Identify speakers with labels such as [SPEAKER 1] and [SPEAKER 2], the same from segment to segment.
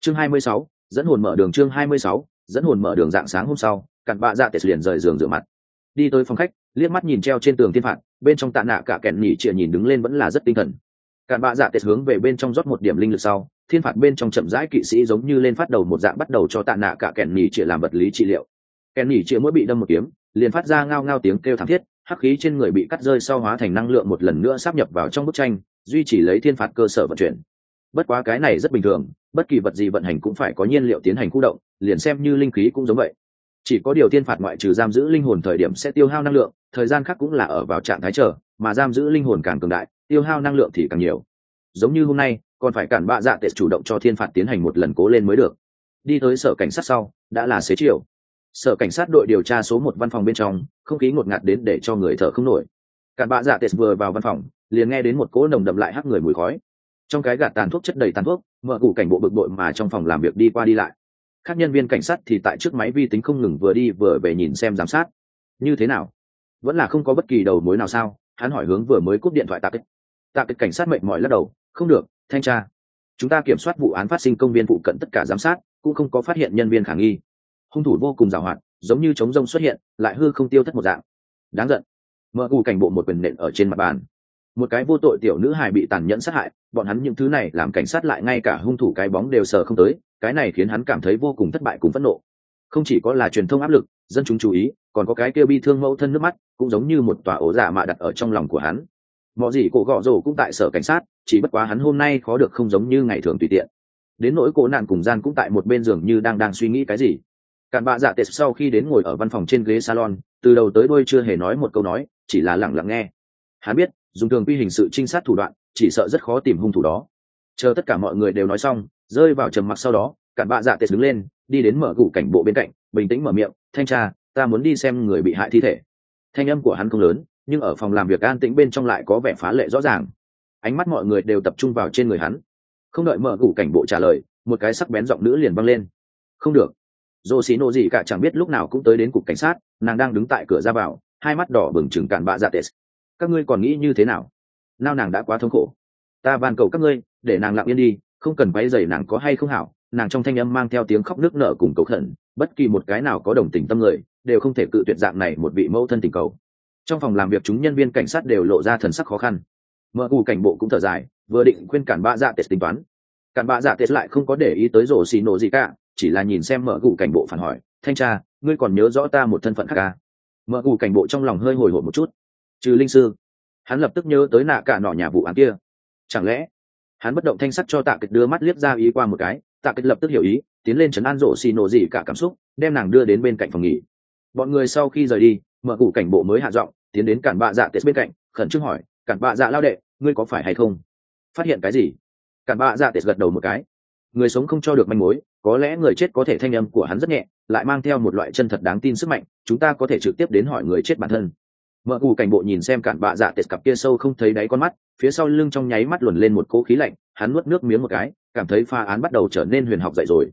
[SPEAKER 1] Chương 26, dẫn hồn mở đường. Chương 26, dẫn hồn mở đường. Dạng sáng hôm sau, cặn bạ dạ tệt liền rời giường rửa mặt, đi tới phòng khách, liếc mắt nhìn treo trên tường thiên phạt, bên trong tạ nạ cả kẹn nhỉ chĩa nhìn đứng lên vẫn là rất tinh thần. Cặn bạ dạ tệt hướng về bên trong rót một điểm linh lực sau, thiên phạt bên trong chậm rãi kỵ sĩ giống như lên phát đầu một dạng bắt đầu cho tạ nạ cả kẹn nhỉ chĩa làm vật lý trị liệu. Kẹn nhỉ chĩa mỗi bị đâm một kiếm, liền phát ra ngao ngao tiếng kêu thảm thiết, hắc khí trên người bị cắt rơi sau hóa thành năng lượng một lần nữa sáp nhập vào trong bức tranh, duy trì lấy thiên phạt cơ sở vận chuyển. Bất quá cái này rất bình thường, bất kỳ vật gì vận hành cũng phải có nhiên liệu tiến hành khu động, liền xem như linh khí cũng giống vậy. Chỉ có điều thiên phạt ngoại trừ giam giữ linh hồn thời điểm sẽ tiêu hao năng lượng, thời gian khác cũng là ở vào trạng thái chờ, mà giam giữ linh hồn càng cường đại, tiêu hao năng lượng thì càng nhiều. Giống như hôm nay, còn phải cản bạ dạ tệ chủ động cho thiên phạt tiến hành một lần cố lên mới được. Đi tới sở cảnh sát sau, đã là xế chiều. Sở cảnh sát đội điều tra số 1 văn phòng bên trong, không khí ngột ngạt đến để cho người thở không nổi. Cản bạ dạ tệ vừa vào văn phòng, liền nghe đến một cỗ nồng đậm lại hắc người mùi khói. Trong cái gạt tàn thuốc chất đầy tàn thuốc, mở củ cảnh bộ bực bội mà trong phòng làm việc đi qua đi lại. Các nhân viên cảnh sát thì tại trước máy vi tính không ngừng vừa đi vừa về nhìn xem giám sát. Như thế nào? Vẫn là không có bất kỳ đầu mối nào sao? Hắn hỏi hướng vừa mới cúp điện thoại Tạ Kích cảnh sát mệt mỏi lắc đầu, không được, thanh tra. Chúng ta kiểm soát vụ án phát sinh công viên phụ cận tất cả giám sát, cũng không có phát hiện nhân viên khả nghi. Hung thủ vô cùng giàu hoạt, giống như trống rông xuất hiện, lại hư không tiêu thất một dạng. Đáng giận. Mở củ cảnh bộ một quyền nện ở trên mặt bàn. Một cái vô tội tiểu nữ hài bị tàn nhẫn sát hại, bọn hắn những thứ này làm cảnh sát lại ngay cả hung thủ cái bóng đều sờ không tới, cái này khiến hắn cảm thấy vô cùng thất bại cùng phẫn nộ. Không chỉ có là truyền thông áp lực, dân chúng chú ý, còn có cái kia bi thương mẫu thân nước mắt, cũng giống như một tòa ổ dạ mạ đặt ở trong lòng của hắn. Mọi gì cổ gọ rồ cũng tại sở cảnh sát, chỉ bất quá hắn hôm nay khó được không giống như ngày thường tùy tiện. Đến nỗi cố nạn cùng gian cũng tại một bên giường như đang suy nghĩ cái gì. Cản bạ dạ tệ sau khi đến ngồi ở văn phòng trên ghế salon, từ đầu tới đuôi chưa hề nói một câu nói, chỉ là lặng lặng nghe. Hắn biết, dùng thường quy hình sự trinh sát thủ đoạn, chỉ sợ rất khó tìm hung thủ đó. Chờ tất cả mọi người đều nói xong, rơi vào trầm mặc sau đó, cản bạ dạ tệ đứng lên, đi đến mở củ cảnh bộ bên cạnh, bình tĩnh mở miệng, thanh tra, ta muốn đi xem người bị hại thi thể. Thanh âm của hắn không lớn, nhưng ở phòng làm việc an tĩnh bên trong lại có vẻ phá lệ rõ ràng. Ánh mắt mọi người đều tập trung vào trên người hắn. Không đợi mở củ cảnh bộ trả lời, một cái sắc bén giọng nữ liền vang lên. Không được. Dô xí nô gì cả chẳng biết lúc nào cũng tới đến cục cảnh sát, nàng đang đứng tại cửa ra vào, hai mắt đỏ bừng chừng cản bạ dạ tệ. Các ngươi còn nghĩ như thế nào? Nào nàng đã quá thống khổ. Ta van cầu các ngươi, để nàng lặng yên đi, không cần quấy rầy nàng có hay không hảo. Nàng trong thanh âm mang theo tiếng khóc nức nở cùng cầu khẩn, bất kỳ một cái nào có đồng tình tâm người đều không thể cự tuyệt dạng này một vị mẫu thân tình cầu. Trong phòng làm việc chúng nhân viên cảnh sát đều lộ ra thần sắc khó khăn. Mở củ cảnh bộ cũng thở dài, vừa định khuyên cản bạ dạ tệ tính toán. Cản bạ dạ tệ lại không có để ý tới rổ xì nổ gì cả, chỉ là nhìn xem mở củ cảnh bộ phản hỏi, thanh tra, ngươi còn nhớ rõ ta một thân phận khác à? Mở củ cảnh bộ trong lòng hơi hồi hộp một chút. Trừ linh sư. Hắn lập tức nhớ tới nạ cả nọ nhà vụ án kia. Chẳng lẽ hắn bất động thanh sắc cho Tạ Kịch đưa mắt liếc ra ý qua một cái, Tạ Kịch lập tức hiểu ý, tiến lên trấn an rổ xì nổ gì cả cảm xúc, đem nàng đưa đến bên cạnh phòng nghỉ. Bọn người sau khi rời đi, mở củ cảnh bộ mới hạ giọng tiến đến cản bạ dạ tệ bên cạnh, khẩn trương hỏi, cản bạ dạ lao đệ, ngươi có phải hay không phát hiện cái gì? Cản bạ dạ tệ gật đầu một cái. Người sống không cho được manh mối, có lẽ người chết có thể thanh âm của hắn rất nhẹ, lại mang theo một loại chân thật đáng tin sức mạnh, chúng ta có thể trực tiếp đến hỏi người chết bản thân. Mở củ cảnh bộ nhìn xem cản bạ dạ tệ cặp kia sâu không thấy đáy con mắt, phía sau lưng trong nháy mắt luồn lên một cỗ khí lạnh, hắn nuốt nước miếng một cái, cảm thấy pha án bắt đầu trở nên huyền học dậy rồi.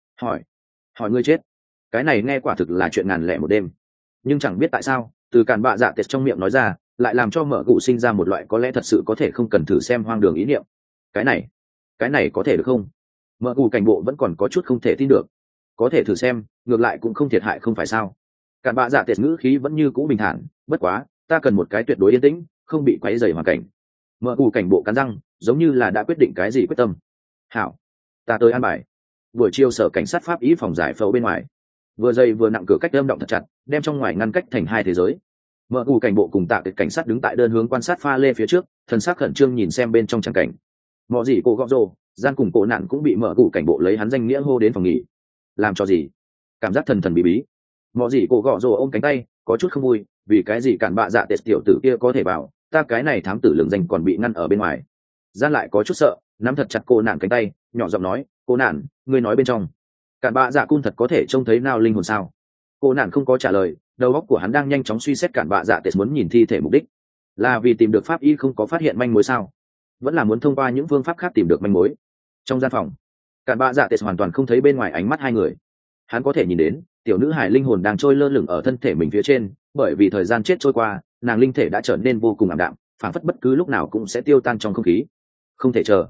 [SPEAKER 1] Hỏi người chết, cái này nghe quả thực là chuyện ngàn lẻ một đêm, nhưng chẳng biết tại sao từ cản bạ dạ tệ trong miệng nói ra lại làm cho mở cụ sinh ra một loại có lẽ thật sự có thể không cần thử xem hoang đường ý niệm. Cái này có thể được không? Mở cụ cảnh bộ vẫn còn có chút không thể tin được. Có thể thử xem, ngược lại cũng không thiệt hại không phải sao? Cản bạ dạ tệ ngữ khí vẫn như cũ bình thản, bất quá ta cần một cái tuyệt đối yên tĩnh, không bị quấy rầy hoàn cảnh. Mở cụ cảnh bộ cắn răng, giống như là đã quyết định cái gì quyết tâm. Hảo, ta tới an bài. Buổi chiều sở cảnh sát pháp ý phòng giải phẫu bên ngoài, vừa dày vừa nặng cửa cách âm động thật chặt, đem trong ngoài ngăn cách thành hai thế giới. Mở cụ cảnh bộ cùng Tạ Kịch cảnh sát đứng tại đơn hướng quan sát pha lê phía trước, thần sắc khẩn trương nhìn xem bên trong tràng cảnh. Mọi gì cổ gọ rồ, gian cùng cổ nạn cũng bị mở cụ cảnh bộ lấy hắn danh nghĩa hô đến phòng nghỉ. Làm cho gì? Cảm giác thần thần bí bí. Mọi gì cổ gọ rồ ôm cánh tay, có chút không vui, vì cái gì cản bạ dạ tệ tiểu tử kia có thể vào, ta cái này thám tử lường danh còn bị ngăn ở bên ngoài. Gian lại có chút sợ, nắm thật chặt cô nạn cánh tay, nhỏ giọng nói, cô nạn, ngươi nói bên trong cản bạ dạ cun thật có thể trông thấy nào linh hồn sao? Cô nạn không có trả lời, đầu óc của hắn đang nhanh chóng suy xét cản bạ dạ tệ muốn nhìn thi thể mục đích là vì tìm được pháp y không có phát hiện manh mối sao, vẫn là muốn thông qua những phương pháp khác tìm được manh mối. Trong gian phòng, cản bạ dạ tệ hoàn toàn không thấy bên ngoài ánh mắt hai người. Hắn có thể nhìn đến tiểu nữ hải linh hồn đang trôi lơ lửng ở thân thể mình phía trên, bởi vì thời gian chết trôi qua, nàng linh thể đã trở nên vô cùng ảm đạm, phảng phất bất cứ lúc nào cũng sẽ tiêu tan trong không khí. Không thể chờ.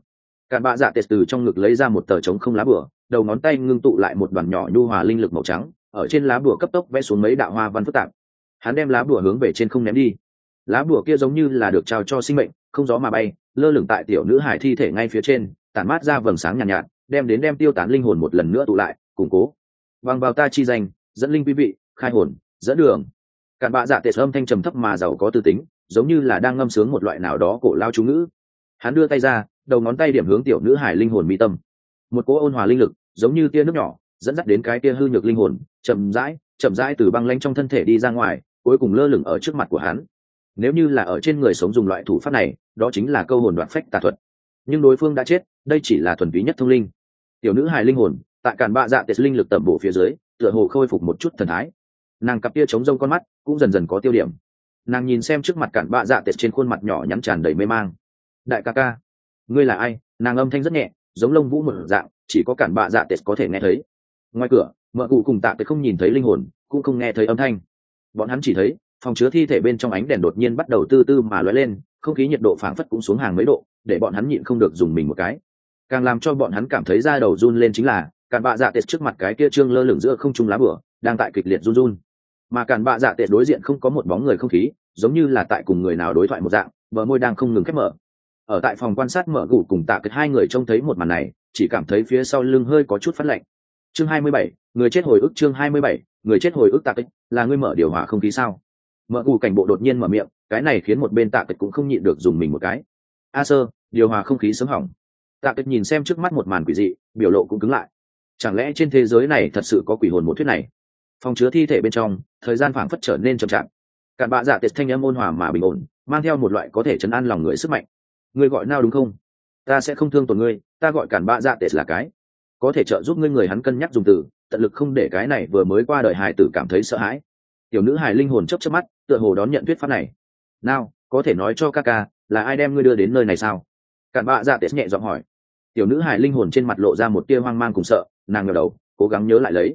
[SPEAKER 1] Cản bạ dạ tệ từ trong ngực lấy ra một tờ trống không lá bùa, đầu ngón tay ngưng tụ lại một đoàn nhỏ nhu hòa linh lực màu trắng, ở trên lá bùa cấp tốc vẽ xuống mấy đạo hoa văn phức tạp. Hắn đem lá bùa hướng về trên không ném đi. Lá bùa kia giống như là được trao cho sinh mệnh, không gió mà bay, lơ lửng tại tiểu nữ hải thi thể ngay phía trên, tản mát ra vầng sáng nhàn nhạt, đem tiêu tán linh hồn một lần nữa tụ lại, củng cố. Bằng vào ta chi danh, dẫn linh quý vị, khai hồn, dẫn đường. Cản bạ dạ tệ âm thanh trầm thấp mà giàu có tư tính, giống như là đang ngâm sướng một loại nào đó cổ lao chú ngữ. Hắn đưa tay ra, đầu ngón tay điểm hướng tiểu nữ hải linh hồn mi tâm. Một cỗ ôn hòa linh lực, giống như tia nước nhỏ, dẫn dắt đến cái tia hư nhược linh hồn, chậm rãi từ băng lãnh trong thân thể đi ra ngoài, cuối cùng lơ lửng ở trước mặt của hắn. Nếu như là ở trên người sống dùng loại thủ pháp này, đó chính là câu hồn đoạt phách tà thuật. Nhưng đối phương đã chết, đây chỉ là thuần túy nhất thông linh. Tiểu nữ hài linh hồn, tại cản bạ dạ tệ linh lực tẩm bổ phía dưới, tựa hồ khôi phục một chút thần thái. Nàng cặp tia trống rông con mắt cũng dần dần có tiêu điểm. Nàng nhìn xem trước mặt cản bạ dạ tệ trên khuôn mặt nhỏ nhắn tràn đầy mê mang. Đại ca ca, ngươi là ai? Nàng âm thanh rất nhẹ, giống lông vũ một dạng, chỉ có cản bạ dạ tệ có thể nghe thấy. Ngoài cửa, mợ cụ cùng tạ tệ không nhìn thấy linh hồn, cũng không nghe thấy âm thanh. Bọn hắn chỉ thấy phòng chứa thi thể bên trong ánh đèn đột nhiên bắt đầu từ từ mà lóe lên, không khí nhiệt độ phảng phất cũng xuống hàng mấy độ, để bọn hắn nhịn không được dùng mình một cái. Càng làm cho bọn hắn cảm thấy da đầu run lên chính là cản bạ dạ tệ trước mặt cái kia trương lơ lửng giữa không trung lá bửa đang tại kịch liệt run run, mà cản bạ dạ tệ đối diện không có một bóng người không khí, giống như là tại cùng người nào đối thoại một dạng, bờ môi đang không ngừng khép mở. Ở tại phòng quan sát mở gù cùng tạ kịch hai người trông thấy một màn này, chỉ cảm thấy phía sau lưng hơi có chút phát lạnh. Chương 27, người chết hồi ức. Chương 27, người chết hồi ức. Tạ kịch, là ngươi mở điều hòa không khí sao? Mở gù cảnh bộ đột nhiên mở miệng, cái này khiến một bên tạ kịch cũng không nhịn được dùng mình một cái. A sơ, điều hòa không khí sớm hỏng. Tạ kịch nhìn xem trước mắt một màn quỷ dị, biểu lộ cũng cứng lại. Chẳng lẽ trên thế giới này thật sự có quỷ hồn một thuyết này? Phòng chứa thi thể bên trong, thời gian phảng phất trở nên chậm chạp. Cản bạ dạ tệ thanh âm ôn hòa mà bình ổn, mang theo một loại có thể trấn an lòng người sức mạnh. Ngươi gọi nào đúng không? Ta sẽ không thương tổn ngươi, ta gọi cản bạ dạ tệ là cái có thể trợ giúp ngươi. Người hắn cân nhắc dùng từ, tận lực không để cái này vừa mới qua đời hài tử cảm thấy sợ hãi. Tiểu nữ hài linh hồn chớp chớp mắt, tựa hồ đón nhận thuyết pháp này. Nào, có thể nói cho ca ca, là ai đem ngươi đưa đến nơi này sao? Cản bạ dạ tệ nhẹ giọng hỏi. Tiểu nữ hài linh hồn trên mặt lộ ra một tia hoang mang cùng sợ, nàng ngẩng đầu, cố gắng nhớ lại lấy.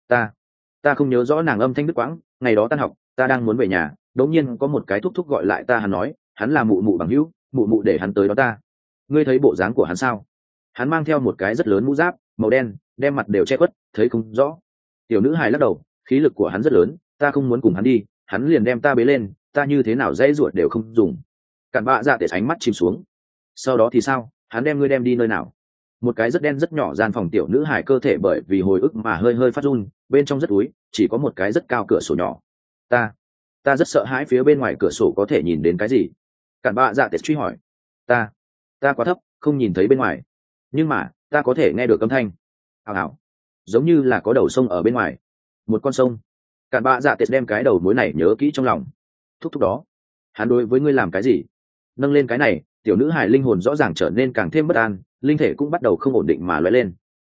[SPEAKER 1] Ta không nhớ rõ. Nàng âm thanh đứt quãng. Ngày đó tan học, ta đang muốn về nhà, đột nhiên có một cái thúc thúc gọi lại ta. Hắn nói hắn là mụ mụ bằng hữu, mụ mụ để hắn tới đó ta. Ngươi thấy bộ dáng của hắn sao? Hắn mang theo một cái rất lớn mũ giáp màu đen, đem mặt đều che khuất, thấy không rõ. Tiểu nữ hài lắc đầu, khí lực của hắn rất lớn, ta không muốn cùng hắn đi, hắn liền đem ta bế lên, ta như thế nào dãy ruột đều không dùng. Cản bạ dạ tệ ánh mắt chìm xuống. Sau đó thì sao? Hắn đem ngươi đem đi nơi nào? Một cái rất đen rất nhỏ gian phòng. Tiểu nữ hài cơ thể bởi vì hồi ức mà hơi hơi phát run, bên trong rất túi, chỉ có một cái rất cao cửa sổ nhỏ. Ta rất sợ hãi phía bên ngoài cửa sổ có thể nhìn đến cái gì. Cản bạ dạ tệ truy hỏi. Ta quá thấp, không nhìn thấy bên ngoài, nhưng mà ta có thể nghe được âm thanh ảo ảo, giống như là có đầu sông ở bên ngoài. Một con sông. Cản bạ dạ tệ đem cái đầu mối này nhớ kỹ trong lòng. Thúc thúc đó, hắn đối với ngươi làm cái gì? Nâng lên cái này, tiểu nữ hài linh hồn rõ ràng trở nên càng thêm bất an, linh thể cũng bắt đầu không ổn định mà lóe lên.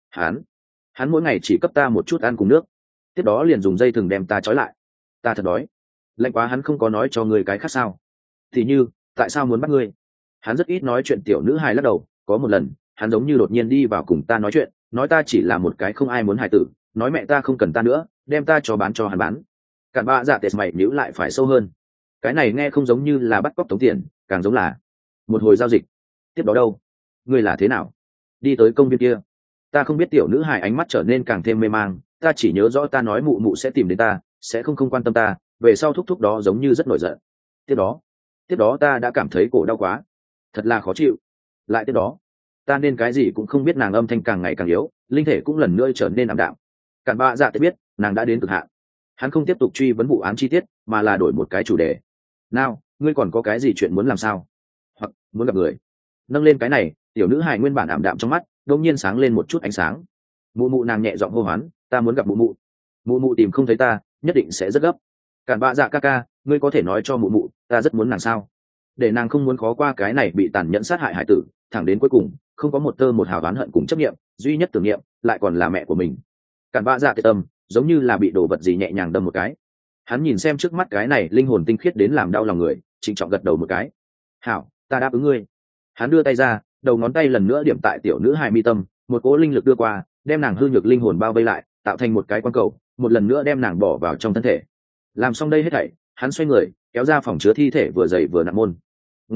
[SPEAKER 1] Hắn mỗi ngày chỉ cấp ta một chút ăn cùng nước, tiếp đó liền dùng dây thừng đem ta trói lại. Ta thật đói. Lạnh quá. Hắn không có nói cho ngươi cái khác sao? Thì như tại sao muốn bắt ngươi? Hắn rất ít nói chuyện. Tiểu nữ hài lắc đầu. Có một lần, hắn giống như đột nhiên đi vào cùng ta nói chuyện, nói ta chỉ là một cái không ai muốn hài tử, nói mẹ ta không cần ta nữa, đem ta cho bán cho hắn bán. Cản bạ dạ tệ mày nhíu lại phải sâu hơn. Cái này nghe không giống như là bắt cóc tống tiền, càng giống là một hồi giao dịch. Tiếp đó đâu? Ngươi là thế nào? Đi tới công viên kia. Ta không biết. Tiểu nữ hài ánh mắt trở nên càng thêm mê mang. Ta chỉ nhớ rõ ta nói mụ mụ sẽ tìm đến ta, sẽ không quan tâm ta. Về sau thúc thúc đó giống như rất nổi giận. Tiếp đó ta đã cảm thấy cổ đau quá, thật là khó chịu. Lại tiếp đó ta nên cái gì cũng không biết. Nàng âm thanh càng ngày càng yếu, linh thể cũng lần nữa trở nên ảm đạm. Cản bạ dạ tệ biết nàng đã đến cực hạn. Hắn không tiếp tục truy vấn vụ án chi tiết, mà là đổi một cái chủ đề. Nào, ngươi còn có cái gì chuyện muốn làm sao? Hoặc muốn gặp người? Nâng lên cái này, tiểu nữ hài nguyên bản ảm đạm trong mắt đột nhiên sáng lên một chút ánh sáng. Mụ mụ. Nàng nhẹ giọng hô hoán. Ta muốn gặp mụ mụ. Mụ mụ tìm không thấy ta, nhất định sẽ rất gấp. Cản bạ dạ ca ca, ngươi có thể nói cho mụ mụ ta rất muốn nàng sao? Để nàng không muốn khó qua cái này bị tàn nhẫn sát hại hải tử, thẳng đến cuối cùng không có một tơ một hào oán hận cùng chấp niệm, duy nhất tưởng niệm lại còn là mẹ của mình. Cản bạ dạ tệ tâm giống như là bị đồ vật gì nhẹ nhàng đâm một cái. Hắn nhìn xem trước mắt cái này linh hồn tinh khiết đến làm đau lòng người, trịnh trọng gật đầu một cái. Hảo, ta đáp ứng ngươi. Hắn đưa tay ra, đầu ngón tay lần nữa điểm tại tiểu nữ hài mi tâm, một cỗ linh lực đưa qua, đem nàng hư nhược linh hồn bao vây lại, tạo thành một cái quan cầu, một lần nữa đem nàng bỏ vào trong thân thể. Làm xong đây hết thảy, hắn xoay người kéo ra phòng chứa thi thể vừa dày vừa nặng môn. Ngoài cửa,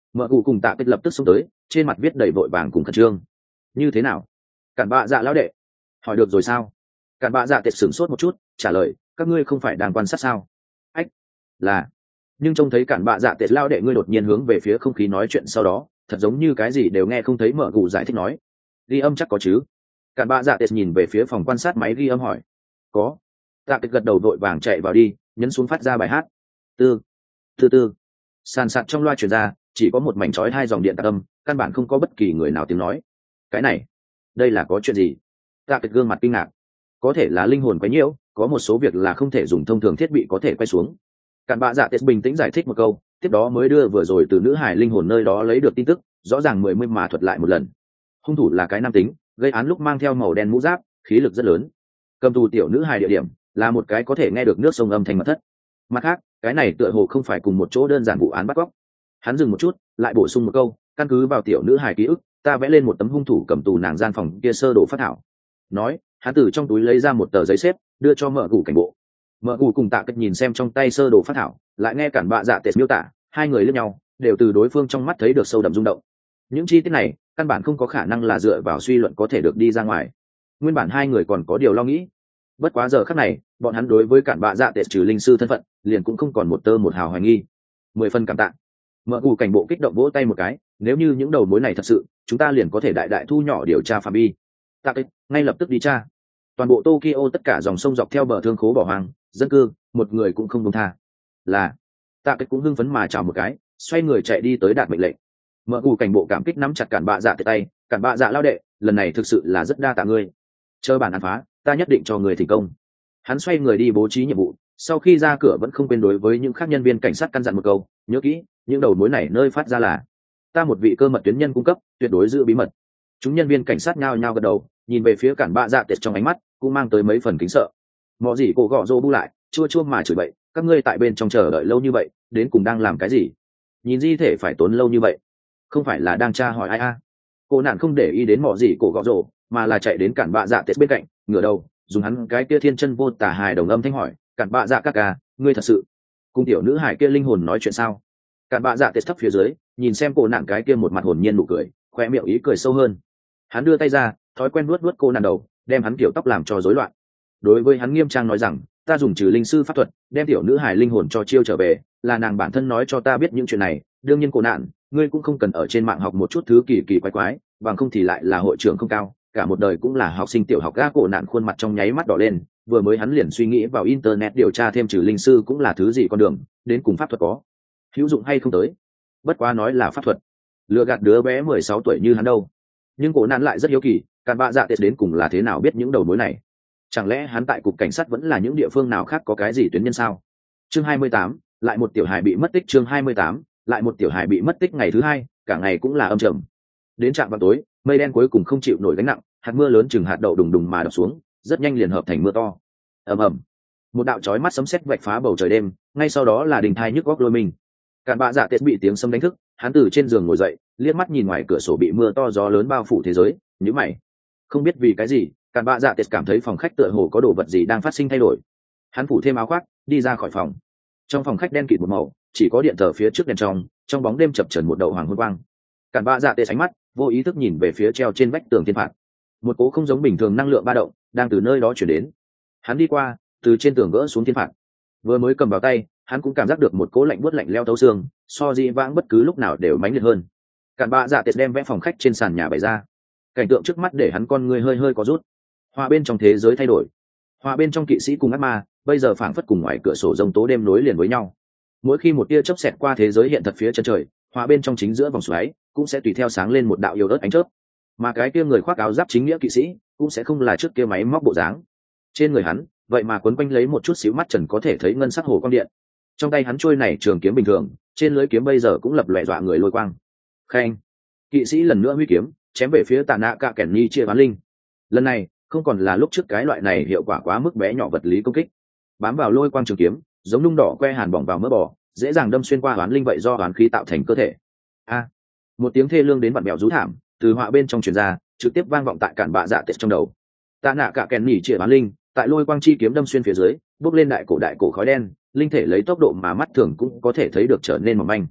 [SPEAKER 1] Mở cụ cùng tạ kết lập tức xông tới, trên mặt viết đầy vội vàng cùng khẩn trương. Như thế nào? Cản bạ dạ lão đệ, hỏi được rồi sao? Cản bạ dạ tệt sửng sốt một chút, trả lời, các ngươi không phải đang quan sát sao? Ách, là. Nhưng trông thấy cản bạ dạ tệt lão đệ ngươi đột nhiên hướng về phía không khí nói chuyện sau đó, thật giống như cái gì đều nghe không thấy. Mở cụ giải thích nói, ghi âm chắc có chứ? Cản bạ dạ tệt nhìn về phía phòng quan sát máy ghi âm hỏi, có. Tạ kết gật đầu vội vàng chạy vào đi, nhấn xuống phát ra bài hát. Tư, tư tư. Sàn sạt trong loa truyền ra, chỉ có một mảnh chói hai dòng điện tạc âm, căn bản không có bất kỳ người nào tiếng nói. Cái này, đây là có chuyện gì? Tạ kết gương mặt kinh ngạc. Có thể là linh hồn quấy nhiễu, có một số việc là không thể dùng thông thường thiết bị có thể quay xuống. Cản bạ dạ tết bình tĩnh giải thích một câu, tiếp đó mới đưa vừa rồi từ nữ hải linh hồn nơi đó lấy được tin tức, rõ ràng 10 mà thuật lại một lần. Hung thủ là cái nam tính, gây án lúc mang theo màu đen mũ giáp, khí lực rất lớn. Cầm tù tiểu nữ hải địa điểm là một cái có thể nghe được nước sông âm thanh mật thất. Mặt khác, cái này tựa hồ không phải cùng một chỗ đơn giản vụ án bắt cóc. Hắn dừng một chút, lại bổ sung một câu, căn cứ vào tiểu nữ hải ký ức, ta vẽ lên một tấm hung thủ cầm tù nàng gian phòng kia sơ đồ phát thảo. Nói, hắn từ trong túi lấy ra một tờ giấy xếp, đưa cho Mở cụ cảnh bộ. Mở cụ cùng Tạ Kết nhìn xem trong tay sơ đồ phát thảo, lại nghe cản bạ dạ tệt miêu tả, hai người liếc nhau, đều từ đối phương trong mắt thấy được sâu đậm rung động. Những chi tiết này, căn bản không có khả năng là dựa vào suy luận có thể được đi ra ngoài. Nguyên bản hai người còn có điều lo nghĩ. Bất quá giờ khắc này, bọn hắn đối với cản bạ dạ tệt trừ linh sư thân phận, liền cũng không còn một tơ một hào hoài nghi. 10 phần cảm tạ. Mở cụ cảnh bộ kích động vỗ tay một cái, nếu như những đầu mối này thật sự, chúng ta liền có thể đại đại thu nhỏ điều tra phạm vi. Tạ Kết ngay lập tức đi tra. Toàn bộ Tokyo tất cả dòng sông dọc theo bờ thương khố bỏ hoang, dân cư, một người cũng không buông tha. Là. Tạ Kết cũng hưng phấn mà chào một cái, xoay người chạy đi tới đạt mệnh lệnh. Mở cụ cảnh bộ cảm kích nắm chặt cản bạ dạ tay, cản bạ dạ lao đệ, lần này thực sự là rất đa tạ ngươi. Chờ bản án phá, ta nhất định cho người thành công. Hắn xoay người đi bố trí nhiệm vụ, sau khi ra cửa vẫn không quên đối với những khác nhân viên cảnh sát căn dặn một câu, nhớ kỹ, những đầu mối này nơi phát ra là ta một vị cơ mật tuyến nhân cung cấp, tuyệt đối giữ bí mật. Chúng nhân viên cảnh sát nhao nhao gật đầu, nhìn về phía cản bạ dạ tệt trong ánh mắt cũng mang tới mấy phần kính sợ. Mọ gì cổ gọ rô bu lại, chua chua mà chửi bậy, các ngươi tại bên trong chờ đợi lâu như vậy, đến cùng đang làm cái gì? Nhìn di thể phải tốn lâu như vậy, không phải là đang tra hỏi ai à? Cô nạn không để ý đến mọ gì cổ gọ rô, mà là chạy đến cản bạ dạ tệt bên cạnh, ngửa đầu, dùng hắn cái kia thiên chân vô tả hài đồng âm thanh hỏi, cản bạ dạ các ca, ngươi thật sự cùng tiểu nữ hải kia linh hồn nói chuyện sao? Cản bạ dạ tệt thấp phía dưới, nhìn xem cô nạn cái kia một mặt hồn nhiên nụ cười, khoe miệng ý cười sâu hơn. Hắn đưa tay ra, thói quen nuốt cô nạn đầu, đem hắn kiểu tóc làm cho rối loạn. Đối với hắn nghiêm trang nói rằng, ta dùng trừ linh sư pháp thuật đem tiểu nữ hải linh hồn cho chiêu trở về, là nàng bản thân nói cho ta biết những chuyện này. Đương nhiên cô nạn, ngươi cũng không cần ở trên mạng học một chút thứ kỳ kỳ quái quái, bằng không thì lại là hội trưởng không cao, cả một đời cũng là học sinh tiểu học. Ga cổ nạn khuôn mặt trong nháy mắt đỏ lên, vừa mới hắn liền suy nghĩ vào internet điều tra thêm trừ linh sư cũng là thứ gì con đường, đến cùng pháp thuật có hữu dụng hay không tới. Bất quá nói là pháp thuật, lừa gạt đứa bé 16 tuổi như hắn đâu. Nhưng cổ nạn lại rất hiếu kỳ, cản bạ dạ tệt đến cùng là thế nào biết những đầu mối này. Chẳng lẽ hắn tại cục cảnh sát vẫn là những địa phương nào khác có cái gì tuyến nhân sao? Chương 28, lại một tiểu hài bị mất tích. Chương 28, lại một tiểu hài bị mất tích. Ngày thứ hai, cả ngày cũng là âm trầm. Đến trạm vào tối, mây đen cuối cùng không chịu nổi gánh nặng, hạt mưa lớn chừng hạt đậu đùng đùng mà đập xuống, rất nhanh liền hợp thành mưa to. Ầm ầm, một đạo chói mắt sấm sét vạch phá bầu trời đêm, ngay sau đó là đình thai nhức góc lôi mình. Cản bạ dạ tệt bị tiếng sấm đánh thức, hắn từ trên giường ngồi dậy, liếc mắt nhìn ngoài cửa sổ bị mưa to gió lớn bao phủ thế giới, nhíu mày. Không biết vì cái gì, cản bạ dạ tệt cảm thấy phòng khách tựa hồ có đồ vật gì đang phát sinh thay đổi. Hắn phủ thêm áo khoác, đi ra khỏi phòng. Trong phòng khách đen kịt một màu, chỉ có điện thờ phía trước đèn trong bóng đêm chập chờn một đầu hoàng hôn quang. Cản bạ dạ tệt ánh mắt vô ý thức nhìn về phía treo trên vách tường thiên phạt. Một cỗ không giống bình thường năng lượng ba động đang từ nơi đó chuyển đến. Hắn đi qua, từ trên tường gỡ xuống thiên phạt. Vừa mới cầm vào tay, hắn cũng cảm giác được một cỗ lạnh buốt lạnh leo thấu xương, so dĩ vãng bất cứ lúc nào đều mãnh liệt hơn. Cản bạ dạ tệt đem vẽ phòng khách trên sàn nhà bày ra. Cảnh tượng trước mắt để hắn con người hơi hơi có rút. Họa bên trong thế giới thay đổi. Họa bên trong kỵ sĩ cùng ác ma, bây giờ phảng phất cùng ngoài cửa sổ rông tố đêm nối liền với nhau. Mỗi khi một tia chớp xẹt qua thế giới hiện thật phía chân trời, họa bên trong chính giữa vòng xoáy cũng sẽ tùy theo sáng lên một đạo yếu ớt ánh chớp. Mà cái kia người khoác áo giáp chính nghĩa kỵ sĩ cũng sẽ không là trước kia máy móc bộ dáng. Trên người hắn, vậy mà quấn quanh lấy một chút xíu mắt trần có thể thấy ngân sắc hồ quang điện. Trong tay hắn trôi này trường kiếm bình thường, trên lưỡi kiếm bây giờ cũng lập lòe dọa người lôi quang. Khen, kỵ sĩ lần nữa huy kiếm chém về phía Tạ Nạ Cả Kẻn Ni chia bán linh. Lần này không còn là lúc trước cái loại này hiệu quả quá mức bé nhỏ vật lý công kích, bám vào lôi quang trường kiếm giống nung đỏ que hàn bỏng vào mỡ bò, dễ dàng đâm xuyên qua oán linh vậy do oán khí tạo thành cơ thể. A, một tiếng thê lương đến vặn mèo rú thảm từ họa bên trong truyền ra, trực tiếp vang vọng tại cản bạ dạ tệt trong đầu. Tạ Nạ Cả Kẻn Ni chia bán linh tại lôi quang chi kiếm đâm xuyên phía dưới, bốc lên đại cổ khói đen, linh thể lấy tốc độ mà mắt thường cũng có thể thấy được trở nên mỏng manh.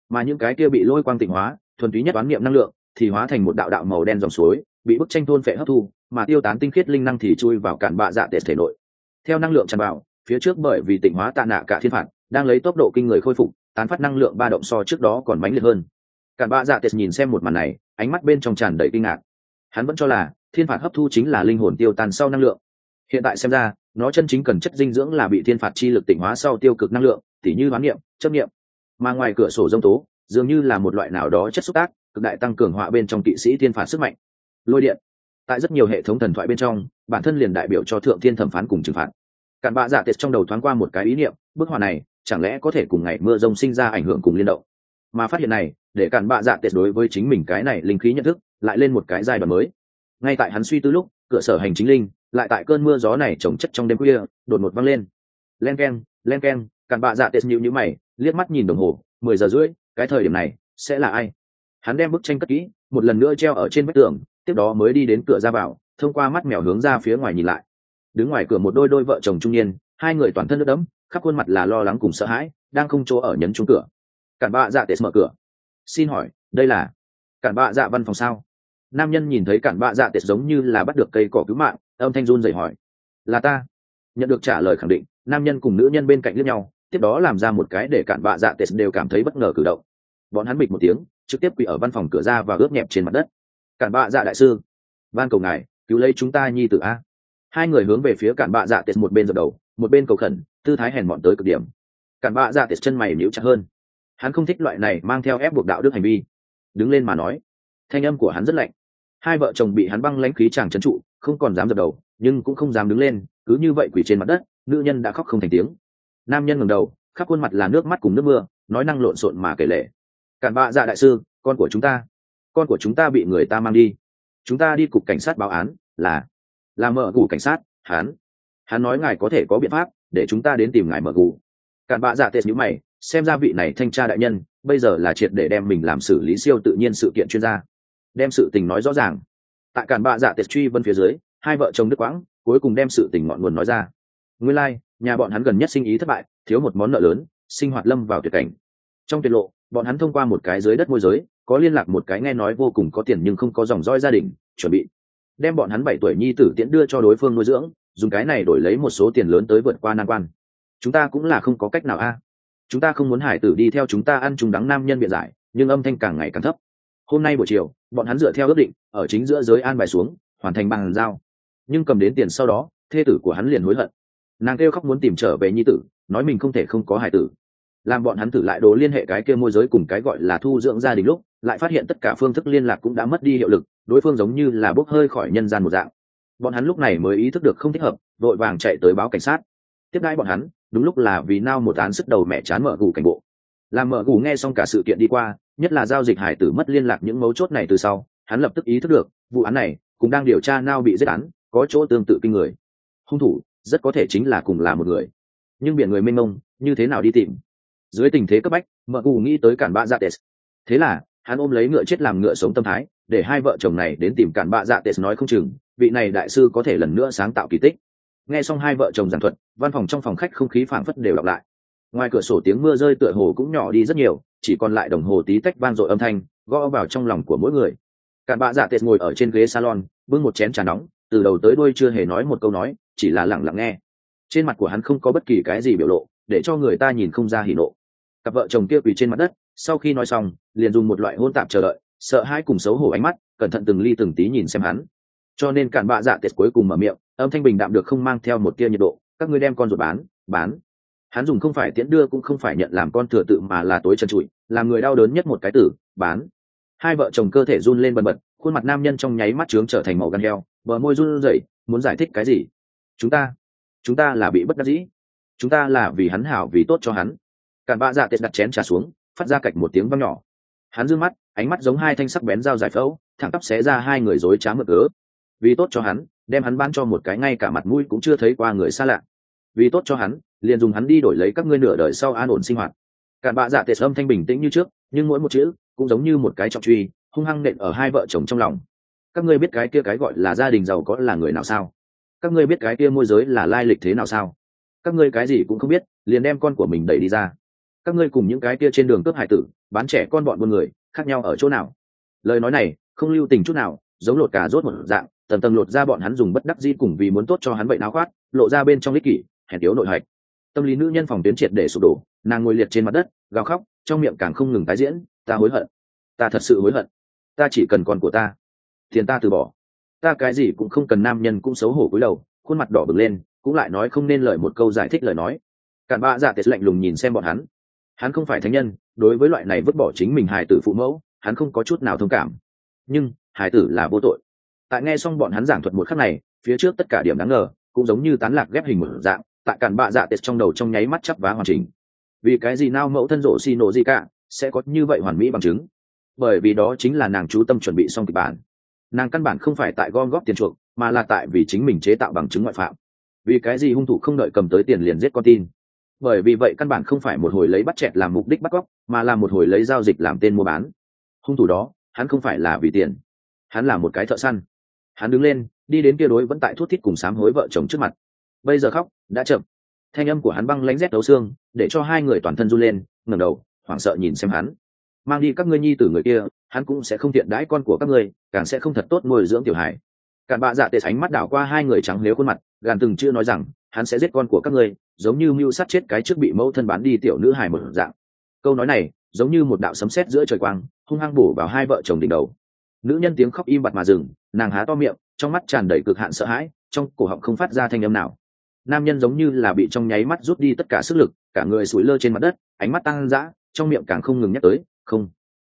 [SPEAKER 1] mà những cái kia bị lôi quang tịnh hóa thuần túy nhất toán niệm năng lượng thì hóa thành một đạo đạo màu đen dòng suối bị bức tranh thôn phệ hấp thu, mà tiêu tán tinh khiết linh năng thì chui vào cản bạ dạ tệ thể nội. Theo năng lượng tràn vào phía trước, bởi vì tịnh hóa tạ nạ cả thiên phạt đang lấy tốc độ kinh người khôi phục, tán phát năng lượng ba động so trước đó còn mãnh liệt hơn. Cản bạ dạ tệ nhìn xem một màn này, ánh mắt bên trong tràn đầy kinh ngạc. Hắn vẫn cho là thiên phạt hấp thu chính là linh hồn tiêu tan sau năng lượng, hiện tại xem ra nó chân chính cần chất dinh dưỡng là bị thiên phạt chi lực tịnh hóa sau tiêu cực năng lượng, tỉ như hoán niệm, chấp niệm. Mà ngoài cửa sổ giông tố dường như là một loại nào đó chất xúc tác cực đại tăng cường họa bên trong kỵ sĩ thiên phạt sức mạnh. Lôi điện tại rất nhiều hệ thống thần thoại bên trong bản thân liền đại biểu cho thượng thiên thẩm phán cùng trừng phạt. Cản bạ dạ tiệt trong đầu thoáng qua một cái ý niệm, bức họa này chẳng lẽ có thể cùng ngày mưa rông sinh ra ảnh hưởng cùng liên động. Mà phát hiện này để cản bạ dạ tiệt đối với chính mình cái này linh khí nhận thức lại lên một cái giai đoạn mới. Ngay tại hắn suy tư lúc, cửa sở hành chính linh lại tại cơn mưa gió này trồng chất trong đêm khuya đột ngột vang lên. Len keng len keng. Cản bạ dạ tiệt nhíu mày, liếc mắt nhìn đồng hồ, 10 giờ rưỡi, cái thời điểm này sẽ là ai? Hắn đem bức tranh cất kỹ, một lần nữa treo ở trên vách tường, tiếp đó mới đi đến cửa ra vào, thông qua mắt mèo hướng ra phía ngoài nhìn lại. Đứng ngoài cửa một đôi vợ chồng trung niên, hai người toàn thân nước đẫm, khắp khuôn mặt là lo lắng cùng sợ hãi, đang không chỗ ở nhấn chuông cửa. Cản bạ dạ tiệt mở cửa. Xin hỏi, đây là Cản bạ dạ văn phòng sao? Nam nhân nhìn thấy Cản bạ dạ tiệt giống như là bắt được cây cỏ cứu mạng, âm thanh run rẩy hỏi. Là ta. Nhận được trả lời khẳng định, nam nhân cùng nữ nhân bên cạnh liếc nhau, tiếp đó làm ra một cái để Cản bạ dạ tiệt đều cảm thấy bất ngờ cử động. Bọn hắn bịch một tiếng, trực tiếp quỳ ở văn phòng cửa ra và ướt nhẹp trên mặt đất. Cản bạ dạ đại sư, van cầu ngài cứu lấy chúng ta nhi tử a. Hai người hướng về phía Cản bạ dạ tiệt một bên dập đầu, một bên cầu khẩn, tư thái hèn mọn tới cực điểm. Cản bạ dạ tiệt chân mày nhíu chặt hơn, hắn không thích loại này mang theo ép buộc đạo đức hành vi. Đứng lên mà nói. Thanh âm của hắn rất lạnh. Hai vợ chồng bị hắn băng lãnh khí chàng trấn trụ, không còn dám dập đầu, nhưng cũng không dám đứng lên, cứ như vậy quỳ trên mặt đất. Nữ nhân đã khóc không thành tiếng. Nam nhân ngẩng đầu, khắp khuôn mặt là nước mắt cùng nước mưa, nói năng lộn xộn mà kể lể. Cản bạ dạ đại sư, con của chúng ta bị người ta mang đi, chúng ta đi cục cảnh sát báo án, là mở gù cảnh sát. Hắn nói ngài có thể có biện pháp để chúng ta đến tìm ngài mở gù. Cản bạ dạ tệ nhíu mày, xem ra vị này thanh tra đại nhân bây giờ là triệt để đem mình làm xử lý siêu tự nhiên sự kiện chuyên gia, đem sự tình nói rõ ràng. Tại Cản bạ dạ tệ truy vân phía dưới, hai vợ chồng đứt quãng cuối cùng đem sự tình ngọn nguồn nói ra. Nguyên lai, nhà bọn hắn gần nhất sinh ý thất bại, thiếu một món nợ lớn, sinh hoạt lâm vào tuyệt cảnh. Trong tuyệt lộ, bọn hắn thông qua một cái dưới đất môi giới có liên lạc một cái nghe nói vô cùng có tiền nhưng không có dòng dõi gia đình, chuẩn bị đem bọn hắn 7 tuổi nhi tử tiễn đưa cho đối phương nuôi dưỡng, dùng cái này đổi lấy một số tiền lớn tới vượt qua nan quan. Chúng ta cũng là không có cách nào a. Chúng ta không muốn hải tử đi theo chúng ta ăn chung đắng. Nam nhân biện giải, nhưng âm thanh càng ngày càng thấp. Hôm nay buổi chiều, bọn hắn dựa theo ước định ở chính giữa giới an bài xuống, hoàn thành bàn giao. Nhưng cầm đến tiền sau đó, thê tử của hắn liền hối hận. Nàng kêu khóc muốn tìm trở về nhi tử, nói mình không thể không có hải tử. Làm bọn hắn thử lại đồ liên hệ cái kia môi giới cùng cái gọi là thu dưỡng gia đình lúc, lại phát hiện tất cả phương thức liên lạc cũng đã mất đi hiệu lực, đối phương giống như là bốc hơi khỏi nhân gian một dạng. Bọn hắn lúc này mới ý thức được không thích hợp, vội vàng chạy tới báo cảnh sát. Tiếp đãi bọn hắn đúng lúc là vì nao một án sức đầu mẹ chán mở gù cảnh bộ. Làm mở gù nghe xong cả sự kiện đi qua, nhất là giao dịch hải tử mất liên lạc những mấu chốt này từ sau, hắn lập tức ý thức được vụ án này cũng đang điều tra nao bị giết án có chỗ tương tự kinh người. Hung thủ rất có thể chính là cùng là một người, nhưng biển người mênh mông, như thế nào đi tìm? Dưới tình thế cấp bách, mở gù nghĩ tới Cản bạ dạ tệ. Thế là hắn ôm lấy ngựa chết làm ngựa sống tâm thái, để hai vợ chồng này đến tìm Cản bạ dạ tệ, nói không chừng vị này đại sư có thể lần nữa sáng tạo kỳ tích. Nghe xong hai vợ chồng giảng thuật, văn phòng trong phòng khách không khí phảng phất đều đọc lại. Ngoài cửa sổ tiếng mưa rơi tựa hồ cũng nhỏ đi rất nhiều, chỉ còn lại đồng hồ tí tách vang dội âm thanh gõ vào trong lòng của mỗi người. Cản bạ dạ tệ ngồi ở trên ghế salon, bưng một chén trà nóng, từ đầu tới đuôi chưa hề nói một câu nói, chỉ là lặng lặng nghe. Trên mặt của hắn không có bất kỳ cái gì biểu lộ, để cho người ta nhìn không ra hỉ nộ. Cặp vợ chồng kia quỳ trên mặt đất, sau khi nói xong liền dùng một loại hôn tạp chờ đợi, sợ hãi cùng xấu hổ ánh mắt cẩn thận từng ly từng tí nhìn xem hắn. Cho nên Cản bạ dạ tệ cuối cùng mở miệng, âm thanh bình đạm được không mang theo một tia nhiệt độ. Các ngươi đem con ruột bán. Hắn dùng không phải tiễn đưa cũng không phải nhận làm con thừa tự, mà là tối trần trụi, làm người đau đớn nhất một cái từ bán. Hai vợ chồng cơ thể run lên bần bật, khuôn mặt nam nhân trong nháy mắt trướng trở thành màu gan heo, bờ môi run rẩy, muốn giải thích cái gì. Chúng ta là bị bất đắc dĩ, chúng ta là vì hắn hảo, vì tốt cho hắn. Cản bạ dạ tệ đặt chén trà xuống, phát ra cạch một tiếng vang nhỏ. Hắn dương mắt, ánh mắt giống hai thanh sắc bén dao giải phẫu, thẳng tắp xé ra hai người rối trá mực ớ. Vì tốt cho hắn, đem hắn bán cho một cái ngay cả mặt mũi cũng chưa thấy qua người xa lạ. Vì tốt cho hắn, liền dùng hắn đi đổi lấy các ngươi nửa đời sau an ổn sinh hoạt. Cản bạ dạ tệ âm thanh bình tĩnh như trước, nhưng mỗi một chữ cũng giống như một cái trọng truy, hung hăng nện ở hai vợ chồng trong lòng. Các ngươi biết cái kia cái gọi là gia đình giàu có là người nào sao? Các ngươi biết cái kia môi giới là lai lịch thế nào sao? Các ngươi cái gì cũng không biết, liền đem con của mình đẩy đi ra. các ngươi cùng những cái kia trên đường cướp hải tử bán trẻ con bọn buôn người khác nhau ở chỗ nào? Lời nói này không lưu tình chút nào, giống lột cà rốt một dạng, tầng tầng lột ra bọn hắn dùng bất đắc dĩ cùng vì muốn tốt cho hắn bệnh áo khoát, lộ ra bên trong ích kỷ hèn yếu nội hạch. Tâm lý nữ nhân phòng tuyến triệt để sụp đổ, nàng ngồi liệt trên mặt đất gào khóc, trong miệng càng không ngừng tái diễn: ta hối hận, ta thật sự hối hận, ta chỉ cần con của ta, tiền ta từ bỏ, ta cái gì cũng không cần. Nam nhân cũng xấu hổ cúi đầu, khuôn mặt đỏ bừng lên, cũng lại nói không nên lời một câu giải thích lời nói. Cản bạ dạ tệ lạnh lùng nhìn xem bọn hắn không phải thánh nhân, đối với loại này vứt bỏ chính mình hài tử phụ mẫu hắn không có chút nào thông cảm, nhưng hài tử là vô tội. Tại nghe xong bọn hắn giảng thuật một khắc này, phía trước tất cả điểm đáng ngờ cũng giống như tán lạc ghép hình một dạng, tại cản bạ dạ tệ trong đầu trong nháy mắt chắp vá hoàn chỉnh. Vì cái gì nao mẫu thân rộ xì nổ gì cả sẽ có như vậy hoàn mỹ bằng chứng? Bởi vì đó chính là nàng chú tâm chuẩn bị xong kịch bản. Nàng căn bản không phải tại gom góp tiền chuộc, mà là tại vì chính mình chế tạo bằng chứng ngoại phạm. Vì cái gì hung thủ không đợi cầm tới tiền liền giết con tin? Bởi vì vậy căn bản không phải một hồi lấy bắt chẹt làm mục đích bắt cóc, mà là một hồi lấy giao dịch làm tên mua bán. Hung thủ đó hắn không phải là vì tiền, hắn là một cái thợ săn. Hắn đứng lên đi đến kia đối vẫn tại thút thít cùng sám hối vợ chồng trước mặt. Bây giờ khóc đã chậm. Thanh âm của hắn băng lãnh rét thấu xương, để cho hai người toàn thân run lên, ngẩng đầu hoảng sợ nhìn xem hắn. Mang đi các ngươi nhi tử người kia, hắn cũng sẽ không tiện đãi con của các ngươi, càng sẽ không thật tốt nuôi dưỡng tiểu hải. Cản bạ dạ tệ ánh mắt đảo qua hai người trắng lếu khuôn mặt, gàn từng chữ nói rằng hắn sẽ giết con của các ngươi, giống như mưu sát chết cái trước bị mẫu thân bán đi tiểu nữ hài một dạng. Câu nói này giống như một đạo sấm sét giữa trời quang, hung hăng bổ vào hai vợ chồng đỉnh đầu. Nữ nhân tiếng khóc im bặt mà dừng, nàng há to miệng, trong mắt tràn đầy cực hạn sợ hãi, trong cổ họng không phát ra thanh âm nào. Nam nhân giống như là bị trong nháy mắt rút đi tất cả sức lực, cả người sủi lơ trên mặt đất, ánh mắt tăng dã, trong miệng càng không ngừng nhắc tới không,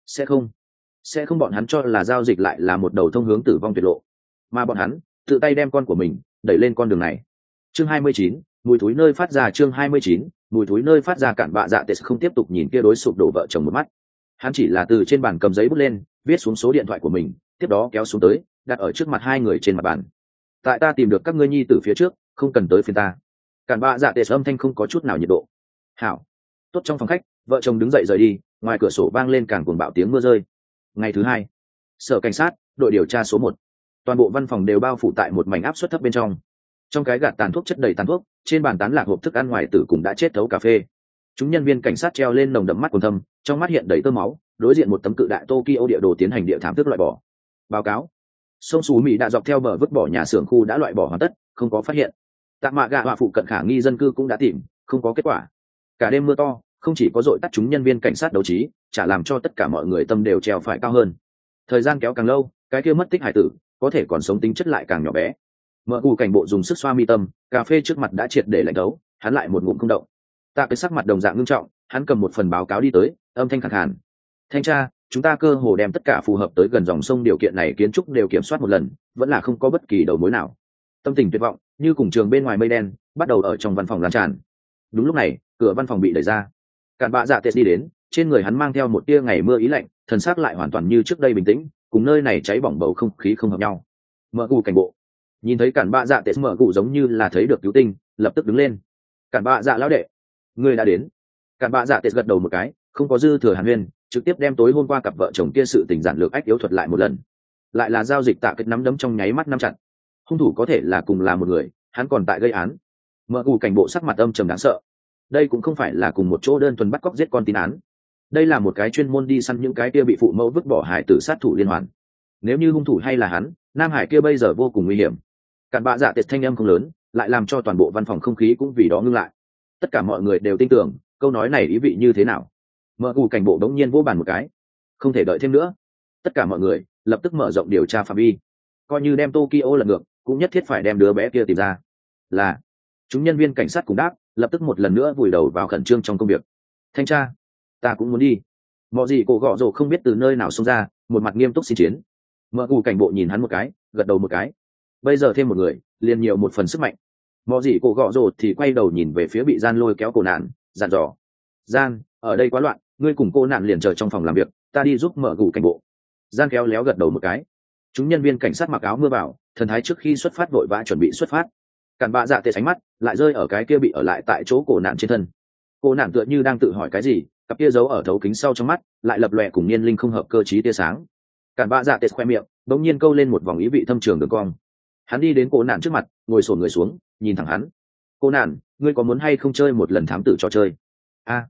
[SPEAKER 1] sẽ không. Bọn hắn cho là giao dịch lại là một đầu thông hướng tử vong tuyệt lộ, mà bọn hắn tự tay đem con của mình đẩy lên con đường này. Chương 29, mùi thúi nơi phát ra. Chương 29, mùi thúi nơi phát ra. Cản bạ dạ tệ không tiếp tục nhìn kia đối sụp đổ vợ chồng một mắt, hắn chỉ là từ trên bàn cầm giấy bút lên, viết xuống số điện thoại của mình, tiếp đó kéo xuống tới đặt ở trước mặt hai người trên mặt bàn. Tại ta tìm được các ngươi nhi tử phía trước, không cần tới phiền ta. Cản bạ dạ tệ âm thanh không có chút nào nhiệt độ. Hảo, tốt. Trong phòng khách, vợ chồng đứng dậy rời đi, ngoài cửa sổ vang lên càng cuồng bạo tiếng mưa rơi. Ngày thứ hai, sở cảnh sát đội điều tra số 1, toàn bộ văn phòng đều bao phủ tại một mảnh áp suất thấp bên trong. Trong cái gạt tàn thuốc chất đầy tàn thuốc, trên bàn tán lạc hộp thức ăn ngoài tử cũng đã chết thấu cà phê. Chúng nhân viên cảnh sát treo lên nồng đậm mắt quần thâm, trong mắt hiện đầy tơ máu, đối diện một tấm cự đại Tokyo địa đồ tiến hành địa thám thức loại bỏ. Báo cáo, sông Sú Mỹ đã dọc theo bờ vứt bỏ nhà xưởng khu đã loại bỏ hoàn tất, không có phát hiện. Tạm mạ gạ họa phụ cận khả nghi dân cư cũng đã tìm, không có kết quả. Cả đêm mưa to, không chỉ có dội tắt chúng nhân viên cảnh sát đấu trí, chả làm cho tất cả mọi người tâm đều treo phải cao hơn. Thời gian kéo càng lâu, cái kia mất tích hải tử có thể còn sống tính chất lại càng nhỏ bé. Mở cù cảnh bộ dùng sức xoa mi tâm, cà phê trước mặt đã triệt để lạnh thấu, hắn lại một ngụm không động. Tạ cái sắc mặt đồng dạng ngưng trọng, hắn cầm một phần báo cáo đi tới, âm thanh khàn khàn. Thanh tra, chúng ta cơ hồ đem tất cả phù hợp tới gần dòng sông điều kiện này kiến trúc đều kiểm soát một lần, vẫn là không có bất kỳ đầu mối nào. Tâm tình tuyệt vọng, như cùng trường bên ngoài mây đen, bắt đầu ở trong văn phòng lan tràn. Đúng lúc này, cửa văn phòng bị đẩy ra. Cản bạ dạ tệ đi đến, trên người hắn mang theo một tia ngày mưa ý lạnh, thần sắc lại hoàn toàn như trước đây bình tĩnh, cùng nơi này cháy bỏng bầu không khí không hợp nhau. Mở cù cảnh bộ nhìn thấy cản bạ dạ tệ, mở cù giống như là thấy được cứu tinh, lập tức đứng lên. Cản bạ dạ lão đệ, ngươi đã đến. Cản bạ dạ tệ gật đầu một cái, không có dư thừa hàn huyên, trực tiếp đem tối hôm qua cặp vợ chồng kia sự tình giản lược ách yếu thuật lại một lần. Lại là giao dịch tạ kết nắm đấm trong nháy mắt nắm chặt. Hung thủ có thể là cùng là một người, hắn còn tại gây án. Mở cù cảnh bộ sắc mặt âm trầm đáng sợ. Đây cũng không phải là cùng một chỗ đơn thuần bắt cóc giết con tin án, đây là một cái chuyên môn đi săn những cái kia bị phụ mẫu vứt bỏ hải tử sát thủ liên hoàn. Nếu như hung thủ hay là hắn, nam hải kia bây giờ vô cùng nguy hiểm. Cản bạ dạ tiệt thanh âm không lớn, lại làm cho toàn bộ văn phòng không khí cũng vì đó ngưng lại. Tất cả mọi người đều tin tưởng câu nói này ý vị như thế nào. Mở cù cảnh bộ đống nhiên vỗ bàn một cái, không thể đợi thêm nữa. Tất cả mọi người lập tức mở rộng điều tra phạm vi, coi như đem Tokyo lật ngược cũng nhất thiết phải đem đứa bé kia tìm ra. Là chúng nhân viên cảnh sát cùng đáp, lập tức một lần nữa vùi đầu vào khẩn trương trong công việc. Thanh tra, ta cũng muốn đi. Mọi gì cổ gọ rồ không biết từ nơi nào xông ra, một mặt nghiêm túc xin chiến. Mở cù cảnh bộ nhìn hắn một cái, gật đầu một cái. Bây giờ thêm một người, liền nhiều một phần sức mạnh. Mọi gì cổ gọ rồ thì quay đầu nhìn về phía bị gian lôi kéo cổ nạn, dặn dò: Gian, ở đây quá loạn, ngươi cùng cô nạn liền chờ trong phòng làm việc, ta đi giúp mở cù cảnh bộ. Gian kéo léo gật đầu một cái. Chúng nhân viên cảnh sát mặc áo mưa vào, thần thái trước khi xuất phát vội vã chuẩn bị xuất phát. Cản bạ dạ tệ ánh mắt lại rơi ở cái kia bị ở lại tại chỗ cổ nạn trên thân. Cô nạn tựa như đang tự hỏi cái gì, cặp kia giấu ở thấu kính sau trong mắt lại lập lòe cùng niên linh không hợp cơ trí tia sáng. Cản bạ dạ tệ khoe miệng bỗng nhiên câu lên một vòng ý vị thâm trường đường cong. Hắn đi đến cô nạn trước mặt, ngồi xổm người xuống, nhìn thẳng hắn. Cô nạn, ngươi có muốn hay không chơi một lần thám tử trò chơi? A,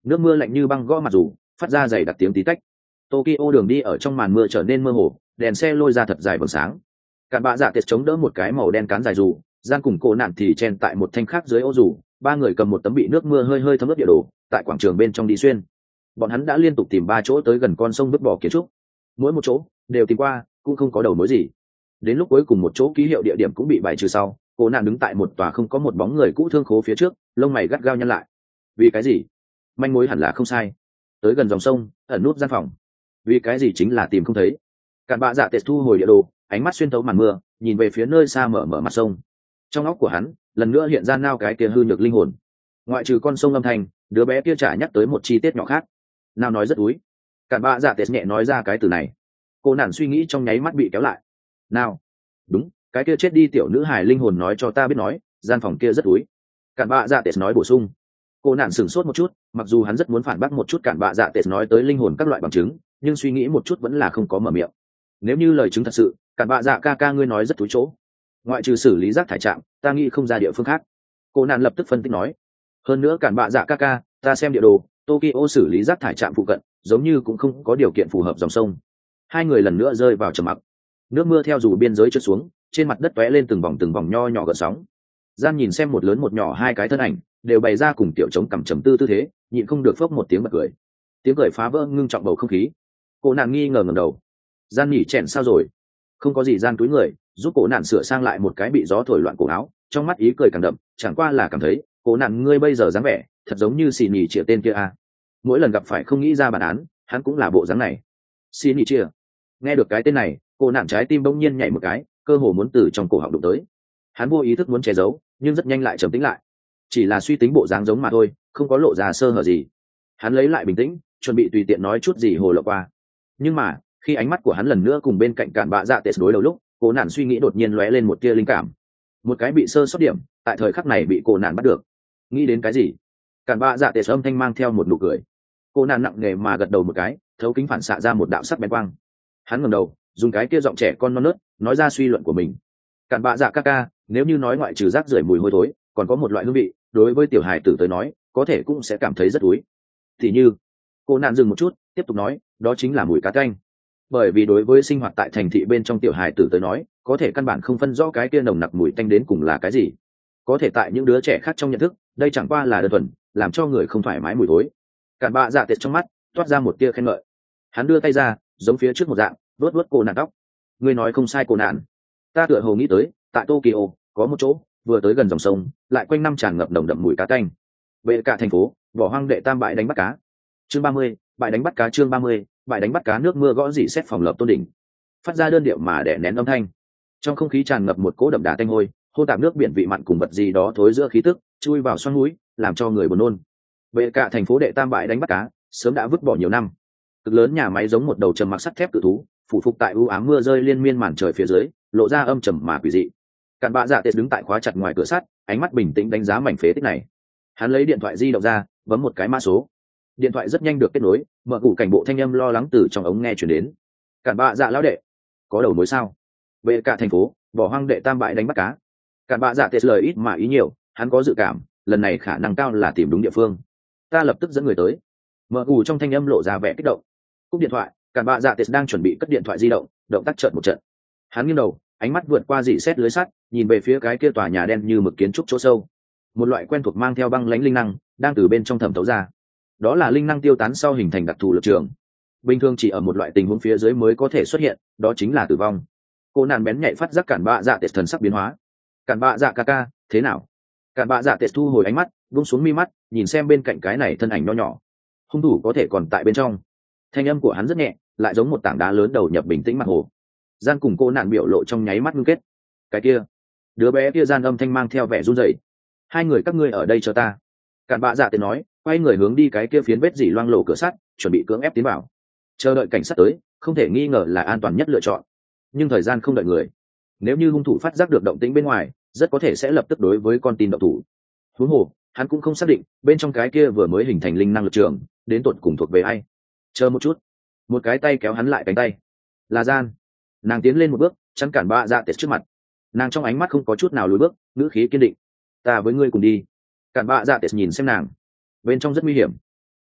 [SPEAKER 1] nước mưa lạnh như băng gõ mặt dù phát ra dày đặc tiếng tí tách. Tokyo đường đi ở trong màn mưa trở nên mơ hồ, đèn xe lôi ra thật dài vầng sáng. Cặn bạ dạ tệt chống đỡ một cái màu đen cán dài dù, gian cùng cô nạn thì chen tại một thanh khác dưới ô dù, ba người cầm một tấm bị nước mưa hơi hơi thấm ướt địa đồ, tại quảng trường bên trong đi xuyên. Bọn hắn đã liên tục tìm 3 chỗ tới gần con sông vứt bỏ kiến trúc, mỗi một chỗ đều tìm qua cũng không có đầu mối gì. Đến lúc cuối cùng một chỗ ký hiệu địa điểm cũng bị bài trừ sau, cô nạn đứng tại một tòa không có một bóng người cũ thương khố phía trước, lông mày gắt gao nhăn lại. Vì cái gì? Manh mối hẳn là không sai, tới gần dòng sông ẩn nút gian phòng. Vì cái gì chính là tìm không thấy. Cặn bạ dạ tệ thu hồi địa đồ, ánh mắt xuyên thấu màn mưa, nhìn về phía nơi xa mở mặt sông. Trong óc của hắn lần nữa hiện ra nao cái kia hư nhược linh hồn. Ngoại trừ con sông âm thanh, đứa bé kia chả nhắc tới một chi tiết nhỏ khác. Nào nói rất úi. Cặn bạ dạ tệ nhẹ nói ra cái từ này. Cô nản suy nghĩ trong nháy mắt bị kéo lại. Nào, đúng, cái kia chết đi tiểu nữ hài linh hồn nói cho ta biết nói, gian phòng kia rất úi. Cặn bạ dạ tệ nói bổ sung. Cô nản sửng sốt một chút, mặc dù hắn rất muốn phản bác một chút cặn bạ dạ tệ nói tới linh hồn các loại bằng chứng, nhưng suy nghĩ một chút vẫn là không có mở miệng. Nếu như lời chứng thật sự, cặn bạ dạ ca ca ngươi nói rất túi chỗ. Ngoại trừ xử lý rác thải trạm, ta nghĩ không ra địa phương khác. Cô nạn lập tức phân tích nói. Hơn nữa cặn bạ dạ ca ca, ta xem địa đồ, Tokyo xử lý rác thải trạm phụ cận, giống như cũng không có điều kiện phù hợp dòng sông. Hai người lần nữa rơi vào trầm mặc. Nước mưa theo dù biên giới trượt xuống, trên mặt đất tóe lên từng vòng nho nhỏ gợn sóng. Gian nhìn xem một lớn một nhỏ hai cái thân ảnh, đều bày ra cùng tiểu chống cằm trầm tư tư thế, nhịn không được phốc một tiếng bật cười. Tiếng cười phá vỡ ngưng trọng bầu không khí. Cô nạn nghi ngờ ngẩng đầu. Gian nhỉ chèn sao rồi? Không có gì. Gian túi người giúp cổ nạn sửa sang lại một cái bị gió thổi loạn cổ áo, trong mắt ý cười càng đậm, chẳng qua là cảm thấy cổ nạn ngươi bây giờ dáng vẻ thật giống như xì nhỉ chĩa tên kia a. Mỗi lần gặp phải không nghĩ ra bản án, hắn cũng là bộ dáng này. Xì nhỉ chĩa. Nghe được cái tên này, cổ nạn trái tim bỗng nhiên nhảy một cái, cơ hồ muốn từ trong cổ họng đụng tới. Hắn vô ý thức muốn che giấu, nhưng rất nhanh lại trầm tĩnh lại. Chỉ là suy tính bộ dáng giống mà thôi, không có lộ ra sơ hở gì. Hắn lấy lại bình tĩnh, chuẩn bị tùy tiện nói chút gì hồ lộ qua. Nhưng mà khi ánh mắt của hắn lần nữa cùng bên cạnh cạn bạ dạ tệ đối đầu lúc, cô nạn suy nghĩ đột nhiên lóe lên một tia linh cảm. Một cái bị sơ sót điểm tại thời khắc này bị cô nạn bắt được. Nghĩ đến cái gì? Cạn bạ dạ tệ âm thanh mang theo một nụ cười. Cô nạn nặng nề mà gật đầu một cái, thấu kính phản xạ ra một đạo sắc bén quang. Hắn ngẩng đầu, dùng cái kia giọng trẻ con non nớt nói ra suy luận của mình. Cạn bạ dạ ca ca, nếu như nói ngoại trừ rác rưởi mùi hôi thối, còn có một loại hương vị, đối với tiểu hài tử tới nói, có thể cũng sẽ cảm thấy rất úi. Thì như, cô nạn dừng một chút, tiếp tục nói, đó chính là mùi cá canh. Bởi vì đối với sinh hoạt tại thành thị bên trong tiểu hài tử tới nói, có thể căn bản không phân rõ cái kia nồng nặc mùi tanh đến cùng là cái gì. Có thể tại những đứa trẻ khác trong nhận thức, đây chẳng qua là đơn thuần làm cho người không thoải mái mùi thối. Cạn bạ dạ tiệt trong mắt toát ra một tia khen ngợi. Hắn đưa tay ra, giống phía trước một dạng, vuốt vuốt cô nạn tóc. Ngươi nói không sai cô nạn. Ta tựa hồ nghĩ tới, tại Tokyo có một chỗ vừa tới gần dòng sông, lại quanh năm tràn ngập nồng đậm mùi cá tanh. Bệ cả thành phố, bỏ hoang đệ tam bãi đánh bắt cá. Chương 30, bãi đánh bắt cá chương 30, bãi đánh bắt cá nước mưa gõ rỉ xét phòng lập tôn đỉnh. Phát ra đơn điệu mà đè nén âm thanh. Trong không khí tràn ngập một cỗ đậm đà tanh hôi, hôn tạp nước biển vị mặn cùng vật gì đó thối giữa khí tức, chui vào xoang mũi, làm cho người buồn nôn. Bệ cả thành phố đệ tam bãi đánh bắt cá, sớm đã vứt bỏ nhiều năm. Cực lớn nhà máy giống một đầu trầm mặc sắt thép cự thú, phủ phục tại u ám mưa rơi liên miên màn trời phía dưới, lộ ra âm trầm mà quỷ dị. Cặn bạ dạ tệ đứng tại khóa chặt ngoài cửa sắt, ánh mắt bình tĩnh đánh giá mảnh phế tích này. Hắn lấy điện thoại di động ra, bấm một cái mã số. Điện thoại rất nhanh được kết nối, mở củ cảnh bộ thanh âm lo lắng từ trong ống nghe chuyển đến. Cặn bạ dạ lão đệ, có đầu mối sao? Về cả thành phố, bỏ hoang đệ tam bãi đánh bắt cá. Cặn bạ dạ tệ lời ít mà ý nhiều, hắn có dự cảm, lần này khả năng cao là tìm đúng địa phương. Ta lập tức dẫn người tới. Mở củ trong thanh âm lộ ra vẻ kích động. Cúp điện thoại, Cặn bạ dạ tệ đang chuẩn bị cất điện thoại di động, động tác chợt một trận. Hắn nghiêng đầu, ánh mắt vượt qua dị xét lưới sắt, nhìn về phía cái kia tòa nhà đen như mực kiến trúc chỗ sâu. Một loại quen thuộc mang theo băng lãnh linh năng đang từ bên trong thẩm thấu ra. Đó là linh năng tiêu tán sau hình thành đặc thù lực trường. Bình thường chỉ ở một loại tình huống phía dưới mới có thể xuất hiện, đó chính là tử vong. Cô nạn bén nhạy phát giác Cặn bạ dạ tệ thần sắc biến hóa. Cặn bạ dạ ca ca, thế nào? Cặn bạ dạ tệ thu hồi ánh mắt, buông xuống mi mắt, nhìn xem bên cạnh cái này thân ảnh nho nhỏ. Hung thủ có thể còn tại bên trong. Thanh âm của hắn rất nhẹ, lại giống một tảng đá lớn đầu nhập bình tĩnh mặt hồ. Gian cùng cô nạn biểu lộ trong nháy mắt ngưng kết. Cái kia, đứa bé kia gian âm thanh mang theo vẻ run rẩy. Hai người các ngươi ở đây chờ ta. Cặn bạ dạ tệ nói, quay người hướng đi cái kia phiến vết dỉ loang lổ cửa sắt, chuẩn bị cưỡng ép tiến vào. Chờ đợi cảnh sát tới, không thể nghi ngờ là an toàn nhất lựa chọn. Nhưng thời gian không đợi người. Nếu như hung thủ phát giác được động tĩnh bên ngoài, rất có thể sẽ lập tức đối với con tin động thủ. Huống hồ, hắn cũng không xác định bên trong cái kia vừa mới hình thành linh năng lực trường, đến tột cùng thuộc về ai. Chờ một chút. Một cái tay kéo hắn lại cánh tay. Là Gian. Nàng tiến lên một bước, chắn Cặn bạ dạ tệ trước mặt. Nàng trong ánh mắt không có chút nào lùi bước, ngữ khí kiên định. Ta với ngươi cùng đi. Cặn bạ dạ tệ nhìn xem nàng. Bên trong rất nguy hiểm.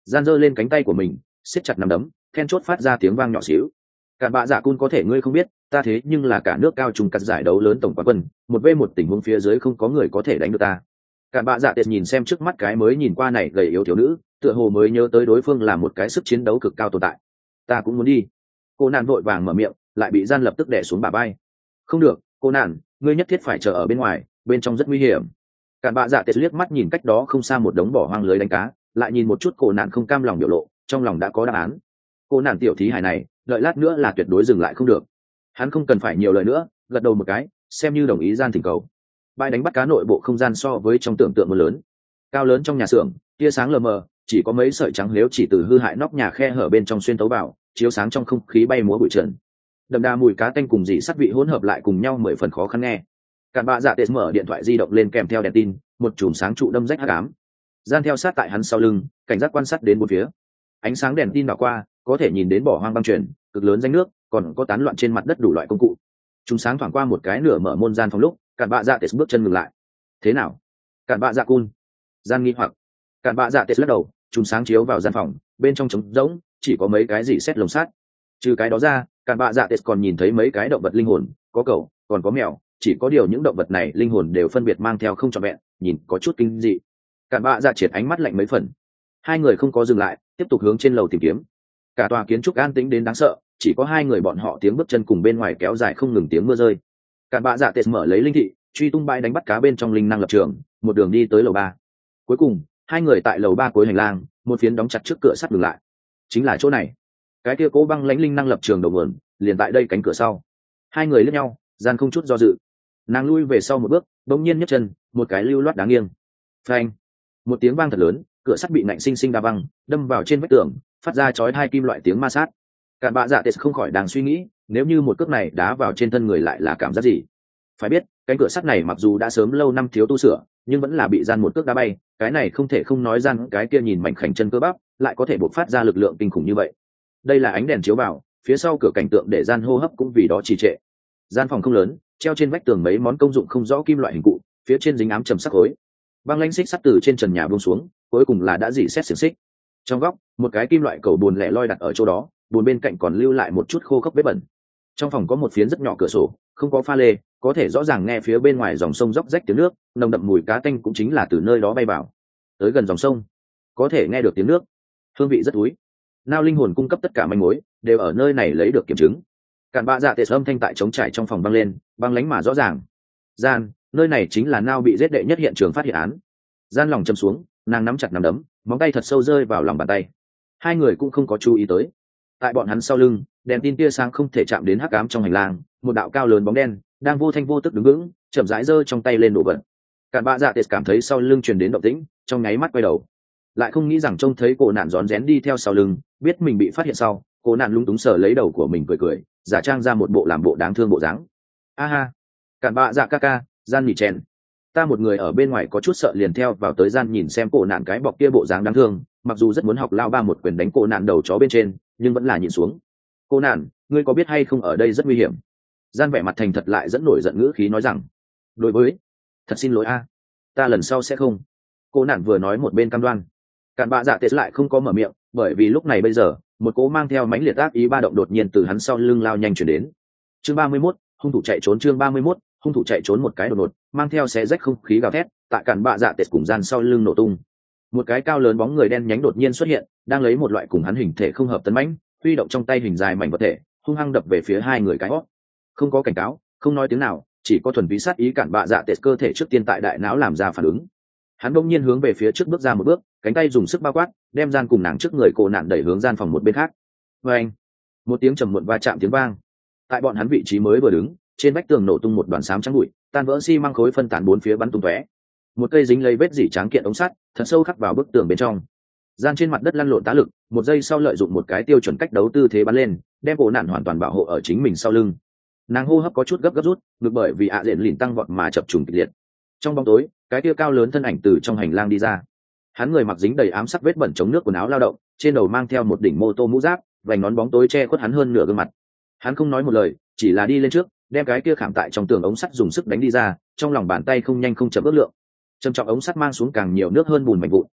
[SPEAKER 1] Gian giơ lên cánh tay của mình, siết chặt nắm đấm, then chốt phát ra tiếng vang nhỏ xíu. Cản bạ dạ cun có thể ngươi không biết, ta thế nhưng là cả nước cao trùng cắt giải đấu lớn tổng quán quân, một v một tình huống phía dưới không có người có thể đánh được ta. Cản bạ dạ tệt nhìn xem trước mắt cái mới nhìn qua này gầy yếu thiếu nữ, tựa hồ mới nhớ tới đối phương là một cái sức chiến đấu cực cao tồn tại. Ta cũng muốn đi. Cô nạn vội vàng mở miệng, lại bị Gian lập tức đè xuống bả vai. Không được, cô nạn, ngươi nhất thiết phải chờ ở bên ngoài, bên trong rất nguy hiểm. Cản bạ dạ tệt liếc mắt nhìn cách đó không xa một đống bỏ hoang lưới đánh cá, lại nhìn một chút cô nạn không cam lòng biểu lộ, trong lòng đã có đáp án. Cô nạn tiểu thí hài này, đợi lát nữa là tuyệt đối dừng lại không được. Hắn không cần phải nhiều lời nữa, gật đầu một cái, xem như đồng ý Gian thỉnh cầu. Bãi đánh bắt cá nội bộ không gian so với trong tưởng tượng một lớn, cao lớn trong nhà xưởng, tia sáng lờ mờ, chỉ có mấy sợi trắng nếu chỉ từ hư hại nóc nhà khe hở bên trong xuyên tấu vào, chiếu sáng trong không khí bay múa bụi trần. Đậm đà mùi cá tanh cùng dị sắt vị hỗn hợp lại cùng nhau 10 phần khó khăn nghe. Cản bạ dạ tệ mở điện thoại di động lên kèm theo đèn tin, một chùm sáng trụ đâm rách hắc ám. Gian theo sát tại hắn sau lưng, cảnh giác quan sát đến bốn phía. Ánh sáng đèn tin đảo qua, có thể nhìn đến bỏ hoang băng chuyển, cực lớn rãnh nước, còn có tán loạn trên mặt đất đủ loại công cụ. Chúng sáng thoảng qua một cái nửa mở môn gian phòng lúc, Cản bạ dạ tệ bước chân ngừng lại. Thế nào? Cản bạ dạ cun. Gian nghi hoặc. Cản bạ dạ tệ lắc đầu, chúng sáng chiếu vào gian phòng, bên trong trống rỗng, chỉ có mấy cái gì xét lồng sắt. Trừ cái đó ra, Cản bạ dạ tệ còn nhìn thấy mấy cái động vật linh hồn, có cẩu, còn có mèo, chỉ có điều những động vật này linh hồn đều phân biệt mang theo không trọn vẹn, nhìn có chút kinh dị. Cản bạ dạ triệt ánh mắt lạnh mấy phần. Hai người không có dừng lại, tiếp tục hướng trên lầu tìm kiếm. Cả tòa kiến trúc an tĩnh đến đáng sợ, chỉ có hai người bọn họ tiếng bước chân cùng bên ngoài kéo dài không ngừng tiếng mưa rơi. Cản bạ dạ tệ mở lấy linh thị, truy tung bãi đánh bắt cá bên trong linh năng lập trường, một đường đi tới lầu 3. Cuối cùng, hai người tại lầu 3 cuối hành lang, một phiến đóng chặt trước cửa sắt dừng lại. Chính là chỗ này. Cái kia cố băng lãnh linh năng lập trường đầu nguồn, liền tại đây cánh cửa sau. Hai người liếc nhau, Gian không chút do dự. Nàng lui về sau một bước, bỗng nhiên nhấc chân, một cái lưu loát đáng nghiêng. Phanh! Một tiếng vang thật lớn, cửa sắt bị nạnh sinh sinh đa văng, đâm vào trên vách tường, phát ra chói tai kim loại tiếng ma sát. Cản bạ dạ tệ không khỏi đang suy nghĩ, nếu như một cước này đá vào trên thân người lại là cảm giác gì. Phải biết, cánh cửa sắt này mặc dù đã sớm lâu năm thiếu tu sửa, nhưng vẫn là bị Gian một cước đá bay, cái này không thể không nói Gian cái kia nhìn mảnh khảnh chân cơ bắp, lại có thể bộc phát ra lực lượng kinh khủng như vậy. Đây là ánh đèn chiếu vào, phía sau cửa cảnh tượng để Gian hô hấp cũng vì đó trì trệ. Gian phòng không lớn, treo trên vách tường mấy món công dụng không rõ kim loại hình cụ, phía trên dính ám trầm sắc khối. Băng lãnh xích sắt từ trên trần nhà buông xuống, cuối cùng là đã dỉ xét xiềng xích. Trong góc, một cái kim loại cầu buồn lẻ loi đặt ở chỗ đó, buồn bên cạnh còn lưu lại một chút khô khốc vết bẩn. Trong phòng có một phiến rất nhỏ cửa sổ, không có pha lê, có thể rõ ràng nghe phía bên ngoài dòng sông róc rách tiếng nước, nồng đậm mùi cá tanh cũng chính là từ nơi đó bay vào. Tới gần dòng sông, có thể nghe được tiếng nước, hương vị rất úi. Nao linh hồn cung cấp tất cả manh mối, đều ở nơi này lấy được kiểm chứng. Cản bạ dạ tệ âm thanh tại trống trải trong phòng băng lên, băng lánh mà rõ ràng. Gian, nơi này chính là Nao bị giết đệ nhất hiện trường phát hiện án. Gian lòng châm xuống, nàng nắm chặt nắm đấm, móng tay thật sâu rơi vào lòng bàn tay. Hai người cũng không có chú ý tới. Tại bọn hắn sau lưng, đèn tin tia sáng không thể chạm đến hắc ám trong hành lang, một đạo cao lớn bóng đen đang vô thanh vô tức đứng vững, chậm rãi giơ trong tay lên đổ vật. Cản bạ dạ tệ cảm thấy sau lưng truyền đến động tĩnh, trong nháy mắt quay đầu, lại không nghĩ rằng trông thấy cô nạn rón rén đi theo sau lưng, biết mình bị phát hiện sau, cô nạn lúng túng sờ lấy đầu của mình cười cười, giả trang ra một bộ làm bộ đáng thương bộ dáng. A ha, Cản bạ dạ ca ca, Gian nhỉ chèn. Ta một người ở bên ngoài có chút sợ liền theo vào tới Gian nhìn xem cô nạn cái bọc kia bộ dáng đáng thương, mặc dù rất muốn học lao ba một quyền đánh cô nạn đầu chó bên trên, nhưng vẫn là nhịn xuống. Cô nạn, ngươi có biết hay không ở đây rất nguy hiểm. Gian vẻ mặt thành thật lại dẫn nổi giận ngữ khí nói rằng, đối với, thật xin lỗi a, ta lần sau sẽ không. Cô nạn vừa nói một bên cam đoan. Cản bạ dạ tệ lại không có mở miệng, bởi vì lúc này bây giờ, một cỗ mang theo mãnh liệt ác ý ba động đột nhiên từ hắn sau lưng lao nhanh chuyển đến. Chương 31, hung thủ chạy trốn. Chương 31, hung thủ chạy trốn một cái đột ngột, mang theo xé rách không khí gào thét, tại Cản bạ dạ tệ cùng Gian sau lưng nổ tung. Một cái cao lớn bóng người đen nhánh đột nhiên xuất hiện, đang lấy một loại cùng hắn hình thể không hợp tấn mãnh, huy động trong tay hình dài mảnh vật thể, hung hăng đập về phía hai người cái hót. Không có cảnh cáo, không nói tiếng nào, chỉ có thuần túy sát ý. Cản bạ dạ tệ cơ thể trước tiên tại đại não làm ra phản ứng. Hắn bỗng nhiên hướng về phía trước bước ra một bước, cánh tay dùng sức bao quát, đem Gian cùng nàng trước người cô nạn đẩy hướng gian phòng một bên khác. Và anh, một tiếng trầm muộn va chạm tiếng vang. Tại bọn hắn vị trí mới vừa đứng, trên vách tường nổ tung một đoàn xám trắng bụi, tan vỡ xi măng khối phân tán bốn phía bắn tung tóe. Một cây dính lấy vết dỉ tráng kiện ống sắt, thật sâu khắc vào bức tường bên trong. Gian trên mặt đất lăn lộn tá lực, một giây sau lợi dụng một cái tiêu chuẩn cách đấu tư thế bắn lên, đem cô nạn hoàn toàn bảo hộ ở chính mình sau lưng. Nàng hô hấp có chút gấp rút, ngược bởi vì diện lìn tăng vọt mà chập trùng kịch liệt. Trong bóng tối, cái kia cao lớn thân ảnh từ trong hành lang đi ra. Hắn người mặc dính đầy ám sắc vết bẩn chống nước quần áo lao động, trên đầu mang theo một đỉnh mô tô mũ giáp, vành nón bóng tối che khuất hắn hơn nửa gương mặt. Hắn không nói một lời, chỉ là đi lên trước, đem cái kia khảm tại trong tường ống sắt dùng sức đánh đi ra, trong lòng bàn tay không nhanh không chậm ước lượng. Trầm trọng ống sắt mang xuống càng nhiều nước hơn bùn mảnh vụn.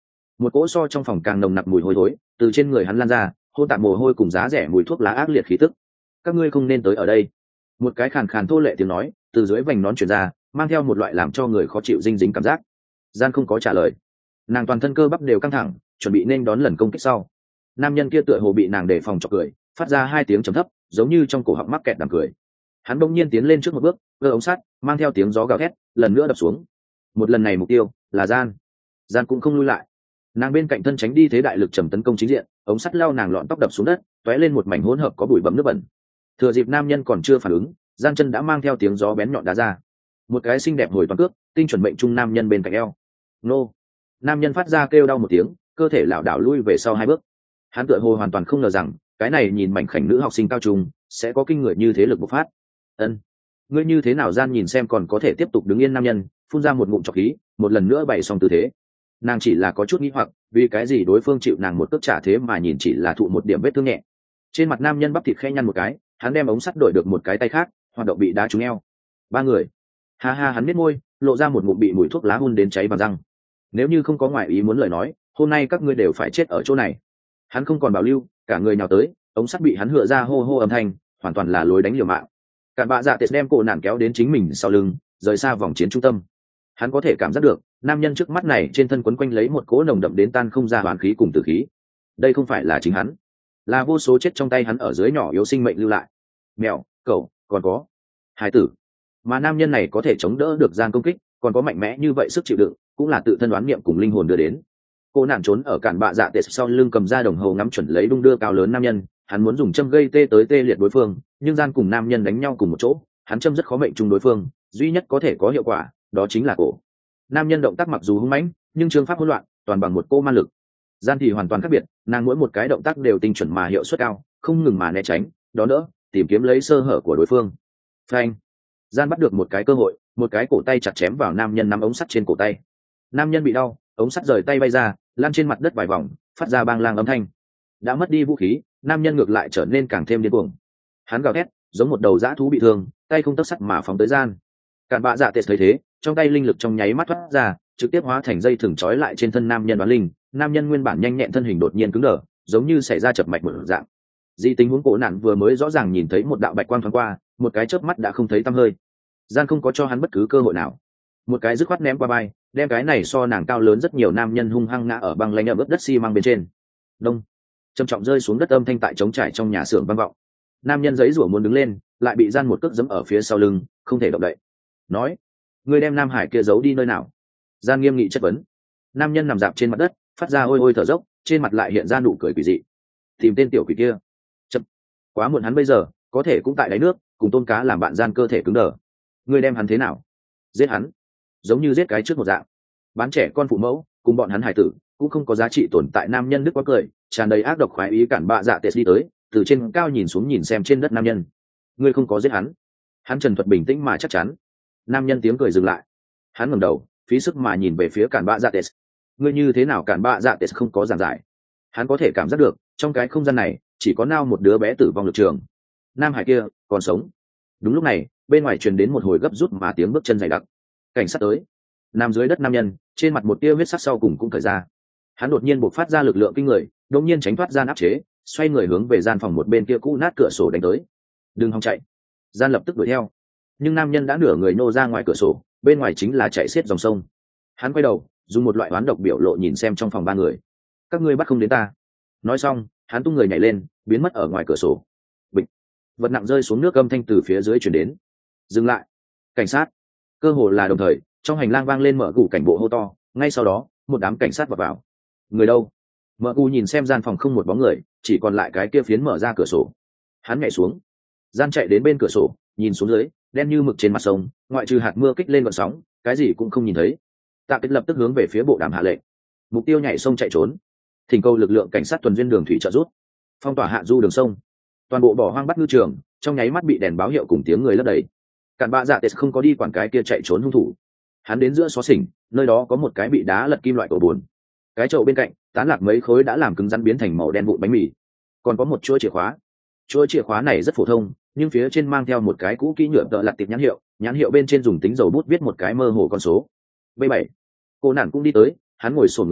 [SPEAKER 1] Một cỗ so trong phòng càng nồng nặc mùi hôi thối từ trên người hắn lan ra, hôn tạp mồ hôi cùng giá rẻ mùi thuốc lá ác liệt khí tức. Các ngươi không nên tới ở đây. Một cái khàn khàn thô lệ tiếng nói từ dưới vành nón truyền ra, mang theo một loại làm cho người khó chịu dinh dính cảm giác. Gian không có trả lời, nàng toàn thân cơ bắp đều căng thẳng, chuẩn bị nên đón lần công kích sau. Nam nhân kia tựa hồ bị nàng đề phòng chọc cười, phát ra 2 tiếng trầm thấp, giống như trong cổ họng mắc kẹt đằng cười. Hắn bỗng nhiên tiến lên trước một bước, giơ ống sắt, mang theo tiếng gió gào thét, lần nữa đập xuống. Một lần này mục tiêu là Gian. Gian cũng không lui lại, nàng bên cạnh thân tránh đi thế đại lực trầm tấn công chính diện, ống sắt lao nàng lọn tóc đập xuống đất, tóe lên một mảnh hỗn hợp có bụi bặm nước bẩn. Thừa dịp nam nhân còn chưa phản ứng, Gian chân đã mang theo tiếng gió bén nhọn đá ra. Một cái xinh đẹp hồi toàn cước, tinh chuẩn mệnh trung nam nhân bên cạnh eo. Nô! Nam nhân phát ra kêu đau một tiếng, cơ thể lảo đảo lui về sau 2 bước. Hắn tựa hồ hoàn toàn không ngờ rằng cái này nhìn mảnh khảnh nữ học sinh cao trung sẽ có kinh người như thế lực bộc phát. Ân, ngươi như thế nào? Gian nhìn xem còn có thể tiếp tục đứng yên nam nhân, phun ra một ngụm trọc khí, một lần nữa bày xong tư thế. Nàng chỉ là có chút nghi hoặc, vì cái gì đối phương chịu nàng một cước trả thế mà nhìn chỉ là thụ một điểm vết thương nhẹ. Trên mặt nam nhân bắp thịt khẽ nhăn một cái, hắn đem ống sắt đổi được một cái tay khác, hoạt động bị đá trúng eo. 3 người. Ha ha, hắn biết môi, lộ ra một ngụm bị mùi thuốc lá hun đến cháy vào răng. Nếu như không có ngoại ý muốn lời nói, hôm nay các ngươi đều phải chết ở chỗ này. Hắn không còn bảo lưu, cả người nhào tới, ống sắt bị hắn hựa ra hô hô âm thanh, hoàn toàn là lối đánh liều mạng. Cản bạ dạ tệt đem cổ nạn kéo đến chính mình sau lưng, rời xa vòng chiến trung tâm. Hắn có thể cảm giác được nam nhân trước mắt này trên thân quấn quanh lấy một cỗ nồng đậm đến tan không ra hoàn khí cùng tử khí. Đây không phải là chính hắn, là vô số chết trong tay hắn ở dưới nhỏ yếu sinh mệnh lưu lại. Mèo, cậu, còn có hải tử. Mà nam nhân này có thể chống đỡ được Gian công kích, còn có mạnh mẽ như vậy sức chịu đựng, cũng là tự thân đoán niệm cùng linh hồn đưa đến. Cô nạn trốn ở cản bạ dạ tệ sau lưng cầm ra đồng hồ ngắm chuẩn lấy đung đưa cao lớn nam nhân, hắn muốn dùng châm gây tê tới tê liệt đối phương, nhưng Gian cùng nam nhân đánh nhau cùng một chỗ, hắn châm rất khó mệnh chung đối phương, duy nhất có thể có hiệu quả đó chính là cổ. Nam nhân động tác mặc dù hung mãnh, nhưng chương pháp hỗn loạn, toàn bằng một cô ma lực. Gian thì hoàn toàn khác biệt, nàng mỗi một cái động tác đều tinh chuẩn mà hiệu suất cao, không ngừng mà né tránh, đó đỡ, tìm kiếm lấy sơ hở của đối phương. Phanh! Gian bắt được một cái cơ hội, một cái cổ tay chặt chém vào nam nhân nắm ống sắt trên cổ tay. Nam nhân bị đau, ống sắt rời tay bay ra, lăn trên mặt đất vài vòng, phát ra bang lang âm thanh. Đã mất đi vũ khí, nam nhân ngược lại trở nên càng thêm điên cuồng. Hắn gào thét, giống một đầu dã thú bị thương, tay không tấc sắt mà phóng tới Gian. Cản bạ dạ tệt thấy thế, trong tay linh lực trong nháy mắt thoát ra, trực tiếp hóa thành dây thừng trói lại trên thân nam nhân đoán linh. Nam nhân nguyên bản nhanh nhẹn thân hình đột nhiên cứng đờ, giống như xảy ra chập mạch một dạng. Dị tình huống cổ nạn vừa mới rõ ràng nhìn thấy một đạo bạch quang thoáng qua, một cái chớp mắt đã không thấy tăm hơi. Gian không có cho hắn bất cứ cơ hội nào, một cái dứt khoát ném qua bay, đem cái này so nàng cao lớn rất nhiều nam nhân hung hăng ngã ở băng lanh ẩm ướt đất xi măng bên trên. Đông, trầm trọng rơi xuống đất, âm thanh tại trống trải trong nhà xưởng vang vọng. Nam nhân giấy rủa muốn đứng lên, lại bị Gian một cước giẫm ở phía sau lưng, không thể động đậy. Nói, ngươi đem Nam Hải kia giấu đi nơi nào? Gian nghiêm nghị chất vấn. Nam nhân nằm dạp trên mặt đất, phát ra ôi ôi thở dốc, trên mặt lại hiện ra nụ cười quỷ dị. Tìm tên tiểu quỷ kia. Chậm, quá muộn, hắn bây giờ có thể cũng tại đáy nước, cùng tôm cá làm bạn. Gian cơ thể cứng đờ. Ngươi đem hắn thế nào? Giết hắn, giống như giết cái trước một dạng. Bán trẻ con phụ mẫu, cùng bọn hắn hải tử cũng không có giá trị tồn tại. Nam nhân đức quá cười, tràn đầy ác độc khoái ý. Cản bạ dạ tệt đi tới, từ trên cao nhìn xuống nhìn xem trên đất nam nhân. Ngươi không có giết hắn. Hắn trần thuật bình tĩnh mà chắc chắn. Nam nhân tiếng cười dừng lại, hắn ngẩng đầu, phí sức mà nhìn về phía cản bạ dạ tệt. Ngươi như thế nào? Cản bạ dạ tệt không có giảng giải. Hắn có thể cảm giác được trong cái không gian này chỉ có nao một đứa bé tử vong lực trường. Nam Hải kia còn sống. Đúng lúc này, bên ngoài truyền đến một hồi gấp rút mà tiếng bước chân dày đặc. Cảnh sát tới. Nằm dưới đất nam nhân, trên mặt một tia huyết sắc sau cùng cũng cởi ra. Hắn đột nhiên bộc phát ra lực lượng kinh người, đột nhiên tránh thoát Gian áp chế, xoay người hướng về gian phòng một bên kia cũ nát cửa sổ đánh tới. Đừng hòng chạy. Gian lập tức đuổi theo, nhưng nam nhân đã nửa người nô ra ngoài cửa sổ, bên ngoài chính là chạy xiết dòng sông. Hắn quay đầu, dùng một loại oán độc biểu lộ nhìn xem trong phòng 3 người. Các ngươi bắt không đến ta. Nói xong, hắn tung người nhảy lên, biến mất ở ngoài cửa sổ. Bịch. Vật nặng rơi xuống nước, âm thanh từ phía dưới truyền đến. Dừng lại. Cảnh sát. Cơ hồ là đồng thời, trong hành lang vang lên mở gù cảnh bộ hô to, ngay sau đó, một đám cảnh sát vọt vào. Người đâu? Mở gù nhìn xem gian phòng không một bóng người, chỉ còn lại cái kia phiến mở ra cửa sổ. Hắn nhảy xuống. Gian chạy đến bên cửa sổ, nhìn xuống dưới, đen như mực trên mặt sông, ngoại trừ hạt mưa kích lên gợn sóng, cái gì cũng không nhìn thấy. Tạ Kích lập tức hướng về phía bộ đàm hạ lệnh. Mục tiêu nhảy sông chạy trốn. Thỉnh cầu lực lượng cảnh sát tuần duyên đường thủy trợ giúp. Phong tỏa hạ du đường sông. Toàn bộ bỏ hoang bắt ngư trường, trong nháy mắt bị đèn báo hiệu cùng tiếng người lấp đầy. Cản bạ dạ tệ không có đi quản cái kia chạy trốn hung thủ. Hắn đến giữa xó xỉnh, nơi đó có một cái bị đá lật kim loại tổ buồn. Cái chậu bên cạnh tán lạc mấy khối đã làm cứng rắn biến thành màu đen vụn bánh mì. Còn có một chuỗi chìa khóa. Chuỗi chìa khóa này rất phổ thông, nhưng phía trên mang theo một cái cũ kỹ nhựa tợ lặt tiệp nhãn hiệu bên trên dùng tính dầu bút viết một cái mơ hồ con số B7. Cô nản cũng đi tới, hắn ngồi xổm người xuống,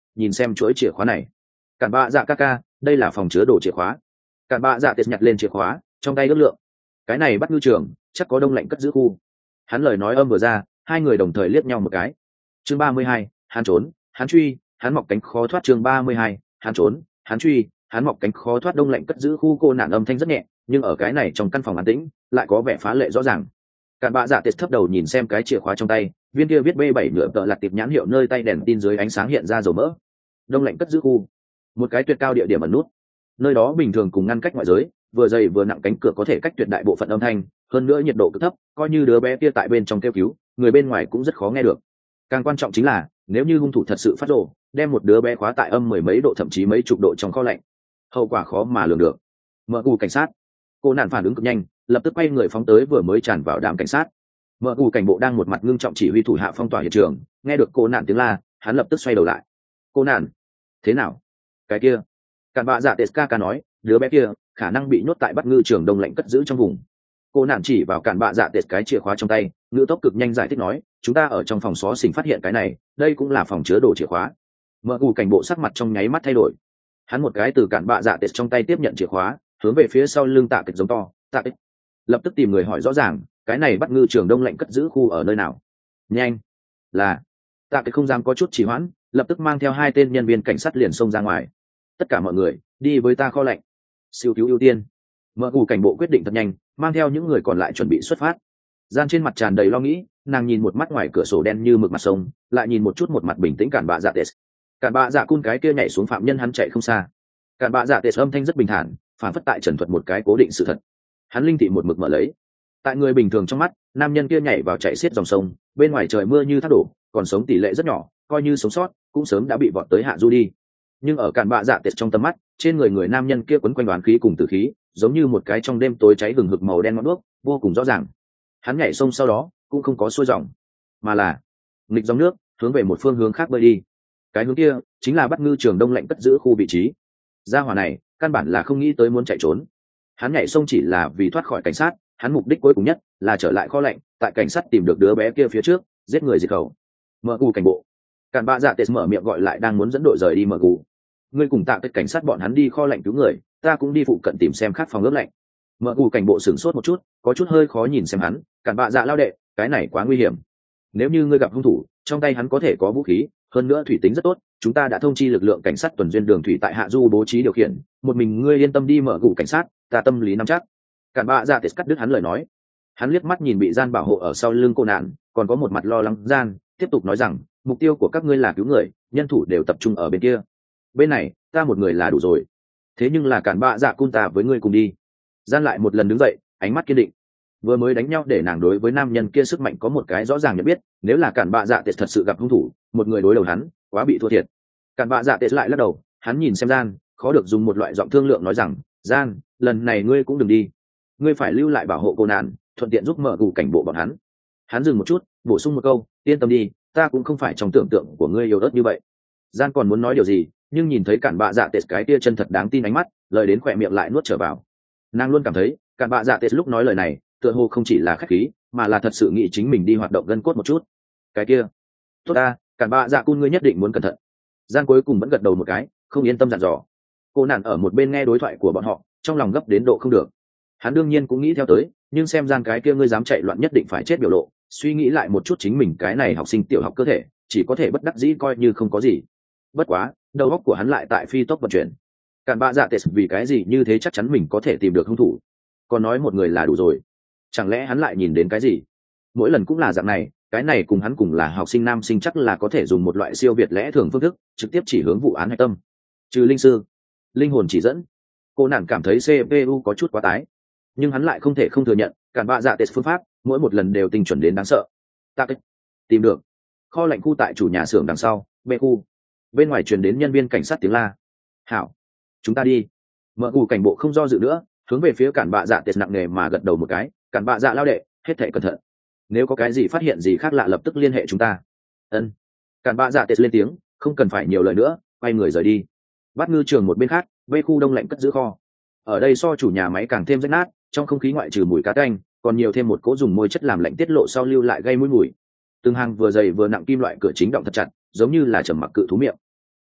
[SPEAKER 1] nhìn xem chuỗi chìa khóa này. Cản bạ dạ ca ca, đây là phòng chứa đồ chìa khóa. Cản bạ dạ tệt nhặt lên chìa khóa, trong tay ước lượng. Cái này bắt ngư trường, chắc có đông lạnh cất giữ khu. Hắn lời nói âm vừa ra, hai người đồng thời liếc nhau một cái. Chương 32, hắn trốn, hắn truy, hắn mọc cánh khó thoát. Chương 32, hắn trốn, hắn truy, hắn mọc cánh khó thoát. Đông lạnh cất giữ khu. Cô nạn âm thanh rất nhẹ, nhưng ở cái này trong căn phòng an tĩnh lại có vẻ phá lệ rõ ràng. Cản bạ dạ tệt thấp đầu nhìn xem cái chìa khóa trong tay, viên kia viết B7 nhựa tợ lặt tiệp nhãn hiệu nơi tay đèn tin dưới ánh sáng hiện ra dầu mỡ. Đông lạnh cất giữ khu, một cái tuyệt cao địa điểm ẩn nút. Nơi đó bình thường cùng ngăn cách ngoại giới, vừa dày vừa nặng cánh cửa có thể cách tuyệt đại bộ phận âm thanh, hơn nữa nhiệt độ cực thấp, coi như đứa bé kia tại bên trong kêu cứu, người bên ngoài cũng rất khó nghe được. Càng quan trọng chính là, nếu như hung thủ thật sự phát rồ, đem một đứa bé khóa tại âm mười mấy độ thậm chí mấy chục độ trong kho lạnh, hậu quả khó mà lường được. Mở cù cảnh sát. Cô nạn phản ứng cực nhanh, lập tức quay người phóng tới vừa mới tràn vào đám cảnh sát. Mở cù cảnh bộ đang một mặt ngưng trọng chỉ huy thủ hạ phong tỏa hiện trường, nghe được cô nạn tiếng la, hắn lập tức xoay đầu lại. Cô nạn, thế nào? Cái kia. Cản bạ dạ tết ca nói, đứa bé kia khả năng bị nhốt tại bắt ngư trường đông lạnh cất giữ trong vùng. Cô nạn chỉ vào cản bạ dạ tết cái chìa khóa trong tay, ngữ tốc cực nhanh giải thích nói, chúng ta ở trong phòng xó xỉnh phát hiện cái này, đây cũng là phòng chứa đồ chìa khóa. Mở cù cảnh bộ sắc mặt trong nháy mắt thay đổi. Hắn một cái từ cản bạ dạ tết trong tay tiếp nhận chìa khóa, hướng về phía sau lưng tạ kịch giống to, tạ kịch. Lập tức tìm người hỏi rõ ràng, cái này bắt ngư trường đông lạnh cất giữ khu ở nơi nào. Nhanh. Là. Tạ kịch không dám có chút trì hoãn, lập tức mang theo hai tên nhân viên cảnh sát liền xông ra ngoài. Tất cả mọi người đi với ta kho lạnh. Siêu cứu ưu tiên. Mở cù cảnh bộ quyết định thật nhanh, mang theo những người còn lại chuẩn bị xuất phát. Gian trên mặt tràn đầy lo nghĩ, nàng nhìn một mắt ngoài cửa sổ đen như mực mặt sông, lại nhìn một chút một mặt bình tĩnh cản bạ dạ tết. Cản bạ dạ cun cái kia nhảy xuống phạm nhân hắn chạy không xa. Cản bạ dạ tết âm thanh rất bình thản, phản phất tại trần thuật một cái cố định sự thật. Hắn linh thị một mực mở lấy. Tại người bình thường trong mắt, nam nhân kia nhảy vào chạy xiết dòng sông, bên ngoài trời mưa như thác đổ, còn sống tỷ lệ rất nhỏ, coi như sống sót cũng sớm đã bị vọt tới hạ du đi. Nhưng ở cản bạ dạ tết trong tầm mắt, trên người nam nhân kia quấn quanh đoán khí cùng tử khí, giống như một cái trong đêm tối cháy hừng hực màu đen ngọn đuốc, vô cùng rõ ràng. Hắn nhảy sông sau đó cũng không có xuôi dòng, mà là nghịch dòng nước, hướng về một phương hướng khác bơi đi. Cái hướng kia chính là bắt ngư trường đông lạnh cất giữ khu vị trí. Gia hỏa này căn bản là không nghĩ tới muốn chạy trốn. Hắn nhảy sông chỉ là vì thoát khỏi cảnh sát, hắn mục đích cuối cùng nhất là trở lại kho lạnh, tại cảnh sát tìm được đứa bé kia phía trước, giết người diệt khẩu. Mở cù cảnh bộ. Cản bạ dạ tết mở miệng gọi lại đang muốn dẫn đội rời đi mở cù. Ngươi cùng tạ kết cảnh sát bọn hắn đi kho lạnh cứu người, ta cũng đi phụ cận tìm xem khác phòng ướp lạnh. Mở cù cảnh bộ sửng sốt một chút, có chút hơi khó nhìn xem hắn. Cản bạ dạ lao đệ, cái này quá nguy hiểm. Nếu như ngươi gặp hung thủ, trong tay hắn có thể có vũ khí, hơn nữa thủy tính rất tốt, chúng ta đã thông chi lực lượng cảnh sát tuần duyên đường thủy tại hạ du bố trí điều khiển, một mình ngươi yên tâm đi mở cù cảnh sát, ta tâm lý nắm chắc. Cản bạ dạ tết cắt đứt hắn lời nói. Hắn liếc mắt nhìn bị gian bảo hộ ở sau lưng cô nạn, còn có một mặt lo lắng gian, tiếp tục nói rằng, mục tiêu của các ngươi là cứu người, nhân thủ đều tập trung ở bên kia. Bên này ta một người là đủ rồi. Thế nhưng là cản bạ dạ cun ta với ngươi cùng đi. Gian lại một lần đứng dậy, ánh mắt kiên định. Vừa mới đánh nhau để nàng đối với nam nhân kia sức mạnh có một cái rõ ràng nhận biết, nếu là cản bạ dạ tết thật sự gặp hung thủ, một người đối đầu hắn, quá bị thua thiệt. Cản bạ dạ tết lại lắc đầu, hắn nhìn xem gian, khó được dùng một loại giọng thương lượng nói rằng, gian, lần này ngươi cũng đừng đi, ngươi phải lưu lại bảo hộ cô nạn, thuận tiện giúp mở cù cảnh bộ bọn hắn. Hắn dừng một chút, bổ sung một câu, yên tâm đi, ta cũng không phải trong tưởng tượng của ngươi yếu ớt như vậy. Gian còn muốn nói điều gì, nhưng nhìn thấy cản bạ dạ tết cái tia chân thật đáng tin ánh mắt, lời đến khỏe miệng lại nuốt trở vào. Nàng luôn cảm thấy cản bạ dạ tết lúc nói lời này tựa hồ không chỉ là khách khí, mà là thật sự nghĩ chính mình đi hoạt động gân cốt một chút. Cái kia tốt ta, cản bạ dạ cun ngươi nhất định muốn cẩn thận. Gian cuối cùng vẫn gật đầu một cái, không yên tâm dặn dò. Cô nạn ở một bên nghe đối thoại của bọn họ, trong lòng gấp đến độ không được. Hắn đương nhiên cũng nghĩ theo tới, nhưng xem gian cái kia ngươi dám chạy loạn nhất định phải chết biểu lộ, suy nghĩ lại một chút chính mình cái này học sinh tiểu học cơ thể, chỉ có thể bất đắc dĩ coi như không có gì. Bất quá đầu óc của hắn lại tại phi tốc vận chuyển. Cản bạ dạ tết vì cái gì như thế chắc chắn mình có thể tìm được hung thủ, còn nói một người là đủ rồi. Chẳng lẽ hắn lại nhìn đến cái gì? Mỗi lần cũng là dạng này, cái này cùng hắn cùng là học sinh nam sinh chắc là có thể dùng một loại siêu việt lẽ thường phương thức trực tiếp chỉ hướng vụ án hạch tâm. Trừ linh sư, linh hồn chỉ dẫn. Cô nàng cảm thấy CPU có chút quá tái, nhưng hắn lại không thể không thừa nhận cản bạ dạ tết phương pháp mỗi một lần đều tinh chuẩn đến đáng sợ. Ta tìm được kho lạnh khu tại chủ nhà xưởng đằng sau B khu. Bên ngoài truyền đến nhân viên cảnh sát tiếng la. Hảo, chúng ta đi. Mở cù cảnh bộ không do dự nữa, hướng về phía cản bạ dạ tết nặng nề mà gật đầu một cái. Cản bạ dạ lao đệ, hết thảy cẩn thận, nếu có cái gì phát hiện gì khác lạ lập tức liên hệ chúng ta. Ân. Cản bạ dạ tết lên tiếng, không cần phải nhiều lời nữa, quay người rời đi. Bắt ngư trường một bên khác, về khu đông lạnh cất giữ kho. Ở đây so chủ nhà máy càng thêm rách nát, trong không khí ngoại trừ mùi cá tanh, còn nhiều thêm một cỗ dùng môi chất làm lạnh tiết lộ sau lưu lại gây mũi mùi. Từng hàng vừa dày vừa nặng kim loại cửa chính động thật chặt, giống như là trầm mặc cự thú miệng.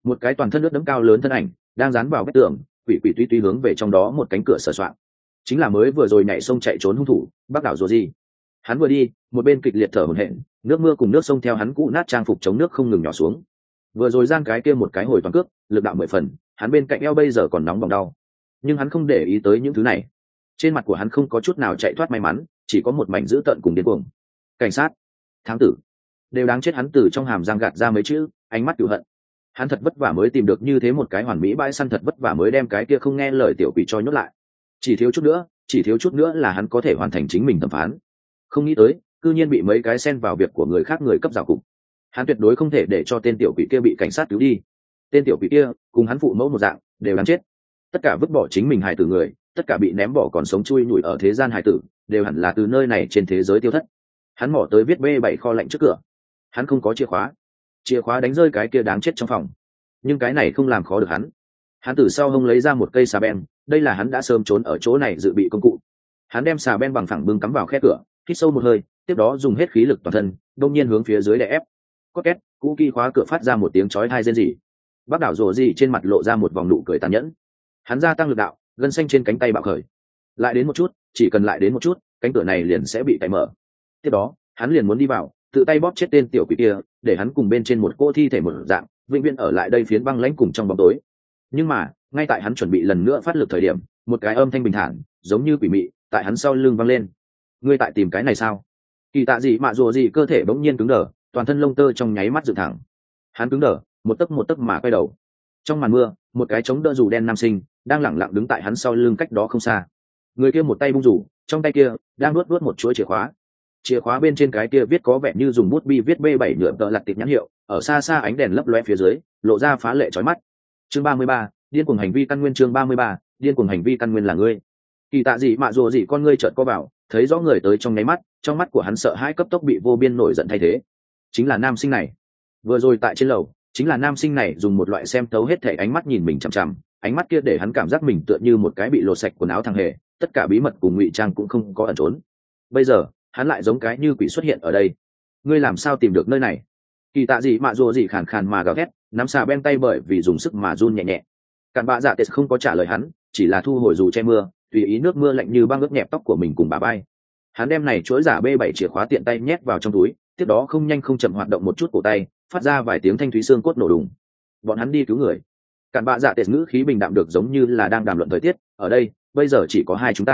[SPEAKER 1] một cái toàn thân nước đẫm cao lớn thân ảnh đang dán vào vách tường, quỷ quỷ tuy tuy hướng về trong đó một cánh cửa sờ soạng. Chính là mới vừa rồi nhảy sông chạy trốn hung thủ Bắc đảo rùa gì. Hắn vừa đi một bên kịch liệt thở hổn hển, nước mưa cùng nước sông theo hắn cũ nát trang phục chống nước không ngừng nhỏ xuống. Vừa rồi giang cái kia một cái hồi toàn cước, lực đạo 10 phần, hắn bên cạnh eo bây giờ còn nóng bỏng đau. Nhưng hắn không để ý tới những thứ này. Trên mặt của hắn không có chút nào chạy thoát may mắn, chỉ có một mảnh dữ tợn cùng điên cuồng. Cảnh sát, thám tử, đều đáng chết. Hắn từ trong hàm răng gạt ra mấy chữ, ánh mắt cừu hận. Hắn thật vất vả mới tìm được như thế một cái hoàn mỹ bãi săn, thật vất vả mới đem cái kia không nghe lời tiểu quỷ cho nhốt lại. Chỉ thiếu chút nữa là hắn có thể hoàn thành chính mình thẩm phán. Không nghĩ tới, cư nhiên bị mấy cái xen vào việc của người khác người cấp rào cục. Hắn tuyệt đối không thể để cho tên tiểu quỷ kia bị cảnh sát cứu đi. Tên tiểu quỷ kia cùng hắn phụ mẫu một dạng, đều đáng chết. Tất cả vứt bỏ chính mình hài tử người, tất cả bị ném bỏ còn sống chui nhủi ở thế gian hài tử, đều hẳn là từ nơi này trên thế giới tiêu thất. Hắn mò tới viết B7 kho lạnh trước cửa. Hắn không có chìa khóa đánh rơi cái kia đáng chết trong phòng. Nhưng cái này không làm khó được hắn. Hắn từ sau hông lấy ra một cây xà beng, đây là hắn đã sớm trốn ở chỗ này dự bị công cụ. Hắn đem xà beng bằng phẳng bưng cắm vào khe cửa, hít sâu một hơi, tiếp đó dùng hết khí lực toàn thân, đột nhiên hướng phía dưới đè ép. Có két, cũ kỹ khóa cửa phát ra một tiếng chói tai rên rỉ. Bác đảo rồ gì trên mặt lộ ra một vòng nụ cười tàn nhẫn. Hắn gia tăng lực đạo, gân xanh trên cánh tay bạo khởi. Lại đến một chút, chỉ cần lại đến một chút, cánh cửa này liền sẽ bị cạy mở. Tiếp đó, hắn liền muốn đi vào, tự tay bóp chết tên tiểu quỷ kia, để hắn cùng bên trên một cô thi thể một dạng, vĩnh viễn ở lại đây phiến băng lãnh cùng trong bóng tối. Nhưng mà, ngay tại hắn chuẩn bị lần nữa phát lực thời điểm, một cái âm thanh bình thản, giống như quỷ mị, tại hắn sau lưng vang lên. Ngươi tại tìm cái này sao? Kỳ tạ gì mạ rùa gì cơ thể bỗng nhiên cứng đờ, toàn thân lông tơ trong nháy mắt dựng thẳng. Hắn cứng đờ, một tấc mà quay đầu. Trong màn mưa, một cái chống đỡ dù đen nam sinh đang lẳng lặng đứng tại hắn sau lưng cách đó không xa. Người kia một tay bung rủ, trong tay kia đang nuốt một chuỗi chìa khóa. Chìa khóa bên trên cái kia viết có vẻ như dùng bút bi viết B7 nhựa tợ lật tiệp nhãn hiệu, ở xa xa ánh đèn lấp loe phía dưới, lộ ra phá lệ chói mắt. Chương 33, điên cuồng hành vi căn nguyên. Chương 33, điên cuồng hành vi căn nguyên là ngươi. Kỳ tạ gì mạ rùa gì con ngươi chợt co vào, thấy rõ người tới trong nháy mắt, trong mắt của hắn sợ hãi cấp tốc bị vô biên nổi giận thay thế. Chính là nam sinh này. Vừa rồi tại trên lầu, chính là nam sinh này dùng một loại xem thấu hết thể ánh mắt nhìn mình chằm chằm, ánh mắt kia để hắn cảm giác mình tựa như một cái bị lột sạch quần áo thằng hề, tất cả bí mật cùng ngụy trang cũng không có ẩn trốn. Bây giờ, hắn lại giống cái như quỷ xuất hiện ở đây. Ngươi làm sao tìm được nơi này? Kỳ tạ gì mạ rùa gì khàn khàn mà gào thét, nắm xà ben tay bởi vì dùng sức mà run nhẹ nhẹ. Cản bạ dạ tết không có trả lời hắn, chỉ là thu hồi dù che mưa, tùy ý nước mưa lạnh như băng ướt nhẹp tóc của mình cùng bà bay. Hắn đem này chuỗi giả B7 chìa khóa tiện tay nhét vào trong túi, tiếp đó không nhanh không chậm hoạt động một chút cổ tay, phát ra vài tiếng thanh thúy xương cốt nổ đùng. Bọn hắn đi cứu người. Cản bạ dạ tết ngữ khí bình đạm được giống như là đang đàm luận thời tiết, ở đây, bây giờ chỉ có hai chúng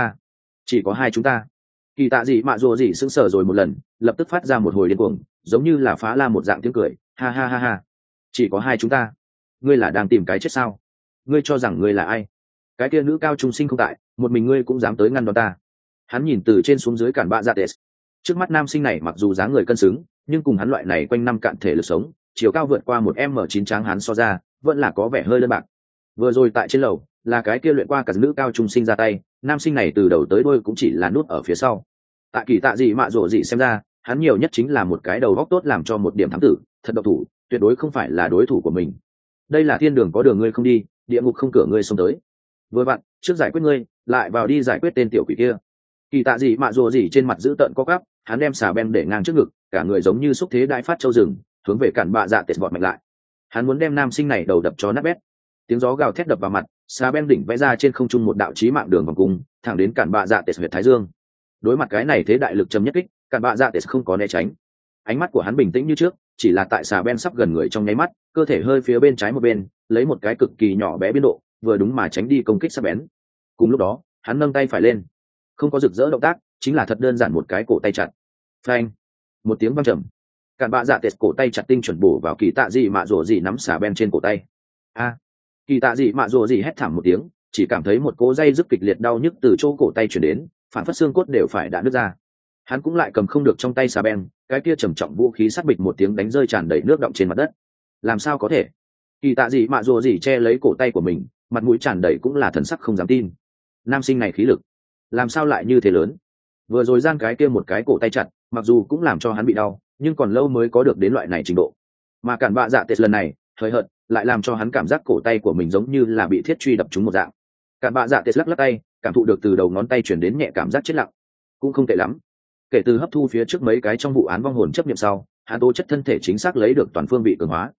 [SPEAKER 1] ta. Kỳ tạ gì mạ rùa gì sững sờ rồi một lần, lập tức phát ra một hồi điên cuồng, giống như là phá la một dạng tiếng cười, ha ha ha ha. Chỉ có hai chúng ta? Ngươi là đang tìm cái chết sao? Ngươi cho rằng ngươi là ai? Cái kia nữ cao trung sinh không tại, một mình ngươi cũng dám tới ngăn đón ta? Hắn nhìn từ trên xuống dưới cản bạ dạ tết. Trước mắt nam sinh này mặc dù dáng người cân xứng, nhưng cùng hắn loại này quanh năm cạn thể lực sống, chiều cao vượt qua một m9 tráng hắn so ra, vẫn là có vẻ hơi đơn bạc. Vừa rồi tại trên lầu, là cái kia luyện qua cả nữ cao trung sinh ra tay, nam sinh này từ đầu tới đuôi cũng chỉ là nút ở phía sau. Tại Kỳ tạ gì mạ rồ gì xem ra, hắn nhiều nhất chính là một cái đầu óc tốt làm cho một điểm thám tử, thật độc thủ, tuyệt đối không phải là đối thủ của mình. Đây là thiên đường có đường ngươi không đi, địa ngục không cửa ngươi xông tới. Vừa vặn, trước giải quyết ngươi, lại vào đi giải quyết tên tiểu quỷ kia. Kỳ tạ gì mạ rồ gì trên mặt giữ tợn có gắp, hắn đem xà ben để ngang trước ngực, cả người giống như xúc thế đại phát châu rừng, hướng về cản bạ dạ tết vọt mạnh lại. Hắn muốn đem nam sinh này đầu đập cho nát bét. Tiếng gió gào thét đập vào mặt, xà ben đỉnh vẽ ra trên không trung một đạo chí mạng đường vòng cung, thẳng đến cản bạ dạ tết huyệt thái dương. Đối mặt cái này thế đại lực trầm nhất kích, cản bạ dạ tết không có né tránh. Ánh mắt của hắn bình tĩnh như trước, chỉ là tại xà ben sắp gần người trong nháy mắt, cơ thể hơi phía bên trái một bên, lấy một cái cực kỳ nhỏ bé biên độ, vừa đúng mà tránh đi công kích sắc bén. Cùng lúc đó, hắn nâng tay phải lên, không có rực rỡ động tác, chính là thật đơn giản một cái cổ tay chặt. Phanh! Một tiếng vang trầm. Cản bạ dạ tết cổ tay chặt tinh chuẩn bổ vào Kỳ tạ dị mạ rồ dị nắm xà ben trên cổ tay. A! Kỳ tạ dị mạ rồ dị hét thảm một tiếng, chỉ cảm thấy một cỗ dây rất kịch liệt đau nhức từ chỗ cổ tay truyền đến, phản phất xương cốt đều phải đã nứt ra. Hắn cũng lại cầm không được trong tay xà ben, cái kia trầm trọng vũ khí sát bịch một tiếng đánh rơi tràn đầy nước đọng trên mặt đất. Làm sao có thể? Kỳ tạ dị mạ rồ dị che lấy cổ tay của mình, mặt mũi tràn đầy cũng là thần sắc không dám tin. Nam sinh này khí lực, làm sao lại như thế lớn? Vừa rồi giang cái kia một cái cổ tay chặt, mặc dù cũng làm cho hắn bị đau, nhưng còn lâu mới có được đến loại này trình độ. Mà cản bạ dạ tết lần này, hời hợt, lại làm cho hắn cảm giác cổ tay của mình giống như là bị thiết truy đập trúng một dạng. Cản bạ dạ tết lắc lắc tay, cảm thụ được từ đầu ngón tay chuyển đến nhẹ cảm giác chết lặng. Cũng không tệ lắm. Kể từ hấp thu phía trước mấy cái trong vụ án vong hồn chấp niệm sau, hắn tố chất thân thể chính xác lấy được toàn phương vị cường hóa.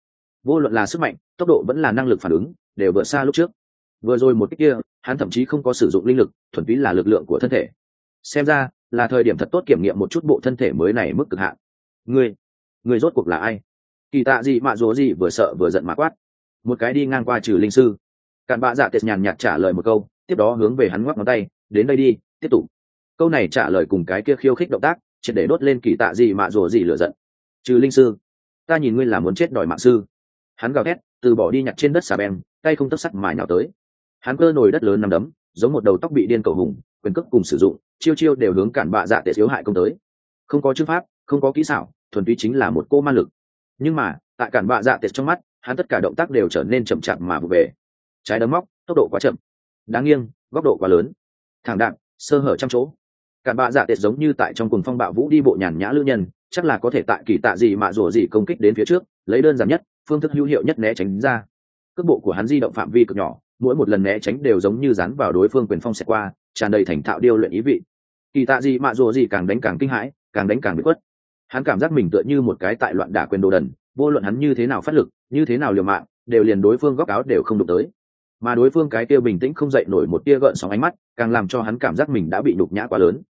[SPEAKER 1] vô luận là sức mạnh, tốc độ vẫn là năng lực phản ứng đều vượt xa lúc trước. Vừa rồi một cái kia hắn thậm chí không có sử dụng linh lực, thuần túy là lực lượng của thân thể. Xem ra là thời điểm thật tốt kiểm nghiệm một chút bộ thân thể mới này mức cực hạn. Ngươi rốt cuộc là ai? Kỳ tạ gì mạ dỗ gì vừa sợ vừa giận mà quát. Một cái đi ngang qua trừ linh sư. Cạn bạ dạ tệt nhàn nhạt trả lời một câu, tiếp đó hướng về hắn ngoắc ngón tay, đến đây đi, tiếp tục. Câu này trả lời cùng cái kia khiêu khích động tác triệt để đốt lên kỳ tạ gì mạ dỗ gì lửa giận. Trừ linh sư, ta nhìn ngươi là muốn chết đòi mạng sư. Hắn gào thét, từ bỏ đi nhặt trên đất xà beng, tay không tấc sắt mà nhào tới. Hắn cơ nồi đất lớn nằm đấm, giống một đầu tóc bị điên cầu hùng, quyền cước cùng sử dụng, chiêu chiêu đều hướng cản bạ dạ tệ yếu hại công tới. Không có chữ pháp, không có kỹ xảo, thuần túy chính là một cô ma lực. Nhưng mà tại cản bạ dạ tệ trong mắt, hắn tất cả động tác đều trở nên chậm chạp mà vụ về. Trái đấm móc, tốc độ quá chậm, đáng nghiêng, góc độ quá lớn, thẳng đạn, sơ hở trăm chỗ. Cản bạ dạ tệ giống như tại trong cuồng phong bạo vũ đi bộ nhàn nhã lữ nhân, chắc là có thể tại kỳ tạ gì mà rủa gì công kích đến phía trước, lấy đơn giản nhất, phương thức hữu hiệu nhất né tránh ra. Cước bộ của hắn di động phạm vi cực nhỏ, mỗi một lần né tránh đều giống như dán vào đối phương quyền phong xẹt qua, tràn đầy thành thạo điêu luyện ý vị. Kỳ tạ gì mạ rồ gì càng đánh càng kinh hãi, càng đánh càng bị quất. Hắn cảm giác mình tựa như một cái tại loạn đả quyền đồ đần, vô luận hắn như thế nào phát lực, như thế nào liều mạng, đều liền đối phương góc áo đều không đụng tới. Mà đối phương cái kia bình tĩnh không dậy nổi một tia gợn sóng ánh mắt, càng làm cho hắn cảm giác mình đã bị nhục nhã quá lớn.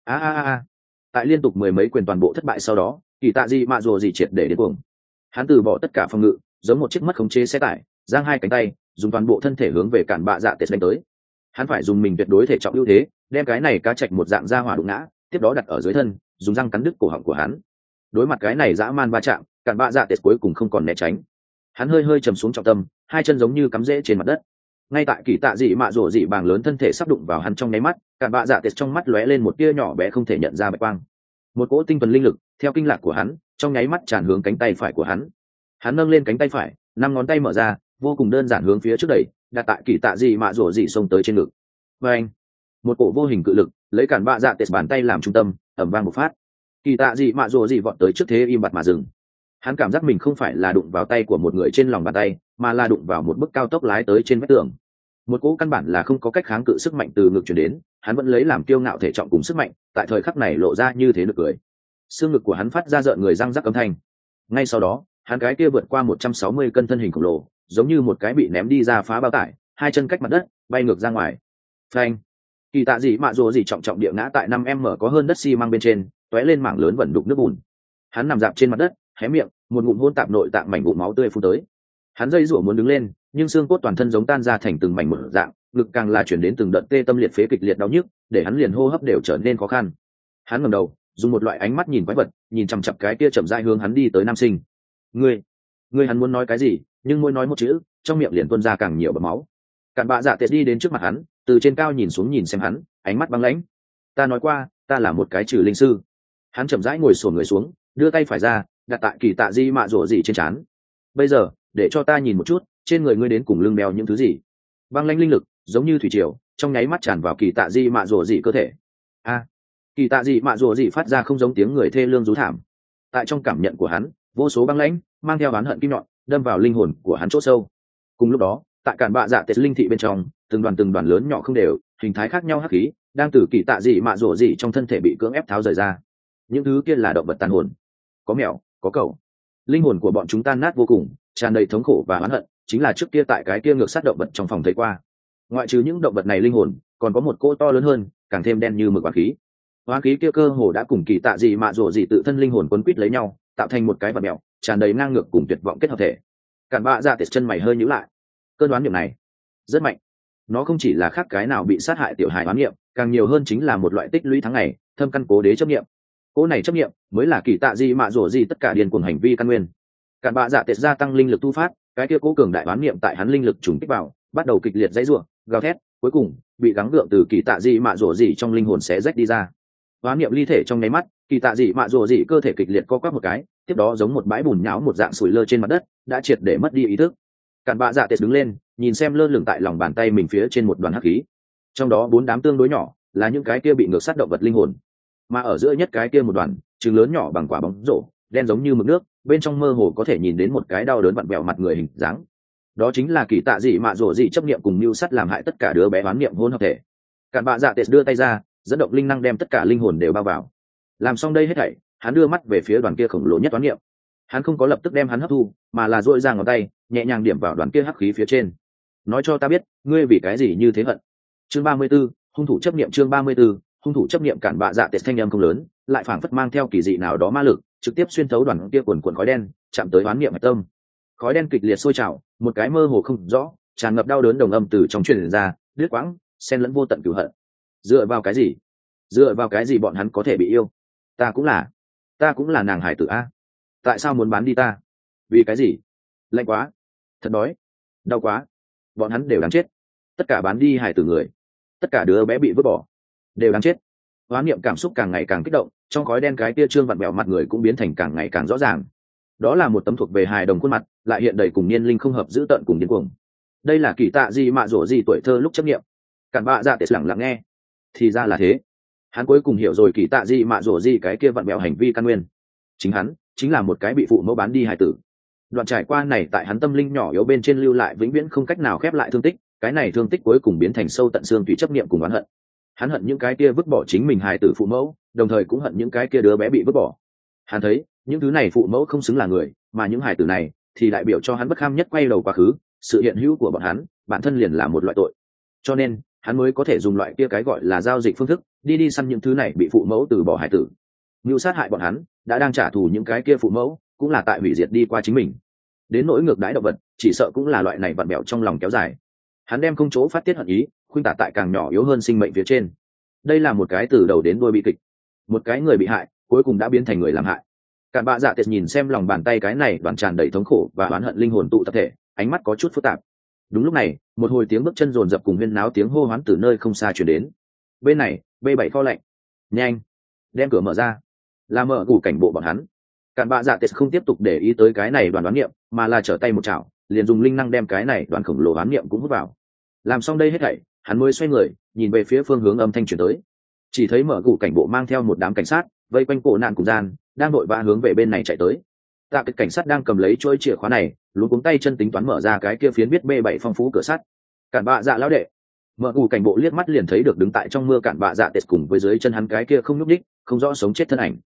[SPEAKER 1] Tại liên tục mười mấy quyền toàn bộ thất bại sau đó, kỳ tạ gì mạ rồ gì triệt để đến cuồng. Hắn từ bỏ tất cả phòng ngự, giống một chiếc mất khống chế xe tải, giang hai cánh tay, dùng toàn bộ thân thể hướng về cản bạ dạ tệ đánh tới. Hắn phải dùng mình tuyệt đối thể trọng ưu thế, đem cái này cá chạch một dạng ra hỏa đụng ngã, tiếp đó đặt ở dưới thân, dùng răng cắn đứt cổ họng của hắn. Đối mặt cái này dã man va chạm, cản bạ dạ tệ cuối cùng không còn né tránh. Hắn hơi hơi trầm xuống trọng tâm, hai chân giống như cắm rễ trên mặt đất. Ngay tại kỳ tạ dị mạ rồ dị bàng lớn thân thể sắp đụng vào hắn trong nháy mắt, cản bạ dạ tệ trong mắt lóe lên một tia nhỏ bé không thể nhận ra bạch quang. Một cỗ tinh thuần linh lực theo kinh lạc của hắn, trong nháy mắt tràn hướng cánh tay phải của hắn. Hắn nâng lên cánh tay phải, năm ngón tay mở ra, vô cùng đơn giản hướng phía trước đẩy, đặt tại kỳ tạ dị mạ rồ dị xông tới trên ngực. Và anh, một cổ vô hình cự lực lấy cản bạ dạ tệ bàn tay làm trung tâm, ầm vang một phát. Kỳ tạ dị mạ rồ dị vọt tới trước thế im bặt mà dừng. Hắn cảm giác mình không phải là đụng vào tay của một người trên lòng bàn tay, mà là đụng vào một bức cao tốc lái tới trên vách tường. Một cỗ căn bản là không có cách kháng cự sức mạnh từ ngực truyền đến, hắn vẫn lấy làm kiêu ngạo thể trọng cùng sức mạnh, tại thời khắc này lộ ra như thế nực cười. Xương ngực của hắn phát ra rợn người răng rắc âm thanh. Ngay sau đó, hắn cái kia vượt qua 160 cân thân hình khổng lồ, giống như một cái bị ném đi ra phá bao tải, hai chân cách mặt đất, bay ngược ra ngoài. Phanh! Kỳ tạ dị mạ rồ dị trọng trọng địa ngã tại 5m có hơn đất xi măng bên trên, tóe lên mảng lớn vẩn đục nước bùn. Hắn nằm dạp trên mặt đất, hé miệng, một ngụm hôn tạp nội tạng mảnh vụn máu tươi phun tới. Hắn dây rủa muốn đứng lên, nhưng xương cốt toàn thân giống tan ra thành từng mảnh một dạng, ngực càng là chuyển đến từng đợt tê tâm liệt phế kịch liệt đau nhức, để hắn liền hô hấp đều trở nên khó khăn. Hắn ngẩng đầu, dùng một loại ánh mắt nhìn quái vật, nhìn chằm chằm cái kia chậm rãi hướng hắn đi tới nam sinh. Ngươi hắn muốn nói cái gì, nhưng môi nói một chữ, trong miệng liền tuôn ra càng nhiều bọt máu. Cản bạ dạ tệ đi đến trước mặt hắn, từ trên cao nhìn xuống nhìn xem hắn, ánh mắt băng lãnh. Ta nói qua, ta là một cái trừ linh sư. Hắn chậm rãi ngồi xổm người xuống, đưa tay phải ra, đặt tại kỳ tạ di mạ rồ gì trên trán. Bây giờ, để cho ta nhìn một chút, trên người ngươi đến cùng lưng đeo những thứ gì. Băng lãnh linh lực giống như thủy triều, trong nháy mắt tràn vào kỳ tạ di mạ rồ gì cơ thể. Kỳ tạ dị mạ rồ dị phát ra không giống tiếng người thê lương rú thảm. Tại trong cảm nhận của hắn, vô số băng lãnh mang theo oán hận kim nhọn đâm vào linh hồn của hắn chỗ sâu. Cùng lúc đó, tại cản bạ dạ tệ linh thị bên trong, từng đoàn lớn nhỏ không đều, hình thái khác nhau hắc khí đang từ kỳ tạ dị mạ rồ dị trong thân thể bị cưỡng ép tháo rời ra. Những thứ kia là động vật tàn hồn, có mèo, có cẩu. Linh hồn của bọn chúng tan nát vô cùng, tràn đầy thống khổ và oán hận, chính là trước kia tại cái kia ngược sát động vật trong phòng thấy qua. Ngoại trừ những động vật này linh hồn, còn có một cỗ to lớn hơn, càng thêm đen như mực oán khí. Oán khí kia cơ hồ đã cùng kỳ tạ dị mạ rồ dị tự thân linh hồn quấn quýt lấy nhau, tạo thành một cái vật mèo, tràn đầy ngang ngược cùng tuyệt vọng kết hợp thể. Cản bạ dạ tiệt chân mày hơi nhíu lại. Cơn đoán niệm này rất mạnh, nó không chỉ là khác cái nào bị sát hại tiểu hài đoán niệm, càng nhiều hơn chính là một loại tích lũy tháng ngày, thâm căn cố đế chấp niệm. Cố này chấp niệm mới là kỳ tạ dị mạ rồ dị tất cả điên cuồng hành vi căn nguyên. Cản bạ dạ tiệt gia tăng linh lực tu phát, cái kia cố cường đại đoán niệm tại hắn linh lực trùng kích vào, bắt đầu kịch liệt dãy rủa, gào thét, cuối cùng bị gắng gượng từ kỳ tạ dị mạ rồ dị trong linh hồn xé rách đi ra. Hoán niệm ly thể trong nháy mắt, kỳ tạ dị mạ rồ dị cơ thể kịch liệt co quắp một cái, tiếp đó giống một bãi bùn nhão một dạng sủi lơ trên mặt đất, đã triệt để mất đi ý thức. Cản bạ dạ tiệt đứng lên, nhìn xem lơ lửng tại lòng bàn tay mình phía trên một đoàn hắc khí, trong đó 4 đám tương đối nhỏ là những cái kia bị ngược sát động vật linh hồn, mà ở giữa nhất cái kia một đoàn trứng lớn nhỏ bằng quả bóng rổ, đen giống như mực nước, bên trong mơ hồ có thể nhìn đến một cái đau đớn vặn vẹo mặt người hình dáng. Đó chính là kỳ tạ dị mạ rồ dị chấp niệm cùng mưu sát làm hại tất cả đứa bé hoán niệm hỗn hợp thể. Cản bạ dạ tiệt đưa tay ra, dẫn động linh năng đem tất cả linh hồn đều bao vào. Làm xong đây hết thảy, hắn đưa mắt về phía đoàn kia khổng lồ nhất toán niệm. Hắn không có lập tức đem hắn hấp thu, mà là duỗi ra ngón tay nhẹ nhàng điểm vào đoàn kia hắc khí phía trên. Nói cho ta biết ngươi vì cái gì như thế hận. Chương 34, hung thủ chấp niệm. Chương 34, hung thủ chấp niệm. Cản bạ dạ tệ thanh âm không lớn, lại phảng phất mang theo kỳ dị nào đó ma lực, trực tiếp xuyên thấu đoàn kia quần khói đen, chạm tới oán niệm hạch tâm. Khói đen kịch liệt sôi trào, một cái mơ hồ không rõ, tràn ngập đau đớn đồng âm từ trong truyền ra, đứt quãng, xen lẫn vô tận cửu hận. Dựa vào cái gì? Dựa vào cái gì bọn hắn có thể bị yêu? Ta cũng là nàng hải tử a. Tại sao muốn bán đi ta? Vì cái gì? Lạnh quá, thật đói, đau quá, bọn hắn đều đáng chết. Tất cả bán đi hải tử người, tất cả đứa bé bị vứt bỏ, đều đáng chết. Hoán niệm cảm xúc càng ngày càng kích động, trong khói đen cái tia trương vặn bẹo mặt người cũng biến thành càng ngày càng rõ ràng. Đó là một tấm thuộc về hài đồng khuôn mặt, lại hiện đầy cùng niên linh không hợp dữ tợn cùng điên cuồng. Đây là kỳ tạ gì mạ rổ gì tuổi thơ lúc chấp nghiệm. Cản bạ dạ tệ lặng lặng nghe. Thì ra là thế. Hắn cuối cùng hiểu rồi kỳ tạ gì mạ rổ gì cái kia vặn bẹo hành vi căn nguyên. Chính hắn chính là một cái bị phụ mẫu bán đi hài tử. Đoạn trải qua này tại hắn tâm linh nhỏ yếu bên trên lưu lại vĩnh viễn không cách nào khép lại thương tích, cái này thương tích cuối cùng biến thành sâu tận xương tùy chấp niệm cùng oán hận. Hắn hận những cái kia vứt bỏ chính mình hài tử phụ mẫu, đồng thời cũng hận những cái kia đứa bé bị vứt bỏ. Hắn thấy những thứ này phụ mẫu không xứng là người, mà những hài tử này thì đại biểu cho hắn bất kham nhất quay đầu quá khứ, sự hiện hữu của bọn hắn bản thân liền là một loại tội. Cho nên hắn mới có thể dùng loại kia cái gọi là giao dịch phương thức đi săn những thứ này bị phụ mẫu từ bỏ hài tử. Mưu sát hại bọn hắn đã đang trả thù những cái kia phụ mẫu, cũng là tại hủy diệt đi qua chính mình. Đến nỗi ngược đãi động vật, chỉ sợ cũng là loại này vặn bẹo trong lòng kéo dài. Hắn đem không chỗ phát tiết hận ý khuynh tả tại càng nhỏ yếu hơn sinh mệnh phía trên. Đây là một cái từ đầu đến đuôi bi kịch. Một cái người bị hại cuối cùng đã biến thành người làm hại. Cản bạ dạ tiệt nhìn xem lòng bàn tay cái này đoàn tràn đầy thống khổ và oán hận linh hồn tụ tập thể, ánh mắt có chút phức tạp. Đúng lúc này, một hồi tiếng bước chân rồn rập cùng huyên náo tiếng hô hoán từ nơi không xa truyền đến. Bên này, B7 kho lạnh. Nhanh, đem cửa mở ra. Là mở gủ cảnh bộ bọn hắn. Cản bạ dạ tiệt không tiếp tục để ý tới cái này đoàn đoán niệm, mà là trở tay một chảo, liền dùng linh năng đem cái này đoàn khổng lồ đoán niệm cũng hút vào. Làm xong đây hết thảy, hắn mới xoay người, nhìn về phía phương hướng âm thanh truyền tới. Chỉ thấy mở gủ cảnh bộ mang theo một đám cảnh sát, vây quanh cổ nạn cùng gian, đang đội vã hướng về bên này chạy tới. Tạ cái cảnh sát đang cầm lấy chuôi chìa khóa này, luống cuống tay chân tính toán mở ra cái kia phiến biết B7 phong phú cửa sắt. Cản bạ dạ lão đệ. Mở gủ cảnh bộ liếc mắt liền thấy được đứng tại trong mưa cản bạ dạ tệt cùng với dưới chân hắn cái kia không nhúc nhích, không rõ sống chết thân ảnh.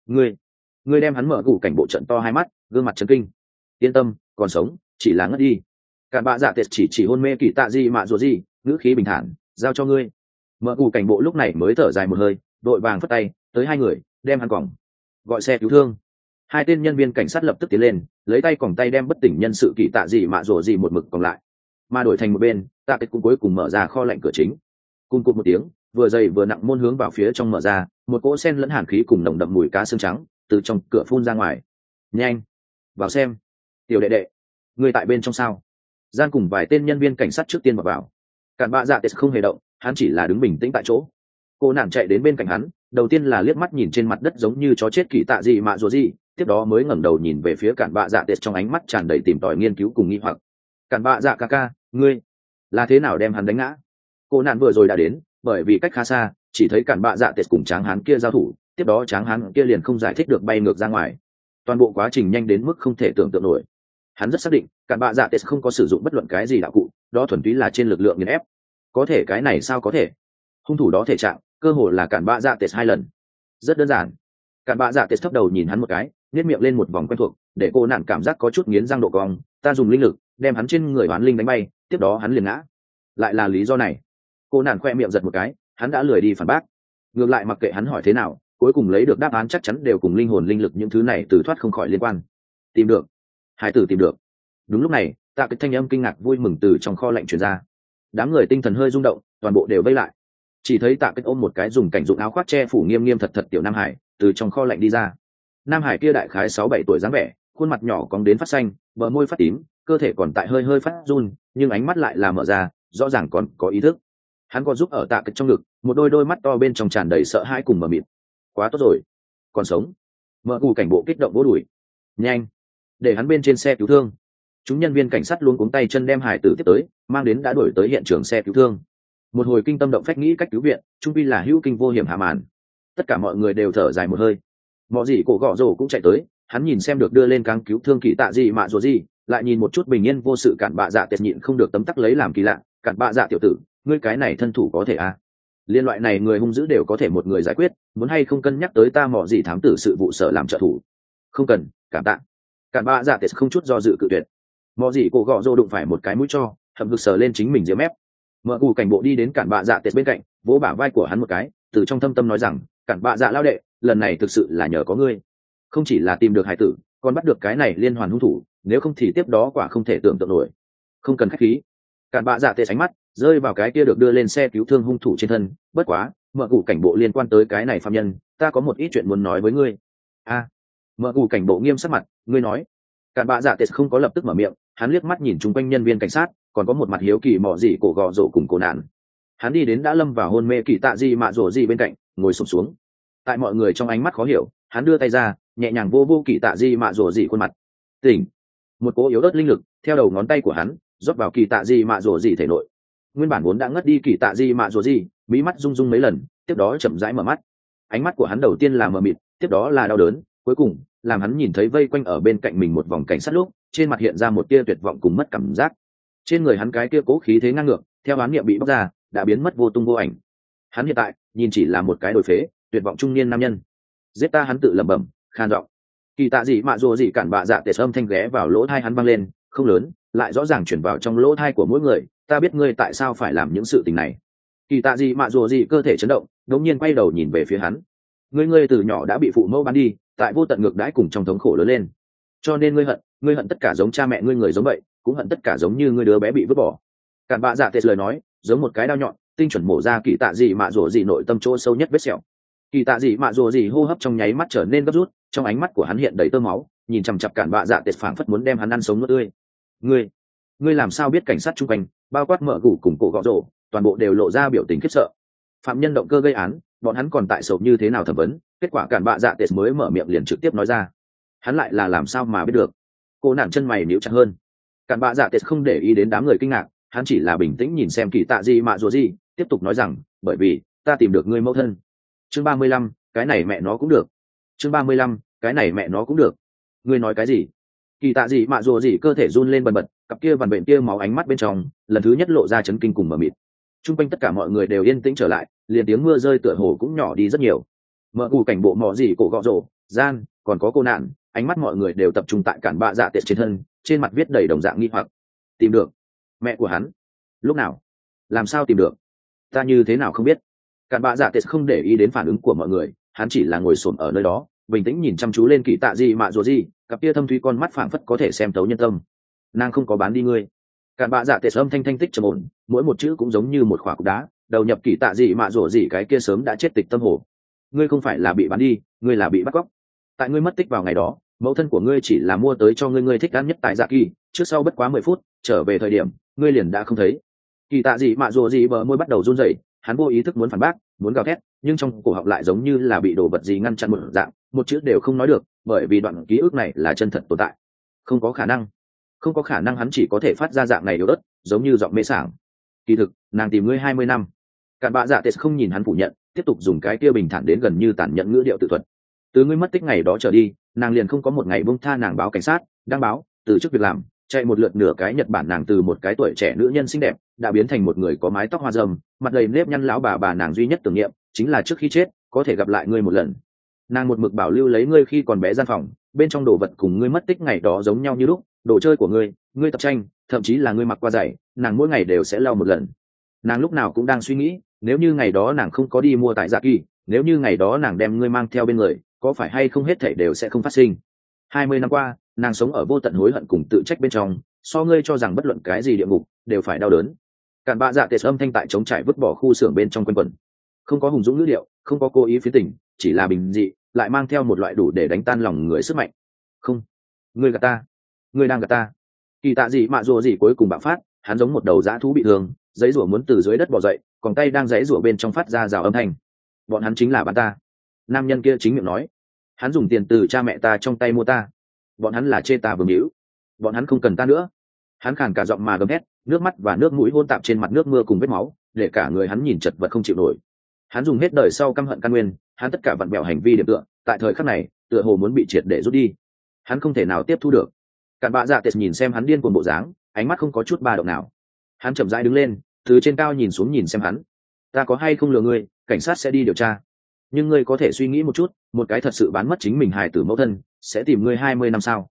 [SPEAKER 1] Ngươi đem hắn mở gủ cảnh bộ trận to hai mắt, gương mặt chấn kinh. Yên tâm, còn sống, chỉ là ngất đi. Cản bạ dạ tệt chỉ hôn mê kỳ tạ gì mà rùa gì, ngữ khí bình thản, giao cho ngươi. Mở gủ cảnh bộ lúc này mới thở dài một hơi, đội vàng phất tay tới hai người, đem hắn còng, gọi xe cứu thương. Hai tên nhân viên cảnh sát lập tức tiến lên, lấy tay còng tay đem bất tỉnh nhân sự kỳ tạ gì mà rùa gì một mực còn lại, mà đổi thành một bên tạ kết cũng cuối cùng mở ra kho lạnh cửa chính. Cùng cụt một tiếng, vừa dày vừa nặng môn hướng vào phía trong mở ra, một cỗ sen lẫn hàn khí cùng nồng đậm mùi cá xương trắng từ trong cửa phun ra ngoài. Nhanh vào xem, tiểu đệ đệ, người tại bên trong sao? Gian cùng vài tên nhân viên cảnh sát trước tiên vào. Cản bạ dạ tết không hề động, hắn chỉ là đứng bình tĩnh tại chỗ. Cô nàng chạy đến bên cạnh hắn, đầu tiên là liếc mắt nhìn trên mặt đất giống như chó chết kỳ tạ gì mà rùa gì, tiếp đó mới ngẩng đầu nhìn về phía cản bạ dạ tết trong ánh mắt tràn đầy tìm tòi nghiên cứu cùng nghi hoặc. Cản bạ dạ ca ca, ngươi là thế nào đem hắn đánh ngã? Cô nàng vừa rồi đã đến, bởi vì cách khá xa, chỉ thấy cản bạ dạ tết cùng tráng hán kia giao thủ, tiếp đó tráng hán kia liền không giải thích được bay ngược ra ngoài. Toàn bộ quá trình nhanh đến mức không thể tưởng tượng nổi. Hắn rất xác định cản bạ dạ tết không có sử dụng bất luận cái gì đạo cụ, đó thuần túy là trên lực lượng nghiền ép. Có thể cái này sao có thể? Hung thủ đó thể trạng cơ hồ là cản bạ dạ tết 2 lần. Rất đơn giản. Cản bạ dạ tết thấp đầu nhìn hắn một cái, nhếch miệng lên một vòng quen thuộc, để cô nạn cảm giác có chút nghiến răng độ cong. Ta dùng linh lực đem hắn trên người hoán linh đánh bay, tiếp đó hắn liền ngã. Lại là lý do này. Cô nạn khoe miệng giật một cái, hắn đã lười đi phản bác. Ngược lại mặc kệ hắn hỏi thế nào, cuối cùng lấy được đáp án chắc chắn đều cùng linh hồn linh lực những thứ này từ thoát không khỏi liên quan. Tìm được, hải tử tìm được. Đúng lúc này, tạ cái thanh âm kinh ngạc vui mừng từ trong kho lạnh truyền ra. Đám người tinh thần hơi rung động, toàn bộ đều vây lại. Chỉ thấy tạ cái ôm một cái dùng cảnh dụng áo khoác che phủ nghiêm nghiêm thật thật tiểu nam hải từ trong kho lạnh đi ra. Nam hải kia đại khái 6-7 tuổi dáng vẻ, khuôn mặt nhỏ cong đến phát xanh, bờ môi phát tím, cơ thể còn tại hơi hơi phát run, nhưng ánh mắt lại là mở ra, rõ ràng còn có ý thức. Hắn có giúp ở tạ cái trong ngực, một đôi mắt to bên trong tràn đầy sợ hãi cùng mờ mịt. Quá tốt rồi, còn sống. Mở gù cảnh bộ kích động vỗ đùi. Nhanh, để hắn bên trên xe cứu thương. Chúng nhân viên cảnh sát luôn cuống tay chân đem hải tử tiếp tới, mang đến đã đuổi tới hiện trường xe cứu thương. Một hồi kinh tâm động phách nghĩ cách cứu viện, trung quy là hữu kinh vô hiểm hạ màn. Tất cả mọi người đều thở dài một hơi. Mọ gì cổ gõ rổ cũng chạy tới, hắn nhìn xem được đưa lên cáng cứu thương kỳ tạ gì mà rùa gì, lại nhìn một chút bình yên vô sự cản bạ dạ tệt nhịn không được tấm tắc lấy làm kỳ lạ. Cản bạ dạ tiểu tử, ngươi cái này thân thủ có thể à? Liên loại này người hung dữ đều có thể một người giải quyết, muốn hay không cân nhắc tới ta mọ gì thám tử sự vụ sở làm trợ thủ? Không cần, cảm tạ. Cản bạ dạ tệ không chút do dự cự tuyệt. Mọ gì cổ gọ rồ đụng phải một cái mũi cho, hậm hực sờ lên chính mình dưới mép. Mở cù cảnh bộ đi đến cản bạ dạ tệ bên cạnh, vỗ bả vai của hắn một cái, từ trong thâm tâm nói rằng, cản bạ dạ lao đệ, lần này thực sự là nhờ có ngươi, không chỉ là tìm được hải tử, còn bắt được cái này liên hoàn hung thủ, nếu không thì tiếp đó quả không thể tưởng tượng nổi. Không cần khách khí. Cản bạ dạ tệ ánh mắt rơi vào cái kia được đưa lên xe cứu thương hung thủ trên thân, bất quá, mở cù cảnh bộ liên quan tới cái này phạm nhân, ta có một ít chuyện muốn nói với ngươi. A. Mở cù cảnh bộ nghiêm sắc mặt, ngươi nói. Cản bạ dạ tệ không có lập tức mở miệng, hắn liếc mắt nhìn chung quanh nhân viên cảnh sát, còn có một mặt hiếu kỳ mò gì cổ gò rổ cùng cổ nạn. Hắn đi đến đã lâm vào hôn mê kỳ tạ gì mạ rổ gì bên cạnh, ngồi sụp xuống. Tại mọi người trong ánh mắt khó hiểu, hắn đưa tay ra, nhẹ nhàng vô vô kỳ tạ gì mạ rổ gì khuôn mặt. Tỉnh. Một cỗ yếu ớt linh lực theo đầu ngón tay của hắn rót vào kỳ tạ gì mạ rổ gì thể nội. Nguyên bản vốn đã ngất đi kỳ tạ gì mạ rổ gì, mí mắt rung rung mấy lần, tiếp đó chậm rãi mở mắt. Ánh mắt của hắn đầu tiên là mờ mịt, tiếp đó là đau đớn, cuối cùng làm hắn nhìn thấy vây quanh ở bên cạnh mình một vòng cảnh sát lúc, trên mặt hiện ra một tia tuyệt vọng cùng mất cảm giác. Trên người hắn cái tia cố khí thế ngang ngược theo oán niệm bị bóc ra, đã biến mất vô tung vô ảnh. Hắn hiện tại nhìn chỉ là một cái đồi phế tuyệt vọng trung niên nam nhân. Giết ta, hắn tự lẩm bẩm, khan giọng. Kỳ tạ gì mạ rồ gì cản bạ dạ tệ âm thanh ghé vào lỗ tai hắn vang lên, không lớn, lại rõ ràng chuyển vào trong lỗ tai của mỗi người. Ta biết ngươi tại sao phải làm những sự tình này. Kỳ tạ gì mạ rồ gì cơ thể chấn động, đống nhiên quay đầu nhìn về phía hắn. Ngươi từ nhỏ đã bị phụ mẫu bán đi, tại vô tận ngược đãi cùng trong thống khổ lớn lên, cho nên ngươi hận tất cả giống cha mẹ ngươi người giống vậy, cũng hận tất cả giống như ngươi đứa bé bị vứt bỏ. Cản bạ dạ tệ lời nói giống một cái đao nhọn, tinh chuẩn mổ ra kỳ tạ gì mạ rồ gì nội tâm chỗ sâu nhất vết sẹo. Kỳ tạ gì mạ rồ gì hô hấp trong nháy mắt trở nên gấp rút, trong ánh mắt của hắn hiện đầy tơ máu, nhìn chằm chằm cản bạ dạ tệ phảng phất muốn đem hắn ăn sống nuốt tươi. Ngươi làm sao biết cảnh sát chung quanh, bao quát mở gù cùng cổ gọ rồ, toàn bộ đều lộ ra biểu tình khiếp sợ. Phạm nhân động cơ gây án, bọn hắn còn tại sầu như thế nào thẩm vấn, kết quả cản bạ dạ tệ mới mở miệng liền trực tiếp nói ra. Hắn lại là làm sao mà biết được? Cô nản chân mày níu chặt hơn. Cản bạ dạ tệ không để ý đến đám người kinh ngạc, hắn chỉ là bình tĩnh nhìn xem kỳ tạ gì mạ rùa gì, tiếp tục nói rằng, bởi vì ta tìm được ngươi mẫu thân. Chương 35, cái này mẹ nó cũng được. Chương 35, cái này mẹ nó cũng được. Ngươi nói cái gì? Kỳ tạ gì mạ rùa gì cơ thể run lên bần bật, cặp kia vằn bệnh kia máu ánh mắt bên trong lần thứ nhất lộ ra chấn kinh cùng mờ mịt. Trung quanh tất cả mọi người đều yên tĩnh trở lại, liền tiếng mưa rơi tựa hồ cũng nhỏ đi rất nhiều. Mở cù cảnh bộ mò gì cổ gọ rổ, gian, còn có cô nạn, ánh mắt mọi người đều tập trung tại cản bạ dạ tệ trên thân, trên mặt viết đầy đồng dạng nghi hoặc. Tìm được mẹ của hắn? Lúc nào? Làm sao tìm được? Ta như thế nào không biết? Cản bạ dạ tệ không để ý đến phản ứng của mọi người, hắn chỉ là ngồi xổm ở nơi đó, bình tĩnh nhìn chăm chú lên kỳ tạ gì mạ rùa gì, cặp kia thâm thúy con mắt phảng phất có thể xem tấu nhân tâm. Nàng không có bán đi ngươi. Cản bạ dạ tệ âm thanh thanh tích trầm ổn, mỗi một chữ cũng giống như một khỏa cục đá, đầu nhập kỳ tạ gì mạ rùa gì cái kia sớm đã chết tịch tâm hồ. Ngươi không phải là bị bán đi, ngươi là bị bắt cóc. Tại ngươi mất tích vào ngày đó, mẫu thân của ngươi chỉ là mua tới cho ngươi thích ăn nhất tại dạ kỳ, trước sau bất quá 10 phút, trở về thời điểm ngươi liền đã không thấy. Kỳ tạ gì mạ rùa gì bờ môi bắt đầu run rẩy, hắn vô ý thức muốn phản bác, muốn gào thét, nhưng trong cổ họng lại giống như là bị đồ vật gì ngăn chặn một dạng, một chữ đều không nói được, bởi vì đoạn ký ức này là chân thật tồn tại. Không có khả năng, hắn chỉ có thể phát ra dạng này yếu ớt, giống như giọng mê sảng. Kỳ thực, nàng tìm ngươi 20 năm. Cản bạ dạ tệ không nhìn hắn phủ nhận, tiếp tục dùng cái kia bình thản đến gần như tàn nhẫn ngữ điệu tự thuật. Từ ngươi mất tích ngày đó trở đi, nàng liền không có một ngày buông tha, nàng báo cảnh sát, đăng báo, từ chức việc làm, chạy một lượt nửa cái Nhật Bản, nàng từ một cái tuổi trẻ nữ nhân xinh đẹp đã biến thành một người có mái tóc hoa râm, mặt đầy nếp nhăn lão bà nàng duy nhất tưởng niệm chính là trước khi chết có thể gặp lại ngươi một lần. Nàng một mực bảo lưu lấy ngươi khi còn bé gian phòng, bên trong đồ vật cùng ngươi mất tích ngày đó giống nhau như lúc, đồ chơi của ngươi tập tranh, thậm chí là ngươi mặc qua giày, nàng mỗi ngày đều sẽ lau một lần. Nàng lúc nào cũng đang suy nghĩ, nếu như ngày đó nàng không có đi mua tại dạ kỳ, nếu như ngày đó nàng đem ngươi mang theo bên người, có phải hay không hết thảy đều sẽ không phát sinh. 20 năm qua, nàng sống ở vô tận hối hận cùng tự trách bên trong, so ngươi cho rằng bất luận cái gì địa ngục đều phải đau đớn. Cản bạ dạ tệ âm thanh tại chống trải vứt bỏ khu xưởng bên trong quanh quẩn, không có hùng dũng ngữ điệu, không có cố ý phía tình, chỉ là bình dị, lại mang theo một loại đủ để đánh tan lòng người sức mạnh. Không, ngươi gạt ta, ngươi đang gạt ta. Kỳ tạ gì mạ rùa gì cuối cùng bạo phát, hắn giống một đầu dã thú bị thương, giấy rủa muốn từ dưới đất bò dậy, còn tay đang giấy rủa bên trong phát ra rào âm thanh. Bọn hắn chính là bạn ta. Nam nhân kia chính miệng nói, hắn dùng tiền từ cha mẹ ta trong tay mua ta. Bọn hắn là chê ta vương hữu, bọn hắn không cần ta nữa. Hắn khàn cả giọng mà gầm hét, nước mắt và nước mũi hôn tạp trên mặt nước mưa cùng vết máu, để cả người hắn nhìn chật vật không chịu nổi. Hắn dùng hết đời sau căm hận căn nguyên, hắn tất cả vặn vẹo hành vi điểm tựa, tại thời khắc này, tựa hồ muốn bị triệt để rút đi. Hắn không thể nào tiếp thu được. Cản bạ dạ tệ nhìn xem hắn điên cuồng bộ dáng, ánh mắt không có chút ba động nào. Hắn chậm rãi đứng lên, từ trên cao nhìn xuống nhìn xem hắn. Ta có hay không lừa ngươi, cảnh sát sẽ đi điều tra. Nhưng ngươi có thể suy nghĩ một chút, một cái thật sự bán mất chính mình hài tử mẫu thân, sẽ tìm ngươi 20 năm sao?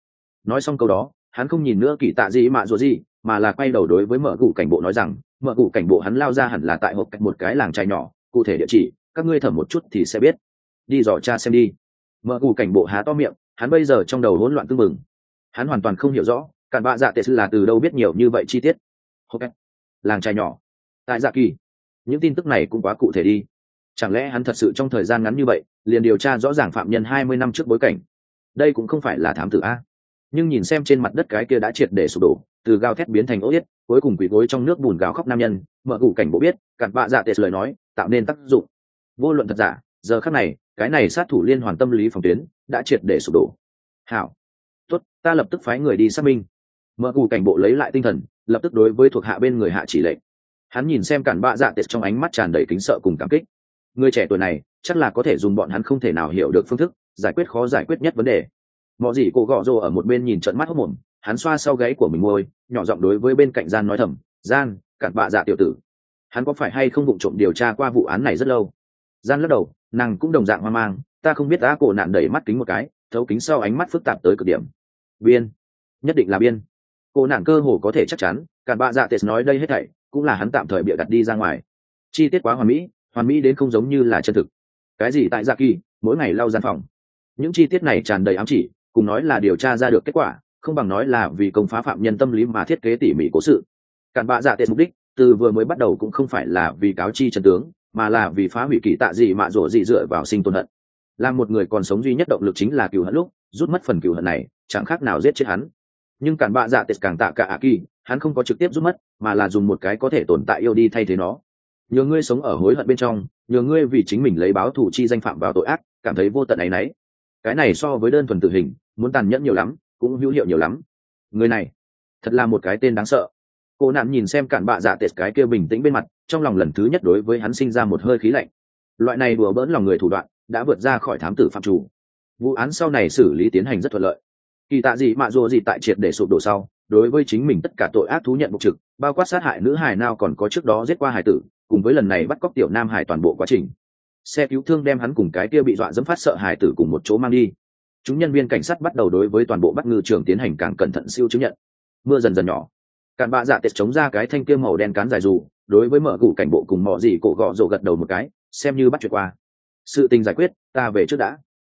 [SPEAKER 1] nói xong câu đó hắn không nhìn nữa kỳ tạ gì mạ rùa gì mà là quay đầu đối với mở cụ cảnh bộ nói rằng mở cụ cảnh bộ hắn lao ra hẳn là tại hộp cách một cái làng trai nhỏ, cụ thể địa chỉ các ngươi thẩm một chút thì sẽ biết. Đi dò cha xem đi. Mở cụ cảnh bộ há to miệng, hắn bây giờ trong đầu hỗn loạn tương mừng. Hắn hoàn toàn không hiểu rõ cản bạ dạ tệ là từ đâu biết nhiều như vậy chi tiết. Hộp cách, làng trai nhỏ, tại dạ kỳ, những tin tức này cũng quá cụ thể đi. Chẳng lẽ hắn thật sự trong thời gian ngắn như vậy liền điều tra rõ ràng phạm nhân 20 năm trước bối cảnh? Đây cũng không phải là thám tử a. Nhưng nhìn xem trên mặt đất cái kia đã triệt để sụp đổ, từ gào thét biến thành ố yết, cuối cùng quỳ gối trong nước bùn gào khóc nam nhân, mở cụ cảnh bộ biết cặn bạ dạ tệ lời nói tạo nên tác dụng. Vô luận thật giả, giờ khắc này cái này sát thủ liên hoàn tâm lý phòng tuyến đã triệt để sụp đổ. Hảo, tốt, ta lập tức phái người đi xác minh. Mở cụ cảnh bộ lấy lại tinh thần, lập tức đối với thuộc hạ bên người hạ chỉ lệnh. Hắn nhìn xem cặn bạ dạ tệ trong ánh mắt tràn đầy kính sợ cùng cảm kích. Người trẻ tuổi này chắc là có thể dùng bọn hắn không thể nào hiểu được phương thức giải quyết khó giải quyết nhất vấn đề. Mọ gì cô gọ rồ ở một bên nhìn trận mắt hốc mồm, hắn xoa sau gáy của mình môi, nhỏ giọng đối với bên cạnh Gian nói thầm, Gian, cặn bạ dạ tiểu tử, hắn có phải hay không vụng trộm điều tra qua vụ án này rất lâu? Gian lắc đầu, nàng cũng đồng dạng hoang mang, ta không biết. Á cổ nạn đẩy mắt kính một cái, thấu kính sau ánh mắt phức tạp tới cực điểm. Biên, nhất định là biên. Cô nạn cơ hồ có thể chắc chắn, cặn bạ dạ tệt nói đây hết thảy cũng là hắn tạm thời bịa đặt đi ra ngoài. Chi tiết quá hoàn mỹ đến không giống như là chân thực. Cái gì tại dạ kỳ mỗi ngày lau gian phòng, những chi tiết này tràn đầy ám chỉ, cùng nói là điều tra ra được kết quả không bằng nói là vì công phá phạm nhân tâm lý mà thiết kế tỉ mỉ cố sự. Cản bạ dạ tệ mục đích từ vừa mới bắt đầu cũng không phải là vì cáo chi chân tướng, mà là vì phá hủy kỳ tạ gì mạ rổ gì dựa vào sinh tồn hận. Làm một người còn sống duy nhất động lực chính là cừu hận, lúc rút mất phần cừu hận này chẳng khác nào giết chết hắn. Nhưng cản bạ dạ tệ càng tạ cả ạ kỳ, hắn không có trực tiếp rút mất, mà là dùng một cái có thể tồn tại yêu đi thay thế nó. Nhờ ngươi sống ở hối hận bên trong, nhờ ngươi vì chính mình lấy báo thù chi danh phạm vào tội ác cảm thấy vô tận áy náy. Cái này so với đơn thuần tử hình muốn tàn nhẫn nhiều lắm, cũng hữu hiệu nhiều lắm. Người này thật là một cái tên đáng sợ. Cô nạn nhìn xem cản bạ dạ tệ cái kia bình tĩnh bên mặt, trong lòng lần thứ nhất đối với hắn sinh ra một hơi khí lạnh. Loại này đùa bỡn lòng người thủ đoạn đã vượt ra khỏi thám tử phạm chủ. Vụ án sau này xử lý tiến hành rất thuận lợi. Kỳ tạ gì mạ rồ gì tại triệt để sụp đổ sau, đối với chính mình tất cả tội ác thú nhận bộc trực, bao quát sát hại nữ hài nào còn có trước đó giết qua hài tử, cùng với lần này bắt cóc tiểu nam hài toàn bộ quá trình. Xe cứu thương đem hắn cùng cái kia bị dọa dẫm phát sợ hài tử cùng một chỗ mang đi. Chúng nhân viên cảnh sát bắt đầu đối với toàn bộ bắt ngư trường tiến hành càng cẩn thận siêu chứng nhận. Mưa dần dần nhỏ, cản bạ dạ tệt chống ra cái thanh kia màu đen cán dài dù, đối với mở cụ cảnh bộ cùng mọ gì cổ gọ rổ gật đầu một cái, xem như bắt chuyện qua. Sự tình giải quyết, ta về trước đã.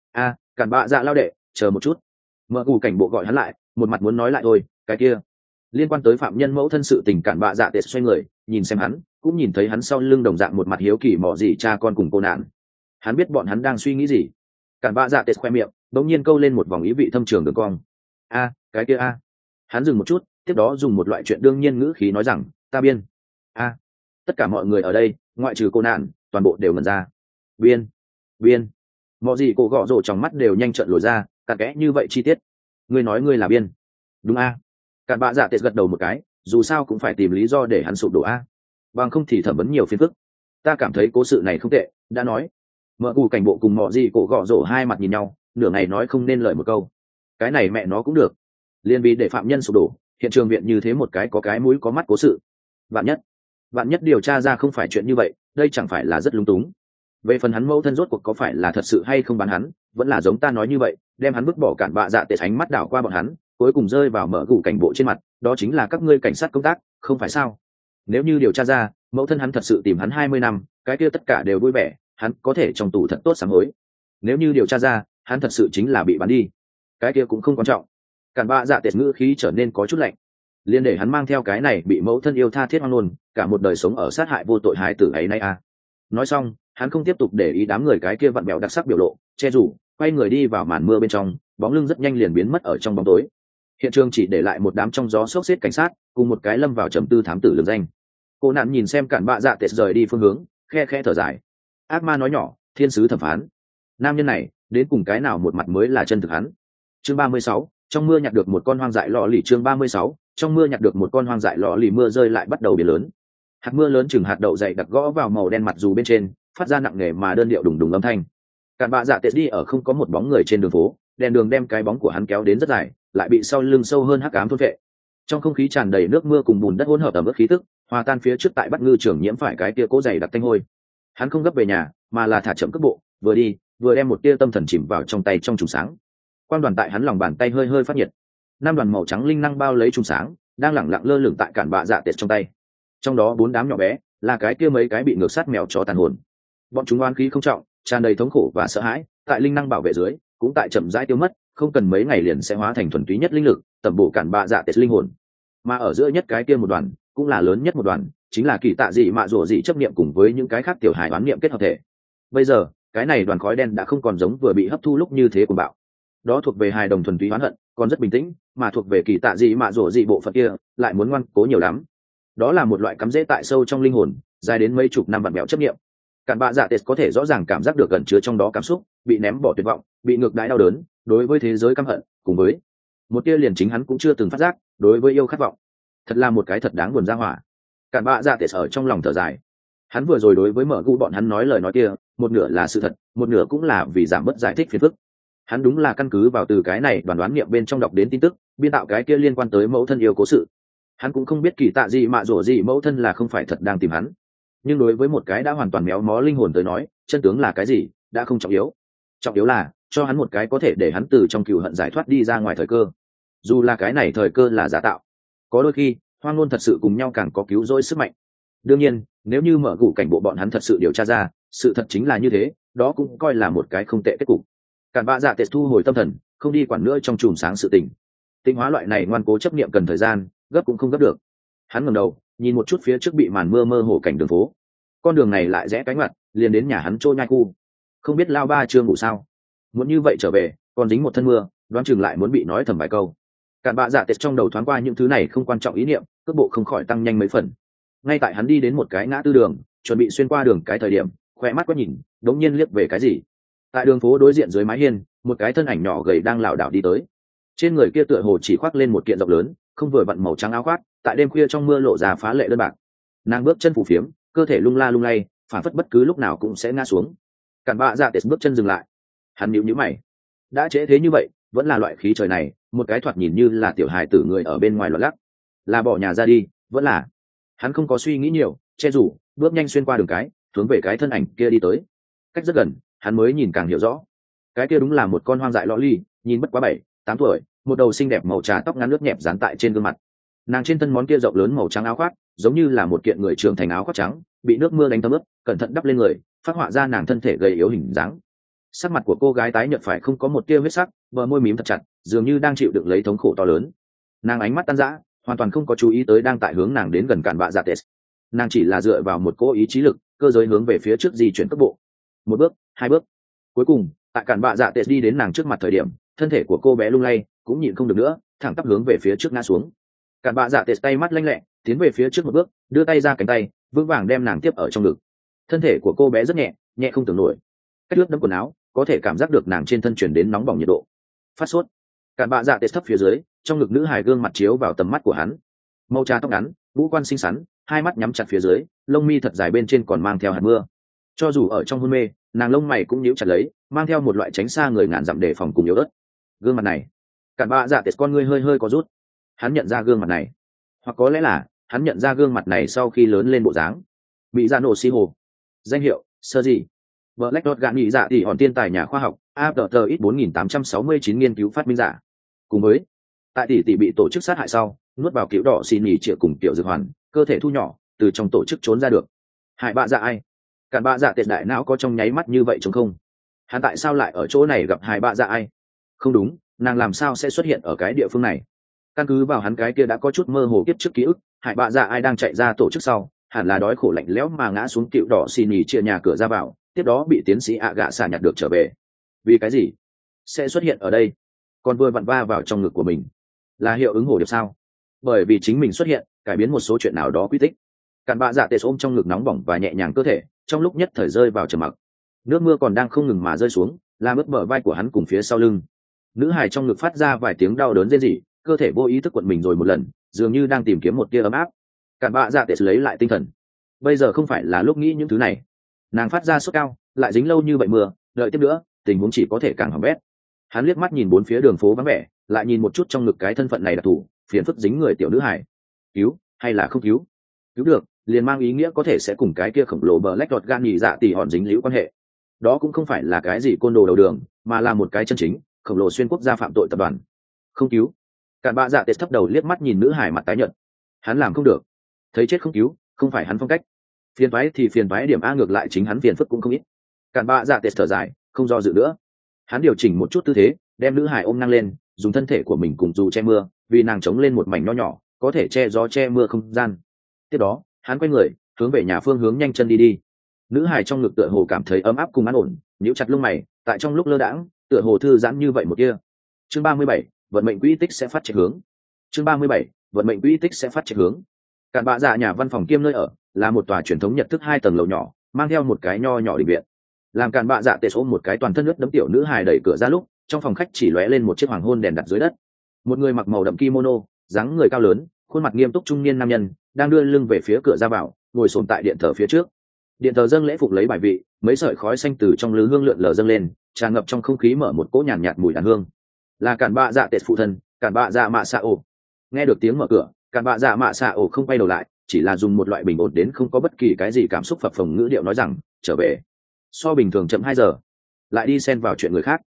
[SPEAKER 1] Cản bạ dạ lao đệ, chờ một chút. Mở cụ cảnh bộ gọi hắn lại, một mặt muốn nói lại thôi. Cái kia liên quan tới phạm nhân mẫu thân sự tình, cản bạ dạ tệt xoay người nhìn xem hắn, cũng nhìn thấy hắn sau lưng đồng dạng một mặt hiếu kỳ mọ gì cha con cùng cô nạn. Hắn biết bọn hắn đang suy nghĩ gì. Cản bạ dạ tệt khoe miệng bỗng nhiên câu lên một vòng ý vị thâm trường đường cong. Cái kia Hắn dừng một chút, tiếp đó dùng một loại chuyện đương nhiên ngữ khí nói rằng, ta biên. Tất cả mọi người ở đây ngoại trừ cô nạn toàn bộ đều ngẩn ra. Biên. Mọi gì cổ gọ rổ trong mắt đều nhanh trợn lồi ra, cặn kẽ như vậy chi tiết. Ngươi nói ngươi là biên? Đúng Cản bạ dạ tệ gật đầu một cái, dù sao cũng phải tìm lý do để hắn sụp đổ bằng không thì thẩm vấn nhiều phiền phức. Ta cảm thấy cố sự này không tệ, đã nói. Mở cụ cảnh bộ cùng mọi gì cổ gọ rổ hai mặt nhìn nhau, nửa ngày nói không nên lời một câu. Cái này mẹ nó cũng được, liên vì để phạm nhân sụp đổ, hiện trường viện như thế một cái có cái mũi có mắt cố sự. Vạn nhất điều tra ra không phải chuyện như vậy, đây chẳng phải là rất lung túng. Về phần hắn mẫu thân rốt cuộc có phải là thật sự hay không bán hắn, vẫn là giống ta nói như vậy, đem hắn vứt bỏ. Cản bạ dạ tệ ánh mắt đảo qua bọn hắn, cuối cùng rơi vào mở cụ cảnh bộ trên mặt, đó chính là các ngươi cảnh sát công tác, không phải sao? Nếu như điều tra ra mẫu thân hắn thật sự tìm hắn 20 năm, cái kia tất cả đều vui vẻ, hắn có thể trong tù thật tốt sám hối. Nếu như điều tra ra hắn thật sự chính là bị bán đi, cái kia cũng không quan trọng. Cản bạ dạ tệ ngữ khí trở nên có chút lạnh, liên để hắn mang theo cái này bị mẫu thân yêu tha thiết hoang luôn cả một đời sống ở sát hại vô tội hài tử ấy nay Nói xong hắn không tiếp tục để ý đám người cái kia vặn bèo đặc sắc biểu lộ, che rủ quay người đi vào màn mưa bên trong, bóng lưng rất nhanh liền biến mất ở trong bóng tối. Hiện trường chỉ để lại một đám trong gió xốc xếp cảnh sát cùng một cái lâm vào trầm tư thám tử lường danh. Cô nạn nhìn xem cản bạ dạ tệ rời đi phương hướng, khe khe thở dài. Ác ma nói nhỏ, thiên sứ thẩm phán. Nam nhân này đến cùng cái nào một mặt mới là chân thực hắn. Chương 36, trong mưa nhặt được một con hoang dại lọ lì. Chương 36, trong mưa nhặt được một con hoang dại lọ lì. Mưa rơi lại bắt đầu biến lớn. Hạt mưa lớn chừng hạt đậu dày đặc gõ vào màu đen mặt dù bên trên, phát ra nặng nề mà đơn điệu đùng đùng âm thanh. Cản bạ dạ tệ đi ở không có một bóng người trên đường phố, đèn đường đem cái bóng của hắn kéo đến rất dài, lại bị sau lưng sâu hơn hắc ám thôn vệ. Trong không khí tràn đầy nước mưa cùng bùn đất hỗn hợp ẩm ướt khí tức, hòa tan phía trước tại bắt ngư trường nhiễm phải cái tia cố dày đặc tanh hôi. Hắn không gấp về nhà, mà là thả chậm cước bộ, vừa đi vừa đem một tia tâm thần chìm vào trong tay trong trùng sáng. Quang đoàn tại hắn lòng bàn tay hơi hơi phát nhiệt. năm đoàn màu trắng linh năng bao lấy trùng sáng đang lẳng lặng lơ lửng tại cản bạ dạ tệt trong tay, trong đó 4 đám nhỏ bé là cái kia mấy cái bị ngược sát mèo chó tàn hồn. Bọn chúng oán khí không trọng, tràn đầy thống khổ và sợ hãi, tại linh năng bảo vệ dưới cũng tại chậm rãi tiêu mất, không cần mấy ngày liền sẽ hóa thành thuần túy nhất linh lực tẩm bổ cản bạ dạ tệt linh hồn. Mà ở giữa nhất cái kia một đoàn cũng là lớn nhất một đoàn, chính là kỳ tạ dị mạ rủa dị chấp niệm cùng với những cái khác tiểu hài đoán niệm kết hợp thể. Bây giờ cái này đoàn khói đen đã không còn giống vừa bị hấp thu lúc như thế của bạo, đó thuộc về hài đồng thuần túy oán hận, còn rất bình tĩnh, mà thuộc về kỳ tạ dị mạ rủa dị bộ phận kia lại muốn ngoan cố nhiều lắm. Đó là một loại cắm rễ tại sâu trong linh hồn, dài đến mấy chục năm vặn vẹo chấp niệm. Cản bạ dạ tệt có thể rõ ràng cảm giác được gần chứa trong đó cảm xúc, bị ném bỏ tuyệt vọng, bị ngược đãi đau đớn, đối với thế giới căm hận, cùng với một tia liền chính hắn cũng chưa từng phát giác, đối với yêu khát vọng. Thật là một cái thật đáng buồn ra hỏa. Cản bạ dạ tệt ở trong lòng thở dài. Hắn vừa rồi đối với mở gu bọn hắn nói lời nói kia, một nửa là sự thật, một nửa cũng là vì giảm bớt giải thích phiền phức. Hắn đúng là căn cứ vào từ cái này đoán nghiệm bên trong đọc đến tin tức, biên tạo cái kia liên quan tới mẫu thân yêu cố sự. Hắn cũng không biết kỳ tạ gì mạ rủa gì mẫu thân là không phải thật đang tìm hắn, nhưng đối với một cái đã hoàn toàn méo mó linh hồn tới nói, chân tướng là cái gì đã không trọng yếu. Trọng yếu là cho hắn một cái có thể để hắn từ trong cừu hận giải thoát đi ra ngoài thời cơ, dù là cái này thời cơ là giả tạo. Có đôi khi hoang ngôn thật sự cùng nhau càng có cứu rỗi sức mạnh. Đương nhiên nếu như mở gủ cảnh bộ bọn hắn thật sự điều tra ra sự thật chính là như thế, đó cũng coi là một cái không tệ kết cục. Cản bạ dạ tệ thu hồi tâm thần, không đi quản nữa trong chùm sáng sự tình. Tinh hóa loại này ngoan cố chấp niệm cần thời gian, gấp cũng không gấp được. Hắn ngẩng đầu nhìn một chút phía trước bị màn mưa mơ hồ cảnh đường phố, con đường này lại rẽ cánh mặt liền đến nhà hắn trôi nhai khu. Không biết lao ba chưa ngủ sao, muốn như vậy trở về còn dính một thân mưa, đoán chừng lại muốn bị nói thầm vài câu. Cản bạ dạ tệ trong đầu thoáng qua những thứ này không quan trọng ý niệm, cước bộ không khỏi tăng nhanh mấy phần. Ngay tại hắn đi đến một cái ngã tư đường, chuẩn bị xuyên qua đường cái thời điểm, khoe mắt quét nhìn, đống nhiên liếc về cái gì. Tại đường phố đối diện dưới mái hiên, một cái thân ảnh nhỏ gầy đang lảo đảo đi tới. Trên người kia tựa hồ chỉ khoác lên một kiện rộng lớn không vừa vặn màu trắng áo khoác, tại đêm khuya trong mưa lộ ra phá lệ đơn bạc. Nàng bước chân phù phiếm, cơ thể lung la lung lay, phản phất bất cứ lúc nào cũng sẽ ngã xuống. Cản bạ dạ tệt bước chân dừng lại. Hắn nhíu nhíu mày, đã trễ thế như vậy vẫn là loại khí trời này, một cái thoạt nhìn như là tiểu hài tử người ở bên ngoài loạn lắc, là bỏ nhà ra đi vẫn là. Hắn không có suy nghĩ nhiều, che rủ bước nhanh xuyên qua đường cái, hướng về cái thân ảnh kia đi tới. Cách rất gần hắn mới nhìn càng hiểu rõ, cái kia đúng là một con hoang dại lọ ly, nhìn bất quá 7-8 tuổi, một đầu xinh đẹp màu trà, tóc ngắn nước nhẹp dán tại trên gương mặt. Nàng trên thân món kia rộng lớn màu trắng áo khoác giống như là một kiện người trưởng thành áo khoác trắng, bị nước mưa đánh thấm ướt, cẩn thận đắp lên người, phát họa ra nàng thân thể gầy yếu hình dáng. Sắc mặt của cô gái tái nhợt phải không có một tia huyết sắc, bờ môi mím thật chặt, dường như đang chịu đựng lấy thống khổ to lớn. Nàng ánh mắt tan rã, hoàn toàn không có chú ý tới đang tại hướng nàng đến gần cản bạ dạ tệ. Nàng chỉ là dựa vào một cỗ ý chí lực, cơ giới hướng về phía trước di chuyển tốc bộ. Một bước, hai bước, cuối cùng tại cản bạ dạ tệ đi đến nàng trước mặt thời điểm, thân thể của cô bé lung lay, cũng nhịn không được nữa, thẳng tắp hướng về phía trước ngã xuống. Cản bạ dạ tệ tay mắt lanh lẹ tiến về phía trước một bước, đưa tay ra cánh tay vững vàng đem nàng tiếp ở trong ngực. Thân thể của cô bé rất nhẹ, nhẹ không tưởng nổi, cách ướt đẫm quần áo có thể cảm giác được nàng trên thân chuyển đến nóng bỏng nhiệt độ. Phát sốt. Cản bạ dạ tệ thấp phía dưới, trong ngực nữ hài gương mặt chiếu vào tầm mắt của hắn, màu trà tóc ngắn, ngũ quan xinh xắn, hai mắt nhắm chặt phía dưới, lông mi thật dài bên trên còn mang theo hạt mưa. Cho dù ở trong hôn mê, nàng lông mày cũng nhíu chặt lấy, mang theo một loại tránh xa người ngàn dặm đề phòng cùng yếu ớt. Gương mặt này, cản bạ dạ tệ con ngươi hơi hơi có rút. Hắn nhận ra gương mặt này, hoặc có lẽ là hắn nhận ra gương mặt này sau khi lớn lên bộ dáng. Bị dạ nổ xi hồ, danh hiệu sơ gì, Black Dot gạn nghị dạ thì hòn tiên tài nhà khoa học AFTX 4869 nghiên cứu phát minh giả. Cùng với tại tỷ bị tổ chức sát hại sau, nuốt vào kiểu đỏ xì nhì triệu cùng tiểu dược hoàn, cơ thể thu nhỏ, từ trong tổ chức trốn ra được. Hại bạ dạ ai? Cản bạ dạ tệ đại não có trong nháy mắt như vậy trống không. Hắn tại sao lại ở chỗ này gặp hại bạ dạ ai? Không đúng, nàng làm sao sẽ xuất hiện ở cái địa phương này? Căn cứ vào hắn cái kia đã có chút mơ hồ kiếp trước ký ức, hại bạ dạ ai đang chạy ra tổ chức sau, hẳn là đói khổ lạnh lẽo mà ngã xuống cựu đỏ xì nhì chia nhà cửa ra vào, tiếp đó bị tiến sĩ ạ gạ xả nhặt được trở về. Vì cái gì sẽ xuất hiện ở đây, còn vừa vặn va vào trong ngực của mình? Là hiệu ứng hồ điệp sao? Bởi vì chính mình xuất hiện cải biến một số chuyện nào đó quy tích. Cản bạ dạ tệ ôm trong ngực nóng bỏng và nhẹ nhàng cơ thể, trong lúc nhất thời rơi vào trầm mặc. Nước mưa còn đang không ngừng mà rơi xuống, làm ướt bờ vai của hắn cùng phía sau lưng. Nữ hài trong ngực phát ra vài tiếng đau đớn rên rỉ, cơ thể vô ý thức quật mình rồi một lần, dường như đang tìm kiếm một tia ấm áp. Cản bạ dạ tệ lấy lại tinh thần. Bây giờ không phải là lúc nghĩ những thứ này. Nàng phát ra sốt cao, lại dính lâu như vậy mưa, đợi tiếp nữa tình huống chỉ có thể càng hỏng bét. Hắn liếc mắt nhìn bốn phía đường phố vắng vẻ, lại nhìn một chút trong ngực cái thân phận này đặc thù, phiền phức dính người tiểu nữ hài. Cứu hay là không cứu? Cứu được liền mang ý nghĩa có thể sẽ cùng cái kia khổng lồ Black Dot gan nhì dạ tỷ hòn dính liễu quan hệ. Đó cũng không phải là cái gì côn đồ đầu đường, mà là một cái chân chính khổng lồ xuyên quốc gia phạm tội tập đoàn. Không cứu, Cản bạ dạ tệ thấp đầu liếc mắt nhìn nữ hải mặt tái nhợt. Hắn làm không được, thấy chết không cứu, không phải hắn phong cách. Phiền toái thì phiền toái điểm a, ngược lại chính hắn phiền phức cũng không ít. Cản bạ dạ tệ thở dài, không do dự nữa. Hắn điều chỉnh một chút tư thế, đem nữ hải ôm ngang lên, dùng thân thể của mình cùng dù che mưa, vì nàng chống lên một mảnh nho nhỏ, có thể che gió che mưa không gian. Tiếp đó, hắn quay người, hướng về nhà phương hướng nhanh chân đi. Nữ hải trong ngực tựa hồ cảm thấy ấm áp cùng an ổn, nhíu chặt lông mày, tại trong lúc lơ đãng, tựa hồ thư giãn như vậy một kia. Chương 37, vận mệnh quỹ tích sẽ phát triển hướng. Chương 37, vận mệnh quỹ tích sẽ phát triển hướng. Cản bạ dạ nhà văn phòng kiêm nơi ở là một tòa truyền thống Nhật thức 2 tầng lầu nhỏ, mang theo một cái nho nhỏ đình viện. Làm Cản bạ dạ tệ ôm một cái toàn thân ướt đẫm tiểu nữ hài đẩy cửa ra lúc, trong phòng khách chỉ lóe lên một chiếc hoàng hôn đèn đặt dưới đất. Một người mặc màu đậm kimono, dáng người cao lớn, khuôn mặt nghiêm túc trung niên nam nhân, đang đưa lưng về phía cửa ra vào, ngồi xổm tại điện thờ phía trước. Điện thờ dâng lễ phục lấy bài vị, mấy sợi khói xanh từ trong lư hương lượn lờ dâng lên, tràn ngập trong không khí, mở một cỗ nhàn nhạt mùi đàn hương. Là Cản bạ dạ tệ phụ thân, Cản bạ dạ mạ xạ ổ. Nghe được tiếng mở cửa, Cản bạ dạ mạ xạ ổ không quay đầu lại, chỉ là dùng một loại bình ổn đến không có bất kỳ cái gì cảm xúc phập phồng ngữ điệu nói rằng trở về. So bình thường chậm 2 giờ, lại đi xen vào chuyện người khác.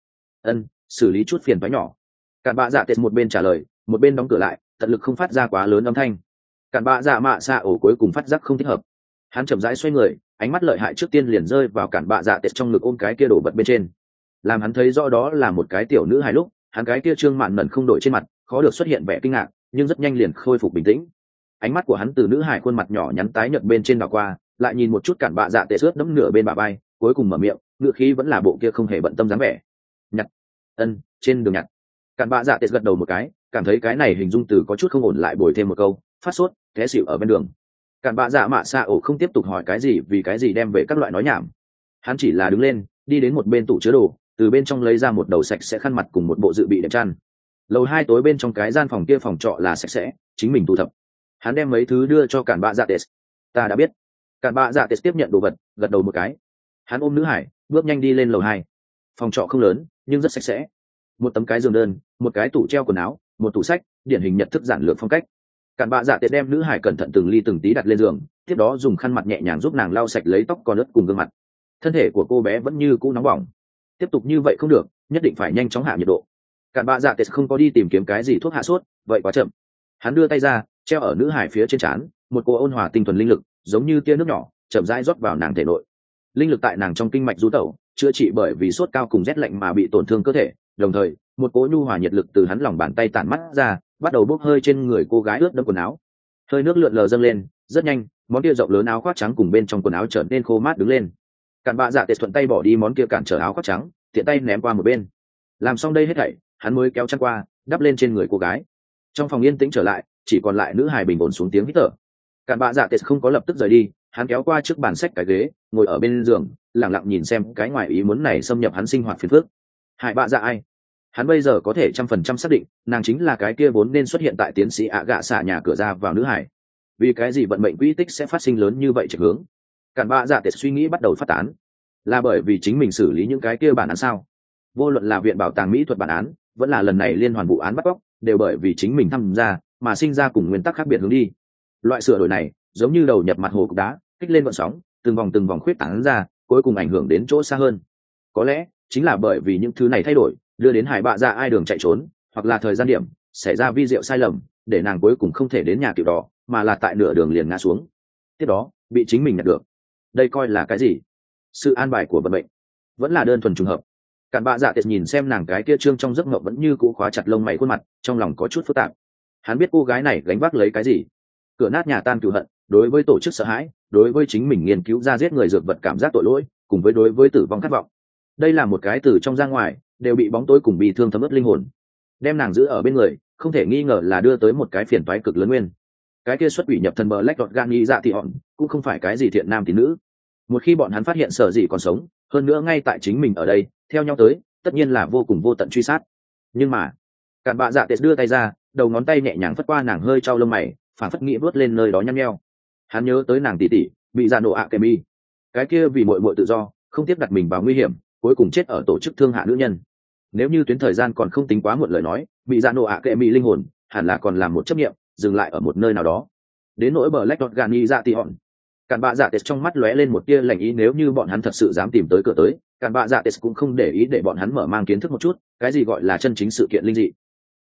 [SPEAKER 1] Xử lý chút phiền toái nhỏ. Cản bạ dạ tệ một bên trả lời, một bên đóng cửa lại, tận lực không phát ra quá lớn âm thanh. Cản bạ dạ mạ xạ ổ cuối cùng phát giác không thích hợp. Hắn chậm rãi xoay người, ánh mắt lợi hại trước tiên liền rơi vào Cản bạ dạ tệ trong ngực ôm cái kia đổ vật bên trên. Làm hắn thấy rõ đó là một cái tiểu nữ hài lúc, hắn cái kia trương mạn nẩn không đổi trên mặt, khó được xuất hiện vẻ kinh ngạc, nhưng rất nhanh liền khôi phục bình tĩnh. Ánh mắt của hắn từ nữ hài khuôn mặt nhỏ nhắn tái nhợt bên trên đảo qua, lại nhìn một chút Cản bạ dạ tệ ướt đẫm nửa bên bả vai, cuối cùng mở miệng, ngựa khí vẫn là bộ kia không hề bận tâm dáng vẻ. Nhặt. Trên đường nhặt. Cản bạ dạ tệ gật đầu một cái, cảm thấy cái này hình dung từ có chút không ổn, lại bồi thêm một câu, phát sốt, té xỉu ở bên đường. Cản bạ dạ mạ xạ ổ không tiếp tục hỏi cái gì, vì cái gì đem về các loại nói nhảm. Hắn chỉ là đứng lên, đi đến một bên tủ chứa đồ, từ bên trong lấy ra một đầu sạch sẽ khăn mặt cùng một bộ dự bị đệm chăn. Lầu 2 tối bên trong cái gian phòng kia phòng trọ là sạch sẽ, chính mình thu thập. Hắn đem mấy thứ đưa cho Cản bạ dạ tệ. Ta đã biết. Cản bạ dạ tệ tiếp nhận đồ vật, gật đầu một cái. Hắn ôm nữ hải, bước nhanh đi lên lầu 2. Phòng trọ không lớn, nhưng rất sạch sẽ. Một tấm cái giường đơn, một cái tủ treo quần áo, một tủ sách, điển hình Nhật thức giản lược phong cách. Cản bạ dạ tệ đem nữ hải cẩn thận từng ly từng tí đặt lên giường, tiếp đó dùng khăn mặt nhẹ nhàng giúp nàng lau sạch lấy tóc còn ướt cùng gương mặt. Thân thể của cô bé vẫn như cũ nóng bỏng. Tiếp tục như vậy không được, nhất định phải nhanh chóng hạ nhiệt độ. Cản bạ dạ tệ không có đi tìm kiếm cái gì thuốc hạ sốt, vậy quá chậm. Hắn đưa tay ra, treo ở nữ hải phía trên trán, một cô ôn hòa tinh thuần linh lực, giống như tia nước nhỏ, chậm rãi rót vào nàng thể nội. Linh lực tại nàng trong kinh mạch du tẩu, chữa trị bởi vì sốt cao cùng rét lạnh mà bị tổn thương cơ thể, đồng thời một cỗ nhu hòa nhiệt lực từ hắn lòng bàn tay tản mắt ra, bắt đầu bốc hơi trên người cô gái ướt đẫm quần áo. Hơi nước lượn lờ dâng lên, rất nhanh, món kia rộng lớn áo khoác trắng cùng bên trong quần áo trở nên khô mát đứng lên. Cản bạ dạ tệ thuận tay bỏ đi món kia cản trở áo khoác trắng, tiện tay ném qua một bên. Làm xong đây hết thảy, hắn mới kéo chăn qua, đắp lên trên người cô gái. Trong phòng yên tĩnh trở lại, chỉ còn lại nữ hài bình ổn xuống tiếng hít thở. Cản bạ dạ tệ không có lập tức rời đi, hắn kéo qua trước bàn sách cái ghế, ngồi ở bên giường, lặng lặng nhìn xem cái ngoài ý muốn này xâm nhập hắn sinh hoạt phiền phức. Hải bạ dạ ai? Hắn bây giờ có thể 100% xác định, nàng chính là cái kia vốn nên xuất hiện tại tiến sĩ ạ gạ xạ nhà cửa ra vào nữ hải. Vì cái gì vận mệnh quỹ tích sẽ phát sinh lớn như vậy trực hướng? Cản bạ dạ tệ suy nghĩ bắt đầu phát tán. Là bởi vì chính mình xử lý những cái kia bản án sao? Vô luận là viện bảo tàng mỹ thuật bản án, vẫn là lần này liên hoàn vụ án bắt cóc, đều bởi vì chính mình tham gia mà sinh ra cùng nguyên tắc khác biệt hướng đi. Loại sửa đổi này giống như đầu nhập mặt hồ cục đá, kích lên vận sóng, từng vòng khuyết tán ra, cuối cùng ảnh hưởng đến chỗ xa hơn. Có lẽ chính là bởi vì những thứ này thay đổi, đưa đến hải bạ dạ ai đường chạy trốn, hoặc là thời gian điểm xảy ra vi diệu sai lầm, để nàng cuối cùng không thể đến nhà kiểu đỏ, mà là tại nửa đường liền ngã xuống. Tiếp đó bị chính mình nhặt được. Đây coi là cái gì? Sự an bài của vận mệnh, vẫn là đơn thuần trùng hợp? Cản bạ dạ tiệt nhìn xem nàng cái kia trương trong giấc mộng vẫn như cũ khóa chặt lông mày khuôn mặt, trong lòng có chút phức tạp. Hắn biết cô gái này gánh vác lấy cái gì: cửa nát nhà tan cừu hận, đối với tổ chức sợ hãi, đối với chính mình nghiên cứu ra giết người dược vật cảm giác tội lỗi, cùng với đối với tử vong khát vọng. Đây là một cái từ trong ra ngoài đều bị bóng tối cùng bi thương thấm ướt linh hồn. Đem nàng giữ ở bên người, không thể nghi ngờ là đưa tới một cái phiền toái cực lớn nguyên. Cái kia xuất quỷ nhập thần Black Dot gan nghĩ dạ thì hòn cũng không phải cái gì thiện nam tín nữ. Một khi bọn hắn phát hiện Sở Dị còn sống, hơn nữa ngay tại chính mình ở đây, theo nhau tới, tất nhiên là vô cùng vô tận truy sát. Nhưng mà, Cản bạ dạ tiệt đưa tay ra, đầu ngón tay nhẹ nhàng phất qua nàng hơi trao lông mày, phản phất nghĩ vớt lên nơi đó nhăn nheo. Hắn nhớ tới nàng tỷ tỷ bị dạ nổ ạ kèm y, cái kia vì muội muội tự do không tiếp đặt mình vào nguy hiểm, cuối cùng chết ở tổ chức thương hạ nữ nhân. Nếu như tuyến thời gian còn không tính quá muộn lời nói, bị dạ nổ ạ kèm y linh hồn hẳn là còn làm một chấp niệm, dừng lại ở một nơi nào đó. Đến nỗi bờ Black Dot gan nghĩ dạ thì hòn, Cản bạ dạ tiệt trong mắt lóe lên một tia lạnh ý. Nếu như bọn hắn thật sự dám tìm tới cửa tới, Cản bạ dạ tiệt cũng không để ý để bọn hắn mở mang kiến thức một chút cái gì gọi là chân chính sự kiện linh dị.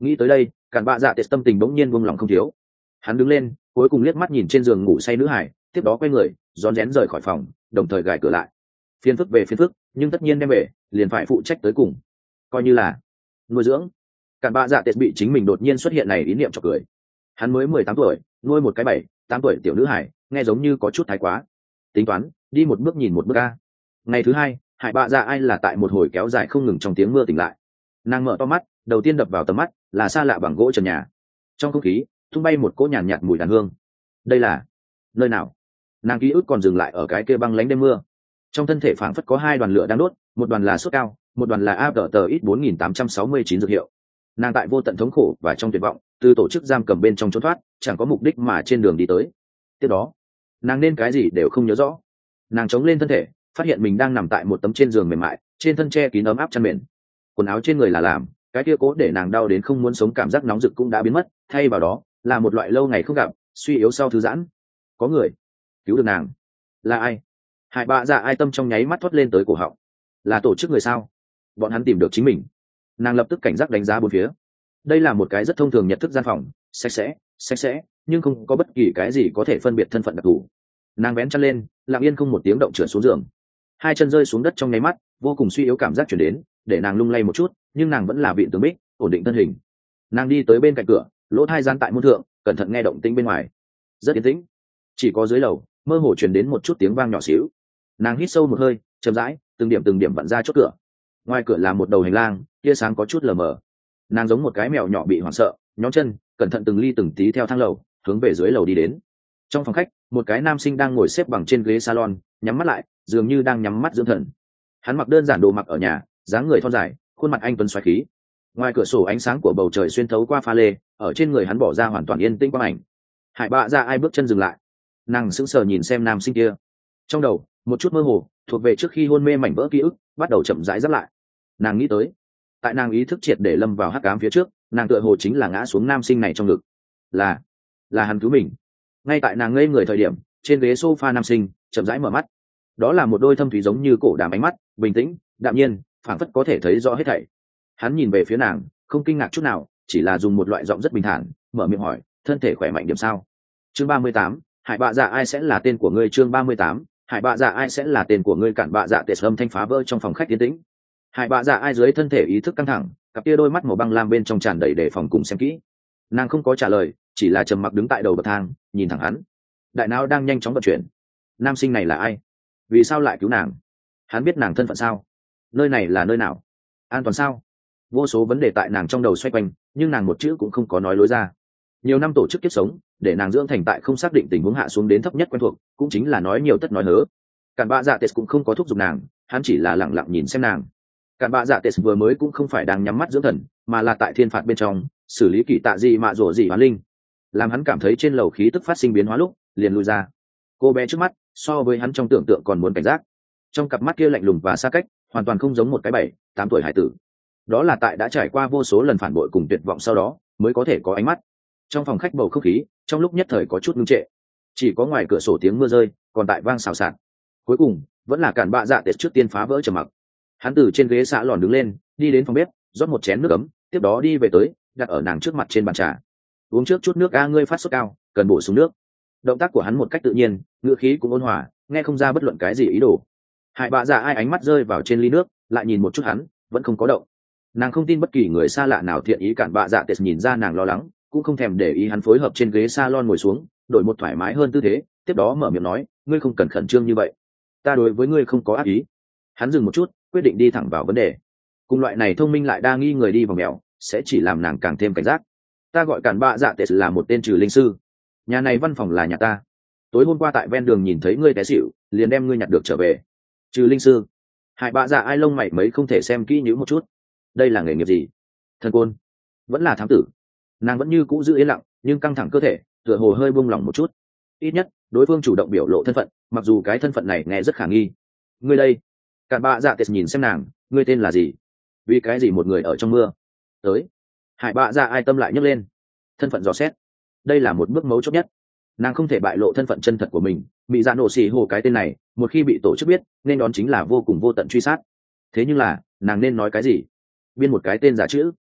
[SPEAKER 1] Nghĩ tới đây, cản bạ dạ tệ tâm tình bỗng nhiên buông lỏng không thiếu. Hắn đứng lên, cuối cùng liếc mắt nhìn trên giường ngủ say nữ hải, tiếp đó quay người rón rén rời khỏi phòng, đồng thời gài cửa lại. Phiền phức về phiền phức, nhưng tất nhiên đem về liền phải phụ trách tới cùng, coi như là nuôi dưỡng. Cản bạ dạ tệ bị chính mình đột nhiên xuất hiện này ý niệm chọc cười. Hắn mới 18 tuổi, nuôi một cái 7-8 tuổi tiểu nữ hải, nghe giống như có chút thái quá. Tính toán đi một bước nhìn một bước a. Ngày thứ hai, hải bạ dạ ai là tại một hồi kéo dài không ngừng trong tiếng mưa tỉnh lại. Nàng mở to mắt, đầu tiên đập vào tầm mắt là xa lạ bằng gỗ trần nhà. Trong không khí tung bay một cỗ nhàn nhạt mùi đàn hương. Đây là nơi nào? Nàng ký ức còn dừng lại ở cái kia băng lánh đêm mưa. Trong thân thể phảng phất có hai đoàn lửa đang đốt, một đoàn là sốt cao, một đoàn là ADTX 4869 dược hiệu. Nàng tại vô tận thống khổ và trong tuyệt vọng, từ tổ chức giam cầm bên trong trốn thoát, chẳng có mục đích mà trên đường đi tới. Tiếp đó, nàng nên cái gì đều không nhớ rõ. Nàng chống lên thân thể, phát hiện mình đang nằm tại một tấm trên giường mềm mại, trên thân che kín ấm áp chăn mền. Quần áo trên người là làm, cái kia cố để nàng đau đến không muốn sống cảm giác nóng rực cũng đã biến mất, thay vào đó là một loại lâu ngày không gặp, suy yếu sau thư giãn. Có người cứu được nàng. Là ai? Hải bạ dạ ai tâm trong nháy mắt thoát lên tới cổ họng. Là tổ chức người sao? Bọn hắn tìm được chính mình. Nàng lập tức cảnh giác đánh giá bốn phía. Đây là một cái rất thông thường nhận thức gian phòng, sạch sẽ, nhưng không có bất kỳ cái gì có thể phân biệt thân phận đặc thù. Nàng vén chăn lên, lặng yên không một tiếng động trượt xuống giường. Hai chân rơi xuống đất trong nháy mắt, vô cùng suy yếu cảm giác chuyển đến, để nàng lung lay một chút, nhưng nàng vẫn là vịn tường bích, ổn định thân hình. Nàng đi tới bên cạnh cửa, lỗ tai dán tại môn thượng, cẩn thận nghe động tĩnh bên ngoài. Rất yên tĩnh, chỉ có dưới lầu mơ hồ truyền đến một chút tiếng vang nhỏ xíu. Nàng hít sâu một hơi, chậm rãi, từng điểm vặn ra chốt cửa. Ngoài cửa là một đầu hành lang, tia sáng có chút lờ mờ. Nàng giống một cái mèo nhỏ bị hoảng sợ, nhón chân, cẩn thận từng ly từng tí theo thang lầu hướng về dưới lầu đi đến. Trong phòng khách, một cái nam sinh đang ngồi xếp bằng trên ghế salon, nhắm mắt lại, dường như đang nhắm mắt dưỡng thần. Hắn mặc đơn giản đồ mặc ở nhà, dáng người thon dài, khuôn mặt anh tuấn xoáy khí. Ngoài cửa sổ ánh sáng của bầu trời xuyên thấu qua pha lê, ở trên người hắn bỏ ra hoàn toàn yên tĩnh quang ảnh. Hải bạ dạ ai bước chân dừng lại, nàng sững sờ nhìn xem nam sinh kia. Trong đầu một chút mơ hồ thuộc về trước khi hôn mê mảnh vỡ ký ức bắt đầu chậm rãi dắt lại. Nàng nghĩ tới, tại nàng ý thức triệt để lâm vào hắc ám phía trước, nàng tựa hồ chính là ngã xuống nam sinh này trong ngực. Là hắn cứu mình. Ngay tại nàng ngây người thời điểm, trên ghế sofa nam sinh chậm rãi mở mắt. Đó là một đôi thâm thúy giống như cổ đàm ánh mắt, bình tĩnh, đạm nhiên, phảng phất có thể thấy rõ hết thảy. Hắn nhìn về phía nàng, không kinh ngạc chút nào, chỉ là dùng một loại giọng rất bình thản, mở miệng hỏi, thân thể khỏe mạnh điểm sao? Chương 38, Hải bạ dạ ai sẽ là tên của ngươi? Chương 38, Hải bạ dạ ai sẽ là tên của ngươi? Cản bạ dạ tệ âm thanh phá vỡ trong phòng khách tiến tĩnh. Hải bạ dạ ai dưới thân thể ý thức căng thẳng, cặp kia đôi mắt màu băng lam bên trong tràn đầy đề phòng cùng xem kỹ. Nàng không có trả lời, chỉ là trầm mặc đứng tại đầu bậc thang, nhìn thẳng hắn. Đại não đang nhanh chóng vận chuyển. Nam sinh này là ai? Vì sao lại cứu nàng? Hắn biết nàng thân phận sao? Nơi này là nơi nào? An toàn sao? Vô số vấn đề tại nàng trong đầu xoay quanh, nhưng nàng một chữ cũng không có nói lối ra. Nhiều năm tổ chức kiếp sống, để nàng dưỡng thành tại không xác định tình huống hạ xuống đến thấp nhất quen thuộc, cũng chính là nói nhiều tất nói hớ. Cản bạ dạ tệ cũng không có thúc giục nàng, hắn chỉ là lặng lặng nhìn xem nàng. Cản bạ dạ tệ vừa mới cũng không phải đang nhắm mắt dưỡng thần, mà là tại thiên phạt bên trong xử lý kỳ tạ gì mạ rủa gì hoán linh. Làm hắn cảm thấy trên lầu khí tức phát sinh biến hóa lúc, liền lui ra. Cô bé trước mắt so với hắn trong tưởng tượng còn muốn cảnh giác. Trong cặp mắt kia lạnh lùng và xa cách, hoàn toàn không giống một cái 7-8 tuổi hải tử. Đó là tại đã trải qua vô số lần phản bội cùng tuyệt vọng sau đó mới có thể có ánh mắt. Trong phòng khách bầu không khí trong lúc nhất thời có chút ngưng trệ, chỉ có ngoài cửa sổ tiếng mưa rơi còn tại vang xào xạc. Cuối cùng vẫn là cản bạ dạ tệ trước tiên phá vỡ trầm mặc. Hắn từ trên ghế xạ lòn đứng lên, đi đến phòng bếp, rót một chén nước ấm, tiếp đó đi về tới, đặt ở nàng trước mặt trên bàn trà. Uống trước chút nước a, ngươi phát sốt cao, cần bổ sung nước. Động tác của hắn một cách tự nhiên, ngữ khí cũng ôn hòa, nghe không ra bất luận cái gì ý đồ. Hải bạ dạ ai ánh mắt rơi vào trên ly nước, lại nhìn một chút hắn, vẫn không có động. Nàng không tin bất kỳ người xa lạ nào thiện ý. Cản bạ dạ tệ nhìn ra nàng lo lắng, cũng không thèm để ý hắn phối hợp trên ghế salon ngồi xuống, đổi một thoải mái hơn tư thế, tiếp đó mở miệng nói, ngươi không cần khẩn trương như vậy, ta đối với ngươi không có ác ý. Hắn dừng một chút, quyết định đi thẳng vào vấn đề. Cùng loại này thông minh lại đa nghi người đi vào mèo, sẽ chỉ làm nàng càng thêm cảnh giác. Ta gọi cản bạ dạ tệ là một tên trừ linh sư, nhà này văn phòng là nhà ta. Tối hôm qua tại ven đường nhìn thấy ngươi té xỉu, liền đem ngươi nhặt được trở về. Trừ linh sư? Hải bạ dạ ai lông mày mấy không thể xem kỹ nhữ một chút. Đây là nghề nghiệp gì? Thần côn? Vẫn là thám tử? Nàng vẫn như cũ giữ yên lặng, nhưng căng thẳng cơ thể, tựa hồ hơi buông lỏng một chút. Ít nhất đối phương chủ động biểu lộ thân phận, mặc dù cái thân phận này nghe rất khả nghi. Ngươi đây? Cản bạ dạ tệ nhìn xem nàng, ngươi tên là gì? Vì cái gì một người ở trong mưa? Tới. Hải bạ dạ ai tâm lại nhấc lên. Thân phận dò xét, đây là một bước mấu chốt nhất. Nàng không thể bại lộ thân phận chân thật của mình. Mị dạ nổ xì hồ cái tên này một khi bị tổ chức biết, nên đón chính là vô cùng vô tận truy sát. Thế nhưng là nàng nên nói cái gì? Biên một cái tên giả chữ?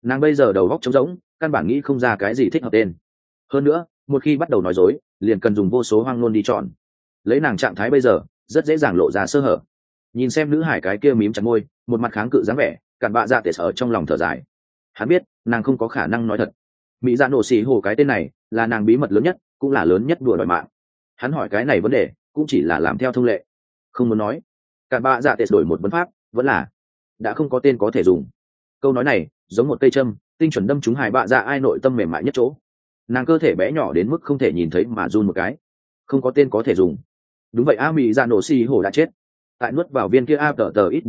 [SPEAKER 1] Nàng bây giờ đầu óc trống rỗng, căn bản nghĩ không ra cái gì thích hợp tên. Hơn nữa, một khi bắt đầu nói dối, liền cần dùng vô số hoang ngôn đi chọn. Lấy nàng trạng thái bây giờ, rất dễ dàng lộ ra sơ hở. Nhìn xem nữ hải cái kia mím chặt môi, một mặt kháng cự dáng vẻ, Cặn Bạ Dạ Tệ ở trong lòng thở dài. Hắn biết, nàng không có khả năng nói thật. Mỹ Dạ Nổ Xì Hồ cái tên này, là nàng bí mật lớn nhất, cũng là lớn nhất đùa đòi mạng. Hắn hỏi cái này vấn đề, cũng chỉ là làm theo thông lệ, không muốn nói. Cặn Bạ Dạ Tệ đổi một vấn pháp, vẫn là đã không có tên có thể dùng. Câu nói này, giống một cây châm, tinh chuẩn đâm trúng Hải Bạ Dạ Ai nội tâm mềm mại nhất chỗ. Nàng cơ thể bé nhỏ đến mức không thể nhìn thấy mà run một cái. Không có tên có thể dùng. Đúng vậy, a Mỹ Dạ Nổ Xì Hồ đã chết. Tại nuốt vào viên kia a tờ ít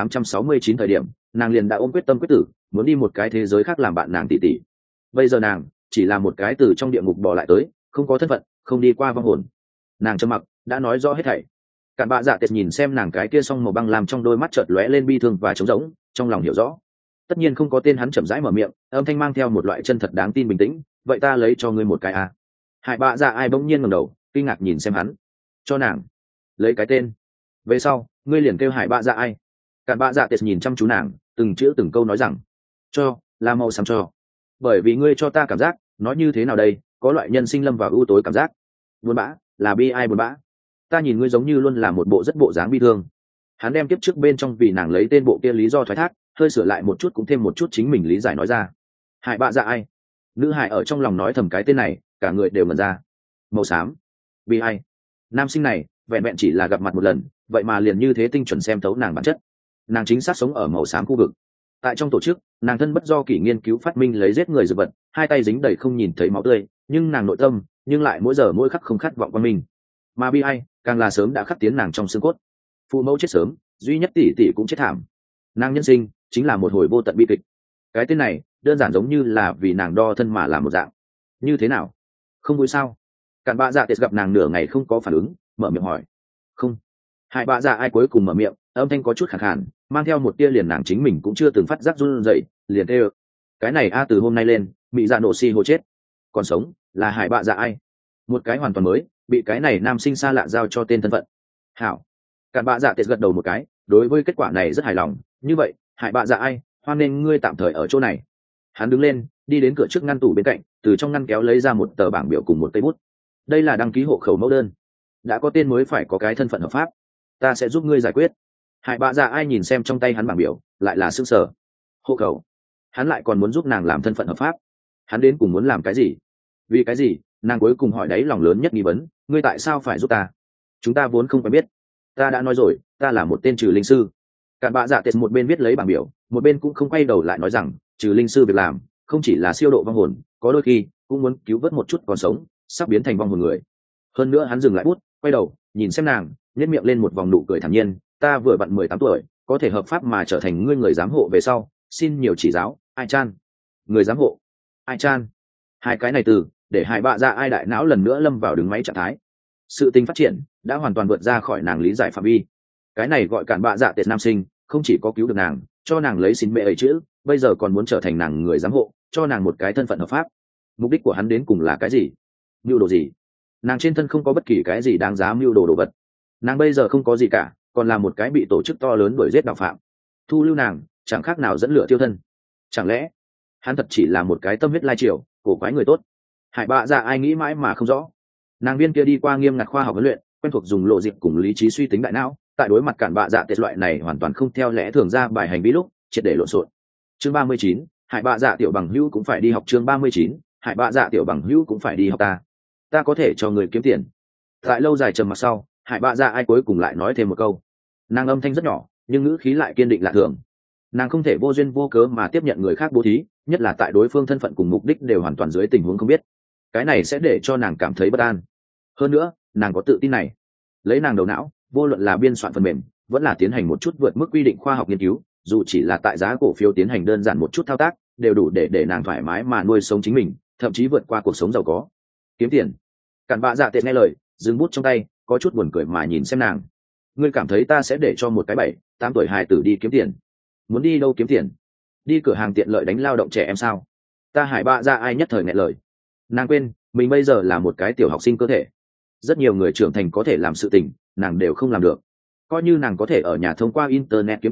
[SPEAKER 1] 4869 thời điểm, nàng liền đã ôm quyết tâm quyết tử, muốn đi một cái thế giới khác làm bạn nàng tỷ tỷ. Bây giờ nàng chỉ là một cái từ trong địa ngục bỏ lại tới, không có thân phận, không đi qua vong hồn. Nàng trầm mặc, đã nói rõ hết thảy. Cặn Bạ Dạ Tệ nhìn xem nàng cái kia song màu băng làm trong đôi mắt chợt lóe lên bi thương và trống rỗng, trong lòng hiểu rõ. Tất nhiên không có tên, hắn chậm rãi mở miệng, âm thanh mang theo một loại chân thật đáng tin bình tĩnh, vậy ta lấy cho ngươi một cái a. Hải Bạ Dạ Ai bỗng nhiên ngẩng đầu, kinh ngạc nhìn xem hắn. Cho nàng lấy cái tên, về sau ngươi liền kêu Hải Bạ Dạ Ai. Cặn Bạ Dạ Tệ nhìn chăm chú nàng, từng chữ từng câu nói rằng, cho là màu xám cho, bởi vì ngươi cho ta cảm giác, nói như thế nào đây, có loại nhân sinh lâm vào ưu tối cảm giác. Buồn bã, là bi ai buồn bã. Ta nhìn ngươi giống như luôn là một bộ rất bộ dáng bi thương. Hắn đem tiếp trước bên trong vì nàng lấy tên bộ kia lý do thoái thác, hơi sửa lại một chút cũng thêm một chút chính mình lý giải nói ra. Hải Bạ Dạ Ai. Nữ hải ở trong lòng nói thầm cái tên này, cả người đều ngẩn ra. Màu xám, bi ai. Nam sinh này vẹn vẹn chỉ là gặp mặt một lần, vậy mà liền như thế tinh chuẩn xem thấu nàng bản chất. Nàng chính xác sống ở màu xám khu vực. Tại trong tổ chức, nàng thân bất do kỷ nghiên cứu phát minh lấy giết người dược vật, hai tay dính đầy không nhìn thấy máu tươi, nhưng nàng nội tâm nhưng lại mỗi giờ mỗi khắc không khát vọng qua mình. Mà bi ai càng là sớm đã khắc tiến nàng trong xương cốt. Phụ mẫu chết sớm, duy nhất tỷ tỷ cũng chết thảm. Nàng nhân sinh chính là một hồi vô tận bi kịch. Cái tên này đơn giản giống như là vì nàng đo thân mà làm một dạng. Như thế nào, không vui sao? Cặn Bạ Dạ Tệ gặp nàng nửa ngày không có phản ứng, mở miệng hỏi. Không. Hải Bạ Dạ Ai cuối cùng mở miệng, âm thanh có chút khàn khàn, mang theo một tia liền nàng chính mình cũng chưa từng phát giác run rẩy, liền kêu. Cái này a, từ hôm nay lên, Mỹ Dạ Nổ Xì Hồ chết, còn sống là Hải Bạ Dạ Ai. Một cái hoàn toàn mới, bị cái này nam sinh xa lạ giao cho tên thân phận. Hảo. Cặn Bạ Dạ Tệ gật đầu một cái, đối với kết quả này rất hài lòng. Như vậy, Hải Bạ Dạ Ai, hoan nên ngươi tạm thời ở chỗ này. Hắn đứng lên, đi đến cửa trước ngăn tủ bên cạnh, từ trong ngăn kéo lấy ra một tờ bảng biểu cùng một cây bút. Đây là đăng ký hộ khẩu mẫu đơn. Đã có tên mới phải có cái thân phận hợp pháp. Ta sẽ giúp ngươi giải quyết. Hải Bạ Dạ Ai nhìn xem trong tay hắn bảng biểu, lại là sững sờ. Hộ khẩu? Hắn lại còn muốn giúp nàng làm thân phận hợp pháp? Hắn đến cùng muốn làm cái gì? Vì cái gì? Nàng cuối cùng hỏi đáy lòng lớn nhất nghi vấn, ngươi tại sao phải giúp ta? Chúng ta vốn không quen biết. Ta đã nói rồi, ta là một tên trừ linh sư. Cặn Bạ Dạ Tệ một bên viết lấy bảng biểu, một bên cũng không quay đầu lại nói rằng, trừ linh sư việc làm không chỉ là siêu độ vong hồn, có đôi khi cũng muốn cứu vớt một chút còn sống sắp biến thành vong hồn người. Hơn nữa hắn dừng lại bút, quay đầu nhìn xem nàng, nhếch miệng lên một vòng nụ cười thản nhiên. Ta vừa vặn 18 tuổi, có thể hợp pháp mà trở thành ngươi người giám hộ về sau, xin nhiều chỉ giáo. Ai chan? Người giám hộ? Ai chan? Hai cái này từ để Hải Bạ Dạ Ai đại não lần nữa lâm vào đứng máy trạng thái. Sự tình phát triển đã hoàn toàn vượt ra khỏi nàng lý giải phạm vi. Cái này gọi Cặn Bạ Dạ Tệ nam sinh không chỉ có cứu được nàng, cho nàng lấy xin mẹ ấy chữ, bây giờ còn muốn trở thành nàng người giám hộ, cho nàng một cái thân phận hợp pháp. Mục đích của hắn đến cùng là cái gì? Mưu đồ gì? Nàng trên thân không có bất kỳ cái gì đáng giá mưu đồ đồ vật. Nàng bây giờ không có gì cả, còn là một cái bị tổ chức to lớn đuổi giết đạo phạm. Thu lưu nàng chẳng khác nào dẫn lửa tiêu thân. Chẳng lẽ hắn thật chỉ là một cái tâm huyết lai triều, cổ quái người tốt? Hải Bạ Dạ Ai nghĩ mãi mà không rõ. Nàng viên kia đi qua nghiêm ngặt khoa học huấn luyện, quen thuộc dùng lộ diện cùng lý trí suy tính đại não, tại đối mặt Cặn Bạ Dạ Tệ loại này hoàn toàn không theo lẽ thường ra bài hành vi lúc triệt để lộn xộn. Chương 39, Hải Bạ Dạ tiểu bằng hữu cũng phải đi học. Chương 39, Hải Bạ Dạ tiểu bằng hữu cũng phải đi học. Ta có thể cho người kiếm tiền. Tại lâu dài trầm mặc sau, Hải Bạ Dạ Ai cuối cùng lại nói thêm một câu. Nàng âm thanh rất nhỏ, nhưng ngữ khí lại kiên định lạ thường. Nàng không thể vô duyên vô cớ mà tiếp nhận người khác bố thí, nhất là tại đối phương thân phận cùng mục đích đều hoàn toàn dưới tình huống không biết. Cái này sẽ để cho nàng cảm thấy bất an. Hơn nữa, nàng có tự tin này. Lấy nàng đầu não, vô luận là biên soạn phần mềm, vẫn là tiến hành một chút vượt mức quy định khoa học nghiên cứu, dù chỉ là tại giá cổ phiếu tiến hành đơn giản một chút thao tác, đều đủ để nàng thoải mái mà nuôi sống chính mình, thậm chí vượt qua cuộc sống giàu có. Kiếm tiền. Cặn Bạ Dạ Tệ nghe lời, dừng bút trong tay, có chút buồn cười mà nhìn xem nàng. Ngươi cảm thấy ta sẽ để cho một cái 7-8 tuổi hài tử đi kiếm tiền? Muốn đi đâu kiếm tiền? Đi cửa hàng tiện lợi đánh lao động trẻ em sao? Ta Hải Bạ Dạ Ai nhất thời nghẹn lời. Nàng quên mình bây giờ là một cái tiểu học sinh cơ thể. Rất nhiều người trưởng thành có thể làm sự tình, nàng đều không làm được. Coi như nàng có thể ở nhà thông qua internet kiếm tiền,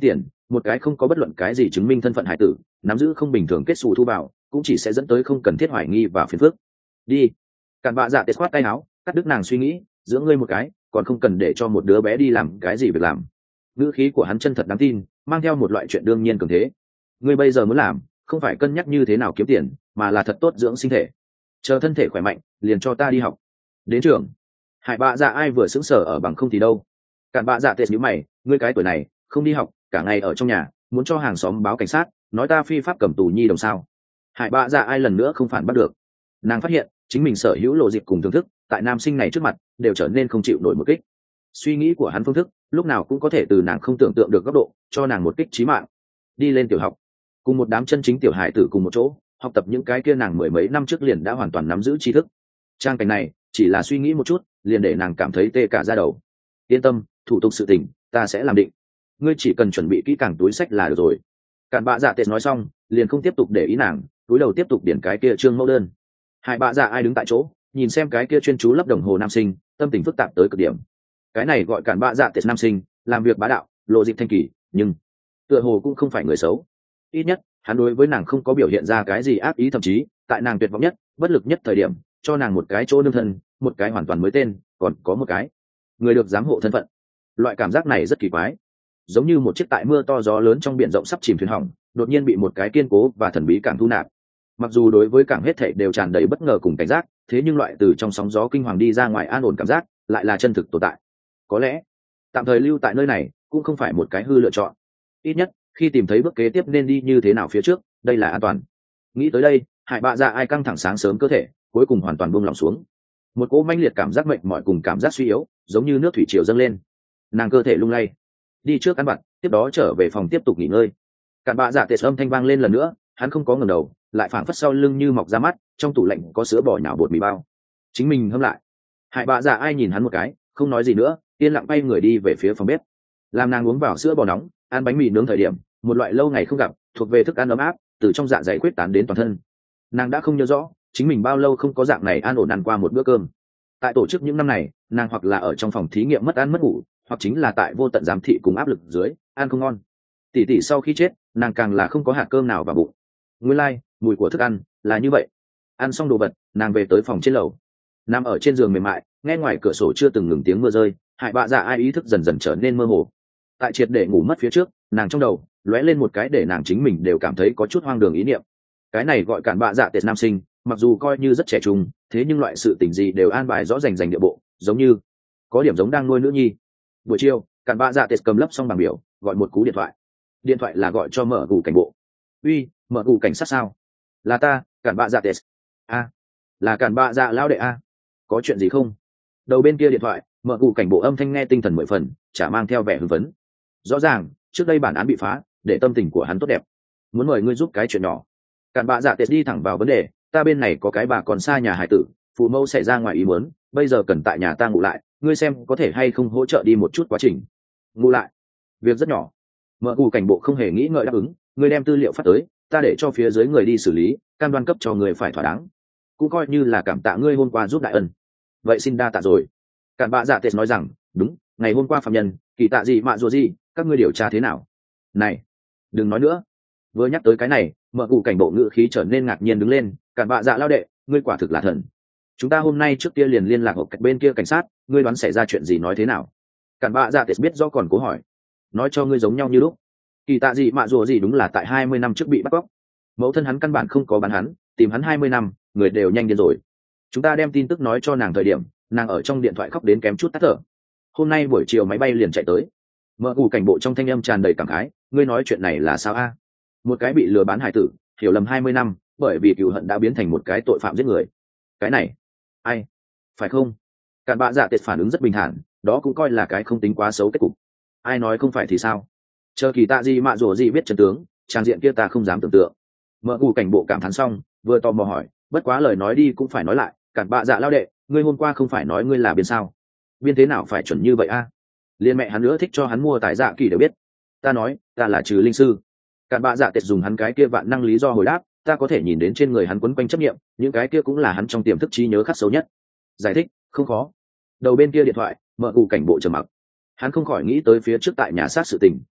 [SPEAKER 1] một cái không có bất luận cái gì chứng minh thân phận hải tử nắm giữ không bình thường kết xù thu vào cũng chỉ sẽ dẫn tới không cần thiết hoài nghi và phiền phức. Đi. Cặn bạ dạ tết khoát tay áo cắt đứt nàng suy nghĩ, giữa ngươi một cái còn không cần để cho một đứa bé đi làm cái gì việc làm. Ngữ khí của hắn chân thật đáng tin, mang theo một loại chuyện đương nhiên cường thế. Ngươi bây giờ muốn làm không phải cân nhắc như thế nào kiếm tiền, mà là thật tốt dưỡng sinh thể, chờ thân thể khỏe mạnh liền cho ta đi học. Đến trường. Hải bạ dạ ai vừa sững sờ ở bằng không thì đâu. Cặn bạ dạ tết nhíu mày, ngươi cái tuổi này không đi học cả ngày ở trong nhà, muốn cho hàng xóm báo cảnh sát nói ta phi pháp cầm tù nhi đồng sao? Hải bạ dạ ai lần nữa không phản bắt được. Nàng phát hiện chính mình sở hữu lộ dịp cùng thưởng thức tại nam sinh này trước mặt đều trở nên không chịu nổi một kích. Suy nghĩ của hắn phương thức lúc nào cũng có thể từ nàng không tưởng tượng được góc độ cho nàng một kích chí mạng. Đi lên tiểu học, cùng một đám chân chính tiểu hải tử cùng một chỗ học tập những cái kia nàng mười mấy năm trước liền đã hoàn toàn nắm giữ tri thức. Trang cảnh này chỉ là suy nghĩ một chút liền để nàng cảm thấy tê cả da đầu. Yên tâm, thủ tục sự tình ta sẽ làm định, ngươi chỉ cần chuẩn bị kỹ càng túi sách là được rồi. Cặn bạ dạ tệ nói xong liền không tiếp tục để ý nàng, túi đầu tiếp tục điển cái kia trương mẫu đơn. Hai bạ dạ ai đứng tại chỗ nhìn xem cái kia chuyên chú lấp đồng hồ nam sinh, tâm tình phức tạp tới cực điểm. Cái này gọi cặn bạ dạ tệ nam sinh làm việc bá đạo lộ dịp thanh kỳ, nhưng tựa hồ cũng không phải người xấu. Ít nhất hắn đối với nàng không có biểu hiện ra cái gì ác ý, thậm chí tại nàng tuyệt vọng nhất bất lực nhất thời điểm cho nàng một cái chỗ nương thân, một cái hoàn toàn mới tên, còn có một cái người được giám hộ thân phận. Loại cảm giác này rất kỳ quái, giống như một chiếc tại mưa to gió lớn trong biển rộng sắp chìm thuyền hỏng đột nhiên bị một cái kiên cố và thần bí cảng thu nạp. Mặc dù đối với cảng hết thảy đều tràn đầy bất ngờ cùng cảnh giác, thế nhưng loại từ trong sóng gió kinh hoàng đi ra ngoài an ổn cảm giác lại là chân thực tồn tại. Có lẽ tạm thời lưu tại nơi này cũng không phải một cái hư lựa chọn, ít nhất khi tìm thấy bước kế tiếp nên đi như thế nào phía trước, đây là an toàn. Nghĩ tới đây, Hải bạ dạ ai căng thẳng sáng sớm cơ thể cuối cùng hoàn toàn buông lỏng xuống. Một cỗ mãnh liệt cảm giác mệt mỏi cùng cảm giác suy yếu giống như nước thủy triều dâng lên, nàng cơ thể lung lay. Đi trước ăn vặt, tiếp đó trở về phòng tiếp tục nghỉ ngơi. Cặn bạ dạ tệ âm thanh vang lên lần nữa, hắn không có ngẩng đầu, lại phảng phất sau lưng như mọc ra mắt, trong tủ lạnh có sữa bò nhào bột mì bao, chính mình hâm lại. Hải bạ dạ ai nhìn hắn một cái, không nói gì nữa, yên lặng bay người đi về phía phòng bếp. Làm nàng uống vào sữa bò nóng, ăn bánh mì nướng thời điểm, một loại lâu ngày không gặp thuộc về thức ăn ấm áp từ trong dạ dày quyết tán đến toàn thân. Nàng đã không nhớ rõ chính mình bao lâu không có dạng này an ổn ăn qua một bữa cơm. Tại tổ chức những năm này, nàng hoặc là ở trong phòng thí nghiệm mất ăn mất ngủ, hoặc chính là tại vô tận giám thị cùng áp lực dưới ăn không ngon. Tỷ tỷ sau khi chết, nàng càng là không có hạt cơm nào vào bụng. Nguyên lai, mùi của thức ăn là như vậy. Ăn xong đồ vật, nàng về tới phòng trên lầu, nằm ở trên giường mềm mại, nghe ngoài cửa sổ chưa từng ngừng tiếng mưa rơi. Hải bạ dạ ai ý thức dần dần trở nên mơ hồ. Tại triệt để ngủ mất phía trước, nàng trong đầu lóe lên một cái để nàng chính mình đều cảm thấy có chút hoang đường ý niệm. Cái này gọi cản bạ dạ tệ nam sinh, mặc dù coi như rất trẻ trung, thế nhưng loại sự tình gì đều an bài rõ rành rành địa bộ, giống như có điểm giống đang nuôi nữ nhi. Buổi chiều, cản bạ dạ tệ cầm lấp xong bảng biểu, gọi một cú điện thoại. Điện thoại là gọi cho mở gù cảnh bộ. Uy, mở gù cảnh sát sao? Là ta, cản bạ dạ tệ. A, là cản bạ dạ lão đệ a. Có chuyện gì không? Đầu bên kia điện thoại, mở gù cảnh bộ âm thanh nghe tinh thần mười phần, chả mang theo vẻ hưng phấn. Rõ ràng trước đây bản án bị phá, để tâm tình của hắn tốt đẹp, muốn mời ngươi giúp cái chuyện nhỏ. Cản bạ dạ tệ đi thẳng vào vấn đề, ta bên này có cái bà còn xa nhà hải tử, phụ mẫu xảy ra ngoài ý muốn, bây giờ cần tại nhà ta ngủ lại, ngươi xem có thể hay không hỗ trợ đi một chút quá trình. Ngủ lại? Việc rất nhỏ. Mở gù cảnh bộ không hề nghĩ ngợi đáp ứng, ngươi đem tư liệu phát tới, ta để cho phía dưới người đi xử lý, cam đoan cấp cho người phải thỏa đáng, cũng coi như là cảm tạ ngươi hôm qua giúp đại ân. Vậy xin đa tạ rồi. Cản bạ dạ tệ nói rằng, đúng, ngày hôm qua phạm nhân kỳ tạ gì mạ rùa gì, các ngươi điều tra thế nào? Này, đừng nói nữa. Vừa nhắc tới cái này, mở cụ cảnh bộ ngữ khí trở nên ngạc nhiên đứng lên. Cản bạ dạ lao đệ, ngươi quả thực là thần. Chúng ta hôm nay trước kia liền liên lạc hộp cạnh bên kia cảnh sát, ngươi đoán xảy ra chuyện gì nói thế nào? Cản bạ dạ tệ biết do còn cố hỏi. Nói cho ngươi giống nhau như lúc. Kỳ tạ gì mạ rùa gì đúng là tại 20 năm trước bị bắt cóc. Mẫu thân hắn căn bản không có bán hắn, tìm hắn 20 năm, người đều nhanh điên rồi. Chúng ta đem tin tức nói cho nàng thời điểm, nàng ở trong điện thoại khóc đến kém chút tắt thở. Hôm nay buổi chiều máy bay liền chạy tới. Mở cụ cảnh bộ trong thanh âm tràn đầy cảm khái, ngươi nói chuyện này là sao a? Một cái bị lừa bán hải tử, hiểu lầm 20 năm, bởi vì cừu hận đã biến thành một cái tội phạm giết người. Cái này, ai? Phải không? Cản bạ dạ tệ phản ứng rất bình thản, đó cũng coi là cái không tính quá xấu kết cục. Ai nói không phải thì sao? Chờ kỳ tạ gì mạ rùa gì biết chân tướng, trang diện kia ta không dám tưởng tượng. Mở cụ cảnh bộ cảm thán xong, vừa tò mò hỏi, bất quá lời nói đi cũng phải nói lại, cản bạ dạ lao đệ, ngươi hôm qua không phải nói ngươi là biên sao? Biên thế nào phải chuẩn như vậy a? Liên mẹ hắn nữa thích cho hắn mua tài dạ kỳ đều biết. Ta nói, ta là trừ linh sư. Cản bạ dạ tệ dùng hắn cái kia vạn năng lý do hồi đáp, ta có thể nhìn đến trên người hắn quấn quanh chấp nghiệm, những cái kia cũng là hắn trong tiềm thức trí nhớ khắc sâu nhất. Giải thích không khó. Đầu bên kia điện thoại, mở cụ cảnh bộ trầm mặc. Hắn không khỏi nghĩ tới phía trước tại nhà xác sự tình,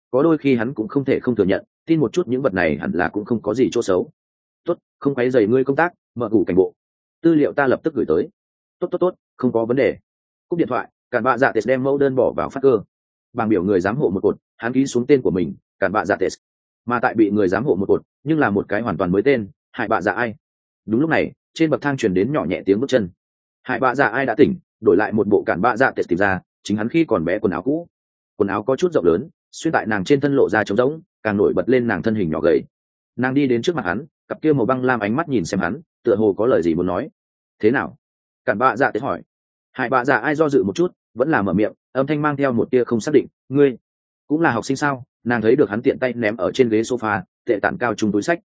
[SPEAKER 1] có đôi khi hắn cũng không thể không thừa nhận, tin một chút những vật này hẳn là cũng không có gì chỗ xấu. Tốt, không quấy rầy ngươi công tác, mở ngủ cảnh bộ. Tư liệu ta lập tức gửi tới. Tốt, không có vấn đề. Cúp điện thoại, Cản Bạ Dạ Tết đem mẫu đơn bỏ vào phát cơ. Bảng biểu người giám hộ một cột, hắn ký xuống tên của mình, Cản Bạ Dạ Tết. Mà tại bị người giám hộ một cột, nhưng là một cái hoàn toàn mới tên, Hải Bạ Dạ Ai. Đúng lúc này, trên bậc thang truyền đến nhỏ nhẹ tiếng bước chân. Hải Bạ Dạ Ai đã tỉnh, đổi lại một bộ Cản Bạ Dạ Tết tìm ra, chính hắn khi còn bé quần áo cũ. Quần áo có chút rộng lớn, xuyên tại nàng trên thân lộ ra trống rỗng, càng nổi bật lên nàng thân hình nhỏ gầy. Nàng đi đến trước mặt hắn, cặp kia màu băng lam ánh mắt nhìn xem hắn, tựa hồ có lời gì muốn nói. Thế nào? Cản Bạ Dạ Tết hỏi. Hải Bạ Dạ Ai do dự một chút, vẫn là mở miệng, âm thanh mang theo một tia không xác định. Ngươi cũng là học sinh sao? Nàng thấy được hắn tiện tay ném ở trên ghế sofa, tệ tản cao trung túi sách.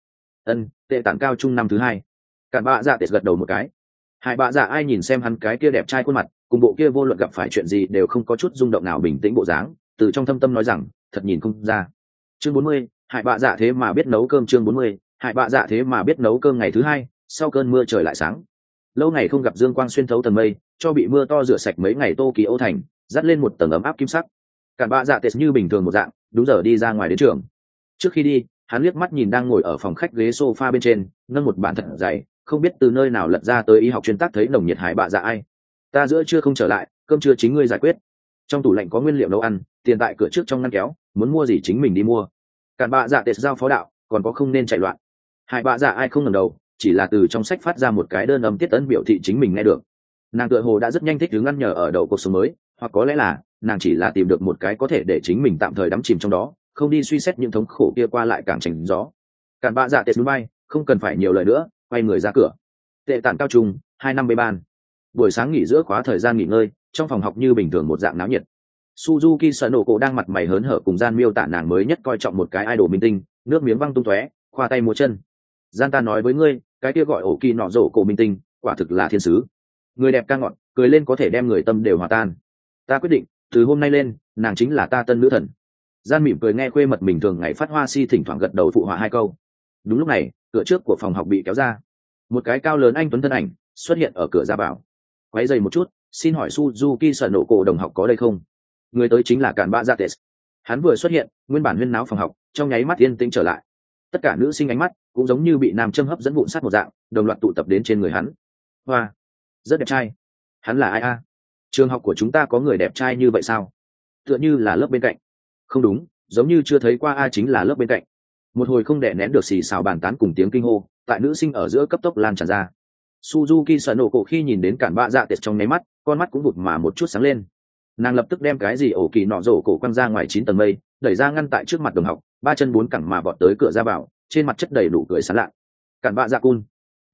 [SPEAKER 1] Tệ tản cao trung năm thứ hai. Cản Bạ Dạ Tết gật đầu một cái. Hải Bạ Dạ Ai nhìn xem hắn cái kia đẹp trai khuôn mặt, cùng bộ kia vô luận gặp phải chuyện gì đều không có chút rung động nào bình tĩnh bộ dáng, từ trong thâm tâm nói rằng, thật nhìn không ra. Chương 40, Hải Bạ Dạ thế mà biết nấu cơm. Chương 40, Hải Bạ Dạ thế mà biết nấu cơm. Ngày thứ hai, sau cơn mưa trời lại sáng. Lâu ngày không gặp dương quang xuyên thấu tầng mây, cho bị mưa to rửa sạch mấy ngày Tokyo thành, dắt lên một tầng ấm áp kim sắc. Cản Bạ Dạ Tết như bình thường một dạng, đúng giờ đi ra ngoài đến trường. Trước khi đi, hắn liếc mắt nhìn đang ngồi ở phòng khách ghế sofa bên trên, nâng một bản thật dày, không biết từ nơi nào lật ra tới y học chuyên tác thấy nồng nhiệt Hải Bạ Dạ Ai. Ta giữa trưa không trở lại, cơm trưa chính ngươi giải quyết. Trong tủ lạnh có nguyên liệu nấu ăn, tiền tại cửa trước trong ngăn kéo, muốn mua gì chính mình đi mua. Cản Bạ Dạ Tết giao phó đạo, còn có không nên chạy loạn. Hải Bạ Dạ Ai không ngẩng đầu, chỉ là từ trong sách phát ra một cái đơn âm tiết ấn biểu thị chính mình nghe được. Nàng tựa hồ đã rất nhanh thích ứng ăn nhờ ở đậu cuộc sống mới, hoặc có lẽ là nàng chỉ là tìm được một cái có thể để chính mình tạm thời đắm chìm trong đó, không đi suy xét những thống khổ kia qua lại càng tránh gió. Cản Bạ Dạ Tết núi bay, không cần phải nhiều lời nữa, quay người ra cửa. Tệ tản cao trung 2 năm bê ban. Buổi sáng nghỉ giữa khóa thời gian nghỉ ngơi, trong phòng học như bình thường một dạng náo nhiệt. Suzuki Sanoko đang mặt mày hớn hở cùng Gian miêu tả nàng mới nhất coi trọng một cái idol minh tinh, nước miếng văng tung tóe, khoa tay múa chân. Gian ta nói với ngươi, cái kia gọi ổ kỳ nọ rổ cổ minh tinh, quả thực là thiên sứ. Người đẹp ca ngọn, cười lên có thể đem người tâm đều hòa tan. Ta quyết định, từ hôm nay lên, nàng chính là ta tân nữ thần. Gian mỉm cười nghe khuê mật mình thường ngày phát hoa si thỉnh thoảng gật đầu phụ họa hai câu. Đúng lúc này, cửa trước của phòng học bị kéo ra. Một cái cao lớn anh tuấn thân ảnh xuất hiện ở cửa ra vào. Quấy giày một chút, xin hỏi Suzuki Sanoko đồng học có đây không? Người tới chính là Cản Bạ Dạ Tết. Hắn vừa xuất hiện, nguyên bản huyên náo phòng học trong nháy mắt yên tĩnh trở lại. Tất cả nữ sinh ánh mắt cũng giống như bị nam châm hấp dẫn vụn sát một dạng, đồng loạt tụ tập đến trên người hắn. Hoa, rất đẹp trai. Hắn là ai a? Trường học của chúng ta có người đẹp trai như vậy sao? Tựa như là lớp bên cạnh. Không đúng, giống như chưa thấy qua, chính là lớp bên cạnh. Một hồi không đè nén được xì xào bàn tán cùng tiếng kinh hô, tại nữ sinh ở giữa cấp tốc lan tràn ra. Suzuki Sanoko khi nhìn đến Cản Bạ Dạ Tết trong nháy mắt, con mắt cũng vụt mà một chút sáng lên. Nàng lập tức đem cái gì ổ kỳ nọ rổ cổ quăng ra ngoài 9 tầng mây, đẩy ra ngăn tại trước mặt đồng học, ba chân bốn cẳng mà vọt tới cửa ra vào, trên mặt chất đầy nụ cười sán lạ. Cản Bạ Dạ Cun,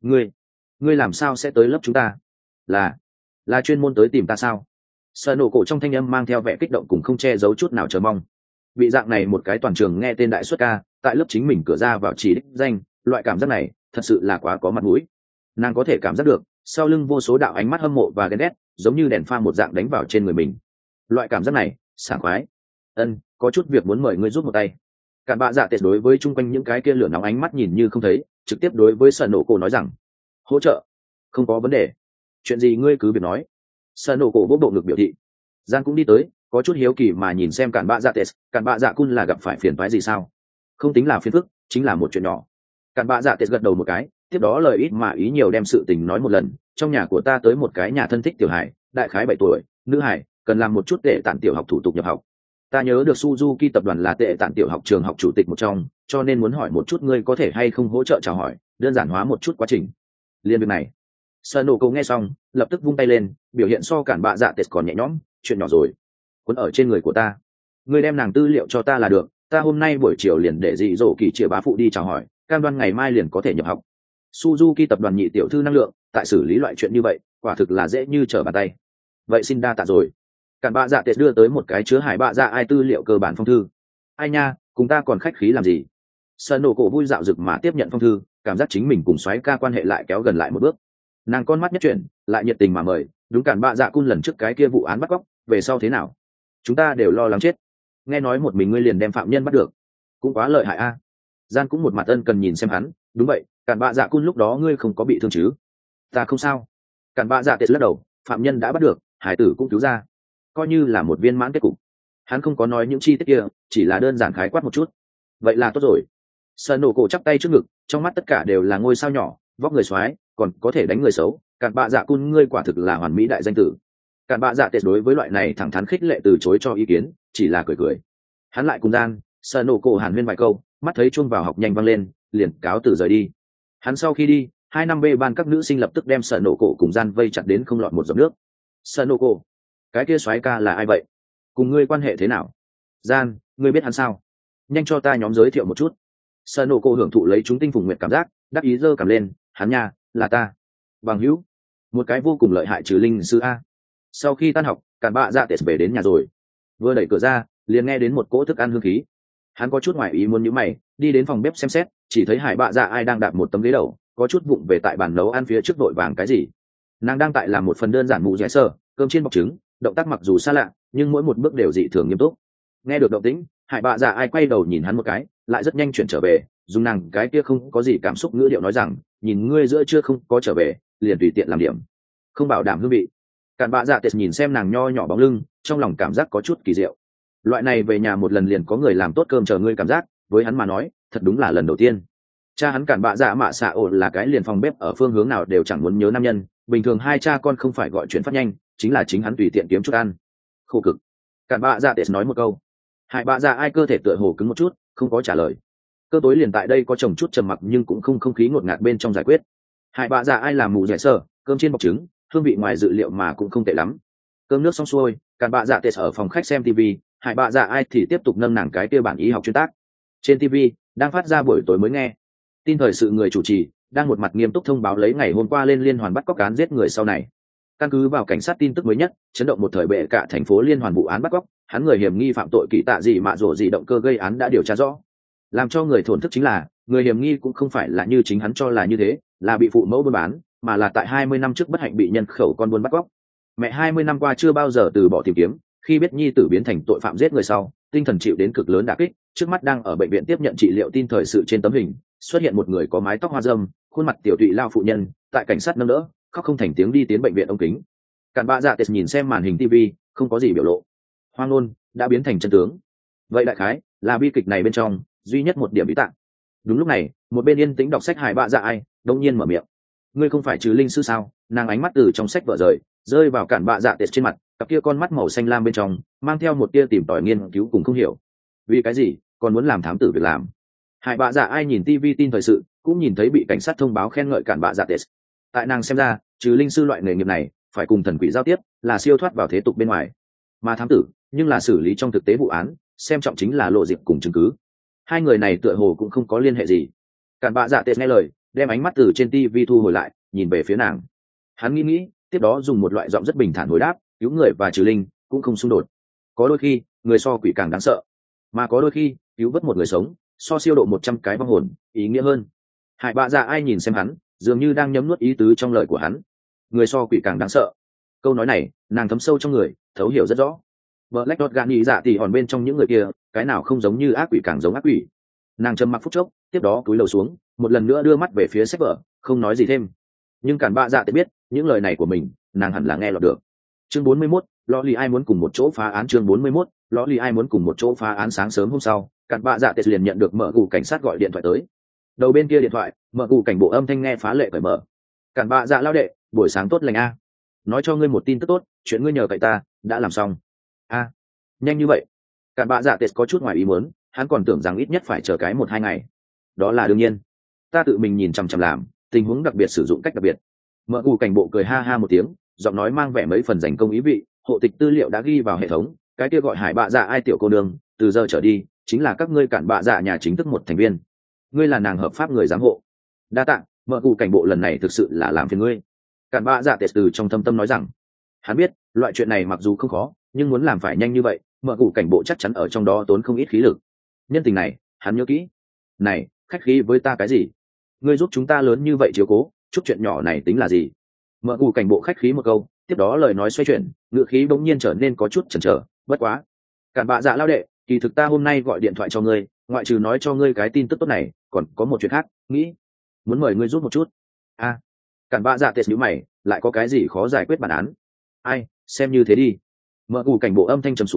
[SPEAKER 1] ngươi làm sao sẽ tới lớp chúng ta? Là chuyên môn tới tìm ta sao? Sanoko trong thanh âm mang theo vẻ kích động cùng không che giấu chút nào chờ mong. Bị dạng này một cái toàn trường nghe tên đại xuất ca, tại lớp chính mình cửa ra vào chỉ đích danh, loại cảm giác này thật sự là quá có mặt mũi. Nàng có thể cảm giác được sau lưng vô số đạo ánh mắt hâm mộ và ghen ghét, giống như đèn pha một dạng đánh vào trên người mình. Loại cảm giác này sảng khoái. Có chút việc muốn mời ngươi giúp một tay. Cản Bạ Dạ Tết đối với chung quanh những cái kia lửa nóng ánh mắt nhìn như không thấy, trực tiếp đối với Sanoko nói rằng, hỗ trợ, không có vấn đề. Chuyện gì ngươi cứ việc nói. Sanoko vỗ bộ ngực biểu thị. Giang cũng đi tới, có chút hiếu kỳ mà nhìn xem Cản Bạ Dạ Tết. Cản Bạ Dạ Cun là gặp phải phiền toái gì sao? Không tính là phiền phức, chính là một chuyện nhỏ. Cản Bạ Dạ Tết gật đầu một cái, tiếp đó lời ít mà ý nhiều đem sự tình nói một lần. Trong nhà của ta tới một cái nhà thân thích tiểu hải, đại khái 7 tuổi, nữ hải, cần làm một chút tệ tản tiểu học thủ tục nhập học. Ta nhớ được Suzuki tập đoàn là tệ tản tiểu học trường học chủ tịch một trong, cho nên muốn hỏi một chút ngươi có thể hay không hỗ trợ chào hỏi, đơn giản hóa một chút quá trình. Liên việc này. Sanoko nghe xong, lập tức vung tay lên, biểu hiện so Cản Bạ Dạ Tết còn nhẹ nhõm, chuyện nhỏ rồi. Cuốn ở trên người của ta. Ngươi đem nàng tư liệu cho ta là được, ta hôm nay buổi chiều liền để dị dỗ kỳ chia bá phụ đi chào hỏi, cam đoan ngày mai liền có thể nhập học. Suzuki tập đoàn nhị tiểu thư năng lượng, tại xử lý loại chuyện như vậy, quả thực là dễ như trở bàn tay. Vậy xin đa tạ rồi. Cản Bạ Dạ Tết đưa tới một cái chứa Hải Bạ Dạ Ai tư liệu cơ bản phong thư. Ai nha, cùng ta còn khách khí làm gì? Sanoko vui dạo rực mà tiếp nhận phong thư, cảm giác chính mình cùng soái ca quan hệ lại kéo gần lại một bước. Nàng con mắt nhất chuyển, lại nhiệt tình mà mời, đúng Cản Bạ Dạ Cun lần trước cái kia vụ án bắt cóc, về sau thế nào? Chúng ta đều lo lắng chết. Nghe nói một mình ngươi liền đem phạm nhân bắt được, cũng quá lợi hại a. Gian cũng một mặt ân cần nhìn xem hắn, đúng vậy, Cản Bạ Dạ Cun lúc đó ngươi không có bị thương chứ? Ta không sao. Cản Bạ Dạ Tết lắc đầu, phạm nhân đã bắt được, hải tử cũng cứu ra, coi như là một viên mãn kết cục. Hắn không có nói những chi tiết kia, chỉ là đơn giản khái quát một chút. Vậy là tốt rồi. Sơn nổ cổ chắp tay trước ngực, trong mắt tất cả đều là ngôi sao nhỏ, vóc người xoái, còn có thể đánh người xấu. Cản bạ dạ cun ngươi quả thực là hoàn mỹ đại danh tử. Cản bạ dạ tệ đối với loại này thẳng thắn khích lệ từ chối cho ý kiến, chỉ là cười cười. Hắn lại cùng gian, Sơn nổ cổ hàn huyên vài câu, mắt thấy chuông vào học nhanh vang lên, liền cáo từ rời đi. Hắn sau khi đi, 2 năm B ban các nữ sinh lập tức đem Sơn nổ cổ cùng gian vây chặt đến không lọt một giọt nước. Sơn nổ cổ, cái kia soái ca là ai vậy? Cùng ngươi quan hệ thế nào? Gian, ngươi biết hắn sao? Nhanh cho ta nhóm giới thiệu một chút. Sơn nổ cổ hưởng thụ lấy chúng tinh phùng nguyện cảm giác, đắc ý giơ cảm lên, hắn nha, là ta. Bằng hữu, một cái vô cùng lợi hại trừ linh sư a. Sau khi tan học, Cản bạ dạ tệ về đến nhà rồi. Vừa đẩy cửa ra, liền nghe đến một cỗ thức ăn hương khí. Hắn có chút ngoài ý muốn nhíu mày, đi đến phòng bếp xem xét, chỉ thấy Hải bạ dạ ai đang đạp một tấm ghế đầu, có chút vụng về tại bàn nấu ăn phía trước vội vàng cái gì. Nàng đang tại làm một phần đơn giản mụ dẻ sơ, cơm chiên bọc trứng, động tác mặc dù xa lạ, nhưng mỗi một bước đều dị thường nghiêm túc. Nghe được động tĩnh, Hải bạ dạ ai quay đầu nhìn hắn một cái, lại rất nhanh chuyển trở về, dùng nàng cái kia không có gì cảm xúc ngữ điệu nói rằng, nhìn ngươi giữa chưa không có trở về, liền tùy tiện làm điểm, không bảo đảm hương vị. Cản bạ dạ tệ nhìn xem nàng nho nhỏ bóng lưng, trong lòng cảm giác có chút kỳ diệu. Loại này về nhà một lần liền có người làm tốt cơm chờ ngươi cảm giác, với hắn mà nói, thật đúng là lần đầu tiên. Cha hắn Cản bạ dạ mạ xạ ổ là cái liền phòng bếp ở phương hướng nào đều chẳng muốn nhớ nam nhân, bình thường hai cha con không phải gọi chuyện phát nhanh, chính là chính hắn tùy tiện kiếm chút ăn. Khổ cực. Cản bạ dạ tệ nói một câu. Hải bạ dạ ai cơ thể tựa hồ cứng một chút, không có trả lời. Cơ tối liền tại đây có chồng chút trầm mặc nhưng cũng không khí ngột ngạt bên trong giải quyết. Hải bạ dạ ai làm mù dẻ sơ, cơm chiên bọc trứng, hương vị ngoài dự liệu mà cũng không tệ lắm. Cơm nước xong xuôi, Cản bạ dạ tệ ở phòng khách xem TV, Hải bạ dạ ai thì tiếp tục nâng nàng cái kia bản y học chuyên tác. Trên TV đang phát ra buổi tối mới nghe. Tin thời sự người chủ trì đang một mặt nghiêm túc thông báo lấy ngày hôm qua lên liên hoàn bắt cóc án giết người sau này. Căn cứ vào cảnh sát tin tức mới nhất, chấn động một thời bệ cả thành phố liên hoàn vụ án bắt cóc, hắn người hiểm nghi phạm tội kỳ tạ gì mạ rổ gì động cơ gây án đã điều tra rõ. Làm cho người thổn thức chính là, người hiểm nghi cũng không phải là như chính hắn cho là như thế, là bị phụ mẫu buôn bán, mà là tại 20 năm trước bất hạnh bị nhân khẩu con buôn bắt cóc. Mẹ 20 năm qua chưa bao giờ từ bỏ tìm kiếm, khi biết nhi tử biến thành tội phạm giết người sau, tinh thần chịu đến cực lớn đả kích, trước mắt đang ở bệnh viện tiếp nhận trị liệu. Tin thời sự trên tấm hình xuất hiện một người có mái tóc hoa râm, khuôn mặt tiểu tụy lao phụ nhân, tại cảnh sát nâng đỡ, khóc không thành tiếng đi tiến bệnh viện ống kính. Cản bạ dạ tệ nhìn xem màn hình TV, không có gì biểu lộ. Hoang ngôn đã biến thành chân tướng. Vậy đại khái là bi kịch này bên trong duy nhất một điểm bí tạng. Đúng lúc này, một bên yên tĩnh đọc sách Hải bạ dạ ai đông nhiên mở miệng. Ngươi không phải trừ linh sư sao? Nàng ánh mắt từ trong sách vợ rơi vào Cản bạ dạ tệ trên mặt, cặp kia con mắt màu xanh lam bên trong mang theo một tia tìm tòi nghiên cứu cùng không hiểu. Vì cái gì còn muốn làm thám tử việc làm? Hải bạ dạ ai nhìn TV tin thời sự, cũng nhìn thấy bị cảnh sát thông báo khen ngợi Cản bạ dạ tệ. Tại nàng xem ra, trừ linh sư loại nghề nghiệp này phải cùng thần quỷ giao tiếp, là siêu thoát vào thế tục bên ngoài, mà thám tử nhưng là xử lý trong thực tế vụ án, xem trọng chính là lộ diện cùng chứng cứ. Hai người này tựa hồ cũng không có liên hệ gì. Cản bạ dạ tệ nghe lời, đem ánh mắt từ trên TV thu hồi lại, nhìn về phía nàng. Hắn nghĩ, tiếp đó dùng một loại giọng rất bình thản hồi đáp, cứu người và trừ linh cũng không xung đột. Có đôi khi người so quỷ càng đáng sợ, mà có đôi khi cứu vớt một người sống so siêu độ 100 cái vong hồn ý nghĩa hơn. Hải bạ dạ ai nhìn xem hắn, dường như đang nhấm nuốt ý tứ trong lời của hắn. Người so quỷ càng đáng sợ, câu nói này nàng thấm sâu trong người, thấu hiểu rất rõ. Black Dot Gani dạ thì hòn bên trong những người kia, cái nào không giống như ác quỷ càng giống ác quỷ. Nàng trầm mặc phút chốc, tiếp đó cúi đầu xuống, một lần nữa đưa mắt về phía sách vở, không nói gì thêm. Nhưng Cản bạ dạ tệ biết, những lời này của mình, nàng hẳn là nghe lọt được. Chương 41, Lọ Lì ai muốn cùng một chỗ phá án. Chương 41, Lọ Lì ai muốn cùng một chỗ phá án. Sáng sớm hôm sau, Cản bạ dạ tệ liền nhận được mở cụ cảnh sát gọi điện thoại tới. Đầu bên kia điện thoại, mở cụ cảnh bộ âm thanh nghe phá lệ cởi mở. Cản bạ dạ lao đệ, buổi sáng tốt lành a. Nói cho ngươi một tin tức tốt, chuyện ngươi nhờ cậy ta đã làm xong. A, nhanh như vậy? Cản bạ dạ tệ có chút ngoài ý muốn, hắn còn tưởng rằng ít nhất phải chờ cái 1-2 ngày. Đó là đương nhiên, ta tự mình nhìn chằm chằm làm, tình huống đặc biệt sử dụng cách đặc biệt. Mở cụ cảnh bộ cười ha ha một tiếng, giọng nói mang vẻ mấy phần dành công ý vị. Hộ tịch tư liệu đã ghi vào hệ thống, cái kia gọi Hải bạ dạ ai tiểu cô nương, từ giờ trở đi chính là các ngươi Cản bạ dạ nhà chính thức một thành viên. Ngươi là nàng hợp pháp người giám hộ. Đa tạ, mở cụ cảnh bộ lần này thực sự là làm phiền ngươi. Cản bạ dạ tệ từ trong thâm tâm nói rằng, hắn biết loại chuyện này mặc dù không khó, nhưng muốn làm phải nhanh như vậy, mở cụ cảnh bộ chắc chắn ở trong đó tốn không ít khí lực. Nhân tình này hắn nhớ kỹ. Này, khách khí với ta cái gì? Ngươi giúp chúng ta lớn như vậy chiếu cố, chút chuyện nhỏ này tính là gì? Mở cụ cảnh bộ khách khí một câu, tiếp đó lời nói xoay chuyển, ngữ khí bỗng nhiên trở nên có chút chần chờ. Bất quá, Cản bạ dạ lao đệ, kỳ thực ta hôm nay gọi điện thoại cho ngươi, ngoại trừ nói cho ngươi cái tin tức tốt này, còn có một chuyện khác, nghĩ muốn mời ngươi giúp một chút. A, Cản bạ dạ tệ nhíu mày, lại có cái gì khó giải quyết bản án? Ai, xem như thế đi. Mở cụ cảnh bộ âm thanh trầm xuống,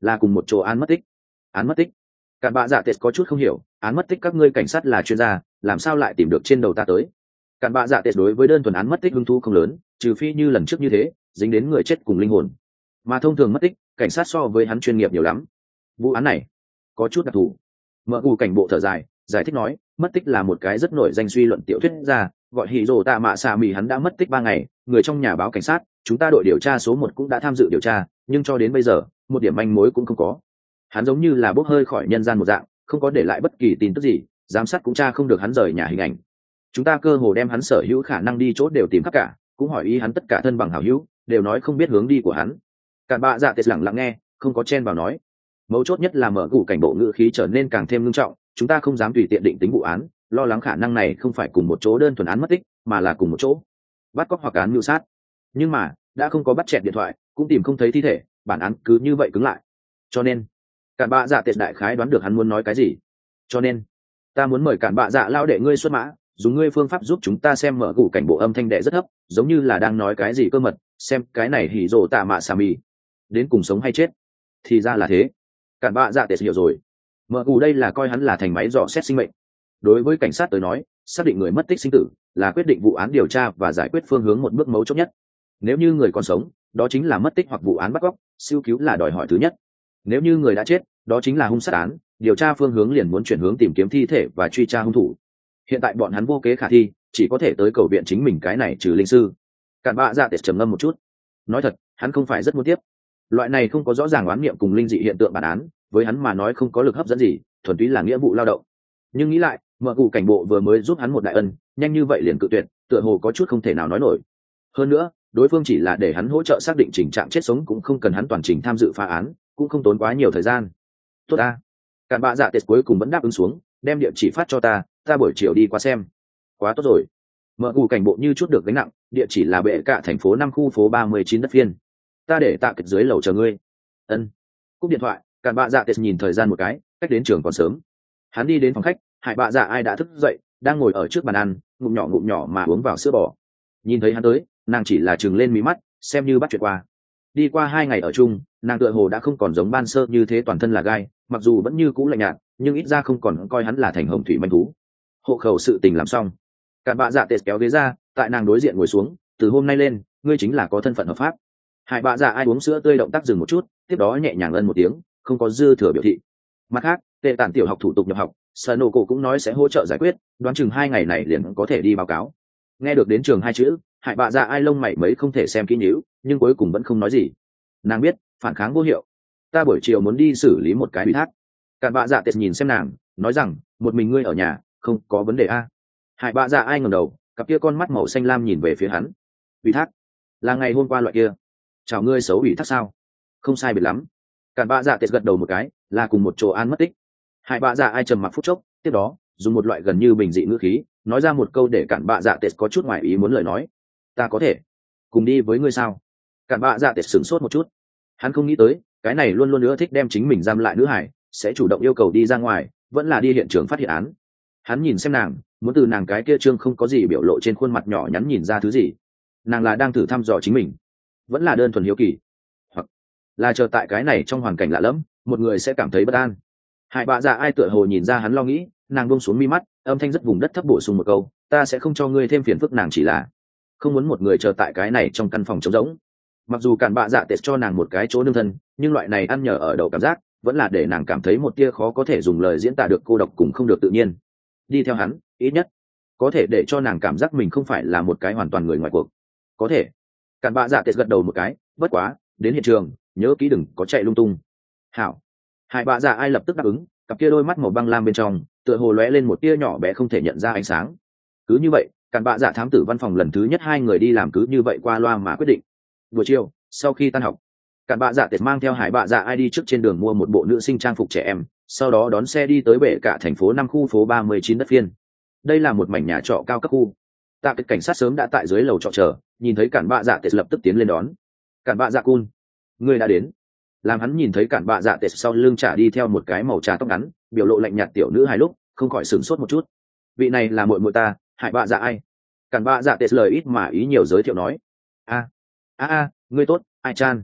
[SPEAKER 1] là cùng một chỗ án mất tích. Án mất tích? Cặn bạ dạ tệ có chút không hiểu, án mất tích các ngươi cảnh sát là chuyên gia, làm sao lại tìm được trên đầu ta tới? Cặn bạ dạ tệ đối với đơn thuần án mất tích hứng thú không lớn, trừ phi như lần trước như thế dính đến người chết cùng linh hồn, mà thông thường mất tích cảnh sát so với hắn chuyên nghiệp nhiều lắm. Vụ án này có chút đặc thù. Mở cù cảnh bộ thở dài, giải thích nói, mất tích là một cái rất nổi danh suy luận tiểu thuyết ra, gọi hỉ rồ tạ mạ xạ mì, hắn đã mất tích 3 ngày, người trong nhà báo cảnh sát, chúng ta đội điều tra số 1 cũng đã tham dự điều tra, nhưng cho đến bây giờ một điểm manh mối cũng không có. Hắn giống như là bốc hơi khỏi nhân gian một dạng, không có để lại bất kỳ tin tức gì, giám sát cũng tra không được hắn rời nhà hình ảnh. Chúng ta cơ hồ đem hắn sở hữu khả năng đi chỗ đều tìm khắp cả, cũng hỏi ý hắn tất cả thân bằng hảo hữu, đều nói không biết hướng đi của hắn. Cản bạ dạ tệ lặng lặng nghe, không có chen vào nói. Mấu chốt nhất là mở củ cảnh bộ ngữ khí trở nên càng thêm nghiêm trọng, chúng ta không dám tùy tiện định tính vụ án, lo lắng khả năng này không phải cùng một chỗ đơn thuần án mất tích, mà là cùng một chỗ bắt cóc hoặc án mưu sát. Nhưng mà đã không có bắt chẹt điện thoại, cũng tìm không thấy thi thể, bản án cứ như vậy cứng lại. Cho nên cản bạ dạ tệ đại khái đoán được hắn muốn nói cái gì. Cho nên ta muốn mời cản bạ dạ lao đệ ngươi xuất mã, dùng ngươi phương pháp giúp chúng ta xem mở củ cảnh bộ âm thanh đệ rất thấp, giống như là đang nói cái gì cơ mật, xem cái này hỉ rồ tạ mạ xà mì đến cùng sống hay chết. Thì ra là thế. Cản bạ dạ tệ hiểu rồi. Mở củ đây là coi hắn là thành máy dò xét sinh mệnh. Đối với cảnh sát tới nói, xác định người mất tích sinh tử là quyết định vụ án điều tra và giải quyết phương hướng một bước mấu chốt nhất. Nếu như người còn sống, đó chính là mất tích hoặc vụ án bắt cóc, siêu cứu là đòi hỏi thứ nhất. Nếu như người đã chết, đó chính là hung sát án, điều tra phương hướng liền muốn chuyển hướng tìm kiếm thi thể và truy tra hung thủ. Hiện tại bọn hắn vô kế khả thi, chỉ có thể tới cầu viện chính mình cái này trừ linh sư. Cản bạ dạ tệ trầm ngâm một chút, nói thật, hắn không phải rất muốn tiếp. Loại này không có rõ ràng oán niệm cùng linh dị hiện tượng bản án, với hắn mà nói không có lực hấp dẫn gì, thuần túy là nghĩa vụ lao động. Nhưng nghĩ lại, mở cụ cảnh bộ vừa mới giúp hắn một đại ân, nhanh như vậy liền cự tuyệt, tựa hồ có chút không thể nào nói nổi. Hơn nữa, đối phương chỉ là để hắn hỗ trợ xác định trình trạng chết sống, cũng không cần hắn toàn trình tham dự phá án, cũng không tốn quá nhiều thời gian. Tốt ta. Cản bạ dạ tệ cuối cùng vẫn đáp ứng xuống, đem địa chỉ phát cho ta buổi chiều đi qua xem. Quá tốt rồi. Mở cụ cảnh bộ như chút được gánh nặng, địa chỉ là bệ cả thành phố 5 khu phố 39 đất phiên. Ta để tạ kịch dưới lầu chờ ngươi. Ân. Cúp điện thoại, Cản bạ dạ tệ nhìn thời gian một cái, cách đến trường còn sớm. Hắn đi đến phòng khách, Hải bạ dạ ai đã thức dậy, đang ngồi ở trước bàn ăn, ngụm nhỏ mà uống vào sữa bò. Nhìn thấy hắn tới, nàng chỉ là trừng lên mí mắt, xem như bắt chuyện qua. Đi qua 2 ngày ở chung, nàng tựa hồ đã không còn giống ban sơ như thế toàn thân là gai, mặc dù vẫn như cũ lạnh nhạt, nhưng ít ra không còn coi hắn là thành hồng thủy manh thú. Hộ khẩu sự tình làm xong, Cản bạ dạ tệ kéo ghế ra, tại nàng đối diện ngồi xuống, từ hôm nay lên, ngươi chính là có thân phận hợp pháp. Hải bạ dạ ai uống sữa tươi động tác dừng một chút, tiếp đó nhẹ nhàng ân một tiếng, không có dư thừa biểu thị. Mặt khác, tệ tản tiểu học thủ tục nhập học, Sanoco cũng nói sẽ hỗ trợ giải quyết, đoán chừng 2 ngày này liền có thể đi báo cáo. Nghe được đến trường 2 chữ, Hải bạ dạ ai lông mày mấy không thể xem kỹ nhíu, nhưng cuối cùng vẫn không nói gì. Nàng biết phản kháng vô hiệu, ta buổi chiều muốn đi xử lý một cái ủy thác. Cản bạ dạ tệ nhìn xem nàng, nói rằng, một mình ngươi ở nhà, không có vấn đề a. Hải bạ dạ ai ngẩng đầu, cặp kia con mắt màu xanh lam nhìn về phía hắn. Ủy thác? Là ngày hôm qua loại kia. Chào ngươi xấu ủy thác sao? Không sai biệt lắm. Cản bạ dạ tệ gật đầu một cái, là cùng một chỗ an mất tích. Hải bạ dạ ai trầm mặc phút chốc, tiếp đó dùng một loại gần như bình dị ngữ khí nói ra một câu để cản bạ dạ tệ có chút ngoài ý muốn lời nói. Ta có thể cùng đi với ngươi sao? Cản bạ dạ tệ sửng sốt một chút. Hắn không nghĩ tới cái này luôn luôn ưa thích đem chính mình giam lại nữ hải sẽ chủ động yêu cầu đi ra ngoài, vẫn là đi hiện trường phát hiện án. Hắn nhìn xem nàng, muốn từ nàng cái kia trương không có gì biểu lộ trên khuôn mặt nhỏ nhắn nhìn ra thứ gì. Nàng là đang thử thăm dò chính mình, vẫn là đơn thuần hiếu kỳ, hoặc là chờ tại cái này trong hoàn cảnh lạ lẫm một người sẽ cảm thấy bất an. Hải bạ dạ ai tựa hồ nhìn ra hắn lo nghĩ, nàng buông xuống mi mắt, âm thanh rất vùng đất thấp bổ sung một câu, ta sẽ không cho ngươi thêm phiền phức. Nàng chỉ là không muốn một người chờ tại cái này trong căn phòng trống rỗng. Mặc dù cản bạ dạ tệ cho nàng một cái chỗ nương thân, nhưng loại này ăn nhờ ở đậu cảm giác vẫn là để nàng cảm thấy một tia khó có thể dùng lời diễn tả được cô độc cùng không được tự nhiên. Đi theo hắn, ít nhất có thể để cho nàng cảm giác mình không phải là một cái hoàn toàn người ngoài cuộc. Có thể. Cản bạ dạ tệ gật đầu một cái, bất quá đến hiện trường nhớ kỹ đừng có chạy lung tung. Hảo. Hải bạ dạ ai lập tức đáp ứng, cặp kia đôi mắt màu băng lam bên trong tựa hồ lóe lên một tia nhỏ bé không thể nhận ra ánh sáng. Cứ như vậy, cản bạ dạ thám tử văn phòng lần thứ nhất 2 người đi làm cứ như vậy qua loa mà quyết định. Buổi chiều sau khi tan học, cản bạ dạ tệt mang theo Hải bạ dạ ai đi trước trên đường mua một bộ nữ sinh trang phục trẻ em, sau đó đón xe đi tới bệ cả thành phố 5 khu phố 39 đất phiên. Đây là một mảnh nhà trọ cao cấp khu. Tạ cái cảnh sát sớm đã tại dưới lầu trọ chờ, nhìn thấy cản bạ dạ tệt lập tức tiến lên đón. Cản bạ dạ cun, người đã đến. Làm hắn nhìn thấy cản bạ dạ tệt sau lưng trả đi theo một cái màu trà tóc ngắn, biểu lộ lạnh nhạt tiểu nữ hài lúc không khỏi sửng sốt một chút. Vị này là muội muội ta, Hải bạ dạ ai. Cản bạ dạ tệt lời ít mà ý nhiều giới thiệu nói. A, ngươi tốt, ai chan.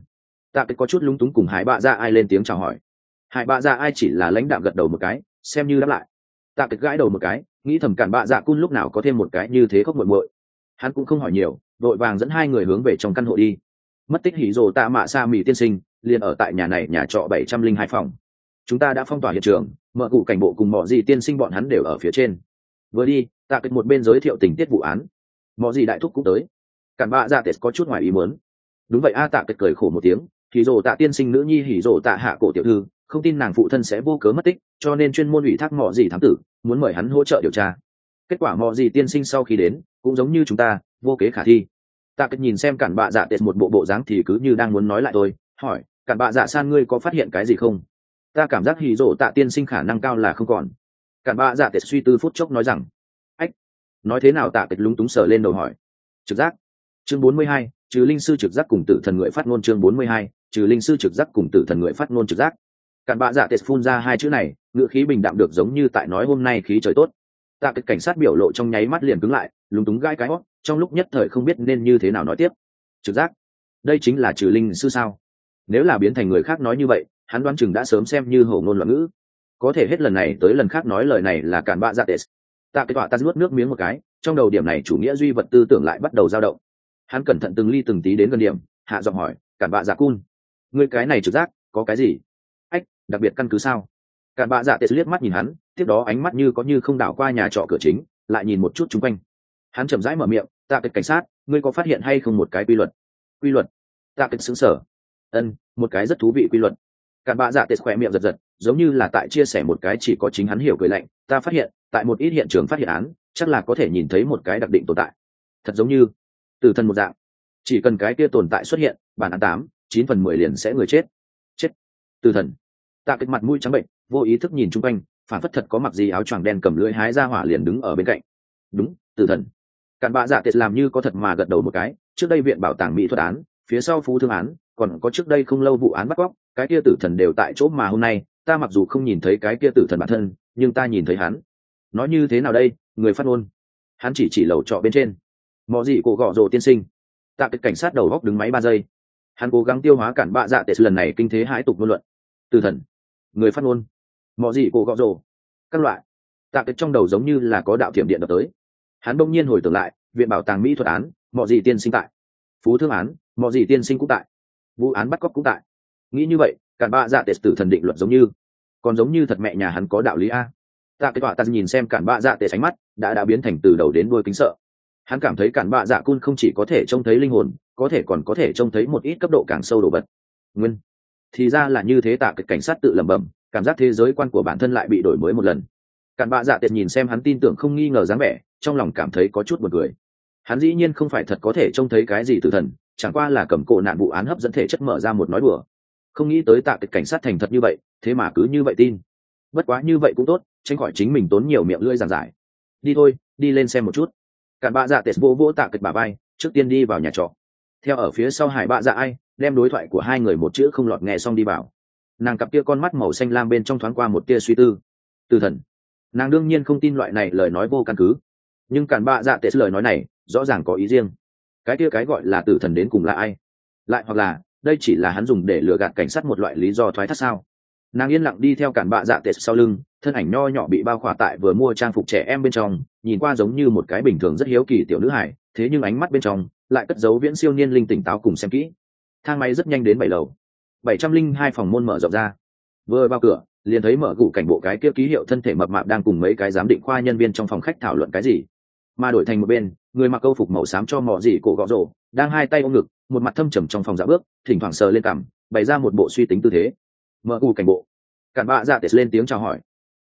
[SPEAKER 1] Tạ Kết có chút lúng túng cùng Hải Bạ Dạ Ai lên tiếng chào hỏi. Hải Bạ Dạ Ai chỉ là lãnh đạm gật đầu một cái, xem như đáp lại. Tạ Kết gãi đầu một cái, nghĩ thầm Cản Bạ Dạ Cun lúc nào có thêm một cái như thế khóc muội muội. Hắn cũng không hỏi nhiều, đội vàng dẫn hai người hướng về trong căn hộ đi. Mất tích hỉ rồ Tạ Mạ Sa Mị tiên sinh liền ở tại nhà này, nhà trọ 702 phòng. Chúng ta đã phong tỏa hiện trường, mở cụ cảnh bộ cùng Mọ Gì tiên sinh bọn hắn đều ở phía trên. Vừa đi, Tạ Kết một bên giới thiệu tình tiết vụ án. Mọ Gì đại thúc cũng tới. Cản Bạ Dạ Tết có chút ngoài ý muốn. Đúng vậy a, Tạ Kết cười khổ một tiếng, hỉ rồ Tạ tiên sinh nữ nhi hỉ rồ Tạ Hạ cổ tiểu thư, không tin nàng phụ thân sẽ vô cớ mất tích, cho nên chuyên môn ủy thác Mọ Gì thám tử, muốn mời hắn hỗ trợ điều tra. Kết quả Mọ Gì tiên sinh sau khi đến, cũng giống như chúng ta, vô kế khả thi. Tạ Kết nhìn xem Cản Bạ Dạ Tết một bộ dáng thì cứ như đang muốn nói lại tôi, hỏi, Cản Bạ Dạ san ngươi có phát hiện cái gì không? Ta cảm giác hỉ rồ Tạ tiên sinh khả năng cao là không còn. Cản Bạ Dạ Tết suy tư phút chốc nói rằng, ách, nói thế nào? Tạ Kết lúng túng sờ lên đầu hỏi. Trực giác. Chương 42, trừ linh sư trực giác cùng tử thần người phát ngôn. Chương 42, trừ linh sư trực giác cùng tử thần người phát ngôn. Trực giác. Cản Bạ Dạ Tết phun ra hai chữ này, ngữ khí bình đạm được giống như tại nói hôm nay khí trời tốt. Tạ Kết cảnh sát biểu lộ trong nháy mắt liền cứng lại, lúng túng gãi cái hót, trong lúc nhất thời không biết nên như thế nào nói tiếp. Trực giác? Đây chính là trừ linh sư sao? Nếu là biến thành người khác nói như vậy, hắn đoán chừng đã sớm xem như hổ ngôn loạn ngữ. Có thể hết lần này tới lần khác nói lời này là Cản Bạ Dạ Tết. Tạ Kết tọa ta nuốt nước miếng một cái, trong đầu điểm này chủ nghĩa duy vật tư tưởng lại bắt đầu dao động. Hắn cẩn thận từng ly từng tí đến gần điểm, hạ giọng hỏi, Cản Bạ Dạ Cun, ngươi cái này trực giác có cái gì? Ách, đặc biệt căn cứ sao? Cản Bạ Dạ Tết liếc mắt nhìn hắn, tiếp đó ánh mắt như có như không đảo qua nhà trọ cửa chính, lại nhìn một chút xung quanh. Hắn chậm rãi mở miệng, Tạ Kết cảnh sát, ngươi có phát hiện hay không một cái quy luật? Quy luật? Tạ Kết sững sờ. Một cái rất thú vị quy luật. Cản Bạ Dạ Tết khỏe miệng giật giật, giống như là tại chia sẻ một cái chỉ có chính hắn hiểu cười lạnh. Ta phát hiện, tại một ít hiện trường phát hiện án, chắc là có thể nhìn thấy một cái đặc định tồn tại. Thật giống như tử thần một dạng, chỉ cần cái kia tồn tại xuất hiện, bản án 8-9 phần 10 liền sẽ người chết. Chết. Tử thần. Tạ Kết mặt mũi trắng bệnh, vô ý thức nhìn chung quanh, phản phất thật có mặc gì áo choàng đen cầm lưỡi hái ra hỏa liền đứng ở bên cạnh. Đúng, tử thần. Cản Bạ Dạ Tết làm như có thật mà gật đầu một cái, trước đây viện bảo tàng mỹ thuật án, phía sau phú thương án, còn có trước đây không lâu vụ án bắt cóc, cái kia tử thần đều tại chỗ mà hôm nay, ta mặc dù không nhìn thấy cái kia tử thần bản thân, nhưng ta nhìn thấy hắn. Nói như thế nào đây, người phát ngôn? Hắn chỉ lầu trọ bên trên. Mọ Gì cổ gọ rồ tiên sinh. Tạ Kết cảnh sát đầu góc đứng máy 3 giây. Hắn cố gắng tiêu hóa Cản Bạ Dạ Tết lần này kinh thế hãi tục ngôn luận. Tử thần, người phát ngôn, Mọ Gì cổ gọ rồ, các loại. Tạ Kết trong đầu giống như là có đạo thiểm điện đập tới. Hắn bỗng nhiên hồi tưởng lại, viện bảo tàng mỹ thuật án, Mọ Gì tiên sinh tại. Phú thương án, Mọ Gì tiên sinh cũng tại. Vụ án bắt cóc cũng tại. Nghĩ như vậy, Cản Bạ Dạ Tết tử thần định luật giống như, còn giống như thật mẹ nhà hắn có đạo lý a. Tạ Kết tọa ta nhìn xem Cản Bạ Dạ Tết ánh mắt đã biến thành từ đầu đến đuôi kính sợ. Hắn cảm thấy Cản Bạ Dạ Cun không chỉ có thể trông thấy linh hồn, có thể còn có thể trông thấy một ít cấp độ càng sâu đồ vật. Nguyên thì ra là như thế. Tạ Kết cảnh sát tự lẩm bẩm, cảm giác thế giới quan của bản thân lại bị đổi mới một lần. Cản Bạ Dạ Tết nhìn xem hắn tin tưởng không nghi ngờ dáng vẻ, trong lòng cảm thấy có chút buồn cười. Hắn dĩ nhiên không phải thật có thể trông thấy cái gì tử thần, chẳng qua là cầm cổ nạn vụ án hấp dẫn thể chất mở ra một nói đùa. Không nghĩ tới Tạ Kết cảnh sát thành thật như vậy, thế mà cứ như vậy tin. Bất quá như vậy cũng tốt, tránh khỏi chính mình tốn nhiều miệng lưỡi giảng giải. Đi thôi, đi lên xem một chút. Cản Bạ Dạ Tết vỗ Tạ Kết bả vai, trước tiên đi vào nhà trọ. Theo ở phía sau Hải Bạ Dạ Ai, đem đối thoại của hai người một chữ không lọt nghe xong đi vào. Nàng cặp kia con mắt màu xanh lam bên trong thoáng qua một tia suy tư. Tử thần. Nàng đương nhiên không tin loại này lời nói vô căn cứ, nhưng Cản Bạ Dạ Tết lời nói này rõ ràng có ý riêng. Cái kia cái gọi là tử thần đến cùng là ai? Lại hoặc là đây chỉ là hắn dùng để lừa gạt cảnh sát một loại lý do thoái thác sao? Nàng yên lặng đi theo Cản Bạ Dạ Tết sau lưng, thân ảnh nho nhỏ bị bao khỏa tại vừa mua trang phục trẻ em bên trong, nhìn qua giống như một cái bình thường rất hiếu kỳ tiểu nữ hải, thế nhưng ánh mắt bên trong lại cất giấu viễn siêu niên linh tỉnh táo cùng xem kỹ. Thang máy rất nhanh đến 7 lầu. 702 phòng môn mở rộng ra. Vừa vào cửa, liền thấy mở cụ cảnh bộ cái kia ký hiệu thân thể mập mạp đang cùng mấy cái giám định khoa nhân viên trong phòng khách thảo luận cái gì. Mà đổi thành một bên, người mặc câu phục màu xám cho Mọ Gì cổ gọ rồ, đang hai tay ôm ngực, một mặt thâm trầm trong phòng dạo bước, thỉnh thoảng sờ lên cằm, bày ra một bộ suy tính tư thế. Mở cụ cảnh bộ. Cản Bạ Dạ Tết lên tiếng chào hỏi.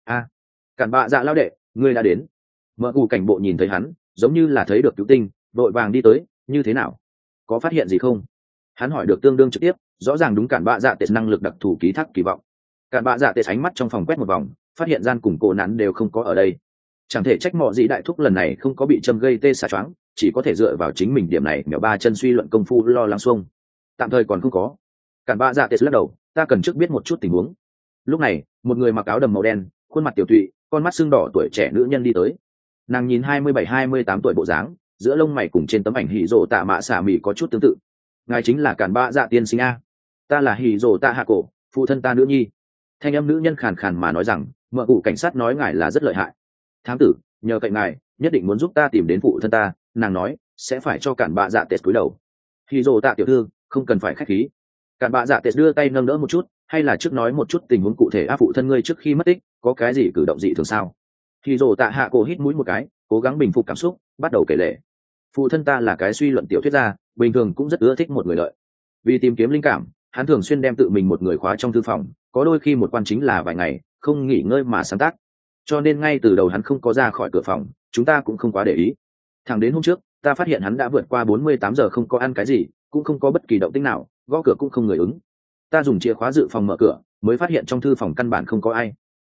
[SPEAKER 1] Cản Bạ Dạ lão đệ, ngươi đã đến. Mở cụ cảnh bộ nhìn thấy hắn, giống như là thấy được cứu tinh, vội vàng đi tới. Như thế nào, có phát hiện gì không? Hắn hỏi được tương đương trực tiếp, rõ ràng đúng Cản Bạ Dạ Tết năng lực đặc thù ký thác kỳ vọng. Cản Bạ Dạ Tết ánh mắt trong phòng quét một vòng, phát hiện gian cùng cổ nạn đều không có ở đây. Chẳng thể trách Mọ Gì đại thúc lần này không có bị châm gây tê xà choáng, chỉ có thể dựa vào chính mình điểm này mèo ba chân suy luận công phu lo lắng xuông. Tạm thời còn không có. Cản Bạ Dạ Tết lắc đầu, ta cần trước biết một chút tình huống. Lúc này, một người mặc áo đầm màu đen, khuôn mặt tiểu tụy, con mắt sưng đỏ tuổi trẻ nữ nhân đi tới. Nàng nhìn 27-28 tuổi bộ dáng, giữa lông mày cùng trên tấm ảnh hỉ rồ Tạ Mạ Xả Mị có chút tương tự. Ngài chính là Cản Bạ Dạ tiên sinh a? Ta là hì rồ tạ hạ cổ, phụ thân ta nữ nhi. Thanh âm nữ nhân khàn khàn mà nói rằng, mợ cụ cảnh sát nói ngài là rất lợi hại. Thám tử, nhờ cậy ngài, nhất định muốn giúp ta tìm đến phụ thân ta. Nàng nói sẽ phải cho cản bạ dạ tết cúi đầu. Hì rồ tạ tiểu thư, không cần phải khách khí. Cản bạ dạ tết đưa tay nâng đỡ một chút, hay là trước nói một chút tình huống cụ thể. Phụ thân ngươi trước khi mất tích có cái gì cử động dị thường sao? Hì rồ tạ hạ cổ hít mũi một cái, cố gắng bình phục cảm xúc, bắt đầu kể lể. Phụ thân ta là cái suy luận tiểu thuyết gia, bình thường cũng rất ưa thích một người lợi. Vì tìm kiếm linh cảm, hắn thường xuyên đem tự mình một người khóa trong thư phòng, có đôi khi một quan chính là vài ngày không nghỉ ngơi mà sáng tác, cho nên ngay từ đầu hắn không có ra khỏi cửa phòng, chúng ta cũng không quá để ý. Thẳng đến hôm trước ta phát hiện hắn đã vượt qua 48 giờ không có ăn cái gì, cũng không có bất kỳ động tĩnh nào, gõ cửa cũng không người ứng. Ta dùng chìa khóa dự phòng mở cửa, mới phát hiện trong thư phòng căn bản không có ai.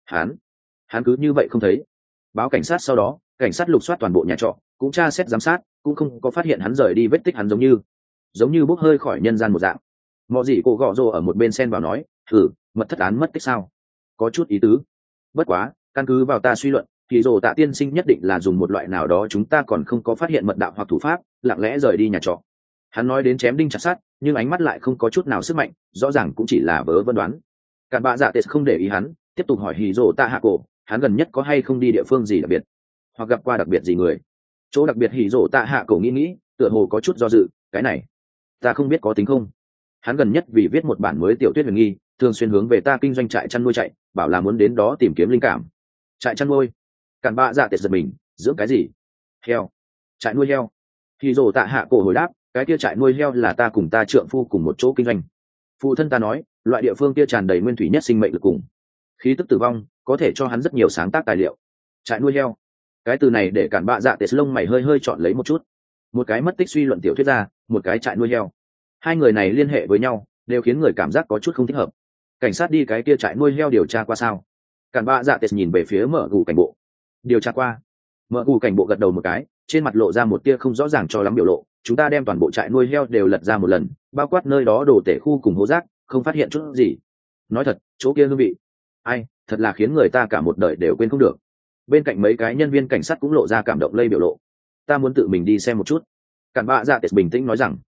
[SPEAKER 1] Hắn cứ như vậy không thấy. Báo cảnh sát sau đó, cảnh sát lục soát toàn bộ nhà trọ, cũng tra xét giám sát, cũng không có phát hiện hắn rời đi vết tích. Hắn giống như bốc hơi khỏi nhân gian một dạng. Mọ gì cổ gọ rồ ở một bên xen vào nói, mật thất án mất tích sao? Có chút ý tứ. Bất quá, căn cứ vào ta suy luận, thì rồ tạ tiên sinh nhất định là dùng một loại nào đó chúng ta còn không có phát hiện mật đạo hoặc thủ pháp, lặng lẽ rời đi nhà trọ. Hắn nói đến chém đinh chặt sắt, nhưng ánh mắt lại không có chút nào sức mạnh, rõ ràng cũng chỉ là vớ vẩn đoán. Cản bạ dạ tệ không để ý hắn, tiếp tục hỏi hì rồ tạ hạ cổ, hắn gần nhất có hay không đi địa phương gì đặc biệt, hoặc gặp qua đặc biệt gì người. Chỗ đặc biệt hì rồ tạ hạ cổ nghĩ, tựa hồ có chút do dự. Cái này ta không biết có tính không. Hắn gần nhất vì viết một bản mới tiểu thuyết huyền nghi, thường xuyên hướng về ta kinh doanh trại chăn nuôi chạy, bảo là muốn đến đó tìm kiếm linh cảm. Trại chăn nuôi? Cản bạ dạ tệ giật mình, dưỡng cái gì? Heo. Trại nuôi heo. Hì rồ tạ hạ cổ hồi đáp, cái kia trại nuôi heo là ta cùng ta trượng phu cùng một chỗ kinh doanh. Phụ thân ta nói, loại địa phương kia tràn đầy nguyên thủy nhất sinh mệnh lực cùng khí tức tử vong, có thể cho hắn rất nhiều sáng tác tài liệu. Trại nuôi heo, cái từ này để cản bạ dạ tệ lông mày hơi chọn lấy một chút. Một cái mất tích suy luận tiểu thuyết gia, một cái trại nuôi heo, hai người này liên hệ với nhau đều khiến người cảm giác có chút không thích hợp. Cảnh sát đi cái kia trại nuôi heo điều tra qua sao? Cản bạ dạ tệ nhìn về phía mở gù cảnh bộ. Điều tra qua. Mở gù cảnh bộ gật đầu một cái, trên mặt lộ ra một tia không rõ ràng cho lắm biểu lộ. Chúng ta đem toàn bộ trại nuôi heo đều lật ra một lần, bao quát nơi đó đổ tể khu cùng hố rác, không phát hiện chút gì. Nói thật, chỗ kia hương vị, ai, thật là khiến người ta cả một đời đều quên không được. Bên cạnh mấy cái nhân viên cảnh sát cũng lộ ra cảm động lây biểu lộ. Ta muốn tự mình đi xem một chút. Cản bạ dạ tệ bình tĩnh nói rằng,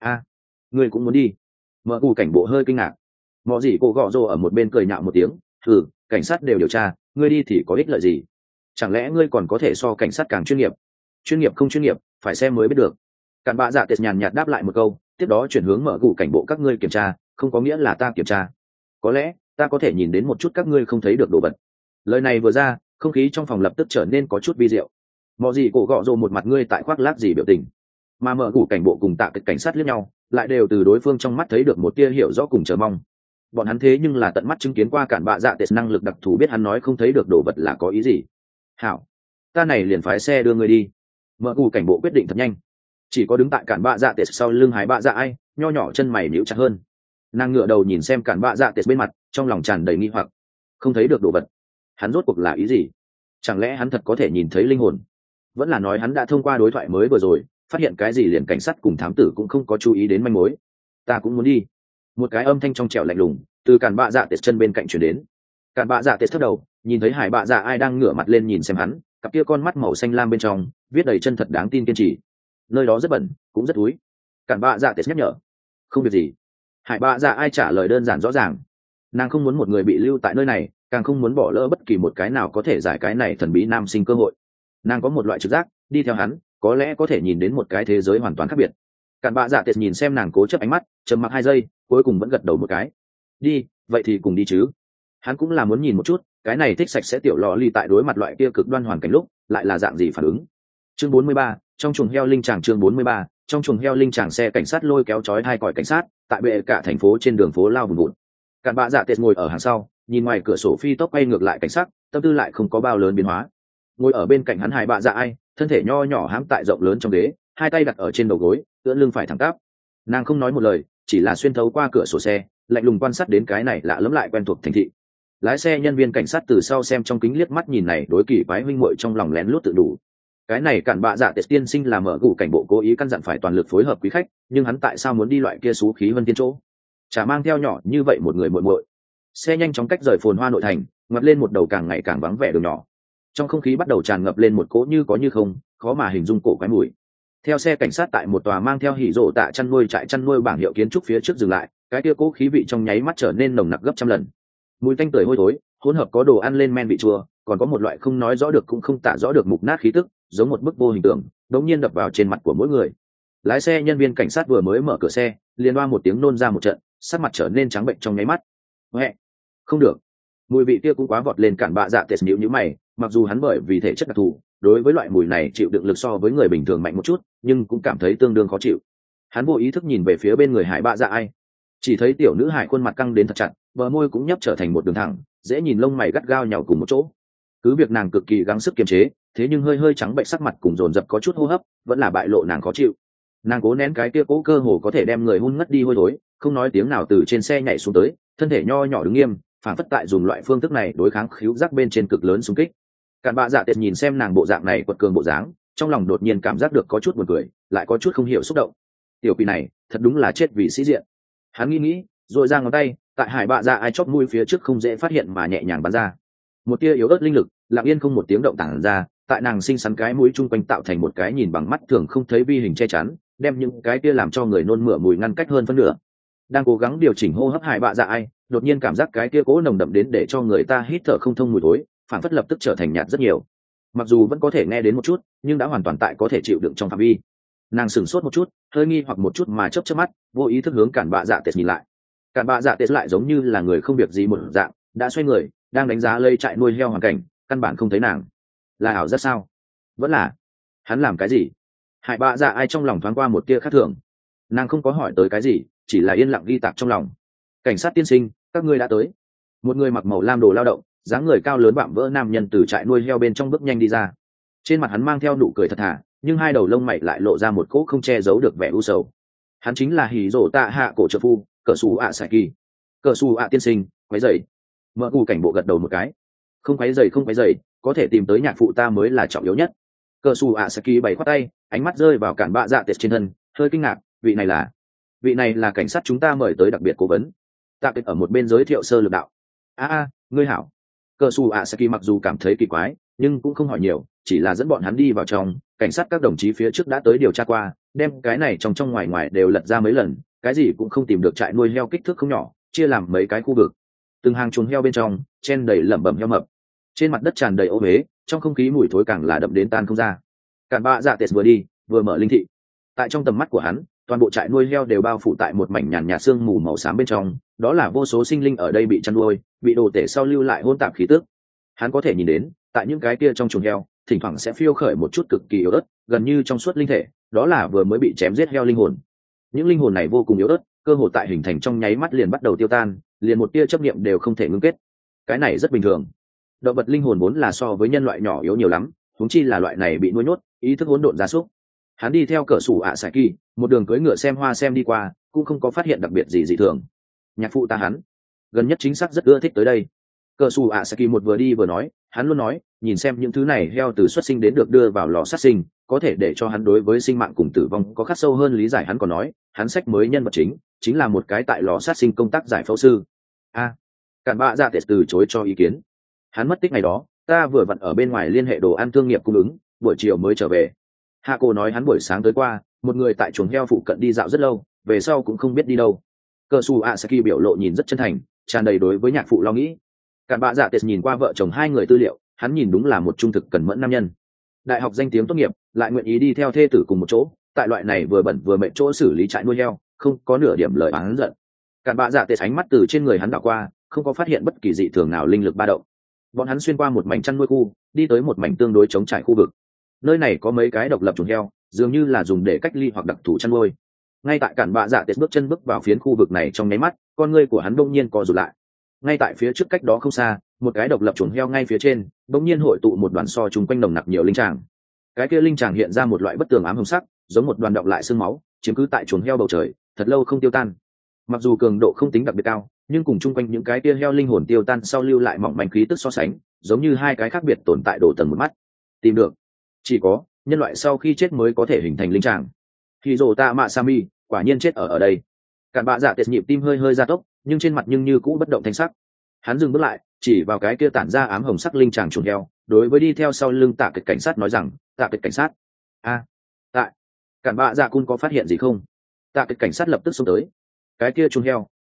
[SPEAKER 1] ngươi cũng muốn đi? Mở gù cảnh bộ hơi kinh ngạc. Mọ gì cô gọ rồ ở một bên cười nhạo một tiếng, cảnh sát đều điều tra, ngươi đi thì có ích lợi gì? Chẳng lẽ ngươi còn có thể so cảnh sát càng chuyên nghiệp? Chuyên nghiệp không chuyên nghiệp, phải xem mới biết được. Cản bạ dạ tệ nhàn nhạt đáp lại một câu, tiếp đó chuyển hướng mở gù cảnh bộ, các ngươi kiểm tra, không có nghĩa là ta kiểm tra. Có lẽ ta có thể nhìn đến một chút các ngươi không thấy được đồ vật. Lời này vừa ra, không khí trong phòng lập tức trở nên có chút vi diệu. Mọ gì cổ gọ rồ một mặt ngươi tại khoác lác gì biểu tình, mà mở gù cảnh bộ cùng tạ kịch cảnh sát liếc nhau, lại đều từ đối phương trong mắt thấy được một tia hiểu rõ cùng chờ mong. Bọn hắn thế nhưng là tận mắt chứng kiến qua cản bạ dạ tệ năng lực đặc thù, biết hắn nói không thấy được đồ vật là có ý gì. Hảo, ta này liền phái xe đưa người đi. Mở gù cảnh bộ quyết định thật nhanh. Chỉ có đứng tại cản bạ dạ tệ sau lưng hái bạ dạ ai, nho nhỏ chân mày nhíu chặt hơn. Nàng ngựa đầu nhìn xem cản bạ dạ tệ bên mặt, trong lòng tràn đầy nghi hoặc. Không thấy được đồ vật, hắn rốt cuộc là ý gì? Chẳng lẽ hắn thật có thể nhìn thấy linh hồn? Vẫn là nói hắn đã thông qua đối thoại mới vừa rồi phát hiện cái gì liền cảnh sát cùng thám tử cũng không có chú ý đến manh mối. Ta cũng muốn đi. Một cái âm thanh trong trẻo lạnh lùng từ cản bạ dạ tệ chân bên cạnh chuyển đến. Cản bạ dạ tệ thấp đầu, nhìn thấy hải bạ dạ ai đang ngửa mặt lên nhìn xem hắn, cặp kia con mắt màu xanh lam bên trong viết đầy chân thật đáng tin kiên trì. Nơi đó rất bẩn, cũng rất thúi. Cản bạ dạ tệ nhắc nhở. Không việc gì. Hải bạ dạ ai trả lời đơn giản rõ ràng. Nàng không muốn một người bị lưu tại nơi này, càng không muốn bỏ lỡ bất kỳ một cái nào có thể giải cái này thần bí nam sinh cơ hội. Nàng có một loại trực giác, đi theo hắn có lẽ có thể nhìn đến một cái thế giới hoàn toàn khác biệt. Cản bạ dạ tệ nhìn xem nàng cố chấp ánh mắt, trầm mặc 2 giây, cuối cùng vẫn gật đầu một cái. Đi, vậy thì cùng đi chứ. Hắn cũng là muốn nhìn một chút cái này thích sạch sẽ tiểu lò ly tại đối mặt loại kia cực đoan hoàn cảnh lúc lại là dạng gì phản ứng. Chương 43, trong chuồng heo linh tràng. Chương 43, trong chuồng heo linh tràng. Xe cảnh sát lôi kéo chói 2 còi cảnh sát tại bệ cả thành phố trên đường phố lao vùng vụt. Cản bạ dạ tệ ngồi ở hàng sau, nhìn ngoài cửa sổ phi tốc quay ngược lại cảnh sát, tâm tư lại không có bao lớn biến hóa. Ngồi ở bên cạnh hắn hải bạ dạ ai, thân thể nho nhỏ hãm tại rộng lớn trong ghế, 2 tay đặt ở trên đầu gối, ưỡn lưng phải thẳng tắp. Nàng không nói một lời, chỉ là xuyên thấu qua cửa sổ xe, lạnh lùng quan sát đến cái này lạ lẫm lại quen thuộc thành thị. Lái xe nhân viên cảnh sát từ sau xem trong kính liếc mắt nhìn này đối kỳ quái huynh muội trong lòng lén lút tự đủ. Cái này cản bạ dạ tệ tiên sinh là mở gù cảnh bộ cố ý căn dặn phải toàn lực phối hợp quý khách, nhưng hắn tại sao muốn đi loại kia xú khí vân tiên chỗ, chả mang theo nhỏ như vậy một người muội muội. Xe nhanh chóng cách rời phồn hoa nội thành, ngoặt lên một đầu càng ngày càng vắng vẻ đường nhỏ. Trong không khí bắt đầu tràn ngập lên một cỗ như có như không, khó mà hình dung cổ quái mùi. Theo xe cảnh sát tại một tòa mang theo hỉ rộ tạ chăn nuôi trại chăn nuôi bảng hiệu kiến trúc phía trước dừng lại, cái kia cố khí vị trong nháy mắt trở nên nồng nặc gấp trăm lần. Mùi tanh tưởi hôi thối hỗn hợp có đồ ăn lên men vị chua, còn có một loại không nói rõ được cũng không tả rõ được mục nát khí tức, giống một bức vô hình tượng đống nhiên đập vào trên mặt của mỗi người. Lái xe nhân viên cảnh sát vừa mới mở cửa xe, liền oa một tiếng nôn ra một trận, sắc mặt trở nên trắng bệnh trong nháy mắt. Huệ, không được, mùi vị kia cũng quá vọt lên. Cản bạ dạ tệt nhíu nhíu mày, mặc dù hắn bởi vì thể chất đặc thù đối với loại mùi này chịu đựng lực so với người bình thường mạnh một chút, nhưng cũng cảm thấy tương đương khó chịu. Hắn vô ý thức nhìn về phía bên người hải bạ dạ ai, chỉ thấy tiểu nữ hải khuôn mặt căng đến thật chặt, bờ môi cũng nhấp trở thành một đường thẳng, dễ nhìn, lông mày gắt gao nhào cùng một chỗ. Cứ việc nàng cực kỳ gắng sức kiềm chế, thế nhưng hơi hơi trắng bệnh sắc mặt cùng dồn dập có chút hô hấp, vẫn là bại lộ nàng khó chịu. Nàng cố nén cái kia cố cơ hồ có thể đem người hun ngất đi hôi thối, không nói tiếng nào từ trên xe nhảy xuống tới, thân thể nho nhỏ đứng nghiêm, phản phất tại dùng loại phương thức này đối kháng khứu giác bên trên cực lớn xung kích. Cản bạ dạ tiệt nhìn xem nàng bộ dạng này quật cường bộ dáng, trong lòng đột nhiên cảm giác được có chút buồn cười, lại có chút không hiểu xúc động. Tiểu quỷ này thật đúng là chết vì sĩ diện. Hắn nghĩ rồi ra ngón tay tại hải bạ dạ ai chóp mũi phía trước không dễ phát hiện mà nhẹ nhàng bắn ra một tia yếu ớt linh lực, lặng yên không một tiếng động tản ra, tại nàng xinh xắn cái mũi chung quanh tạo thành một cái nhìn bằng mắt thường không thấy vi hình che chắn, đem những cái tia làm cho người nôn mửa mùi ngăn cách hơn phân nửa. Đang cố gắng điều chỉnh hô hấp hải bạ dạ ai, đột nhiên cảm giác cái tia cố nồng đậm đến để cho người ta hít thở không thông mùi thối, phản phất lập tức trở thành nhạt rất nhiều. Mặc dù vẫn có thể nghe đến một chút, nhưng đã hoàn toàn tại có thể chịu đựng trong phạm vi. Nàng sửng sốt một chút, hơi nghi hoặc một chút mà chớp chớp mắt, vô ý thức hướng cản bạ dạ tệt nhìn lại. Cản bạ dạ tệt lại giống như là người không việc gì một dạng, đã xoay người, đang đánh giá lây trại nuôi heo hoàn cảnh, căn bản không thấy nàng. Là ảo giác sao? Vẫn là hắn làm cái gì? Hải bạ dạ ai trong lòng thoáng qua một tia khác thường. Nàng không có hỏi tới cái gì, chỉ là yên lặng ghi tạc trong lòng. Cảnh sát tiên sinh, các ngươi đã tới. Một người mặc màu lam đồ lao động, dáng người cao lớn vạm vỡ nam nhân từ trại nuôi heo bên trong bước nhanh đi ra. Trên mặt hắn mang theo nụ cười thật thà, nhưng hai đầu lông mày lại lộ ra một cỗ không che giấu được vẻ u sầu. Hắn chính là hỉ rổ tạ hạ cổ trợ phu, cờ xù ạ sải kỳ. Cờ xù ạ tiên sinh, quấy rầy. Mợ cụ cảnh bộ gật đầu một cái. Không quấy rầy, không quấy rầy, có thể tìm tới nhạc phụ ta mới là trọng yếu nhất. Cờ xù ạ sải kỳ bày khoát tay, ánh mắt rơi vào cản bạ dạ tiệt trên thân, hơi kinh ngạc, vị này là cảnh sát chúng ta mời tới đặc biệt cố vấn. Tạ tiệt ở một bên giới thiệu sơ lược đạo. Ngươi hảo. Cờ xù ạ sải kỳ mặc dù cảm thấy kỳ quái, nhưng cũng không hỏi nhiều, chỉ là dẫn bọn hắn đi vào trong. Cảnh sát các đồng chí phía trước đã tới điều tra qua, đem cái này trong ngoài ngoài đều lật ra mấy lần, cái gì cũng không tìm được. Trại nuôi heo kích thước không nhỏ, chia làm mấy cái khu vực, từng hàng chuồng heo bên trong chen đầy lẩm bẩm heo mập, trên mặt đất tràn đầy ô huế, trong không khí mùi thối càng là đậm đến tan không ra. Cản bạ dạ tệt vừa đi vừa mở linh thị, tại trong tầm mắt của hắn, toàn bộ trại nuôi heo đều bao phủ tại một mảnh nhàn nhạt sương mù màu xám bên trong, đó là vô số sinh linh ở đây bị chăn nuôi, bị đồ tể sau lưu lại hỗn tạp khí tức. Hắn có thể nhìn đến, tại những cái kia trong chuồng heo, thỉnh thoảng sẽ phiêu khởi một chút cực kỳ yếu ớt, gần như trong suốt linh thể, đó là vừa mới bị chém giết heo linh hồn. Những linh hồn này vô cùng yếu ớt, cơ hồ tại hình thành trong nháy mắt liền bắt đầu tiêu tan, liền một tia chấp niệm đều không thể ngưng kết. Cái này rất bình thường. Động vật linh hồn vốn là so với nhân loại nhỏ yếu nhiều lắm, huống chi là loại này bị nuôi nhốt, ý thức hỗn độn gia súc. Hắn đi theo cỡ sủ ạ sải kỳ, một đường cưỡi ngựa xem hoa xem đi qua, cũng không có phát hiện đặc biệt gì dị thường. Nhạc phụ ta hắn, gần nhất chính xác rất ưa thích tới đây. Cỡ sủ ạ sải kỳ một vừa đi vừa nói, hắn luôn nói, nhìn xem những thứ này heo từ xuất sinh đến được đưa vào lò sát sinh, có thể để cho hắn đối với sinh mạng cùng tử vong có khắc sâu hơn lý giải. Hắn còn nói, hắn sách mới nhân vật chính là một cái tại lò sát sinh công tác giải phẫu sư. Cản bạ dạ tệ từ chối cho ý kiến. Hắn mất tích ngày đó, ta vừa vặn ở bên ngoài liên hệ đồ ăn thương nghiệp cung ứng, buổi chiều mới trở về. Hạ cô nói hắn buổi sáng tới qua, một người tại chuồng heo phụ cận đi dạo rất lâu, về sau cũng không biết đi đâu. Cờ su Asaki biểu lộ nhìn rất chân thành, tràn đầy đối với nhạc phụ lo nghĩ. Cản bạ dạ tệ nhìn qua vợ chồng hai người tư liệu, hắn nhìn đúng là một trung thực cẩn mẫn nam nhân. Đại học danh tiếng tốt nghiệp, lại nguyện ý đi theo thê tử cùng một chỗ, tại loại này vừa bẩn vừa mệt chỗ xử lý trại nuôi heo, không có nửa điểm lời oán giận. Cản bạ dạ tệ ánh mắt từ trên người hắn đảo qua, không có phát hiện bất kỳ dị thường nào linh lực ba động. Bọn hắn xuyên qua một mảnh chăn nuôi khu, đi tới một mảnh tương đối trống trải khu vực. Nơi này có mấy cái độc lập chuồng heo, dường như là dùng để cách ly hoặc đặc thù chăn nuôi. Ngay tại Cản bạ dạ tệ bước chân bước vào phiến khu vực này trong nháy mắt, con ngươi của hắn bỗng nhiên co rụt lại. Ngay tại phía trước cách đó không xa, một cái độc lập chuồng heo ngay phía trên, bỗng nhiên hội tụ một đoàn so chung quanh nồng nặc nhiều linh tràng. Cái kia linh tràng hiện ra một loại bất tường ám hồng sắc, giống một đoàn đọng lại xương máu, chiếm cứ tại chuồng heo bầu trời, thật lâu không tiêu tan. Mặc dù cường độ không tính đặc biệt cao, nhưng cùng chung quanh những cái kia heo linh hồn tiêu tan sau lưu lại mỏng manh khí tức so sánh, giống như hai cái khác biệt tồn tại đổ tầng một mắt. Tìm được, chỉ có nhân loại sau khi chết mới có thể hình thành linh tràng. Hirota Masami quả nhiên chết ở đây. Cản bạ dạ tiệt nhịp tim hơi hơi gia tốc, nhưng trên mặt nhưng như cũ bất động thanh sắc. Hắn dừng bước lại, chỉ vào cái kia tản ra ám hồng sắc linh tràng chuồng heo, đối với đi theo sau lưng Tạ Kịch cảnh sát nói rằng, Tạ Kịch cảnh sát. Tại Cản bạ dạ cun có phát hiện gì không? Tạ Kịch cảnh sát lập tức xông tới. Cái kia chuồng heo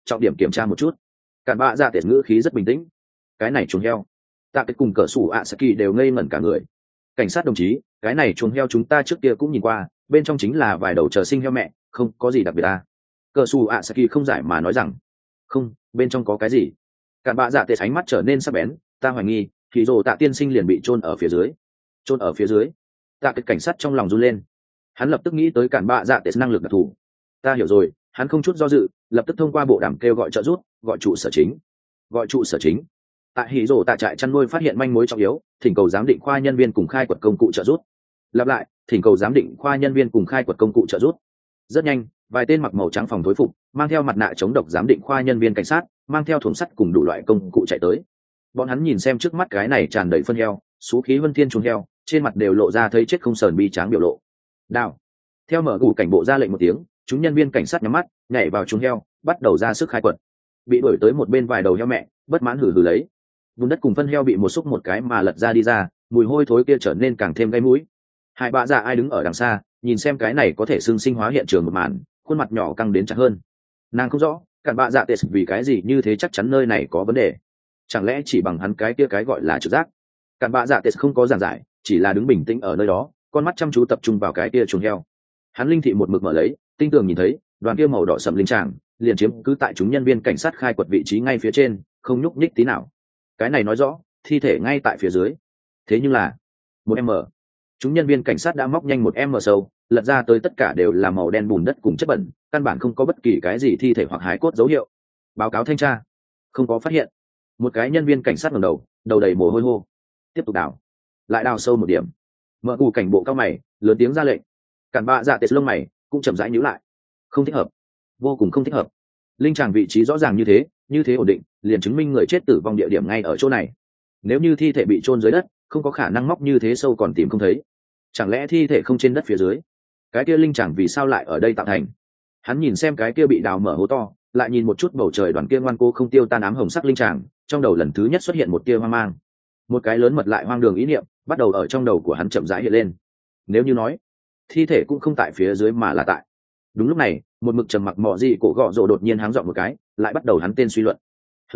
[SPEAKER 1] trọng điểm kiểm tra một chút. Cản bạ dạ tệ ngữ khí rất bình tĩnh. Cái này chuồng heo. Tạ cái cùng cỡ sủ ạ Saki đều ngây ngẩn cả người. Cảnh sát đồng chí, cái này chuồng heo chúng ta trước kia cũng nhìn qua, bên trong chính là vài đầu chờ sinh heo mẹ, không có gì đặc biệt à. Cỡ sủ ạ Saki không giải mà nói rằng, không, bên trong có cái gì. Cản bạ dạ tệ ánh mắt trở nên sắc bén, ta hoài nghi thì rồ Tạ tiên sinh liền bị chôn ở phía dưới. Chôn ở phía dưới. Tạ cái cảnh sát trong lòng run lên. Hắn lập tức nghĩ tới cản bạ dạ tệ năng lực đặc thù. Ta hiểu rồi, hắn không chút do dự, lập tức thông qua bộ đàm kêu gọi trợ giúp, gọi trụ sở chính. Gọi trụ sở chính. Tại hỉ rồ Tạ trại chăn nuôi phát hiện manh mối trọng yếu, thỉnh cầu giám định khoa nhân viên cùng khai quật công cụ trợ giúp. Lặp lại, thỉnh cầu giám định khoa nhân viên cùng khai quật công cụ trợ giúp. Rất nhanh, vài tên mặc màu trắng phòng thối phục, mang theo mặt nạ chống độc giám định khoa nhân viên cảnh sát, mang theo thùng sắt cùng đủ loại công cụ chạy tới. Bọn hắn nhìn xem trước mắt cái này tràn đầy phân heo, số khí vân thiên chuồng heo, trên mặt đều lộ ra thấy chết không sờn bi tráng biểu lộ. Đào. Theo mở gù cảnh bộ ra lệnh một tiếng, chúng nhân viên cảnh sát nhắm mắt, nhảy vào chuồng heo, bắt đầu ra sức khai quật. Bị đuổi tới một bên vài đầu heo mẹ, bất mãn hừ hừ lấy. Bùn đất cùng phân heo bị một xúc một cái mà lật ra đi ra, mùi hôi thối kia trở nên càng thêm gây mũi. Hai bạ dạ ai đứng ở đằng xa, nhìn xem cái này có thể xưng sinh hóa hiện trường một màn, khuôn mặt nhỏ căng đến chặt hơn. Nàng không rõ, cản bạ dạ tệ vì cái gì như thế chắc chắn nơi này có vấn đề. Chẳng lẽ chỉ bằng hắn cái kia cái gọi là trực giác? Cản bạ dạ tệ không có giảng giải, chỉ là đứng bình tĩnh ở nơi đó, con mắt chăm chú tập trung vào cái kia chuồng heo. Hắn linh thị một mực mở lấy, tinh tường nhìn thấy đoàn kia màu đỏ sậm linh tràng liền chiếm cứ tại chúng nhân viên cảnh sát khai quật vị trí ngay phía trên, không nhúc nhích tí nào. Cái này nói rõ thi thể ngay tại phía dưới. Thế nhưng là một m, chúng nhân viên cảnh sát đã móc nhanh một m sâu, lật ra tới tất cả đều là màu đen bùn đất cùng chất bẩn, căn bản không có bất kỳ cái gì thi thể hoặc hái cốt dấu hiệu. Báo cáo thanh tra, không có phát hiện. Một cái nhân viên cảnh sát ngẩng đầu, đầu đầy mồ hôi hô. Tiếp tục đào, lại đào sâu một điểm. Mở cù cảnh bộ cao mày, lớn tiếng ra lệnh. Cản bạ dạ tệ lông mày cũng chậm rãi nhíu lại. Không thích hợp, vô cùng không thích hợp. Linh tràng vị trí rõ ràng như thế ổn định, liền chứng minh người chết tử vong địa điểm ngay ở chỗ này. Nếu như thi thể bị chôn dưới đất, không có khả năng móc như thế sâu còn tìm không thấy. Chẳng lẽ thi thể không trên đất phía dưới? Cái kia linh tràng vì sao lại ở đây tạo thành? Hắn nhìn xem cái kia bị đào mở hố to, lại nhìn một chút bầu trời đoàn kia ngoan cố không tiêu tan ám hồng sắc linh tràng, trong đầu lần thứ nhất xuất hiện một tia hoang mang. Một cái lớn mật lại hoang đường ý niệm bắt đầu ở trong đầu của hắn chậm rãi hiện lên. Nếu như nói thi thể cũng không tại phía dưới mà là tại. Đúng lúc này, một mực trầm mặc mọ gì cổ gọ rồ đột nhiên háng dọn một cái, lại bắt đầu hắn tên suy luận.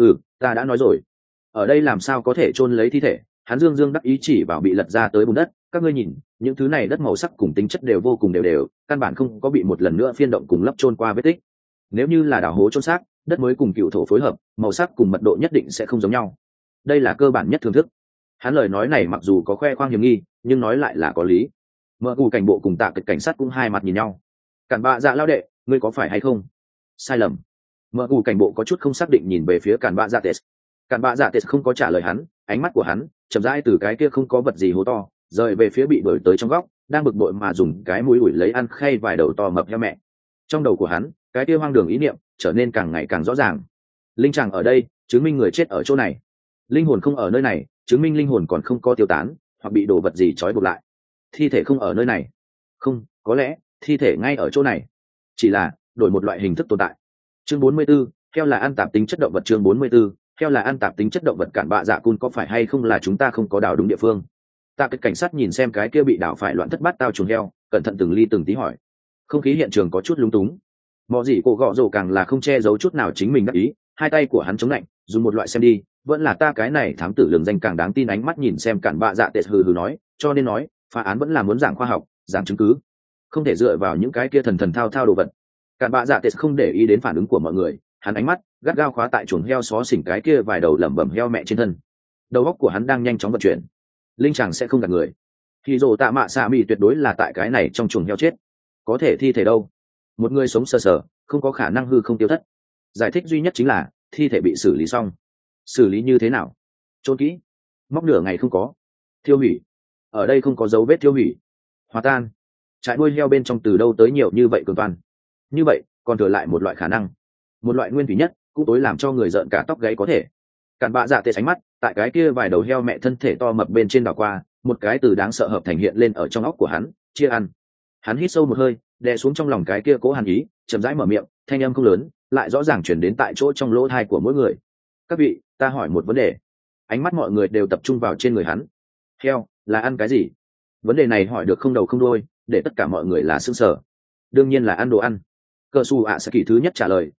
[SPEAKER 1] Ta đã nói rồi, ở đây làm sao có thể chôn lấy thi thể? Hắn dương dương đắc ý chỉ vào bị lật ra tới bùn đất, các ngươi nhìn, những thứ này đất màu sắc cùng tính chất đều vô cùng đều đều, căn bản không có bị một lần nữa phiên động cùng lấp chôn qua vết tích. Nếu như là đào hố chôn xác, đất mới cùng cựu thổ phối hợp, màu sắc cùng mật độ nhất định sẽ không giống nhau. Đây là cơ bản nhất thưởng thức. Hắn lời nói này mặc dù có khoe khoang hiểm nghi, nhưng nói lại là có lý. Mở cù cảnh bộ cùng tạ kịch cảnh sát cũng hai mặt nhìn nhau. Cản bạ dạ lao đệ, ngươi có phải hay không? Sai lầm. Mở cù cảnh bộ có chút không xác định nhìn về phía cản bạ dạ tệ. Cản bạ dạ tệ không có trả lời hắn, ánh mắt của hắn chậm rãi từ cái kia không có vật gì hố to rời về phía bị đuổi tới trong góc, đang bực bội mà dùng cái mũi ủi lấy ăn khay vài đầu to mập heo mẹ. Trong đầu của hắn, cái kia hoang đường ý niệm trở nên càng ngày càng rõ ràng. Linh tràng ở đây, chứng minh người chết ở chỗ này. Linh hồn không ở nơi này, chứng minh linh hồn còn không có tiêu tán, hoặc bị đồ vật gì trói buộc lại. Thi thể không ở nơi này. Không, có lẽ thi thể ngay ở chỗ này, chỉ là đổi một loại hình thức tồn tại. Chương 44, heo là ăn tạp tính chất động vật. Chương 44, heo là ăn tạp tính chất động vật. Cản bạ dạ cun có phải hay không là chúng ta không có đào đúng địa phương? Tạ cái cảnh sát nhìn xem cái kia bị đào phải loạn thất bát tao chuồng heo, cẩn thận từng ly từng tí hỏi. Không khí hiện trường có chút lúng túng. Mọ gì cổ gọ rồ càng là không che giấu chút nào chính mình đắc ý, hai tay của hắn chống lạnh, dùng một loại xem đi, vẫn là ta cái này thám tử lường danh càng đáng tin ánh mắt nhìn xem cản bạ dạ tệ hừ hừ nói, cho nên nói, phá án vẫn là muốn giảng khoa học, giảng chứng cứ, không thể dựa vào những cái kia thần thần thao thao đồ vật. Cản bạ dạ tệ không để ý đến phản ứng của mọi người, hắn ánh mắt gắt gao khóa tại chuồng heo xó xỉnh cái kia vài đầu lẩm bẩm heo mẹ trên thân. Đầu óc của hắn đang nhanh chóng vận chuyển. Linh chàng sẽ không gạt người. Thì rồ tạ mạ xạ mì tuyệt đối là tại cái này trong chuồng heo chết. Có thể thi thể đâu? Một người sống sờ sờ, không có khả năng hư không tiêu thất. Giải thích duy nhất chính là thi thể bị xử lý xong. Xử lý như thế nào? Chôn kỹ, móc nửa ngày không có, thiêu hủy. Ở đây không có dấu vết thiêu hủy, hòa tan. Trại nuôi heo bên trong từ đâu tới nhiều như vậy cường toàn? Như vậy còn thừa lại một loại khả năng, một loại nguyên thủy nhất, cũng tối làm cho người rợn cả tóc gáy có thể. Cản bạ dạ tê sánh mắt tại cái kia vài đầu heo mẹ thân thể to mập bên trên đảo qua, một cái từ đáng sợ hợp thành hiện lên ở trong óc của hắn, chia ăn. Hắn hít sâu một hơi, đè xuống trong lòng cái kia cố hàn ý, chậm rãi mở miệng, thanh âm không lớn, lại rõ ràng chuyển đến tại chỗ trong lỗ tai của mỗi người. Các vị, ta hỏi một vấn đề. Ánh mắt mọi người đều tập trung vào trên người hắn. Heo là ăn cái gì? Vấn đề này hỏi được không đầu không đuôi, để tất cả mọi người là sững sờ. Đương nhiên là ăn đồ ăn. Cơ su ạ sẽ kỳ thứ nhất trả lời,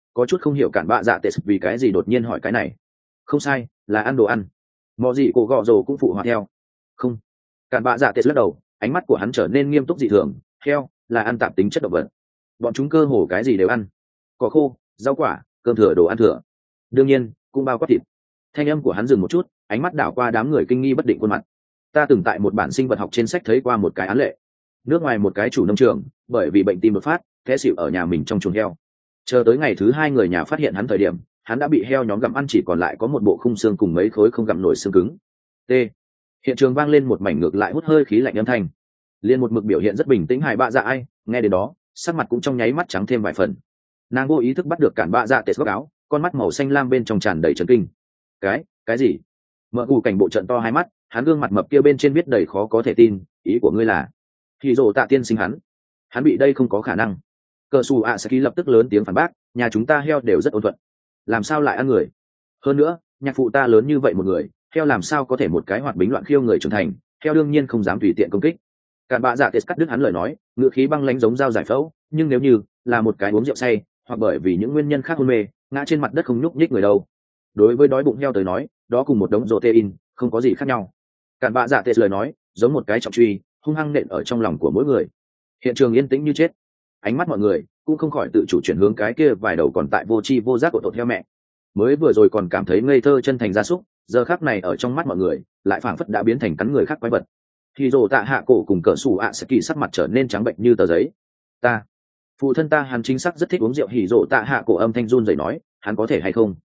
[SPEAKER 1] có chút không hiểu cản bạ dạ tệ vì cái gì đột nhiên hỏi cái này. Không sai, là ăn đồ ăn. Mọ gì cổ gọ rồ cũng phụ họa theo. Không. Cản bạ dạ tệ lắc đầu, ánh mắt của hắn trở nên nghiêm túc dị thường. Heo là ăn tạp tính chất động vật, bọn chúng cơ hồ cái gì đều ăn, cỏ khô, rau quả, cơm thừa, đồ ăn thừa, đương nhiên cũng bao quát thịt. Thanh âm của hắn dừng một chút, ánh mắt đảo qua đám người kinh nghi bất định khuôn mặt. Ta từng tại một bản sinh vật học trên sách thấy qua một cái án lệ. Nước ngoài một cái chủ nông trường bởi vì bệnh tim đột phát té xỉu ở nhà mình trong chuồng heo, chờ tới ngày thứ 2 người nhà phát hiện hắn thời điểm, hắn đã bị heo nhóm gặm ăn, chỉ còn lại có một bộ khung xương cùng mấy khối không gặm nổi xương cứng. T. Hiện trường vang lên một mảnh ngược lại hút hơi khí lạnh âm thanh. Liên một mực biểu hiện rất bình tĩnh Hải Bạ Dạ Ai nghe đến đó, sắc mặt cũng trong nháy mắt trắng thêm vài phần. Nàng vô ý thức bắt được Cản Bạ Dạ Tệ góc áo, con mắt màu xanh lam bên trong tràn đầy chấn kinh. Cái gì? Mở cù cảnh bộ trận to hai mắt, hắn gương mặt mập kia bên trên viết đầy khó có thể tin. Ý của ngươi là Hỉ Dụ Tạ tiên sinh hắn bị đây? Không có khả năng. Cờ Sù ạ Saki lập tức lớn tiếng phản bác, nhà chúng ta heo đều rất ôn thuận, làm sao lại ăn người? Hơn nữa, nhạc phụ ta lớn như vậy một người, heo làm sao có thể một cái hoạt bính loạn khiêu người trưởng thành? Heo đương nhiên không dám tùy tiện công kích. Cản Bạ Dạ Tệ cắt đứt hắn lời nói, ngữ khí băng lãnh giống dao giải phẫu. Nhưng nếu như là một cái uống rượu say, hoặc bởi vì những nguyên nhân khác hôn mê, ngã trên mặt đất không nhúc nhích người đâu. Đối với đói bụng heo tới nói, đó cùng một đống protein không có gì khác nhau. Cản Bạ Dạ Tệ lời nói giống một cái trọng truy, hung hăng nện ở trong lòng của mỗi người. Hiện trường yên tĩnh như chết, ánh mắt mọi người cũng không khỏi tự chủ chuyển hướng cái kia vài đầu còn tại vô tri vô giác của tột heo mẹ. Mới vừa rồi còn cảm thấy ngây thơ chân thành gia súc, giờ khắc này ở trong mắt mọi người lại phảng phất đã biến thành cắn người khác quái vật. Thì Dụ Tạ Hạ Cổ cùng Cờ Sù ạ Saki sắc mặt trở nên trắng bệnh như tờ giấy. Phụ thân ta hắn chính xác rất thích uống rượu. Hỉ Dụ Tạ Hạ Cổ âm thanh run rẩy nói, hắn có thể hay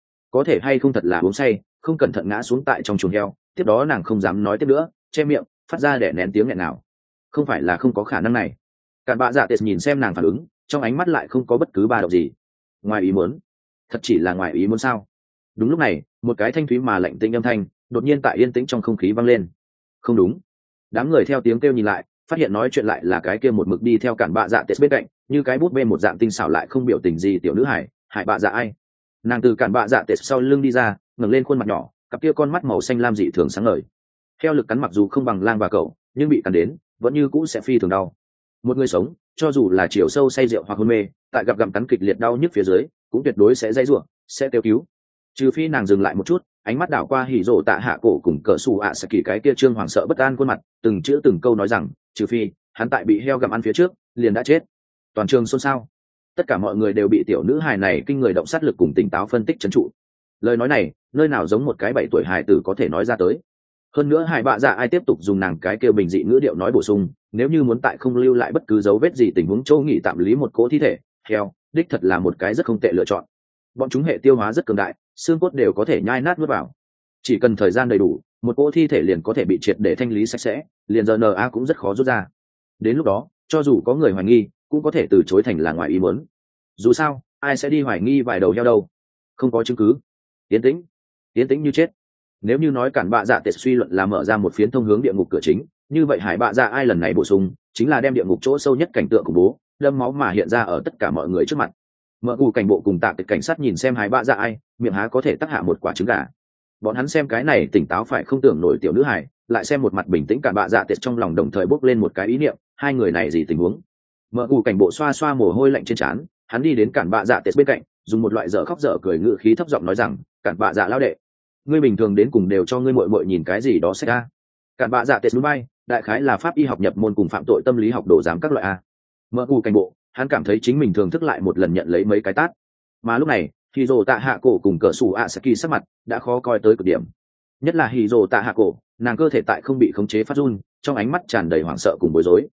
[SPEAKER 1] không thật là uống say, không cẩn thận ngã xuống tại trong chuồng heo. Tiếp đó nàng không dám nói tiếp nữa, che miệng phát ra để nén tiếng nghẹn nào. Không phải là không có khả năng này. Cản Bạ Dạ Tệ nhìn xem nàng phản ứng, trong ánh mắt lại không có bất cứ ba động gì. Ngoài ý muốn? Thật chỉ là ngoài ý muốn sao? Đúng lúc này, một cái thanh thúy mà lạnh tĩnh âm thanh đột nhiên tại yên tĩnh trong không khí vang lên. Không đúng. Đám người theo tiếng kêu nhìn lại, phát hiện nói chuyện lại là cái kia một mực đi theo Cản Bạ Dạ Tệ bên cạnh, như cái bút bê một dạng tinh xảo lại không biểu tình gì tiểu nữ Hải Bạ Dạ Ai. Nàng từ Cản Bạ Dạ Tệ sau lưng đi ra, ngẩng lên khuôn mặt nhỏ, cặp kia con mắt màu xanh lam dị thường sáng ngời. Theo lực cắn mặc dù không bằng lang và cậu, nhưng bị cắn đến vẫn như cũ sẽ phi thường đau. Một người sống, cho dù là chiều sâu say rượu hoặc hôn mê, tại gặp gặm cắn kịch liệt đau nhức phía dưới, cũng tuyệt đối sẽ dãy rủa, sẽ kêu cứu. Trừ phi nàng dừng lại một chút, ánh mắt đảo qua Hỉ Dụ Tạ Hạ Cổ cùng Cờ Sù ạ Saki cái kia trương hoàng sợ bất an khuôn mặt, từng chữ từng câu nói rằng, trừ phi hắn tại bị heo gặm ăn phía trước liền đã chết. Toàn trường xôn xao, tất cả mọi người đều bị tiểu nữ hài này kinh người động sát lực cùng tỉnh táo phân tích trấn trụ. Lời nói này nơi nào giống một cái 7 tuổi hài tử có thể nói ra tới. Hơn nữa Hải Bạ Dạ Ai tiếp tục dùng nàng cái kêu bình dị ngữ điệu nói bổ sung, nếu như muốn tại không lưu lại bất cứ dấu vết gì tình huống châu nghỉ tạm lý một cỗ thi thể heo, đích thật là một cái rất không tệ lựa chọn. Bọn chúng hệ tiêu hóa rất cường đại, xương cốt đều có thể nhai nát nuốt vào, chỉ cần thời gian đầy đủ, một cỗ thi thể liền có thể bị triệt để thanh lý sạch sẽ, liền RNA cũng rất khó rút ra. Đến lúc đó cho dù có người hoài nghi, cũng có thể từ chối thành là ngoài ý muốn. Dù sao ai sẽ đi hoài nghi vài đầu heo đâu. Không có chứng cứ. Yên tĩnh như chết. Nếu như nói Cản Bạ Dạ Tệ suy luận là mở ra một phiến thông hướng địa ngục cửa chính, như vậy Hải Bạ Dạ Ai lần này bổ sung chính là đem địa ngục chỗ sâu nhất cảnh tượng khủng bố đâm máu mà hiện ra ở tất cả mọi người trước mặt. Mở cù cảnh bộ cùng Tạ Tệ cảnh sát nhìn xem Hải Bạ Dạ Ai, miệng há có thể tắc hạ một quả trứng gà. Bọn hắn xem cái này tỉnh táo phải không tưởng nổi tiểu nữ hải, lại xem một mặt bình tĩnh Cản Bạ Dạ Tệ, trong lòng đồng thời bốc lên một cái ý niệm, hai người này gì tình huống? Mở cù cảnh bộ xoa xoa mồ hôi lạnh trên trán, hắn đi đến Cản Bạ Dạ Tệ bên cạnh, dùng một loại dở khóc dở cười ngữ khí thấp giọng nói rằng, Cản Bạ Dạ lão đệ, ngươi bình thường đến cùng đều cho ngươi muội muội nhìn cái gì đó xét a? Cản Bạ Dạ Tệ núi bay, đại khái là pháp y học nhập môn cùng phạm tội tâm lý học đồ giám các loại a. Mở cù cảnh bộ, hắn cảm thấy chính mình thường thức lại một lần nhận lấy mấy cái tát. Mà lúc này Hỉ Dụ Tạ Hạ Cổ cùng Cờ Sù ạ Saki sắc mặt đã khó coi tới cực điểm. Nhất là Hỉ Dụ Tạ Hạ Cổ, nàng cơ thể tại không bị khống chế phát run, trong ánh mắt tràn đầy hoảng sợ cùng bối rối.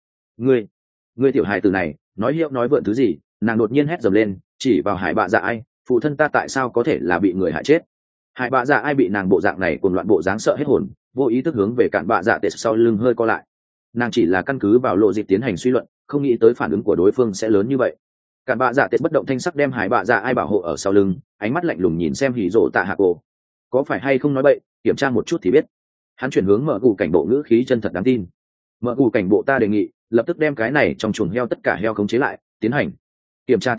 [SPEAKER 1] Ngươi tiểu hài tử này nói hiệu nói vượn thứ gì? Nàng đột nhiên hét dầm lên, chỉ vào Hải Bạ Dạ Ai, phụ thân ta tại sao có thể là bị người hại chết? Hải Bạ Dạ Ai bị nàng bộ dạng này cuồng loạn bộ dáng sợ hết hồn, vô ý thức hướng về Cản Bạ Dạ Tệ sau lưng hơi co lại. Nàng chỉ là căn cứ vào lộ dịch tiến hành suy luận, không nghĩ tới phản ứng của đối phương sẽ lớn như vậy. Cản Bạ Dạ Tệ bất động thanh sắc đem Hải Bạ Dạ Ai bảo hộ ở sau lưng, ánh mắt lạnh lùng nhìn xem Hỉ Dụ Tạ Hạ Cổ. Có phải hay không nói bậy, kiểm tra một chút thì biết. Hắn chuyển hướng Mở cù cảnh bộ ngữ khí chân thật đáng tin. Mở cù cảnh bộ, ta đề nghị lập tức đem cái này trong chuồng heo tất cả heo khống chế lại, tiến hành kiểm tra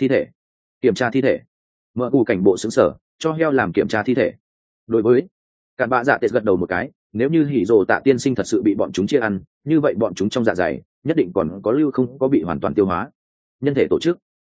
[SPEAKER 1] thi thể. Mở cù cảnh bộ xứng sở, cho heo làm kiểm tra thi thể. Đối với Cản Bạ Dạ Tệ gật đầu một cái, nếu như Hỉ Dụ Tạ tiên sinh thật sự bị bọn chúng chia ăn, như vậy bọn chúng trong dạ dày nhất định còn có lưu không có bị hoàn toàn tiêu hóa. Nhân thể tổ chức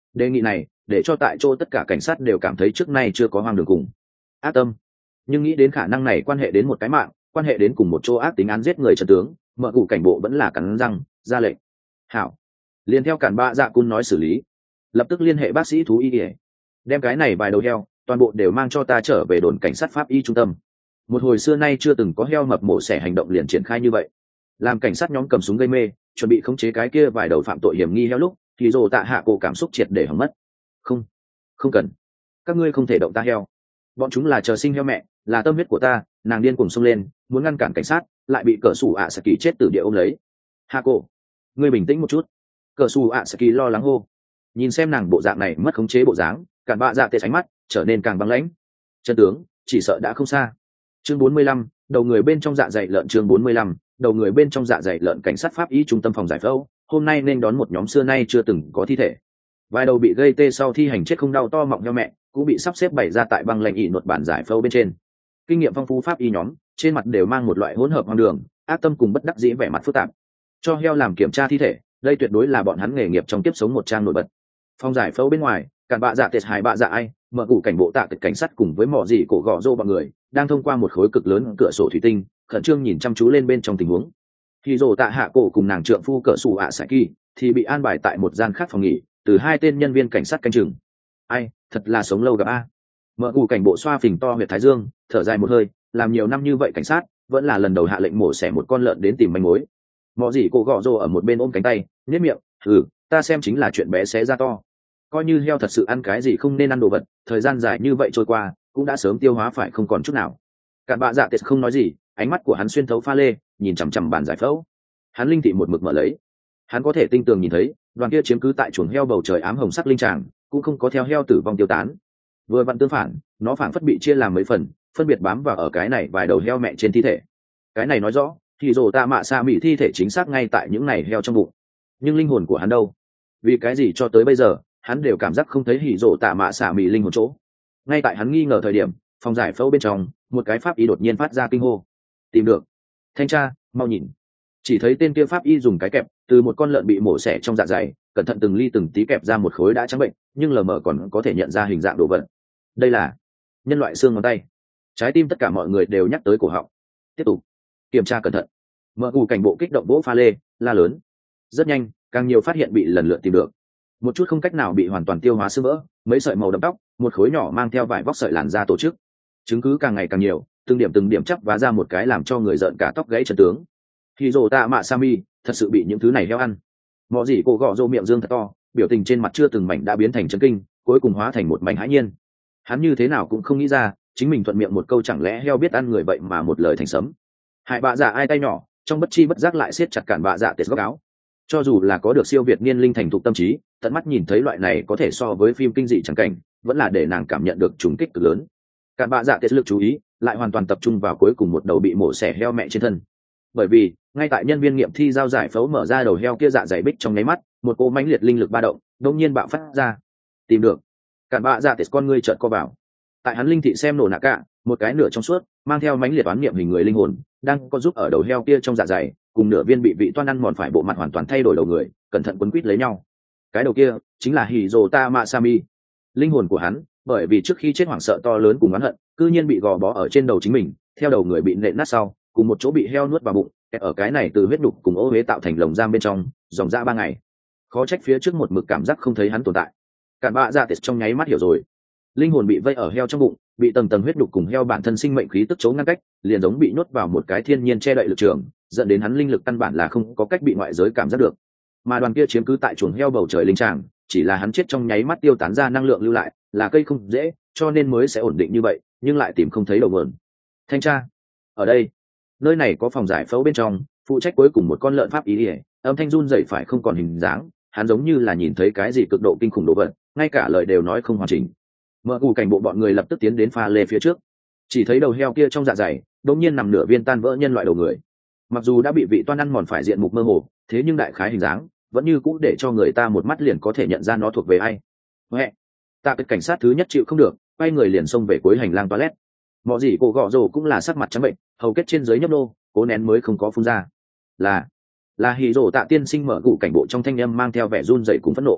[SPEAKER 1] Đề nghị này để cho tại chỗ tất cả cảnh sát đều cảm thấy trước nay chưa có hoang đường cùng ác tâm, nhưng nghĩ đến khả năng này quan hệ đến một cái mạng, quan hệ đến cùng một chỗ ác tính án giết người trần tướng, mở cụ cảnh bộ vẫn là cắn răng ra lệnh. Hảo, liền theo cản bạ dạ cun nói xử lý, lập tức liên hệ bác sĩ thú y để đem cái này vài đầu heo toàn bộ đều mang cho ta trở về đồn cảnh sát pháp y trung tâm. Một hồi xưa nay chưa từng có heo mập mổ xẻ hành động liền triển khai như vậy, làm cảnh sát nhóm cầm súng gây mê chuẩn bị khống chế cái kia vài đầu phạm tội hiểm nghi heo lúc thì rồ tạ hạ cổ cảm xúc triệt để hỏng mất. Không, không cần, các ngươi không thể động ta heo, bọn chúng là chờ sinh heo mẹ, là tâm huyết của ta. Nàng điên cùng xông lên muốn ngăn cản cảnh sát, lại bị cờ sủ ạ saki chết từ địa ôm lấy. Hạ cổ, ngươi bình tĩnh một chút, cờ sủ ạ saki lo lắng hô. Nhìn xem nàng bộ dạng này mất khống chế bộ dáng, cản bạ dạ tê ánh mắt trở nên càng băng lãnh. Chân tướng chỉ sợ đã không xa. Chương 45, đầu người bên trong dạ dày lợn. Chương 45, đầu người bên trong dạ dày lợn. Cảnh sát pháp y trung tâm phòng giải phẫu hôm nay nên đón một nhóm xưa nay chưa từng có thi thể. Vài đầu bị gây tê sau thi hành chết không đau to mọng heo mẹ cũng bị sắp xếp bày ra tại băng lạnh ỉ nột bản giải phẫu bên trên. Kinh nghiệm phong phú pháp y nhóm trên mặt đều mang một loại hỗn hợp hoang đường, ác tâm cùng bất đắc dĩ vẻ mặt phức tạp. Cho heo làm kiểm tra thi thể, đây tuyệt đối là bọn hắn nghề nghiệp trong kiếp sống một trang nổi bật. Phòng giải phẫu bên ngoài, cản bạ dạ tệt hài bạ dạ ai mở cụ cảnh bộ tạ tịch cảnh sát cùng với mỏ dị cổ gõ rô bọn người đang thông qua một khối cực lớn cửa sổ thủy tinh khẩn trương nhìn chăm chú lên bên trong tình huống. Khi rồ tạ hạ cổ cùng nàng trượng phu cỡ sủ ạ saki thì bị an bài tại một gian khác phòng nghỉ, từ hai tên nhân viên cảnh sát canh chừng. Ai, thật là sống lâu gặp a. Mở cụ cảnh bộ xoa phình to huyệt thái dương, thở dài một hơi, làm nhiều năm như vậy cảnh sát vẫn là lần đầu hạ lệnh mổ xẻ một con lợn đến tìm manh mối. Mỏ dị cổ gõ rô ở một bên ôm cánh tay nhếch miệng, ta xem chính là chuyện bé xé ra to. Coi như heo thật sự ăn cái gì không nên ăn đồ vật, thời gian dài như vậy trôi qua cũng đã sớm tiêu hóa phải không còn chút nào. Cản bạ dạ tệt không nói gì, ánh mắt của hắn xuyên thấu pha lê nhìn chằm chằm bàn giải phẫu. Hắn linh thị một mực mở lấy, hắn có thể tinh tường nhìn thấy đoàn kia chiếm cứ tại chuồng heo bầu trời ám hồng sắc linh tràng cũng không có theo heo tử vong tiêu tán, vừa vặn tương phản, nó phảng phất bị chia làm mấy phần, phân biệt bám vào ở cái này vài đầu heo mẹ trên thi thể. Cái này nói rõ thì rồ tạ mạ xạ mỹ thi thể chính xác ngay tại những này heo trong bụng, nhưng linh hồn của hắn đâu? Vì cái gì cho tới bây giờ hắn đều cảm giác không thấy hỉ rồ tạ mạ xạ mỹ linh hồn chỗ? Ngay tại hắn nghi ngờ thời điểm, phòng giải phẫu bên trong một cái pháp y đột nhiên phát ra kinh hô. Tìm được! Thanh tra, mau nhìn! Chỉ thấy tên kia pháp y dùng cái kẹp từ một con lợn bị mổ xẻ trong dạ dày cẩn thận từng ly từng tí kẹp ra một khối đã trắng bệnh nhưng lờ mờ còn có thể nhận ra hình dạng đồ vật. Đây là nhân loại xương ngón tay. Trái tim tất cả mọi người đều nhắc tới cổ họng. Tiếp tục kiểm tra cẩn thận. Mở cụ cảnh bộ kích động vỗ pha lê la lớn. Rất nhanh, càng nhiều phát hiện bị lần lượt tìm được. Một chút không cách nào bị hoàn toàn tiêu hóa xương vỡ, mấy sợi màu đậm tóc, một khối nhỏ mang theo vải vóc sợi làn da tổ chức. Chứng cứ càng ngày càng nhiều, từng điểm chắp vá ra một cái làm cho người giận cả tóc gãy chân tướng. Khi rồ tạ mạ Sami thật sự bị những thứ này heo ăn. Mọ gì cổ gọ rô miệng dương thật to, biểu tình trên mặt chưa từng mảnh đã biến thành chấn kinh, cuối cùng hóa thành một mảnh hãi nhiên. Hắn như thế nào cũng không nghĩ ra, chính mình thuận miệng một câu chẳng lẽ heo biết ăn người vậy mà một lời thành sấm. Hại bạ dạ ai tay nhỏ, trong bất chi bất giác lại siết chặt cản bạ dạ tệt góc áo. Cho dù là có được siêu việt niên linh thành thục tâm trí, tận mắt nhìn thấy loại này có thể so với phim kinh dị chẳng cảnh, vẫn là để nàng cảm nhận được trùng kích cực lớn. Cản bạ dạ tệt lực chú ý lại hoàn toàn tập trung vào cuối cùng một đầu bị mổ xẻ heo mẹ trên thân. Bởi vì ngay tại nhân viên nghiệm thi giao giải phẫu mở ra đầu heo kia dạ dày bích trong nháy mắt, một cỗ mãnh liệt linh lực ba động đột nhiên bạo phát ra. Tìm được! Cản bạ dạ tệt con ngươi trợn co vào. Tại hắn linh thị xem nổ nạ cả, một cái nửa trong suốt mang theo mãnh liệt oán niệm hình người linh hồn đang có giúp ở đầu heo kia trong dạ dày, cùng nửa viên bị vị toan ăn mòn phải bộ mặt hoàn toàn thay đổi đầu người cẩn thận quấn quýt lấy nhau. Cái đầu kia chính là Hizota Masami. Linh hồn của hắn bởi vì trước khi chết hoảng sợ to lớn cùng oán hận, cư nhiên bị gò bó ở trên đầu chính mình, theo đầu người bị nện nát sau, cùng một chỗ bị heo nuốt vào bụng, ở cái này từ huyết đục cùng ô huế tạo thành lồng giam bên trong, dòng dã 3 ngày. Khó trách phía trước một mực cảm giác không thấy hắn tồn tại. Cản bạ dạ tệt trong nháy mắt hiểu rồi. Linh hồn bị vây ở heo trong bụng, bị tầng tầng huyết đục cùng heo bản thân sinh mệnh khí tức chống ngăn cách, liền giống bị nhốt vào một cái thiên nhiên che đậy lực trường, dẫn đến hắn linh lực căn bản là không có cách bị ngoại giới cảm giác được. Mà đoàn kia chiếm cứ tại chuồng heo bầu trời linh tràng, chỉ là hắn chết trong nháy mắt tiêu tán ra năng lượng lưu lại, là cây không dễ, cho nên mới sẽ ổn định như vậy, nhưng lại tìm không thấy đầu nguồn. Thanh tra, ở đây, nơi này có phòng giải phẫu bên trong, phụ trách cuối cùng một con lợn pháp ý ỉa, âm thanh run rẩy phải không còn hình dáng, hắn giống như là nhìn thấy cái gì cực độ kinh khủng đồ vật, ngay cả lời đều nói không hoàn chỉnh. Mở cụ cảnh bộ bọn người lập tức tiến đến pha lê phía trước, chỉ thấy đầu heo kia trong dạ dày đột nhiên nằm nửa viên tan vỡ nhân loại đầu người. Mặc dù đã bị vị toan ăn mòn phải diện mục mơ hồ, thế nhưng đại khái hình dáng vẫn như cũ để cho người ta một mắt liền có thể nhận ra nó thuộc về ai. Huệ, tạ cái cảnh sát thứ nhất chịu không được, quay người liền xông về cuối hành lang toilet. Mọi gì cổ gọ rồ cũng là sắc mặt trắng bệnh, hầu kết trên dưới nhấp nô, cố nén mới không có phun ra. Là hỉ rồ tạ tiên sinh. Mở cụ cảnh bộ trong thanh âm mang theo vẻ run rẩy cùng phẫn nộ.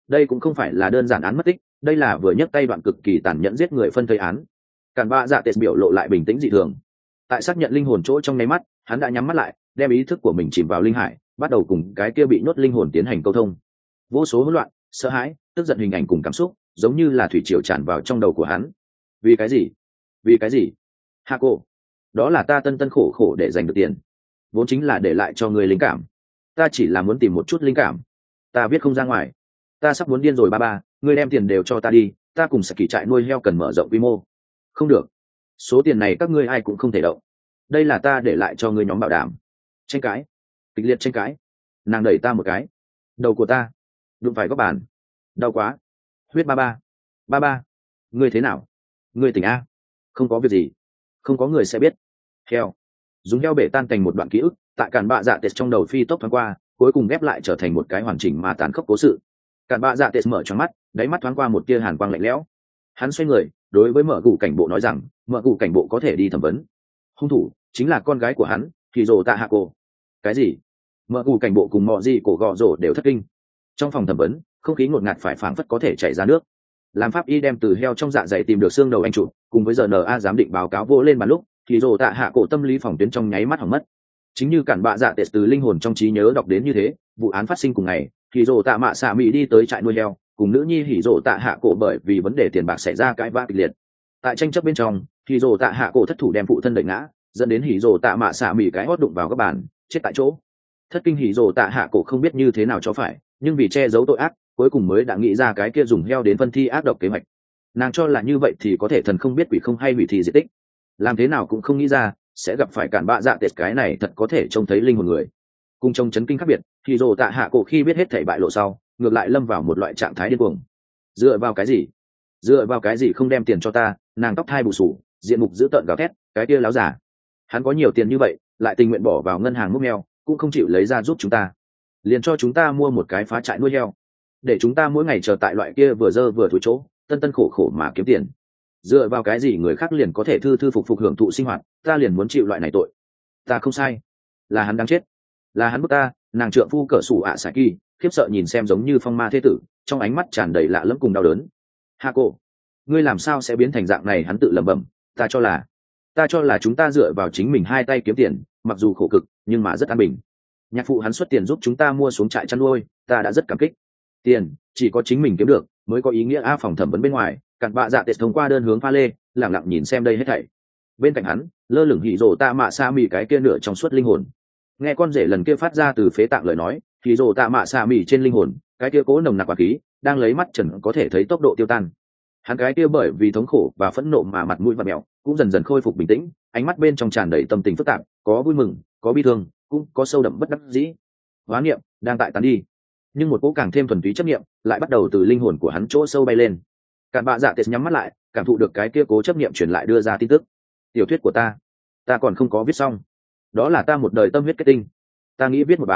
[SPEAKER 1] đây cũng không phải là đơn giản án mất tích, đây là vừa nhấc tay đoạn cực kỳ tàn nhẫn giết người phân thây án. Cản bạ dạ tệ biểu lộ lại bình tĩnh dị thường. Tại xác nhận linh hồn chỗ trong nháy mắt, hắn đã nhắm mắt lại, đem ý thức của mình chìm vào linh hải, bắt đầu cùng cái kia bị nhốt linh hồn tiến hành câu thông. Vô số hỗn loạn, sợ hãi, tức giận hình ảnh cùng cảm xúc giống như là thủy triều tràn vào trong đầu của hắn. Vì cái gì? Vì cái gì? Hạ cổ, đó là ta tân tân khổ khổ để giành được tiền, vốn chính là để lại cho người linh cảm. Ta chỉ là muốn tìm một chút linh cảm, ta viết không ra ngoài. Ta sắp muốn điên rồi ba ba, ngươi đem tiền đều cho ta đi, ta cùng sẽ kỳ trại nuôi heo cần mở rộng quy mô. Không được, số tiền này các ngươi ai cũng không thể động, đây là ta để lại cho ngươi nhóm bảo đảm. Tranh cãi, kịch liệt tranh cãi. Nàng đẩy ta một cái, đầu của ta đụng phải góc bàn, đau quá. Huyết ba ba, ba ba, ngươi thế nào? Ngươi tỉnh a? Không có việc gì, không có người sẽ biết. Heo, dùng heo bể tan thành một đoạn ký ức tại cản bạ dạ tết trong đầu phi tốc thoáng qua, cuối cùng ghép lại trở thành một cái hoàn chỉnh mà tàn khốc cố sự. Cản bạ dạ tết mở choáng mắt, đáy mắt thoáng qua một tia hàn quang lạnh lẽo. Hắn xoay người đối với mở cụ cảnh bộ nói rằng mở cụ cảnh bộ có thể đi thẩm vấn. Hung thủ chính là con gái của hắn, thì rồ tạ hạ cổ. Cái gì? Mở cụ cảnh bộ cùng mọi gì cổ gọ rồ đều thất kinh. Trong phòng thẩm vấn, không khí ngột ngạt phải phảng phất có thể chảy ra nước. Làm pháp y đem từ heo trong dạ dày tìm được xương đầu anh chủ, cùng với RNA giám định báo cáo vô lên bàn lúc, thì rồ tạ hạ cổ tâm lý phòng tuyến trong nháy mắt hỏng mất. Chính như cản bạ dạ tệ từ linh hồn trong trí nhớ đọc đến như thế, vụ án phát sinh cùng ngày, thì rồ tạ mạ xạ mỹ đi tới trại nuôi heo, cùng nữ nhi hỉ rồ tạ hạ cổ bởi vì vấn đề tiền bạc xảy ra cãi vã kịch liệt. Tại tranh chấp bên trong, hỉ rồ tạ hạ cổ thất thủ đem phụ thân đẩy ngã, dẫn đến hỉ rồ tạ mạ xạ mỹ cái hót đụng vào các bàn, chết tại chỗ. Thất kinh hỉ rồ tạ hạ cổ không biết như thế nào cho phải, nhưng vì che giấu tội ác, cuối cùng mới đã nghĩ ra cái kia dùng heo đến phân thi ác độc kế hoạch. Nàng cho là như vậy thì có thể thần không biết quỷ không hay hủy thi diệt tích, làm thế nào cũng không nghĩ ra sẽ gặp phải cản bạ dạ tệ cái này thật có thể trông thấy linh hồn người. Cùng trông chấn kinh khác biệt, thì rồ tạ hạ cổ khi biết hết thảy bại lộ sau, ngược lại lâm vào một loại trạng thái điên cuồng. Dựa vào cái gì? Dựa vào cái gì không đem tiền cho ta? Nàng tóc thai bù sù, diện mục dữ tợn gào thét, cái kia láo giả. Hắn có nhiều tiền như vậy, lại tình nguyện bỏ vào ngân hàng múc mèo, cũng không chịu lấy ra giúp chúng ta. Liền cho chúng ta mua một cái phá trại nuôi heo, để chúng ta mỗi ngày chờ tại loại kia vừa dơ vừa thối chỗ, tân tân khổ khổ mà kiếm tiền. Dựa vào cái gì người khác liền có thể thư thư phục phục hưởng thụ sinh hoạt, ta liền muốn chịu loại này tội? Ta không sai, là hắn đáng chết, là hắn bức ta. Nàng trượng phu cỡ sủ ạ sải kỳ khiếp sợ nhìn xem giống như phong ma thế tử, trong ánh mắt tràn đầy lạ lẫm cùng đau đớn. Hạ cổ, ngươi làm sao sẽ biến thành dạng này? Hắn tự lẩm bẩm, ta cho là chúng ta dựa vào chính mình hai tay kiếm tiền, mặc dù khổ cực nhưng mà rất an bình. Nhạc phụ hắn xuất tiền giúp chúng ta mua xuống trại chăn nuôi, ta đã rất cảm kích. Tiền chỉ có chính mình kiếm được mới có ý nghĩa. A phòng thẩm vấn bên ngoài, cặn bạ dạ tệ thông qua đơn hướng pha lê, lẳng lặng nhìn xem đây hết thảy. Bên cạnh hắn lơ lửng hỉ rồ tạ mạ sa mì cái kia nửa trong suốt linh hồn. Nghe con rể lần kia phát ra từ phế tạng lời nói, hỉ rồ tạ mạ sa mì trên linh hồn cái kia cố nồng nặc quả khí đang lấy mắt trần có thể thấy tốc độ tiêu tan. Hắn cái kia bởi vì thống khổ và phẫn nộ mà mặt mũi và mèo cũng dần dần khôi phục bình tĩnh, ánh mắt bên trong tràn đầy tâm tình phức tạp, có vui mừng, có bi thương, cũng có sâu đậm bất đắc dĩ. Hóa niệm đang tại tán đi, nhưng một cỗ càng thêm thuần túy chấp niệm lại bắt đầu từ linh hồn của hắn chỗ sâu bay lên. Cản bạ dạ tệ nhắm mắt lại, cảm thụ được cái kia cố chấp niệm truyền lại đưa ra tin tức. Tiểu thuyết của ta còn không có viết xong, đó là ta một đời tâm huyết kết tinh. Ta nghĩ viết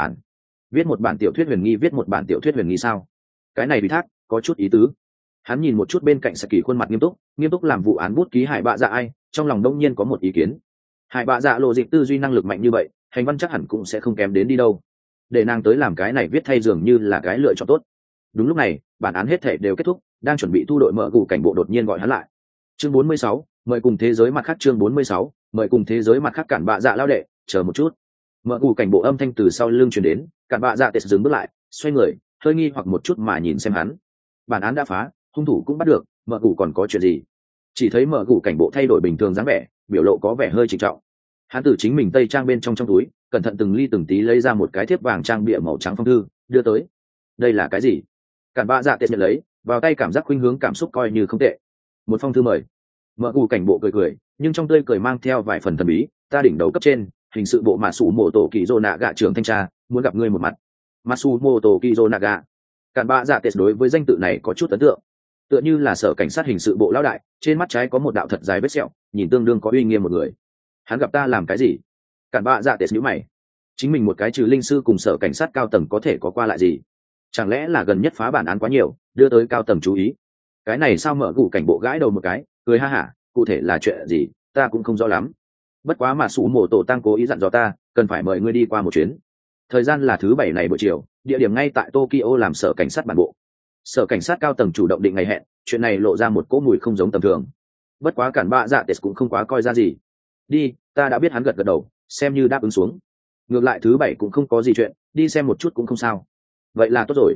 [SPEAKER 1] một bản tiểu thuyết huyền nghi. Viết một bản tiểu thuyết huyền nghi sao? Cái này bị thác có chút ý tứ. Hắn nhìn một chút bên cạnh Saki khuôn mặt nghiêm túc làm vụ án bút ký Hải Bạ Dạ ai, trong lòng đông nhiên có một ý kiến. Hải Bạ Dạ lộ dịch tư duy năng lực mạnh như vậy, hành văn chắc hẳn cũng sẽ không kém đến đi đâu. Để nàng tới làm cái này viết thay dường như là cái lựa chọn tốt. Đúng lúc này, bản án hết thể đều kết thúc, đang chuẩn bị thu đội mở cụ cảnh bộ đột nhiên gọi hắn lại. Chương 46, mời cùng thế giới mặt khác. Chương 46, mời cùng thế giới mặt khác. Cản bạ dạ lao đệ, chờ một chút. Mở cụ cảnh bộ âm thanh từ sau lưng truyền đến, cản bạ dạ tệ dừng bước lại, xoay người, hơi nghi hoặc một chút mà nhìn xem hắn. Bản án đã phá, hung thủ cũng bắt được, mở cụ còn có chuyện gì? Chỉ thấy mở cụ cảnh bộ thay đổi bình thường dáng vẻ, biểu lộ có vẻ hơi trịnh trọng. Hắn từ chính mình tây trang bên trong túi, cẩn thận từng ly từng tí lấy ra một cái thiếp vàng trang bìa màu trắng phong thư, đưa tới. Đây là cái gì? Cản bạ dạ tệ nhận lấy, vào tay cảm giác khuynh hướng cảm xúc coi như không tệ. Một phong thư mời. Mở cụ cảnh bộ cười, nhưng trong tươi cười mang theo vài phần thần bí. Ta đỉnh đầu cấp trên, hình sự bộ mà sủ mổ tổ kỳ dô nạ gạ trưởng thanh tra, muốn gặp ngươi một mặt. Matsumoto Kizonaga. Cản bạ dạ tệ đối với danh tự này có chút ấn tượng, tựa như là sở cảnh sát hình sự bộ lão đại, trên mắt trái có một đạo thật dài vết sẹo, nhìn tương đương có uy nghiêm một người. Hắn gặp ta làm cái gì? Cản bạ dạ tệ nhíu mày. Chính mình một cái trừ linh sư cùng sở cảnh sát cao tầng có thể có qua lại gì? Chẳng lẽ là gần nhất phá bản án quá nhiều, đưa tới cao tầng chú ý? Cái này sao? Mở cụ cảnh bộ gãi đầu một cái, cười ha hả, cụ thể là chuyện gì ta cũng không rõ lắm. Bất quá mà sủ mổ tổ tăng cố ý dặn dò ta, cần phải mời ngươi đi qua một chuyến. Thời gian là thứ bảy này buổi chiều, địa điểm ngay tại Tokyo làm sở cảnh sát bản bộ. Sở cảnh sát cao tầng chủ động định ngày hẹn, chuyện này lộ ra một cỗ mùi không giống tầm thường. Bất quá cản bạ dạ tes cũng không quá coi ra gì. Đi, ta đã biết. Hắn gật gật đầu, xem như đáp ứng xuống. Ngược lại thứ bảy cũng không có gì chuyện, đi xem một chút cũng không sao. Vậy là tốt rồi.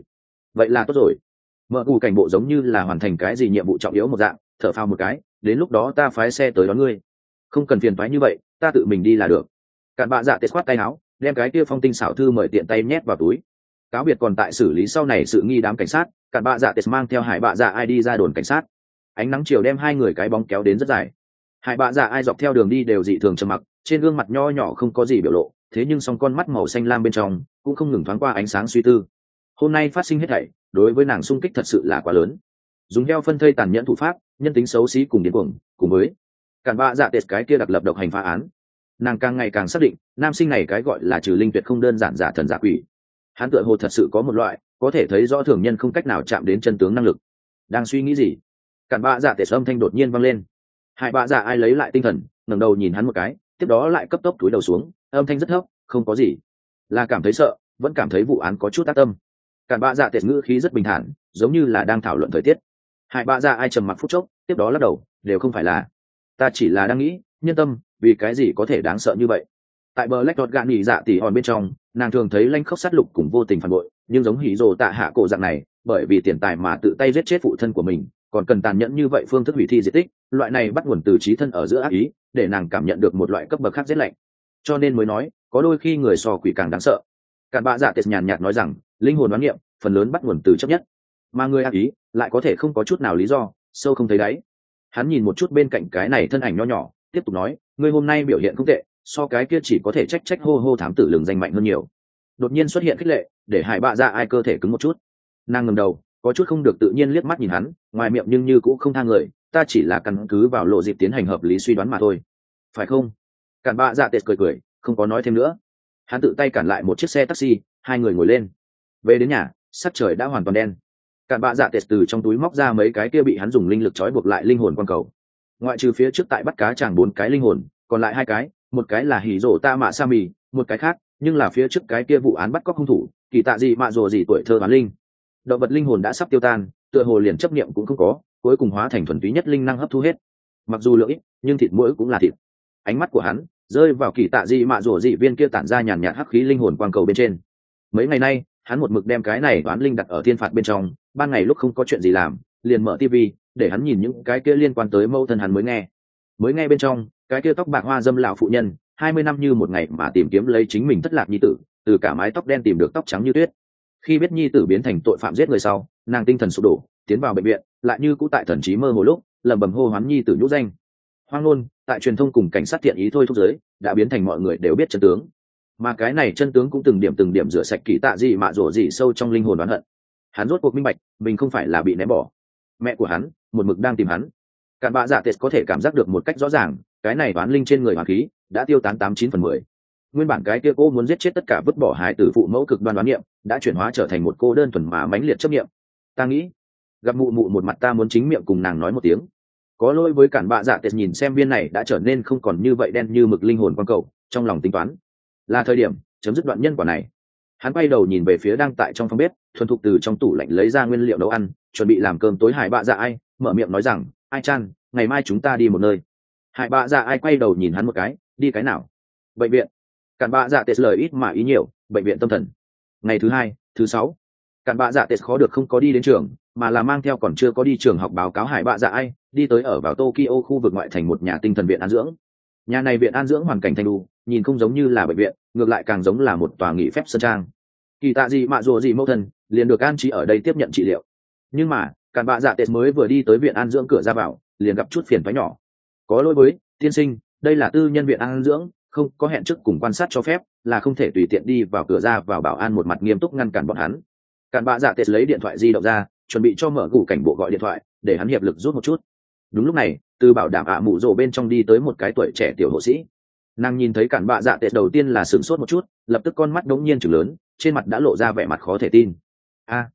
[SPEAKER 1] Mở cụ cảnh bộ giống như là hoàn thành cái gì nhiệm vụ trọng yếu một dạng, thở phào một cái, đến lúc đó ta phái xe tới đón ngươi. Không cần phiền toái như vậy, ta tự mình đi là được. Cản bạ dạ tes khoát tay áo, đem cái kia phong tinh xảo thư mời tiện tay nhét vào túi. Cáo biệt còn tại xử lý sau này sự nghi đám cảnh sát, cản bạ dạ tes mang theo hải bạ dạ ai đi ra đồn cảnh sát. Ánh nắng chiều đem hai người cái bóng kéo đến rất dài. Hải bạ dạ ai dọc theo đường đi đều dị thường trầm mặc, trên gương mặt nho nhỏ không có gì biểu lộ, thế nhưng song con mắt màu xanh lam bên trong cũng không ngừng thoáng qua ánh sáng suy tư. Hôm nay phát sinh hết thảy đối với nàng sung kích thật sự là quá lớn. Dùng heo phân thây tàn nhẫn thủ pháp, nhân tính xấu xí cùng điên cuồng, cùng với cản bạ dạ tes cái kia đặc lập độc hành phá án, nàng càng ngày càng xác định nam sinh này cái gọi là trừ linh tuyệt không đơn giản giả thần giả quỷ. Hắn tựa hồ thật sự có một loại có thể thấy rõ thường nhân không cách nào chạm đến chân tướng năng lực. Đang suy nghĩ gì? Cản bạ dạ tes âm thanh đột nhiên vang lên. Hải bạ dạ ai lấy lại tinh thần, ngẩng đầu nhìn hắn một cái, tiếp đó lại cấp tốc cúi đầu xuống, âm thanh rất thấp, không có gì. Là cảm thấy sợ, vẫn cảm thấy vụ án có chút tác tâm. Cản bạ dạ tes ngữ khí rất bình thản, giống như là đang thảo luận thời tiết. Hải bạ dạ ai trầm mặc phút chốc, tiếp đó lắc đầu, đều không phải là. Ta chỉ là đang nghĩ, nhân tâm, vì cái gì có thể đáng sợ như vậy? Tại bờ lách đọt gạn nhị dạ tỉ hòn bên trong, nàng thường thấy lanh khốc sát lục cùng vô tình phản bội, nhưng giống hỉ rồ tạ hạ cổ dạng này, bởi vì tiền tài mà tự tay giết chết phụ thân của mình, còn cần tàn nhẫn như vậy phương thức hủy thi diệt tích, loại này bắt nguồn từ trí thân ở giữa ác ý, để nàng cảm nhận được một loại cấp bậc khác giết lạnh. Cho nên mới nói, có đôi khi người so quỷ càng đáng sợ. Cản bạ dạ tes nhàn nhạt nói rằng, linh hồn đoán niệm, phần lớn bắt nguồn từ chấp nhất, mà người ác ý lại có thể không có chút nào lý do, sâu không thấy đáy. Hắn nhìn một chút bên cạnh cái này thân ảnh nho nhỏ, tiếp tục nói, ngươi hôm nay biểu hiện không tệ, so cái kia chỉ có thể trách hô hô thám tử lừng danh mạnh hơn nhiều. Đột nhiên xuất hiện khích lệ, để hải bạ dạ ai cơ thể cứng một chút. Nàng ngẩng đầu, có chút không được tự nhiên liếc mắt nhìn hắn, ngoài miệng nhưng như cũng không tha người, ta chỉ là căn cứ vào lộ dịp tiến hành hợp lý suy đoán mà thôi, phải không? Cản bạ dạ tes cười, không có nói thêm nữa. Hắn tự tay cản lại một chiếc xe taxi, hai người ngồi lên. Về đến nhà, sắc trời đã hoàn toàn đen. Cản bạ dạ tes từ trong túi móc ra mấy cái kia bị hắn dùng linh lực trói buộc lại linh hồn quang cầu. Ngoại trừ phía trước tại bắt cá chàng 4 cái linh hồn, còn lại 2 cái, một cái là hỉ rổ ta mạ sa mì, một cái khác nhưng là phía trước cái kia vụ án bắt cóc hung thủ kỳ tạ gì mạ rồ gì tuổi thơ bán linh. Động vật linh hồn đã sắp tiêu tan, tựa hồ liền chấp niệm cũng không có, cuối cùng hóa thành thuần túy nhất linh năng hấp thu hết. Mặc dù lượng ít, nhưng thịt mỗi cũng là thịt. Ánh mắt của hắn rơi vào kỳ tạ gì mạ rồ gì viên kia tản ra nhàn nhạt hắc khí linh hồn quang cầu bên trên. Mấy ngày nay hắn một mực đem cái này đoán linh đặt ở thiên phạt bên trong, ban ngày lúc không có chuyện gì làm liền mở tivi để hắn nhìn những cái kia liên quan tới mâu thân hắn mới nghe bên trong cái kia tóc bạc hoa dâm lão phụ nhân 20 năm như một ngày mà tìm kiếm lấy chính mình thất lạc nhi tử, từ cả mái tóc đen tìm được tóc trắng như tuyết. Khi biết nhi tử biến thành tội phạm giết người sau, nàng tinh thần sụp đổ, tiến vào bệnh viện, lại như cũ tại thần trí mơ hồ lúc lẩm bẩm hô hoán nhi tử nhũ danh. Hoang ngôn tại truyền thông cùng cảnh sát thiện ý thôi thúc giới đã biến thành mọi người đều biết chân tướng, mà cái này chân tướng cũng từng điểm rửa sạch kỳ tạ gì mạ rổ gì sâu trong linh hồn oán hận. Hắn rốt cuộc minh bạch mình không phải là bị ném bỏ, mẹ của hắn một mực đang tìm hắn. Cản bạ dạ tết có thể cảm giác được một cách rõ ràng, cái này oán linh trên người oán khí đã tiêu tán 89/10. Nguyên bản cái kia cô muốn giết chết tất cả vứt bỏ hài tử phụ mẫu cực đoan đoán niệm đã chuyển hóa trở thành một cô đơn thuần mà mãnh liệt chấp niệm. Ta nghĩ gặp mụ mụ một mặt, ta muốn chính miệng cùng nàng nói một tiếng. Có lỗi với cản bạ dạ tết nhìn xem viên này đã trở nên không còn như vậy đen như mực linh hồn quang cầu, trong lòng tính toán là thời điểm chấm dứt đoạn nhân quả này. Hắn quay đầu nhìn về phía đang tại trong phòng bếp thuần thục từ trong tủ lạnh lấy ra nguyên liệu nấu ăn, chuẩn bị làm cơm tối hải bạ dạ ai, mở miệng nói rằng, ai chan, ngày mai chúng ta đi một nơi. Hải bạ dạ ai quay đầu nhìn hắn một cái, đi cái nào? Bệnh viện. Cản bạ dạ tết lời ít mà ý nhiều, bệnh viện tâm thần. Ngày thứ 2, thứ 6, cản bạ dạ tết khó được không có đi đến trường, mà là mang theo còn chưa có đi trường học báo cáo hải bạ dạ ai, đi tới ở vào Tokyo khu vực ngoại thành một nhà tinh thần viện an dưỡng. Nhà này viện an dưỡng hoàn cảnh thanh đu, nhìn không giống như là bệnh viện, ngược lại càng giống là một tòa nghỉ phép sơn trang. Kỳ tạ gì mạ rùa gì mẫu thân liền được an trí ở đây tiếp nhận trị liệu. Nhưng mà cản bạ dạ tết mới vừa đi tới viện an dưỡng cửa ra vào, liền gặp chút phiền toái nhỏ. Có lỗi với tiên sinh, đây là tư nhân viện an dưỡng, không có hẹn trước cùng quan sát cho phép, là không thể tùy tiện đi vào cửa ra vào. Bảo an một mặt nghiêm túc ngăn cản bọn hắn. Cản bạ dạ tết lấy điện thoại di động ra, chuẩn bị cho mở gủ cảnh bộ gọi điện thoại để hắn hiệp lực rút một chút. Đúng lúc này từ bảo đảm mụ rồ bên trong đi tới một cái tuổi trẻ tiểu hộ sĩ. Nàng nhìn thấy cản bạ dạ tết đầu tiên là sửng sốt một chút, lập tức con mắt đống nhiên chừng lớn, trên mặt đã lộ ra vẻ mặt khó thể tin. A,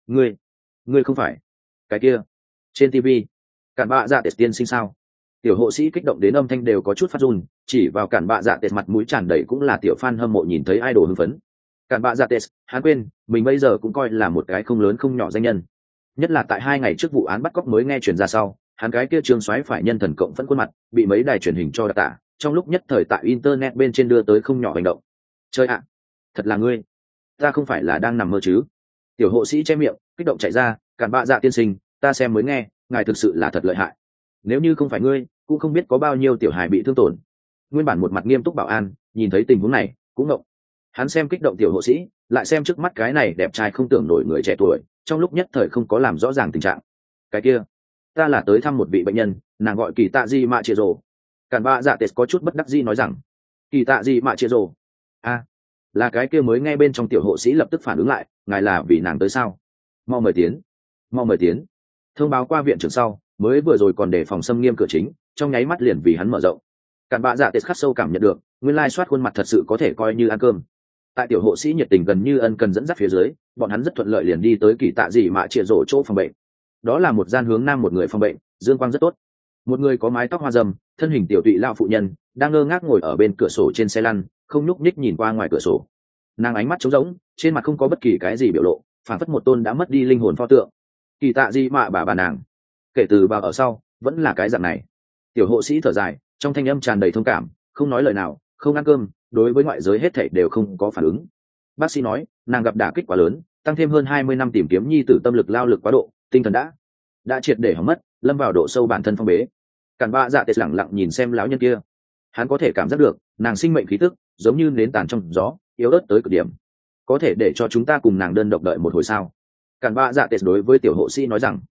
[SPEAKER 1] ngươi không phải cái kia trên TV cản bạ dạ tết tiên sinh sao? Tiểu hộ sĩ kích động đến âm thanh đều có chút phát run, chỉ vào cản bạ dạ tết mặt mũi tràn đầy cũng là tiểu fan hâm mộ nhìn thấy idol hưng phấn. Cản bạ dạ tết, hắn quên mình bây giờ cũng coi là một cái không lớn không nhỏ danh nhân. nhất là tại 2 ngày trước vụ án bắt cóc mới nghe truyền ra sau, hắn cái kia trương xoáy phải nhân thần cộng phẫn khuôn mặt bị mấy đài truyền hình cho đặc tả, trong lúc nhất thời tại internet bên trên đưa tới không nhỏ hành động. Chơi ạ, thật là ngươi, ta không phải là đang nằm mơ chứ? Tiểu hộ sĩ che miệng kích động chạy ra, Cản Bạ Dạ tiên sinh, ta xem mới nghe, ngài thực sự là thật lợi hại. Nếu như không phải ngươi, cũng không biết có bao nhiêu tiểu hài bị thương tổn. Nguyên bản một mặt nghiêm túc bảo an nhìn thấy tình huống này cũng ngộng. Hắn xem kích động tiểu hộ sĩ, lại xem trước mắt cái này đẹp trai không tưởng nổi người trẻ tuổi, trong lúc nhất thời không có làm rõ ràng tình trạng. Cái kia, ta là tới thăm một vị bệnh nhân, nàng gọi Kỳ Tạ Di Mạ Chia Rồ. Cản Bạ Dạ Tết có chút bất đắc dĩ nói rằng, Kỳ Tạ Di Mạ Chia Rồ, là cái kia mới nghe bên trong tiểu hộ sĩ lập tức phản ứng lại, ngài là vì nàng tới sao? Mau mời tiến, mau mời tiến. Thông báo qua viện trưởng sau, mới vừa rồi còn để phòng xâm nghiêm cửa chính, trong nháy mắt liền vì hắn mở rộng. Cản Bạ Dạ Tết khắc sâu cảm nhận được, nguyên lai soát khuôn mặt thật sự có thể coi như ăn cơm. Tại tiểu hộ sĩ nhiệt tình gần như ân cần dẫn dắt phía dưới, bọn hắn rất thuận lợi liền đi tới Kỳ Tạ Dị Mạ Chia Rồ chỗ phòng bệnh. Đó là một gian hướng nam một người phòng bệnh, dương quang rất tốt. Một người có mái tóc hoa râm, thân hình tiểu tụy lão phụ nhân, đang ngơ ngác ngồi ở bên cửa sổ trên xe lăn, không nhúc nhích nhìn qua ngoài cửa sổ. Nàng ánh mắt trống rỗng, trên mặt không có bất kỳ cái gì biểu lộ, phản phất một tôn đã mất đi linh hồn pho tượng. Kỳ Tạ Dị Mạ bà nàng, kể từ bà ở sau, vẫn là cái dạng này. Tiểu hộ sĩ thở dài, trong thanh âm tràn đầy thông cảm, không nói lời nào, không ăn cơm, đối với ngoại giới hết thảy đều không có phản ứng. Bác sĩ nói, nàng gặp đả kích quá lớn, tăng thêm hơn 20 năm tìm kiếm nhi tử tâm lực lao lực quá độ, tinh thần đã triệt để hỏng mất, lâm vào độ sâu bản thân phong bế. Cản Bạ Dạ Tết lẳng lặng nhìn xem lão nhân kia, hắn có thể cảm giác được, nàng sinh mệnh khí tức giống như nến tàn trong gió, yếu ớt tới cực điểm. Có thể để cho chúng ta cùng nàng đơn độc đợi một hồi sao? Cản Bạ Dạ Tết đối với tiểu hộ sĩ nói rằng,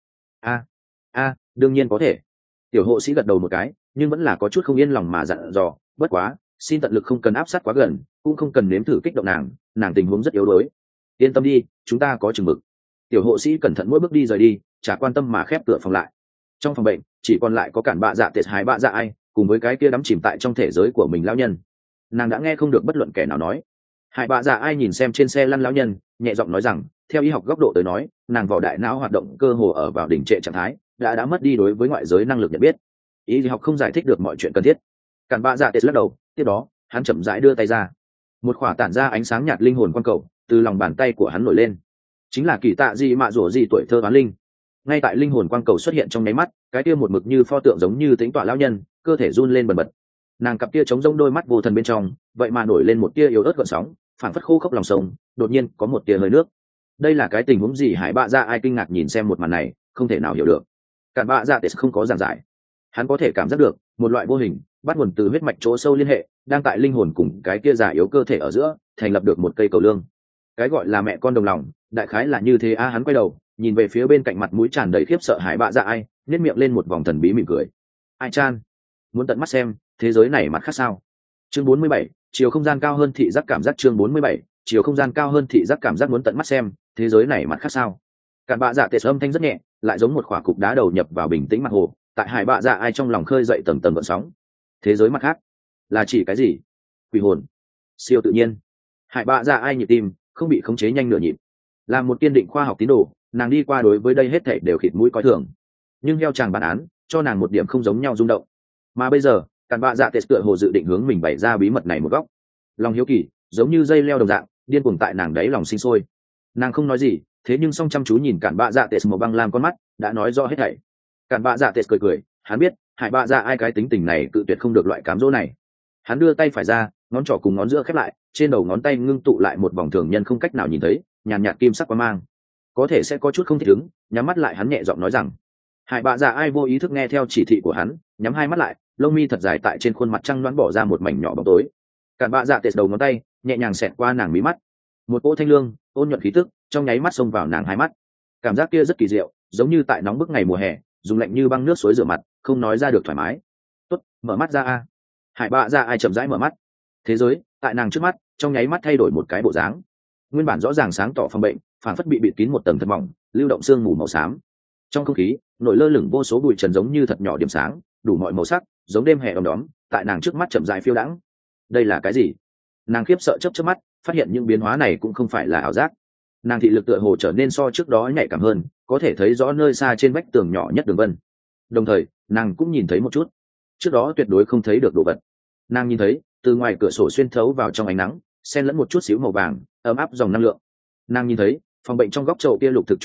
[SPEAKER 1] đương nhiên có thể. Tiểu hộ sĩ gật đầu một cái, nhưng vẫn là có chút không yên lòng mà dặn dò, bất quá, xin tận lực không cần áp sát quá gần, cũng không cần nếm thử kích động nàng tình huống rất yếu đuối. Yên tâm đi, chúng ta có chừng mực. Tiểu hộ sĩ cẩn thận mỗi bước đi rời đi, chả quan tâm mà khép cửa phòng lại. Trong phòng bệnh chỉ còn lại có Cản Bạ Dạ Tết Hải Bạ Dạ Ai cùng với cái kia đắm chìm tại trong thể giới của mình lão nhân. Nàng đã nghe không được bất luận kẻ nào nói. Hải Bạ Dạ Ai nhìn xem trên xe lăn lão nhân, nhẹ giọng nói rằng, theo y học góc độ tới nói, nàng vỏ đại não hoạt động cơ hồ ở vào đỉnh trệ trạng thái, đã mất đi đối với ngoại giới năng lực nhận biết. Y học không giải thích được mọi chuyện cần thiết. Cản Bạ Dạ Tết lắc đầu, tiếp đó hắn chậm rãi đưa tay ra, một khỏa tản ra ánh sáng nhạt linh hồn quang cầu từ lòng bàn tay của hắn nổi lên, chính là Kỳ Tạ Dị Mạ Rồ Dị tuổi thơ bán linh. Ngay tại linh hồn quang cầu xuất hiện trong nháy mắt, cái kia một mực như pho tượng giống như tính tọa lão nhân, cơ thể run lên bần bật. Nàng cặp kia trống rỗng đôi mắt vô thần bên trong, vậy mà nổi lên một tia yếu ớt gợn sóng, phảng phất khô khốc lòng sông, đột nhiên có một tia hơi nước. Đây là cái tình huống gì? Hải Bạ Dạ Ai kinh ngạc nhìn xem một màn này, không thể nào hiểu được. Cản Bạ Dạ Tết không có giảng giải, hắn có thể cảm giác được một loại vô hình bắt nguồn từ huyết mạch chỗ sâu liên hệ đang tại linh hồn cùng cái kia già yếu cơ thể ở giữa thành lập được một cây cầu lương. Cái gọi là mẹ con đồng lòng, đại khái là như thế. Hắn quay đầu nhìn về phía bên cạnh, mặt mũi tràn đầy khiếp sợ Hải Bạ Dạ Ai, nhếch miệng lên một vòng thần bí mỉm cười. Ai chan, muốn tận mắt xem thế giới này mặt khác sao? Chương 47, chiều không gian cao hơn thị giác cảm giác. Chương 47, chiều không gian cao hơn thị giác cảm giác, muốn tận mắt xem thế giới này mặt khác sao? Cản Bạ Dạ Tết âm thanh rất nhẹ, lại giống một quả cục đá đầu nhập vào bình tĩnh mặt hồ, tại Hải Bạ Dạ Ai trong lòng khơi dậy tầng tầng gợn sóng. Thế giới mặt khác là chỉ cái gì? Quỷ hồn, siêu tự nhiên. Hải Bạ Dạ Ai nhịp tim không bị khống chế nhanh nửa nhịp. Là một kiên định khoa học tín đồ, nàng đi qua đối với đây hết thảy đều khịt mũi coi thường, nhưng heo chàng bản án cho nàng một điểm không giống nhau rung động. Mà bây giờ Cản Bạ Dạ Tết tựa hồ dự định hướng mình bày ra bí mật này một góc. Lòng hiếu kỳ giống như dây leo đồng dạng điên cuồng tại nàng đáy lòng sinh sôi. Nàng không nói gì, thế nhưng song chăm chú nhìn Cản Bạ Dạ Tết màu băng lam con mắt đã nói rõ hết thảy. Cản Bạ Dạ Tết cười cười, hắn biết Hải Bạ Dạ Ai cái tính tình này cự tuyệt không được loại cám dỗ này. Hắn đưa tay phải ra, ngón trỏ cùng ngón giữa khép lại, trên đầu ngón tay ngưng tụ lại một vòng thường nhân không cách nào nhìn thấy nhàn nhạt kim sắc quang mang. Có thể sẽ có chút không thích ứng, nhắm mắt lại hắn nhẹ giọng nói rằng. Hải Bạ Dạ Ai vô ý thức nghe theo chỉ thị của hắn, nhắm hai mắt lại, lông mi thật dài tại trên khuôn mặt trăng loáng bỏ ra một mảnh nhỏ bóng tối. Cản Bạ Dạ Tết đầu ngón tay nhẹ nhàng xẹt qua nàng mí mắt, một cỗ thanh lương ôn nhuận khí tức trong nháy mắt xông vào nàng hai mắt. Cảm giác kia rất kỳ diệu, giống như tại nóng bức ngày mùa hè dùng lạnh như băng nước suối rửa mặt, không nói ra được thoải mái. Tốt, mở mắt ra a. Hải Bạ Dạ Ai chậm rãi mở mắt. Thế giới tại nàng trước mắt trong nháy mắt thay đổi một cái bộ dáng. Nguyên bản rõ ràng sáng tỏ phòng bệnh phản phất bị bịt kín một tầng thật mỏng, lưu động sương mù màu xám. Trong không khí nổi lơ lửng vô số bụi trần giống như thật nhỏ điểm sáng, đủ mọi màu sắc, giống đêm hè đom đóm tại nàng trước mắt chậm rãi phiêu đãng. Đây là cái gì? Nàng khiếp sợ chớp chớp mắt, phát hiện những biến hóa này cũng không phải là ảo giác. Nàng thị lực tựa hồ trở nên so trước đó nhạy cảm hơn, có thể thấy rõ nơi xa trên vách tường nhỏ nhất đường vân. Đồng thời nàng cũng nhìn thấy một chút trước đó tuyệt đối không thấy được đồ vật. Nàng nhìn thấy từ ngoài cửa sổ xuyên thấu vào trong ánh nắng xen lẫn một chút xíu màu vàng ấm áp dòng năng lượng. Nàng nhìn thấy phòng bệnh trong góc chậu kia lục thực chung quanh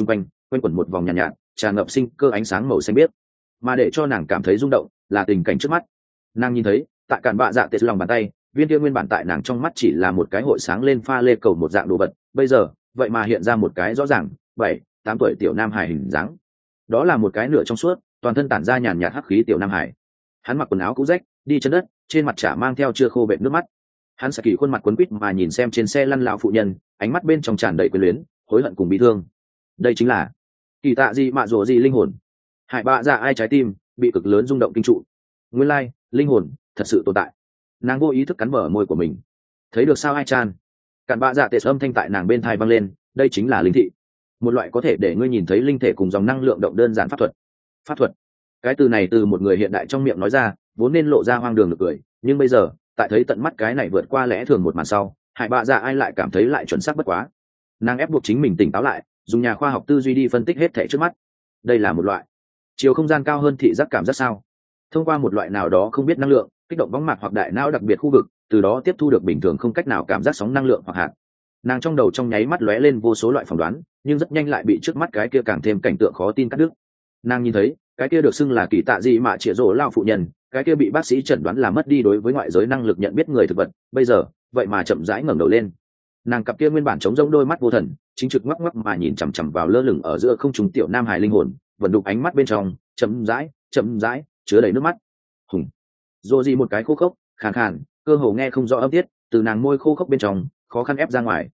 [SPEAKER 1] quanh quẩn một vòng nhàn nhạt, tràn ngập sinh cơ ánh sáng màu xanh biếc, mà để cho nàng cảm thấy rung động là tình cảnh trước mắt. Nàng nhìn thấy tại cản bạ dạ tệ lòng bàn tay, viên kia nguyên bản tại nàng trong mắt chỉ là một cái hội sáng lên pha lê cầu một dạng đồ vật, bây giờ vậy mà hiện ra một cái rõ ràng 7-8 tuổi tiểu nam hải hình dáng. Đó là một cái nửa trong suốt, toàn thân tản ra nhàn nhạt hắc khí tiểu nam hải. Hắn mặc quần áo cũ rách, đi chân đất, trên mặt chả mang theo chưa khô vệt nước mắt. Hắn sẽ kỳ khuôn mặt quấn quýt mà nhìn xem trên xe lăn lão phụ nhân, ánh mắt bên trong tràn đầy quyến luyến, hối hận cùng bi thương. Đây chính là kỳ tạ gì mạ rồ gì linh hồn. Hải bạ dạ ai trái tim bị cực lớn rung động kinh trụ. Nguyên lai, linh hồn thật sự tồn tại. Nàng vô ý thức cắn bờ môi của mình. Thấy được sao ai chan? Cản bạ dạ tệ âm thanh tại nàng bên tai vang lên, đây chính là linh thị, một loại có thể để ngươi nhìn thấy linh thể cùng dòng năng lượng động đơn giản pháp thuật. Pháp thuật, cái từ này từ một người hiện đại trong miệng nói ra vốn nên lộ ra hoang đường được cười, nhưng bây giờ tại thấy tận mắt cái này vượt qua lẽ thường một màn sau, hải bạ dạ ai lại cảm thấy lại chuẩn xác bất quá. Nàng ép buộc chính mình tỉnh táo lại, dùng nhà khoa học tư duy đi phân tích hết thể trước mắt. Đây là một loại chiều không gian cao hơn thị giác cảm giác sao, thông qua một loại nào đó không biết năng lượng kích động võng mạc hoặc đại não đặc biệt khu vực, từ đó tiếp thu được bình thường không cách nào cảm giác sóng năng lượng hoặc hạt. Nàng trong đầu trong nháy mắt lóe lên vô số loại phỏng đoán, nhưng rất nhanh lại bị trước mắt cái kia càng thêm cảnh tượng khó tin cắt đứt. Nàng nhìn thấy cái kia được xưng là kỳ tạ gì mà chĩa rổ lao phụ nhân, cái kia bị bác sĩ chẩn đoán là mất đi đối với ngoại giới năng lực nhận biết người thực vật, bây giờ vậy mà chậm rãi ngẩng đầu lên. Nàng cặp kia nguyên bản trống rỗng đôi mắt vô thần chính trực ngoắc ngoắc mà nhìn chằm chằm vào lơ lửng ở giữa không trung tiểu nam hài linh hồn, vận đục ánh mắt bên trong chậm rãi chứa đầy nước mắt. Hùng rồi gì một cái khô khốc khàn khàn, cơ hồ nghe không rõ âm tiết từ nàng môi khô khốc bên trong khó khăn ép ra ngoài.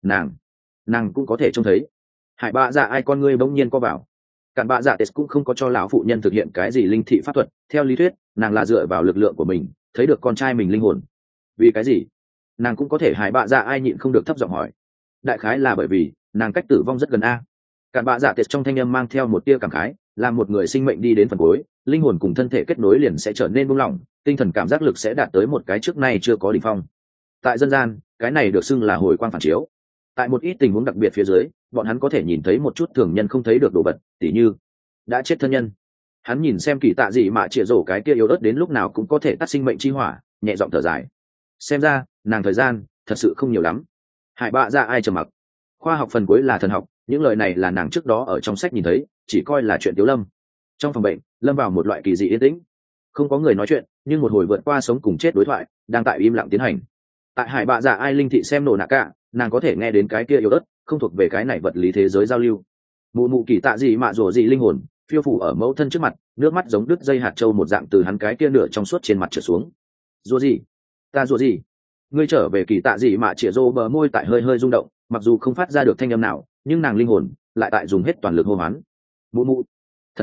[SPEAKER 1] Nàng cũng có thể trông thấy. Hải bạ dạ ai con ngươi bỗng nhiên co vào. Cản bạ dạ tes cũng không có cho lão phụ nhân thực hiện cái gì linh thị pháp thuật, theo lý thuyết nàng là dựa vào lực lượng của mình thấy được con trai mình linh hồn. Vì cái gì nàng cũng có thể? Hải bạ dạ ai nhịn không được thấp giọng hỏi. Đại khái là bởi vì nàng cách tử vong rất gần a. Cản bạ dạ tes trong thanh âm mang theo một tia cảm khái, là một người sinh mệnh đi đến phần cuối, linh hồn cùng thân thể kết nối liền sẽ trở nên buông lỏng, tinh thần cảm giác lực sẽ đạt tới một cái trước nay chưa có đỉnh phong. Tại dân gian cái này được xưng là hồi quang phản chiếu. Tại một ít tình huống đặc biệt phía dưới, bọn hắn có thể nhìn thấy một chút thường nhân không thấy được đồ vật, tỉ như đã chết thân nhân. Hắn nhìn xem kỳ tạ gì mà chĩa rổ cái kia yếu ớt đến lúc nào cũng có thể tắt sinh mệnh chi hỏa, nhẹ giọng thở dài. Xem ra nàng thời gian thật sự không nhiều lắm. Hải bạ dạ ai trầm mặc. Khoa học phần cuối là thần học, những lời này là nàng trước đó ở trong sách nhìn thấy, chỉ coi là chuyện tiếu lâm. Trong phòng bệnh lâm vào một loại kỳ dị yên tĩnh, không có người nói chuyện, nhưng một hồi vượt qua sống cùng chết đối thoại đang tại im lặng tiến hành. Tại hải bạ dạ ai linh thị xem nổ nạ cả, nàng có thể nghe đến cái kia yếu ớt không thuộc về cái này vật lý thế giới giao lưu. Mụ mụ kỳ tạ gì mạ rồ gì linh hồn phiêu phủ ở mẫu thân trước mặt, nước mắt giống đứt dây hạt trâu một dạng từ hắn cái kia nửa trong suốt trên mặt trở xuống. Rồ gì, ta rồ gì, ngươi trở về. Kỳ tạ gì mạ chĩa rô bờ môi tại hơi hơi rung động, mặc dù không phát ra được thanh âm nào, nhưng nàng linh hồn lại tại dùng hết toàn lực hô hoán. Mụ mụ, thật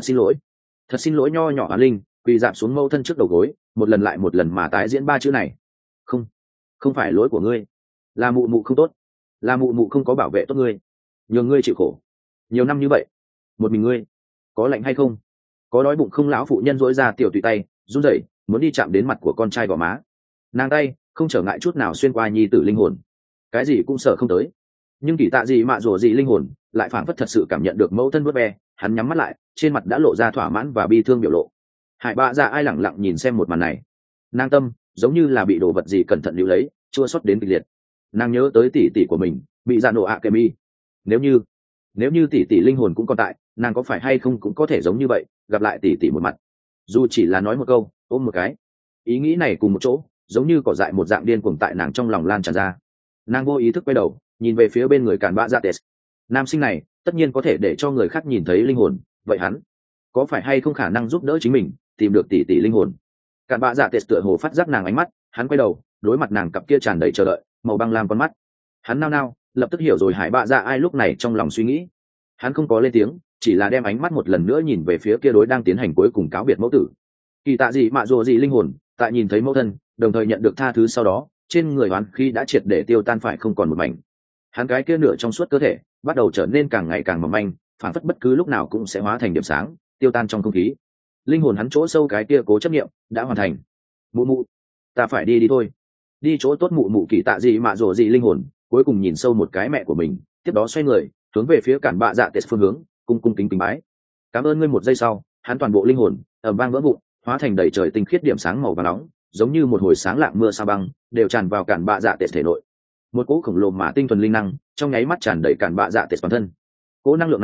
[SPEAKER 1] xin lỗi nho nhỏ á linh, quỳ dạp xuống mẫu thân trước đầu gối, một lần lại một lần mà tái diễn ba chữ này. Không phải lỗi của ngươi, là mụ mụ không tốt, là mụ mụ không có bảo vệ tốt ngươi, nhường ngươi chịu khổ nhiều năm như vậy, một mình ngươi. Có lạnh hay không? Có đói bụng không? Lão phụ nhân dỗi ra tiểu tùy tay run rẩy muốn đi chạm đến mặt của con trai gò má. Nàng tay không trở ngại chút nào xuyên qua nhi tử linh hồn, cái gì cũng sợ không tới. Nhưng kỳ tạ gì mạ rồ gì linh hồn lại phảng phất thật sự cảm nhận được mẫu thân vuốt ve. Hắn nhắm mắt lại, trên mặt đã lộ ra thỏa mãn và bi thương biểu lộ. Hải bạ dạ ai lẳng lặng nhìn xem một màn này, nàng tâm giống như là bị đồ vật gì cẩn thận lưu lấy, chua xót đến kịch liệt. Nàng nhớ tới tỷ tỷ của mình bị dạ nổ ạ kèm y. Nếu như tỷ tỷ linh hồn cũng còn tại, nàng có phải hay không cũng có thể giống như vậy gặp lại tỷ tỷ một mặt, dù chỉ là nói một câu, ôm một cái. Ý nghĩ này cùng một chỗ giống như cỏ dại một dạng điên cuồng tại nàng trong lòng lan tràn ra. Nàng vô ý thức quay đầu nhìn về phía bên người cản bạ dạ tes. Nam sinh này tất nhiên có thể để cho người khác nhìn thấy linh hồn, vậy hắn có phải hay không khả năng giúp đỡ chính mình tìm được tỷ tỷ linh hồn? Cản bạ dạ tes tựa hồ phát giác nàng ánh mắt, hắn quay đầu đối mặt nàng cặp kia tràn đầy chờ đợi màu băng lam con mắt. Hắn nao nao lập tức hiểu rồi hải bạ dạ ai lúc này trong lòng suy nghĩ. Hắn không có lên tiếng, chỉ là đem ánh mắt một lần nữa nhìn về phía kia đối đang tiến hành cuối cùng cáo biệt mẫu tử. Kỳ tạ gì mạ rồ gì linh hồn tại nhìn thấy mẫu thân đồng thời nhận được tha thứ sau đó, trên người hắn khi đã triệt để tiêu tan phải không còn một mảnh. Hắn cái kia nửa trong suốt cơ thể bắt đầu trở nên càng ngày càng mỏng manh, phản phất bất cứ lúc nào cũng sẽ hóa thành điểm sáng tiêu tan trong không khí. Linh hồn hắn chỗ sâu cái kia cố chấp niệm đã hoàn thành. Mụ mụ, ta phải đi thôi. Đi chỗ tốt. Mụ mụ kỳ tạ gì mạ rồ gì linh hồn cuối cùng nhìn sâu một cái mẹ của mình, tiếp đó xoay người hướng về phía cản bạ dạ tệ phương hướng cung kính bái. Cảm ơn ngươi. Một giây sau, hắn toàn bộ linh hồn ầm vang vỡ vụn, hóa thành đầy trời tinh khiết điểm sáng màu vàng nóng, giống như một hồi sáng lạng mưa sa băng đều tràn vào cản bạ dạ tệ thể nội. Một cỗ khổng lồ mà tinh thuần linh năng trong nháy mắt tràn đầy cản bạ dạ tệ toàn thân. Cỗ năng lượng này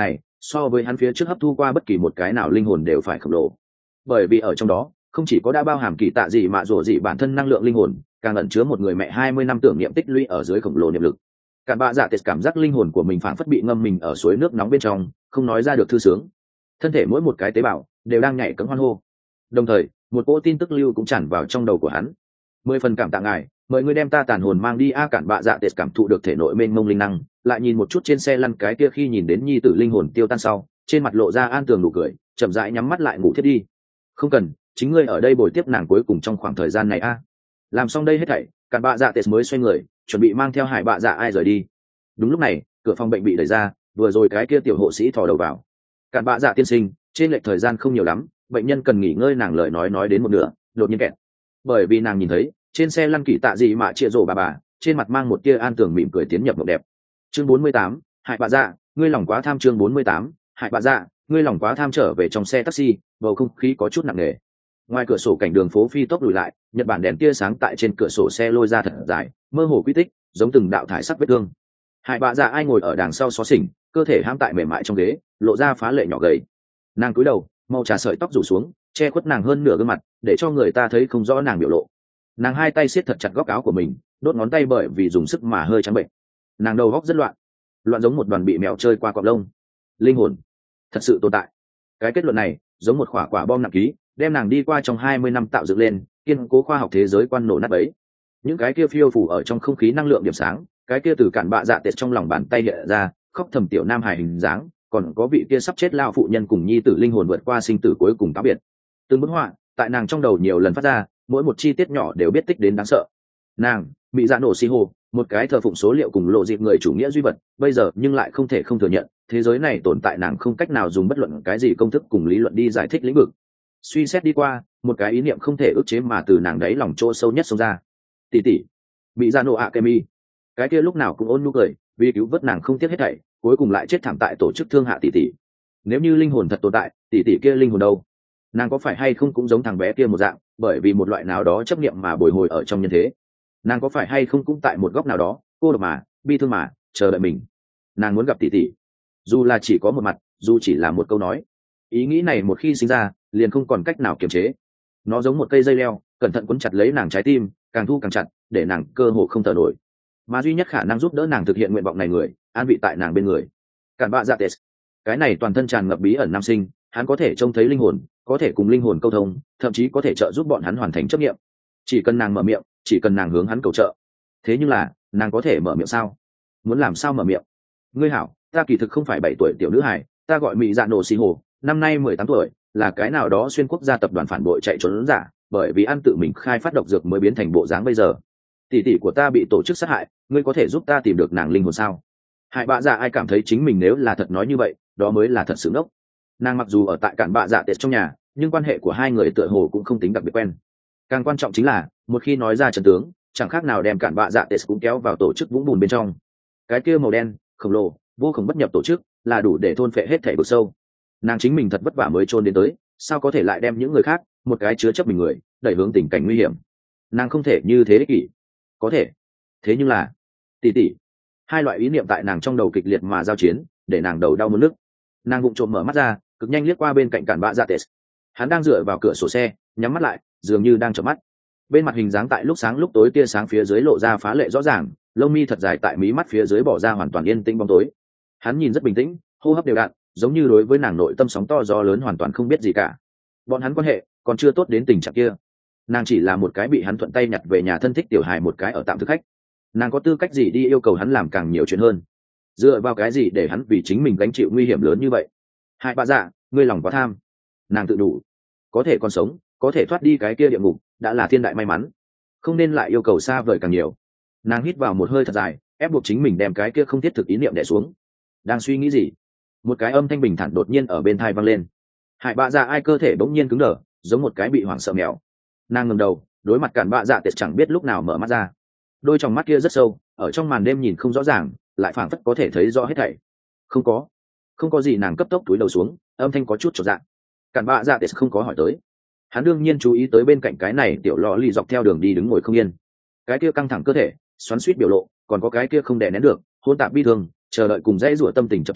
[SPEAKER 1] so với hắn phía trước hấp thu qua bất kỳ một cái nào linh hồn đều phải khổng lồ, bởi vì ở trong đó không chỉ có đã bao hàm kỳ tạ gì mà rổ gì bản thân năng lượng linh hồn, càng ẩn chứa một người mẹ 20 năm tưởng niệm tích lũy ở dưới khổng lồ niệm lực. Cản bạ dạ tết cảm giác linh hồn của mình phảng phất bị ngâm mình ở suối nước nóng bên trong, không nói ra được thư sướng. Thân thể mỗi một cái tế bào đều đang nhảy cẫng hoan hô. Đồng thời, một cỗ tin tức lưu cũng tràn vào trong đầu của hắn. 10 phần cảm tạ ngài, mời ngươi đem ta tàn hồn mang đi a. Cản bạ dạ tết cảm thụ được thể nội mênh mông linh năng, lại nhìn một chút trên xe lăn cái kia khi nhìn đến nhi tử linh hồn tiêu tan sau, trên mặt lộ ra an tường nụ cười, chậm rãi nhắm mắt lại ngủ thiết đi. Không cần, chính ngươi ở đây bồi tiếp nàng cuối cùng trong khoảng thời gian này a. Làm xong đây hết thảy, Cản bạ dạ tết mới xoay người, chuẩn bị mang theo Hải bạ dạ ai rời đi. Đúng lúc này, cửa phòng bệnh bị đẩy ra, vừa rồi cái kia tiểu hộ sĩ thò đầu vào. Cản bạ dạ tiên sinh, trên lệch thời gian không nhiều lắm, bệnh nhân cần nghỉ ngơi. Nàng lời nói đến một nửa, đột nhiên kẹt, bởi vì nàng nhìn thấy trên xe lăn kỳ tạ gì mà chia rổ bà trên mặt mang một tia an tường mỉm cười tiến nhập mộng đẹp. Chương 48, Hải bạ dạ, ngươi lòng quá tham. Chương 48, Hải bạ dạ, ngươi lòng quá tham. Trở về trong xe taxi, bầu không khí có chút nặng nề. Ngoài cửa sổ cảnh đường phố phi tốc lùi lại, nhật bản đèn tia sáng tại trên cửa sổ xe lôi ra thật dài, mơ hồ quy tích, giống từng đạo thải sắc vết thương. Hải bạ dạ ai ngồi ở đằng sau xó xỉnh, cơ thể hãm tại mềm mại trong ghế, lộ ra phá lệ nhỏ gầy. Nàng cúi đầu, màu trà sợi tóc rủ xuống, che khuất nàng hơn nửa gương mặt, để cho người ta thấy không rõ nàng biểu lộ. Nàng hai tay siết thật chặt góc áo của mình, đốt ngón tay bởi vì dùng sức mà hơi trắng bệnh. Nàng đầu góc rất loạn, loạn giống một đoàn bị mèo chơi qua cọp lông. Linh hồn thật sự tồn tại. Cái kết luận này giống một quả bom nặng ký, đem nàng đi qua trong 20 năm tạo dựng lên, kiên cố khoa học thế giới quan nổ nát bấy. Những cái kia phiêu phủ ở trong không khí năng lượng điểm sáng, cái kia từ Cản bạ dạ tết trong lòng bàn tay hiện ra, khóc thầm tiểu nam hài hình dáng, còn có vị kia sắp chết lao phụ nhân cùng nhi tử linh hồn vượt qua sinh tử cuối cùng táo biệt. Từng bức họa tại nàng trong đầu nhiều lần phát ra, mỗi một chi tiết nhỏ đều biết tích đến đáng sợ. Nàng bị dạ nổ xì hồ, một cái thờ phụng số liệu cùng lộ dịp người chủ nghĩa duy vật, bây giờ nhưng lại không thể không thừa nhận thế giới này tồn tại nàng không cách nào dùng bất luận cái gì công thức cùng lý luận đi giải thích lĩnh vực. Suy xét đi qua, một cái ý niệm không thể ức chế mà từ nàng đáy lòng chỗ sâu nhất xông ra. Tỷ tỷ bị dạ nổ akemi, cái kia lúc nào cũng ôn nhu cười, vì cứu vớt nàng không tiếc hết thảy, cuối cùng lại chết thảm tại tổ chức thương hạ tỷ tỷ. Nếu như linh hồn thật tồn tại, tỷ tỷ kia linh hồn đâu? Nàng có phải hay không cũng giống thằng bé kia một dạng, bởi vì một loại nào đó chấp niệm mà bồi hồi ở trong nhân thế? Nàng có phải hay không cũng tại một góc nào đó, cô độc mà, bi thương mà, chờ đợi mình? Nàng muốn gặp tỷ tỷ, dù là chỉ có một mặt, dù chỉ là một câu nói. Ý nghĩ này một khi sinh ra, liền không còn cách nào kiềm chế. Nó giống một cây dây leo, cẩn thận quấn chặt lấy nàng trái tim, càng thu càng chặt, để nàng cơ hồ không thở nổi. Mà duy nhất khả năng giúp đỡ nàng thực hiện nguyện vọng này người, an vị tại nàng bên người. Cản bạ dạ tết, cái này toàn thân tràn ngập bí ẩn nam sinh, hắn có thể trông thấy linh hồn, có thể cùng linh hồn câu thông, thậm chí có thể trợ giúp bọn hắn hoàn thành chấp nghiệm. Chỉ cần nàng mở miệng, chỉ cần nàng hướng hắn cầu trợ. Thế nhưng là, nàng có thể mở miệng sao? Muốn làm sao mở miệng? Ngươi hảo, ta kỳ thực không phải 7 tuổi tiểu nữ hài, ta gọi mỹ dạ nổ xì hồ, năm nay 18 tuổi, là cái nào đó xuyên quốc gia tập đoàn phản bội chạy trốn giả, bởi vì ăn tự mình khai phát độc dược mới biến thành bộ dáng bây giờ. Tỷ tỷ của ta bị tổ chức sát hại, ngươi có thể giúp ta tìm được nàng linh hồn sao? Hải bạ dạ ai cảm thấy chính mình nếu là thật nói như vậy, đó mới là thật sự ngốc. Nàng mặc dù ở tại Cản bạ dạ tết trong nhà, nhưng quan hệ của hai người tựa hồ cũng không tính đặc biệt quen. Càng quan trọng chính là, một khi nói ra trận tướng, chẳng khác nào đem Cản bạ dạ tết cũng kéo vào tổ chức vũng bùn bên trong. Cái kia màu đen khổng lồ vô cùng bất nhập tổ chức, là đủ để thôn phệ hết thảy vực sâu. Nàng chính mình thật vất vả mới chôn đến tới, sao có thể lại đem những người khác, một cái chứa chấp mình người, đẩy hướng tình cảnh nguy hiểm? Nàng không thể như thế ích kỷ. Có thể, thế nhưng là tỷ tỷ. Hai loại ý niệm tại nàng trong đầu kịch liệt mà giao chiến, để nàng đầu đau muốn nức. Nàng vụng trộm mở mắt ra, cực nhanh liếc qua bên cạnh Cản bạ dạ tết. Hắn đang dựa vào cửa sổ xe, nhắm mắt lại, dường như đang chợp mắt. Bên mặt hình dáng tại lúc sáng lúc tối tia sáng phía dưới lộ ra phá lệ rõ ràng, lông mi thật dài tại mí mắt phía dưới bỏ ra hoàn toàn yên tĩnh bóng tối. Hắn nhìn rất bình tĩnh, hô hấp đều đặn, giống như đối với nàng nội tâm sóng to gió lớn hoàn toàn không biết gì cả. Bọn hắn quan hệ còn chưa tốt đến tình trạng kia. Nàng chỉ là một cái bị hắn thuận tay nhặt về nhà thân thích tiểu hài, một cái ở tạm thực khách. Nàng có tư cách gì đi yêu cầu hắn làm càng nhiều chuyện hơn? Dựa vào cái gì để hắn vì chính mình gánh chịu nguy hiểm lớn như vậy? Hải bạ dạ, ngươi lòng quá tham. Nàng tự đủ, có thể còn sống, có thể thoát đi cái kia địa ngục, đã là thiên đại may mắn, không nên lại yêu cầu xa vời càng nhiều. Nàng hít vào một hơi thật dài, ép buộc chính mình đem cái kia không thiết thực ý niệm đè xuống. Đang suy nghĩ gì? Một cái âm thanh bình thản đột nhiên ở bên tai vang lên. Hải bạ dạ ai cơ thể bỗng nhiên cứng đờ, giống một cái bị hoảng sợ mèo. Nàng ngẩng đầu, đối mặt Cản bạ dạ tết chẳng biết lúc nào mở mắt ra. Đôi tròng mắt kia rất sâu, ở trong màn đêm nhìn không rõ ràng, lại phảng phất có thể thấy rõ hết thảy. Không có gì. Nàng cấp tốc túi đầu xuống, âm thanh có chút chột dạ. Cản bạ dạ tết không có hỏi tới. Hắn đương nhiên chú ý tới bên cạnh cái này tiểu lọ lì dọc theo đường đi đứng ngồi không yên. Cái kia căng thẳng cơ thể, xoắn xuýt biểu lộ, còn có cái kia không đè nén được, hỗn tạp bi thương, chờ đợi cùng dãy rủa tâm tình chập chờn,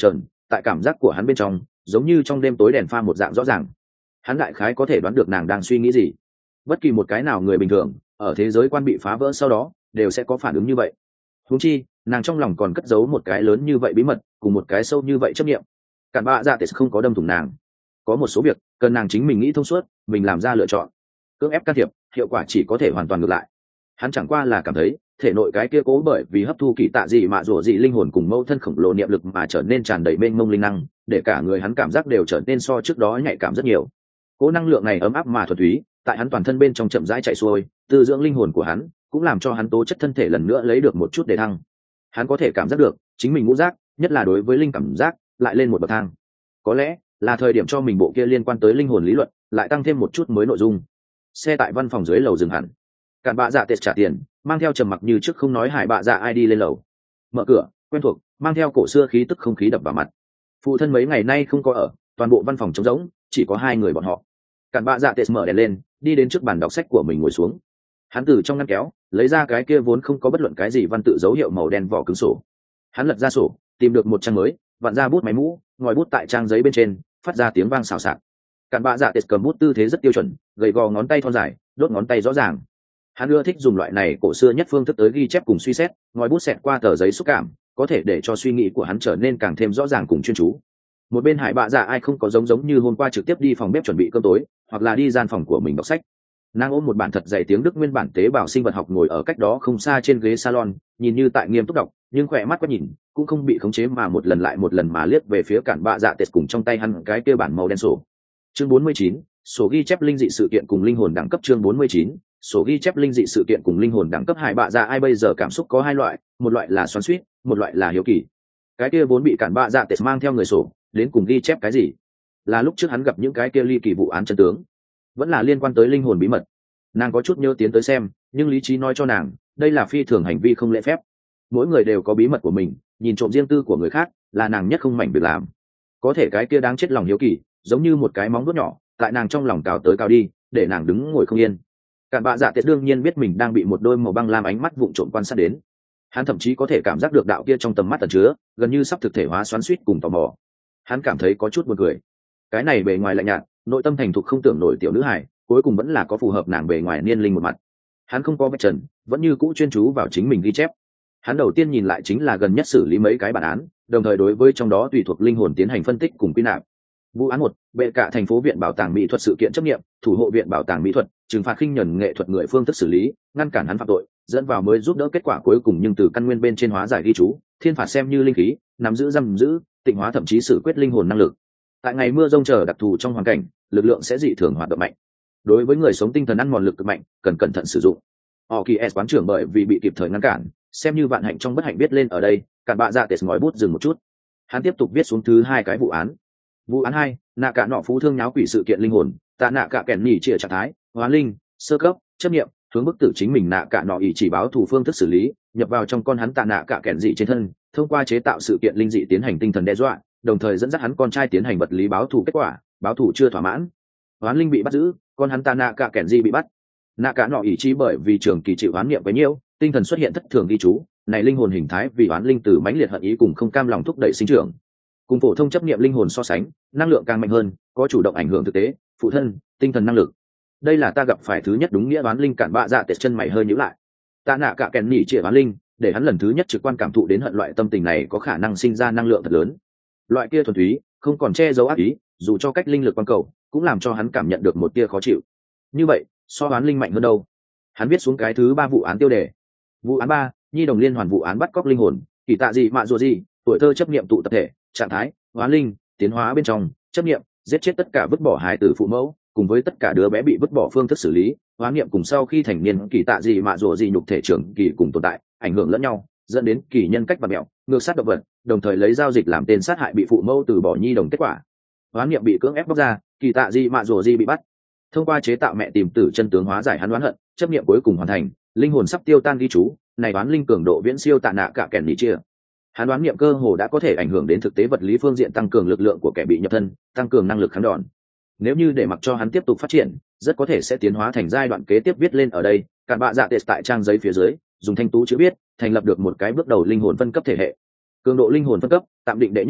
[SPEAKER 1] tại cảm giác của hắn bên trong giống như trong đêm tối đèn pha một dạng rõ ràng. Hắn đại khái có thể đoán được nàng đang suy nghĩ gì. Bất kỳ một cái nào người bình thường ở thế giới quan bị phá vỡ sau đó đều sẽ có phản ứng như vậy. Huống chi nàng trong lòng còn cất giấu một cái lớn như vậy bí mật, cùng một cái sâu như vậy chấp niệm. Cản bạ dạ tệ không có đâm thủng nàng. Có một số việc cần nàng chính mình nghĩ thông suốt, mình làm ra lựa chọn. Cưỡng ép can thiệp, hiệu quả chỉ có thể hoàn toàn ngược lại. Hắn chẳng qua là cảm thấy thể nội cái kia cố bởi vì hấp thu kỳ tạ gì mà rủa dị linh hồn cùng mâu thân khổng lồ niệm lực mà trở nên tràn đầy mênh mông linh năng, để cả người hắn cảm giác đều trở nên so trước đó nhạy cảm rất nhiều. Cố năng lượng này ấm áp mà thuần túy, tại hắn toàn thân bên trong chậm rãi chạy xuôi, từ dưỡng linh hồn của hắn, cũng làm cho hắn tố chất thân thể lần nữa lấy được một chút đề thăng. Hắn có thể cảm giác được chính mình ngũ giác, nhất là đối với linh cảm giác, lại lên một bậc thang. Có lẽ là thời điểm cho mình bộ kia liên quan tới linh hồn lý luận lại tăng thêm một chút mới nội dung. Xe tại văn phòng dưới lầu dừng hẳn. Cản bạ dạ tệt trả tiền, mang theo trầm mặc như trước không nói hải bạ dạ ai đi lên lầu. Mở cửa, quen thuộc, mang theo cổ xưa khí tức không khí đập vào mặt. Phụ thân mấy ngày nay không có ở, toàn bộ văn phòng trống rỗng, chỉ có hai người bọn họ. Cản bạ dạ tệt mở đèn lên, đi đến trước bàn đọc sách của mình ngồi xuống. Hắn từ trong ngăn kéo lấy ra cái kia vốn không có bất luận cái gì văn tự dấu hiệu màu đen vỏ cứng sổ. Hắn lật ra sổ, tìm được một trang mới, vặn ra bút máy mũ, ngòi bút tại trang giấy bên trên, phát ra tiếng vang xào xạc. Cản bạ dạ tệt cầm bút tư thế rất tiêu chuẩn, gầy gò ngón tay thon dài, đốt ngón tay rõ ràng. Hắn ưa thích dùng loại này cổ xưa nhất phương thức tới ghi chép cùng suy xét, ngòi bút xẹt qua tờ giấy xúc cảm, có thể để cho suy nghĩ của hắn trở nên càng thêm rõ ràng cùng chuyên chú. Một bên hải bạ dạ ai không có giống như hôm qua trực tiếp đi phòng bếp chuẩn bị cơm tối, hoặc là đi gian phòng của mình đọc sách. Nàng ôm một bản thật dày tiếng Đức nguyên bản tế bào sinh vật học ngồi ở cách đó không xa trên ghế salon, nhìn như tại nghiêm túc đọc, nhưng khỏe mắt quét nhìn cũng không bị khống chế mà một lần lại một lần mà liếc về phía Cản bạ dạ tệt cùng trong tay hắn cái kia bản màu đen sổ. Chương 49, sổ ghi chép linh dị sự kiện cùng linh hồn đẳng cấp. Chương 49, sổ ghi chép linh dị sự kiện cùng linh hồn đẳng cấp. Hải bạ dạ ai bây giờ cảm xúc có hai loại, một loại là xoắn xuýt, một loại là hiếu kỳ. Cái kia vốn bị Cản bạ dạ tệt mang theo người sổ, đến cùng ghi chép cái gì? Là lúc trước hắn gặp những cái kia ly kỳ vụ án chân tướng, vẫn là liên quan tới linh hồn bí mật. Nàng có chút nhớ tiến tới xem, nhưng lý trí nói cho nàng đây là phi thường hành vi không lễ phép. Mỗi người đều có bí mật của mình, nhìn trộm riêng tư của người khác là nàng nhất không mảnh việc làm. Có thể cái kia đáng chết lòng hiếu kỳ, giống như một cái móng vuốt nhỏ tại nàng trong lòng cào tới cào đi, để nàng đứng ngồi không yên. Cản bạ dạ tệt đương nhiên biết mình đang bị một đôi màu băng lam ánh mắt vụng trộm quan sát đến. Hắn thậm chí có thể cảm giác được đạo kia trong tầm mắt ẩn chứa gần như sắp thực thể hóa xoắn xuýt cùng tò mò. Hắn cảm thấy có chút buồn cười. Cái này bề ngoài lạnh nhạt, nội tâm thành thục không tưởng nổi tiểu nữ hài, cuối cùng vẫn là có phù hợp nàng bề ngoài niên linh một mặt. Hắn không có vạch trần, vẫn như cũ chuyên chú vào chính mình ghi chép. Hắn đầu tiên nhìn lại chính là gần nhất xử lý mấy cái bản án, đồng thời đối với trong đó tùy thuộc linh hồn tiến hành phân tích cùng quy nạp. Vụ án 1, bệ cả thành phố viện bảo tàng mỹ thuật sự kiện chấp nghiệm, thủ hộ viện bảo tàng mỹ thuật, trừng phạt khinh nhẫn nghệ thuật người phương thức xử lý, ngăn cản hắn phạm tội, dẫn vào mới giúp đỡ kết quả cuối cùng nhưng từ căn nguyên bên trên hóa giải ghi chú, thiên phạt xem như linh khí, nắm giữ giam giữ, tịnh hóa thậm chí xử quyết linh hồn năng lực. Tại ngày mưa rông chờ đặc thù trong hoàn cảnh, lực lượng sẽ dị thường hoạt động mạnh. Đối với người sống tinh thần ăn mòn lực cực mạnh, cần cẩn thận sử dụng. Họ kỳ s quán trưởng bởi vì bị kịp thời ngăn cản, xem như vạn hạnh trong bất hạnh viết lên ở đây. Cản bạ dạ tệt ngói bút dừng một chút, hắn tiếp tục viết xuống thứ hai cái vụ án. Vụ án 2, nạ cả nọ phú thương nháo quỷ sự kiện linh hồn, tạ nạ cả kẻn nhỉ trịa trạng thái, hóa linh, sơ cấp, chấp nghiệm, hướng bức tử chính mình nạ cả nọ ý chỉ báo thủ phương thức xử lý, nhập vào trong con hắn tạ nạ cả kẻn dị trên thân, thông qua chế tạo sự kiện linh dị tiến hành tinh thần đe dọa, đồng thời dẫn dắt hắn con trai tiến hành vật lý báo thù. Kết quả báo thù chưa thỏa mãn, hoán linh bị bắt giữ, con hắn ta nạ cả kẻn gì bị bắt. Nạ cả nọ ý chí bởi vì trường kỳ chịu hoán niệm với nhiêu, tinh thần xuất hiện thất thường ghi chú, này linh hồn hình thái vì hoán linh từ mãnh liệt hận ý cùng không cam lòng thúc đẩy sinh trưởng. Cùng phổ thông chấp niệm linh hồn so sánh, năng lượng càng mạnh hơn, có chủ động ảnh hưởng thực tế, phụ thân, tinh thần năng lực. Đây là ta gặp phải thứ nhất đúng nghĩa hoán linh. Cản bạ dạ tệt chân mày hơi nhíu lại. Ta nạ cả kẻn nhỉ trịa hoán linh, để hắn lần thứ nhất trực quan cảm thụ đến hận loại tâm tình này có khả năng sinh ra năng lượng thật lớn. Loại kia thuần túy, không còn che giấu ác ý, dù cho cách linh lực quan cầu, cũng làm cho hắn cảm nhận được một tia khó chịu. Như vậy, so hoán linh mạnh hơn đâu? Hắn viết xuống cái thứ 3 vụ án tiêu đề. Vụ án 3, nhi đồng liên hoàn vụ án bắt cóc linh hồn, kỳ tạ gì mạ rùa gì, tuổi thơ chấp niệm tụ tập thể, trạng thái, hoán linh, tiến hóa bên trong, chấp niệm, giết chết tất cả vứt bỏ hài tử phụ mẫu, cùng với tất cả đứa bé bị vứt bỏ phương thức xử lý, hoán niệm cùng sau khi thành niên kỳ tạ gì mạ rùa gì nhục thể trưởng kỳ cùng tồn tại, ảnh hưởng lẫn nhau, dẫn đến kỳ nhân cách và mẹo, ngược sát động vật, đồng thời lấy giao dịch làm tên sát hại bị phụ mẫu từ bỏ nhi đồng. Kết quả hoán niệm bị cưỡng ép bóc ra, kỳ tạ gì mạ rùa gì bị bắt. Thông qua chế tạo mẹ tìm tử chân tướng hóa giải hắn oán hận, chấp niệm cuối cùng hoàn thành, linh hồn sắp tiêu tan ghi chú, này đoán linh cường độ viễn siêu tạ nạ cả kẻn nhỉ chia. Hắn đoán niệm cơ hồ đã có thể ảnh hưởng đến thực tế vật lý phương diện, tăng cường lực lượng của kẻ bị nhập thân, tăng cường năng lực kháng đòn. Nếu như để mặc cho hắn tiếp tục phát triển, rất có thể sẽ tiến hóa thành giai đoạn kế tiếp. Viết lên ở đây, Cản bạ dạ tệt tại trang giấy phía dưới dùng thanh tú chữ viết thành lập được một cái bước đầu linh hồn phân cấp thể hệ. Cường độ linh hồn phân cấp tạm định đệ nhất cảnh,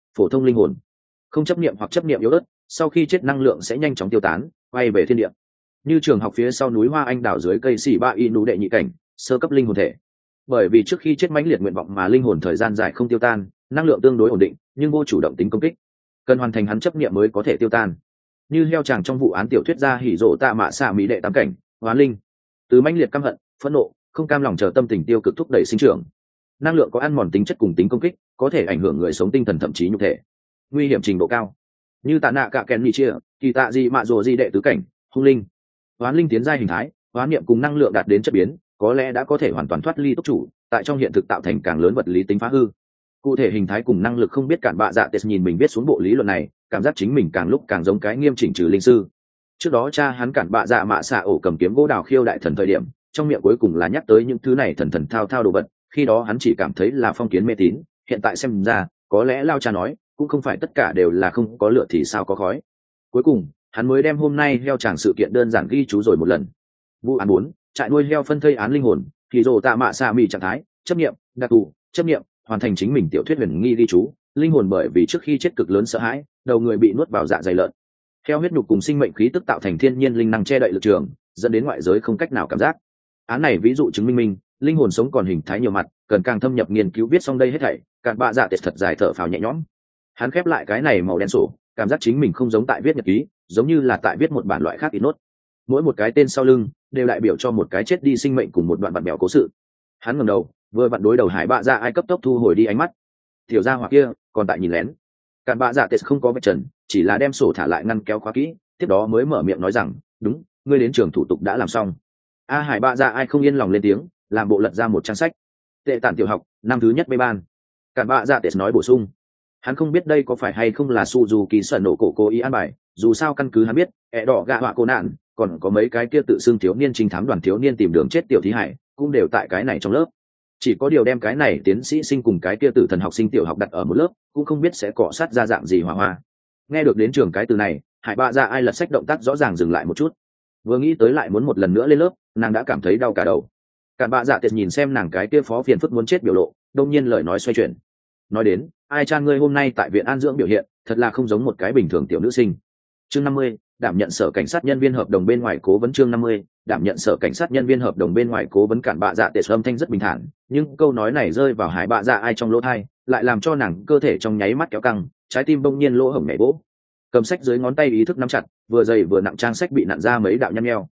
[SPEAKER 1] phổ thông linh hồn. Không chấp niệm hoặc chấp niệm yếu ớt, sau khi chết năng lượng sẽ nhanh chóng tiêu tán, quay về thiên địa. Như trường học phía sau núi hoa anh đào dưới cây xỉ ba y nú đệ nhị cảnh, sơ cấp linh hồn thể. Bởi vì trước khi chết mãnh liệt nguyện vọng mà linh hồn thời gian dài không tiêu tan, năng lượng tương đối ổn định, nhưng vô chủ động tính công kích. Cần hoàn thành hắn chấp niệm mới có thể tiêu tan. Như heo chàng trong vụ án tiểu thuyết gia hỉ rộ tạ mạ xạ mỹ đệ tam cảnh, hóa linh. Từ mãnh liệt căm hận, phẫn nộ, không cam lòng chờ tâm tình tiêu cực thúc đẩy sinh trưởng. Năng lượng có ăn mòn tính chất cùng tính công kích, có thể ảnh hưởng người sống tinh thần thậm chí nhục thể. Nguy hiểm trình độ cao. Như tạ nạ cả kèn nhị chia, kỳ tạ gì mạ rồ gì đệ tứ cảnh, hung linh. Hoán linh tiến giai hình thái, hoán niệm cùng năng lượng đạt đến chất biến, có lẽ đã có thể hoàn toàn thoát ly túc chủ, tại trong hiện thực tạo thành càng lớn vật lý tính phá hư. Cụ thể hình thái cùng năng lực không biết, cản bạ dạ tết nhìn mình viết xuống bộ lý luận này, cảm giác chính mình càng lúc càng giống cái nghiêm chỉnh trừ linh sư. Trước đó cha hắn cản bạ dạ mạ xạ ổ cầm kiếm gỗ đào khiêu đại thần thời điểm, trong miệng cuối cùng là nhắc tới những thứ này thần thần thao thao đồ vật, khi đó hắn chỉ cảm thấy là phong kiến mê tín, hiện tại xem ra có lẽ lao cha nói cũng không phải tất cả đều là không có lửa thì sao có khói. Cuối cùng hắn mới đem hôm nay heo chàng sự kiện đơn giản ghi chú rồi một lần. Vụ án 4, trại nuôi heo phân thây án linh hồn, thì rồ tạ mạ xạ mì trạng thái, chấp niệm, đặc thù, chấp niệm, hoàn thành chính mình tiểu thuyết huyền nghi ghi chú, linh hồn bởi vì trước khi chết cực lớn sợ hãi, đầu người bị nuốt vào dạ dày lợn. Heo huyết nhục cùng sinh mệnh khí tức tạo thành thiên nhiên linh năng che đậy lực trường, dẫn đến ngoại giới không cách nào cảm giác. Án này ví dụ chứng minh linh hồn sống còn hình thái nhiều mặt, cần càng thâm nhập nghiên cứu. Viết xong đây hết thảy, cạn bạ dạ tết thật dài thở phào nhẹ nhõm. Hắn khép lại cái này màu đen sổ, cảm giác chính mình không giống tại viết nhật ký, giống như là tại viết một bản loại khác ít nốt. Mỗi một cái tên sau lưng đều đại biểu cho một cái chết đi sinh mệnh cùng một đoạn vặn bèo cố sự. Hắn ngẩng đầu, vừa vặn đối đầu hải bạ dạ ai cấp tốc thu hồi đi ánh mắt. Tiểu gia hỏa kia còn tại nhìn lén. Cạn bạ dạ tết không có vạch trần, chỉ là đem sổ thả lại ngăn kéo khóa kỹ, tiếp đó mới mở miệng nói rằng, đúng, ngươi đến trường thủ tục đã làm xong. Hải bạ dạ ai không yên lòng lên tiếng, làm bộ lật ra một trang sách. Tệ tản tiểu học, năm thứ nhất bê ban. Cạn bạ dạ tết nói bổ sung. Hắn không biết đây có phải hay không là Suzuki sợ nổ cổ cố ý an bài, dù sao căn cứ hắn biết, đỏ gạ họa cô nạn, còn có mấy cái kia tự xưng thiếu niên trinh thám đoàn thiếu niên tìm đường chết tiểu thí hải, cũng đều tại cái này trong lớp. Chỉ có điều đem cái này tiến sĩ sinh cùng cái kia tử thần học sinh tiểu học đặt ở một lớp, cũng không biết sẽ cọ sát ra dạng gì hỏa hoa. Nghe được đến trường cái từ này, hải bạ dạ ai lật sách động tác rõ ràng dừng lại một chút. Vừa nghĩ tới lại muốn một lần nữa lên lớp, nàng đã cảm thấy đau cả đầu. Cạn bạ dạ tiệt nhìn xem nàng cái kia phó phiền phức muốn chết biểu lộ, đông nhiên lời nói xoay chuyển. Nói đến, ai cha ngươi hôm nay tại viện an dưỡng biểu hiện, thật là không giống một cái bình thường tiểu nữ sinh. Chương 50, đảm nhận sở cảnh sát nhân viên hợp đồng bên ngoài cố vấn. Chương 50, đảm nhận sở cảnh sát nhân viên hợp đồng bên ngoài cố vấn. Cản bạ dạ tệ âm thanh rất bình thản, nhưng câu nói này rơi vào hải bạ dạ ai trong lỗ tai, lại làm cho nàng cơ thể trong nháy mắt kéo căng, trái tim bỗng nhiên lỗ hổng nhảy vỗ. Cầm sách dưới ngón tay ý thức nắm chặt, vừa dày vừa nặng trang sách bị nặn ra mấy đạo nhăn nheo.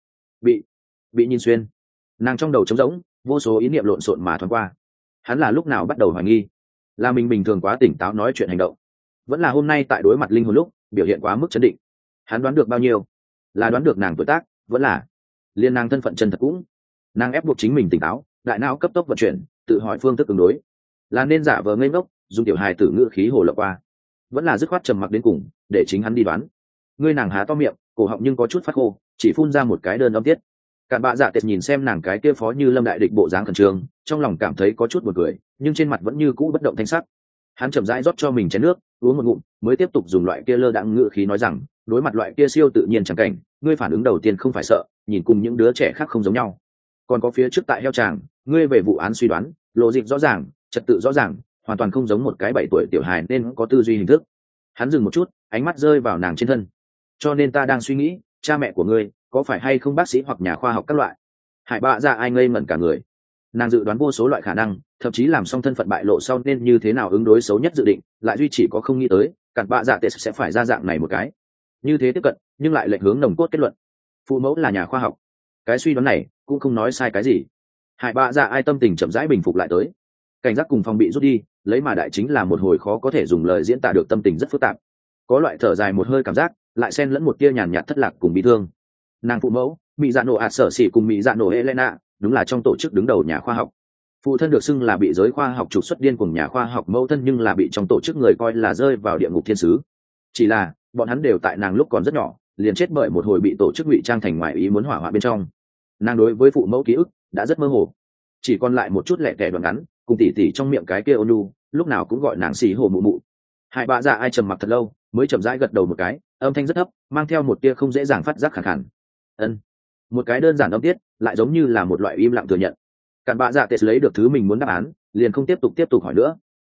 [SPEAKER 1] Bị nhìn xuyên. Nàng trong đầu trống rỗng, vô số ý niệm lộn xộn mà thoáng qua. Hắn là lúc nào bắt đầu hoài nghi, là mình bình thường quá tỉnh táo nói chuyện hành động, vẫn là hôm nay tại đối mặt linh hồn lúc biểu hiện quá mức chấn định. Hắn đoán được bao nhiêu, là đoán được nàng tuổi tác, vẫn là liên nàng thân phận chân thật cũng. Nàng ép buộc chính mình tỉnh táo, đại não cấp tốc vận chuyển, tự hỏi phương thức ứng đối, là nên giả vờ ngây ngốc dùng tiểu hài tử ngữ khí hồ lộng qua, vẫn là dứt khoát trầm mặc đến cùng để chính hắn đi đoán. Ngươi nàng há to miệng, cổ họng nhưng có chút phát khô, chỉ phun ra một cái đơn âm tiết. Cạn bạ dạ tiệt nhìn xem nàng cái kia phó như lâm đại địch bộ dáng khẩn trương, trong lòng cảm thấy có chút buồn cười, nhưng trên mặt vẫn như cũ bất động thanh sắc. Hắn chậm rãi rót cho mình chén nước, uống một ngụm, mới tiếp tục dùng loại kia lơ đãng ngữ khí nói rằng, đối mặt loại kia siêu tự nhiên chẳng cảnh, ngươi phản ứng đầu tiên không phải sợ, nhìn cùng những đứa trẻ khác không giống nhau. Còn có phía trước tại heo tràng, ngươi về vụ án suy đoán, lộ dịch rõ ràng, trật tự rõ ràng, hoàn toàn không giống một cái 7 tuổi tiểu hài nên có tư duy hình thức. Hắn dừng một chút, ánh mắt rơi vào nàng trên thân. Cho nên ta đang suy nghĩ, cha mẹ của ngươi có phải hay không bác sĩ hoặc nhà khoa học các loại. Hải bạ dạ ai ngây ngẩn cả người. Nàng dự đoán vô số loại khả năng, thậm chí làm xong thân phận bại lộ sau nên như thế nào ứng đối xấu nhất dự định, lại duy chỉ có không nghĩ tới cặn bạ dạ tệ sẽ phải ra dạng này một cái như thế tiếp cận, nhưng lại lệch hướng nồng cốt kết luận phụ mẫu là nhà khoa học. Cái suy đoán này cũng không nói sai cái gì. Hải bạ dạ ai tâm tình chậm rãi bình phục lại tới, cảnh giác cùng phòng bị rút đi, lấy mà đại chính là một hồi khó có thể dùng lời diễn tả được tâm tình rất phức tạp, có loại thở dài một hơi cảm giác, lại xen lẫn một tia nhàn nhạt thất lạc cùng bị thương. Nàng phụ mẫu mỹ dạ nổ ạt sở xỉ cùng mỹ dạ nổ Helena đúng là trong tổ chức đứng đầu nhà khoa học. Phụ thân được xưng là bị giới khoa học trục xuất điên cùng nhà khoa học, mẫu thân nhưng là bị trong tổ chức người coi là rơi vào địa ngục thiên sứ. Chỉ là bọn hắn đều tại nàng lúc còn rất nhỏ liền chết bởi một hồi bị tổ chức ngụy trang thành ngoại ý muốn hỏa hoạn bên trong. Nàng đối với phụ mẫu ký ức đã rất mơ hồ, chỉ còn lại một chút lẻ tẻ đoạn ngắn cùng tỉ tỉ trong miệng cái kia ônu, lúc nào cũng gọi nàng xì hồ mụ mụ. Hai bạ dạ ai trầm mặc thật lâu mới chậm rãi gật đầu một cái, âm thanh rất thấp, mang theo một tia không dễ dàng phát giác khàn khàn. Ân. Một cái đơn giản âm tiết, lại giống như là một loại im lặng thừa nhận. Cặn bạ dạ tệ lấy được thứ mình muốn đáp án, liền không tiếp tục hỏi nữa.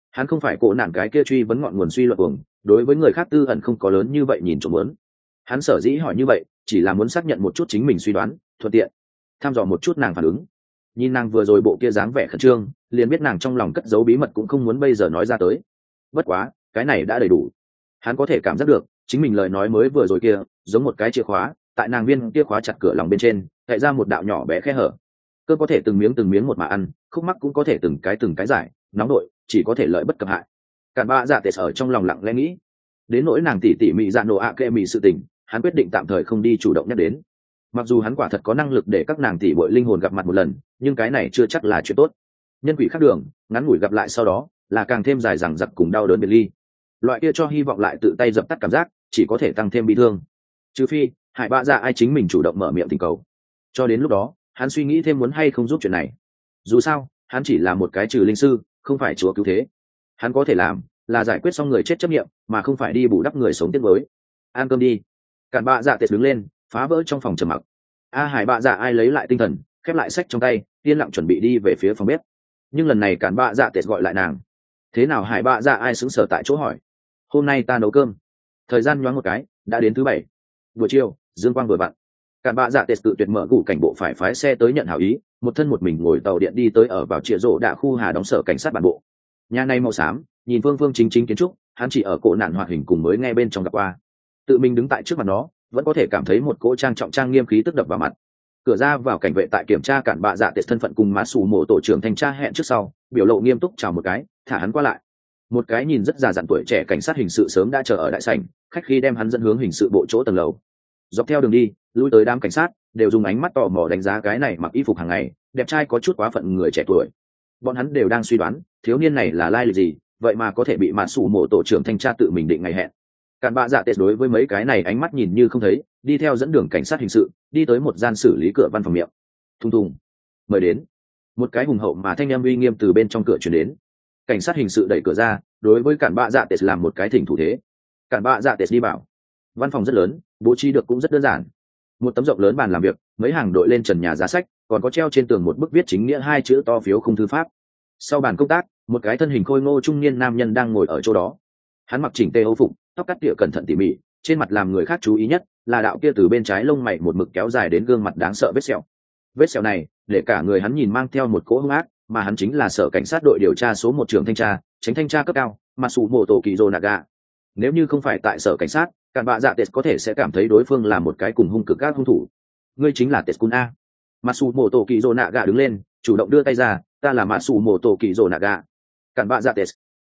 [SPEAKER 1] Hắn không phải cổ nạn cái kia truy vấn ngọn nguồn suy luận cuồng, đối với người khác tư ẩn không có lớn như vậy nhìn trộm muốn. Hắn sở dĩ hỏi như vậy chỉ là muốn xác nhận một chút chính mình suy đoán, thuận tiện tham dò một chút nàng phản ứng. Nhìn nàng vừa rồi bộ kia dáng vẻ khẩn trương, liền biết nàng trong lòng cất giấu bí mật cũng không muốn bây giờ nói ra tới. Bất quá cái này đã đầy đủ. Hắn có thể cảm giác được chính mình lời nói mới vừa rồi kia giống một cái chìa khóa, tại nàng viên kia khóa chặt cửa lòng bên trên chạy ra một đạo nhỏ bé khe hở. Cơ có thể từng miếng một mà ăn, khúc mắc cũng có thể từng cái giải, nóng đội chỉ có thể lợi bất cập hại. Cản bạ dạ tệ ở trong lòng lặng lẽ nghĩ. Đến nỗi nàng tỉ mị dạ nổ ạ kệ mị sự tình, hắn quyết định tạm thời không đi chủ động nhắc đến. Mặc dù hắn quả thật có năng lực để các nàng tỉ bội linh hồn gặp mặt một lần, nhưng cái này chưa chắc là chuyện tốt. Nhân quỷ khác đường, ngắn ngủi gặp lại sau đó là càng thêm dài dằng dặc cùng đau đớn biệt ly. Loại kia cho hy vọng lại tự tay dập tắt cảm giác chỉ có thể tăng thêm bi thương. Trừ phi hại bạ dạ ai chính mình chủ động mở miệng tình cầu. Cho đến lúc đó hắn suy nghĩ thêm muốn hay không giúp chuyện này. Dù sao hắn chỉ là một cái trừ linh sư, không phải chúa cứu thế. Hắn có thể làm là giải quyết xong người chết chấp nghiệm, mà không phải đi bù đắp người sống tiếc mới. Ăn cơm đi. Cản bạ dạ tệt đứng lên phá vỡ trong phòng trầm mặc. Hải bạ dạ ai lấy lại tinh thần, khép lại sách trong tay, yên lặng chuẩn bị đi về phía phòng bếp. Nhưng lần này cản bạ dạ tệt gọi lại nàng. Thế nào? Hải bạ dạ ai sững sờ tại chỗ hỏi. Hôm nay ta nấu cơm. Thời gian nhoáng một cái đã đến thứ bảy. Buổi chiều dương quang vừa vặn. Cản bạ dạ tệt tự tuyệt mở gủ cảnh bộ phải phái xe tới nhận hảo ý, một thân một mình ngồi tàu điện đi tới ở vào Trịa Rộ Đạ khu Hà đóng sở cảnh sát bản bộ. Nhà này màu xám, nhìn phương chính kiến trúc, hắn chỉ ở cổ nạn hoạt hình cùng mới nghe bên trong gặp qua. Tự mình đứng tại trước mặt nó, vẫn có thể cảm thấy một cỗ trang trọng trang nghiêm khí tức đập vào mặt. Cửa ra vào cảnh vệ tại kiểm tra cản bạ dạ tệ thân phận cùng mã sủ mộ tổ trưởng thanh tra hẹn trước sau, biểu lộ nghiêm túc chào một cái, thả hắn qua lại. Một cái nhìn rất già dặn tuổi trẻ cảnh sát hình sự sớm đã chờ ở đại sảnh, khách khi đem hắn dẫn hướng hình sự bộ chỗ tầng lầu. Dọc theo đường đi, lui tới đám cảnh sát đều dùng ánh mắt tò mò đánh giá cái này mặc y phục hàng ngày, đẹp trai có chút quá phận người trẻ tuổi. Bọn hắn đều đang suy đoán thiếu niên này là lai lịch gì, vậy mà có thể bị mã sủ mộ tổ trưởng thanh tra tự mình định ngày hẹn. Cản bạ dạ tệ đối với mấy cái này ánh mắt nhìn như không thấy, đi theo dẫn đường cảnh sát hình sự đi tới một gian xử lý cửa văn phòng miệng. Thùng thùng, mời đến. Một cái hùng hậu mà thanh âm uy nghiêm từ bên trong cửa truyền đến. Cảnh sát hình sự đẩy cửa ra, đối với cản bạ dạ tệ làm một cái thỉnh thủ thế. Cản bạ dạ tệ đi vào. Văn phòng rất lớn, bố trí được cũng rất đơn giản. Một tấm rộng lớn bàn làm việc, mấy hàng đội lên trần nhà giá sách, còn có treo trên tường một bức viết chính nghĩa hai chữ to phiếu không thư pháp. Sau bàn công tác, một cái thân hình khôi ngô trung niên nam nhân đang ngồi ở chỗ đó. Hắn mặc chỉnh tề âu phục, tóc cắt tỉa cẩn thận tỉ mỉ, trên mặt làm người khác chú ý nhất là đạo kia từ bên trái lông mày một mực kéo dài đến gương mặt đáng sợ vết sẹo. Vết sẹo này để cả người hắn nhìn mang theo một cỗ hung ác, mà hắn chính là sở cảnh sát đội điều tra số 1 trưởng thanh tra, tránh thanh tra cấp cao Matsumoto Kizonaga. Nếu như không phải tại sở cảnh sát, cản bạ dạ tết có thể sẽ cảm thấy đối phương là một cái cùng hung cực các hung thủ. Ngươi chính là Tetsun a? Matsumoto Kizonaga đứng lên, chủ động đưa tay ra, ta là Matsumoto Kizonaga. Cản bạ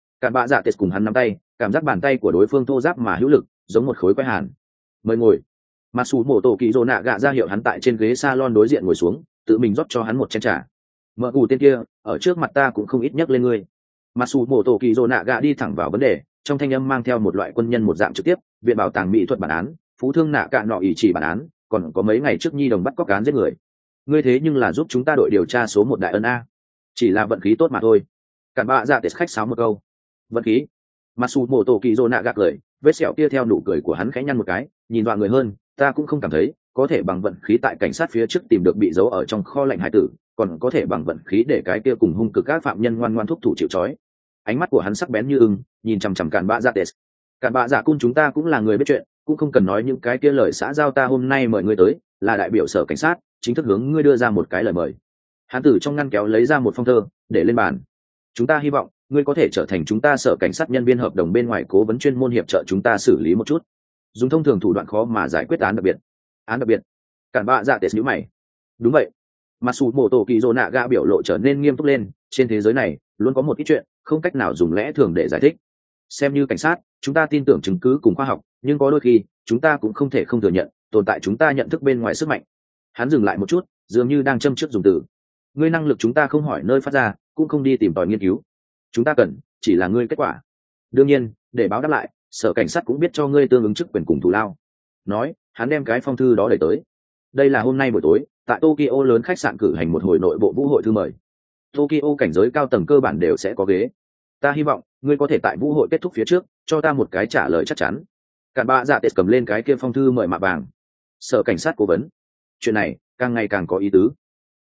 [SPEAKER 1] dạ tết cùng hắn nắm tay, cảm giác bàn tay của đối phương thô ráp mà hữu lực, giống một khối quái hàn. Mời ngồi. Matsumoto Kizonaga ra hiệu hắn tại trên ghế salon đối diện ngồi xuống, tự mình rót cho hắn một chén trà. Mở cù tên kia ở trước mặt ta cũng không ít nhắc lên ngươi. Matsumoto Kizonaga đi thẳng vào vấn đề, trong thanh âm mang theo một loại quân nhân một dạng trực tiếp. Viện bảo tàng mỹ thuật bản án, phú thương nạ cạn nọ ỷ chỉ bản án, còn có mấy ngày trước nhi đồng bắt cóc án giết người. Ngươi thế nhưng là giúp chúng ta đội điều tra số 1 đại ân a. Chỉ là vận khí tốt mà thôi. Cản bạ dạ tết khách sáo một câu. Vận khí? Matsumoto Kizonaga cười, vết sẹo kia theo nụ cười của hắn khẽ nhăn một cái, nhìn dọa người hơn, ta cũng không cảm thấy có thể bằng vận khí tại cảnh sát phía trước tìm được bị giấu ở trong kho lạnh hải tử, còn có thể bằng vận khí để cái kia cùng hung cực các phạm nhân ngoan ngoan thúc thủ chịu trói. Ánh mắt của hắn sắc bén như ưng, nhìn chằm chằm cản bạ dạ tết. Cản bạ dạ cun chúng ta cũng là người biết chuyện, cũng không cần nói những cái kia lời xã giao, ta hôm nay mời ngươi tới là đại biểu sở cảnh sát, chính thức hướng ngươi đưa ra một cái lời mời. Hắn từ trong ngăn kéo lấy ra một phong thơ để lên bàn. Chúng ta hy vọng ngươi có thể trở thành chúng ta sở cảnh sát nhân viên hợp đồng bên ngoài cố vấn chuyên môn hiệp trợ chúng ta xử lý một chút dùng thông thường thủ đoạn khó mà giải quyết án đặc biệt. Án đặc biệt? Cản bạ dạ tệ nhíu mày. Đúng vậy. Matsumoto Kizonaga biểu lộ trở nên nghiêm túc lên, trên thế giới này luôn có một ít chuyện không cách nào dùng lẽ thường để giải thích. Xem như cảnh sát, chúng ta tin tưởng chứng cứ cùng khoa học, nhưng có đôi khi chúng ta cũng không thể không thừa nhận tồn tại chúng ta nhận thức bên ngoài sức mạnh. Hắn dừng lại một chút, dường như đang châm trước dùng từ. Ngươi năng lực chúng ta không hỏi nơi phát ra, cũng không đi tìm tòi nghiên cứu. Chúng ta cần chỉ là ngươi kết quả. Đương nhiên, để báo đáp lại, sở cảnh sát cũng biết cho ngươi tương ứng chức quyền cùng thù lao. Nói, hắn đem cái phong thư đó đẩy tới. Đây là hôm nay buổi tối tại Tokyo lớn khách sạn cử hành một hồi nội bộ vũ hội thư mời. Tokyo cảnh giới cao tầng cơ bản đều sẽ có ghế. Ta hy vọng ngươi có thể tại vũ hội kết thúc phía trước cho ta một cái trả lời chắc chắn. Cản bạ dạ tệ cầm lên cái kia phong thư mời mạ vàng. Sở cảnh sát cố vấn. Chuyện này càng ngày càng có ý tứ.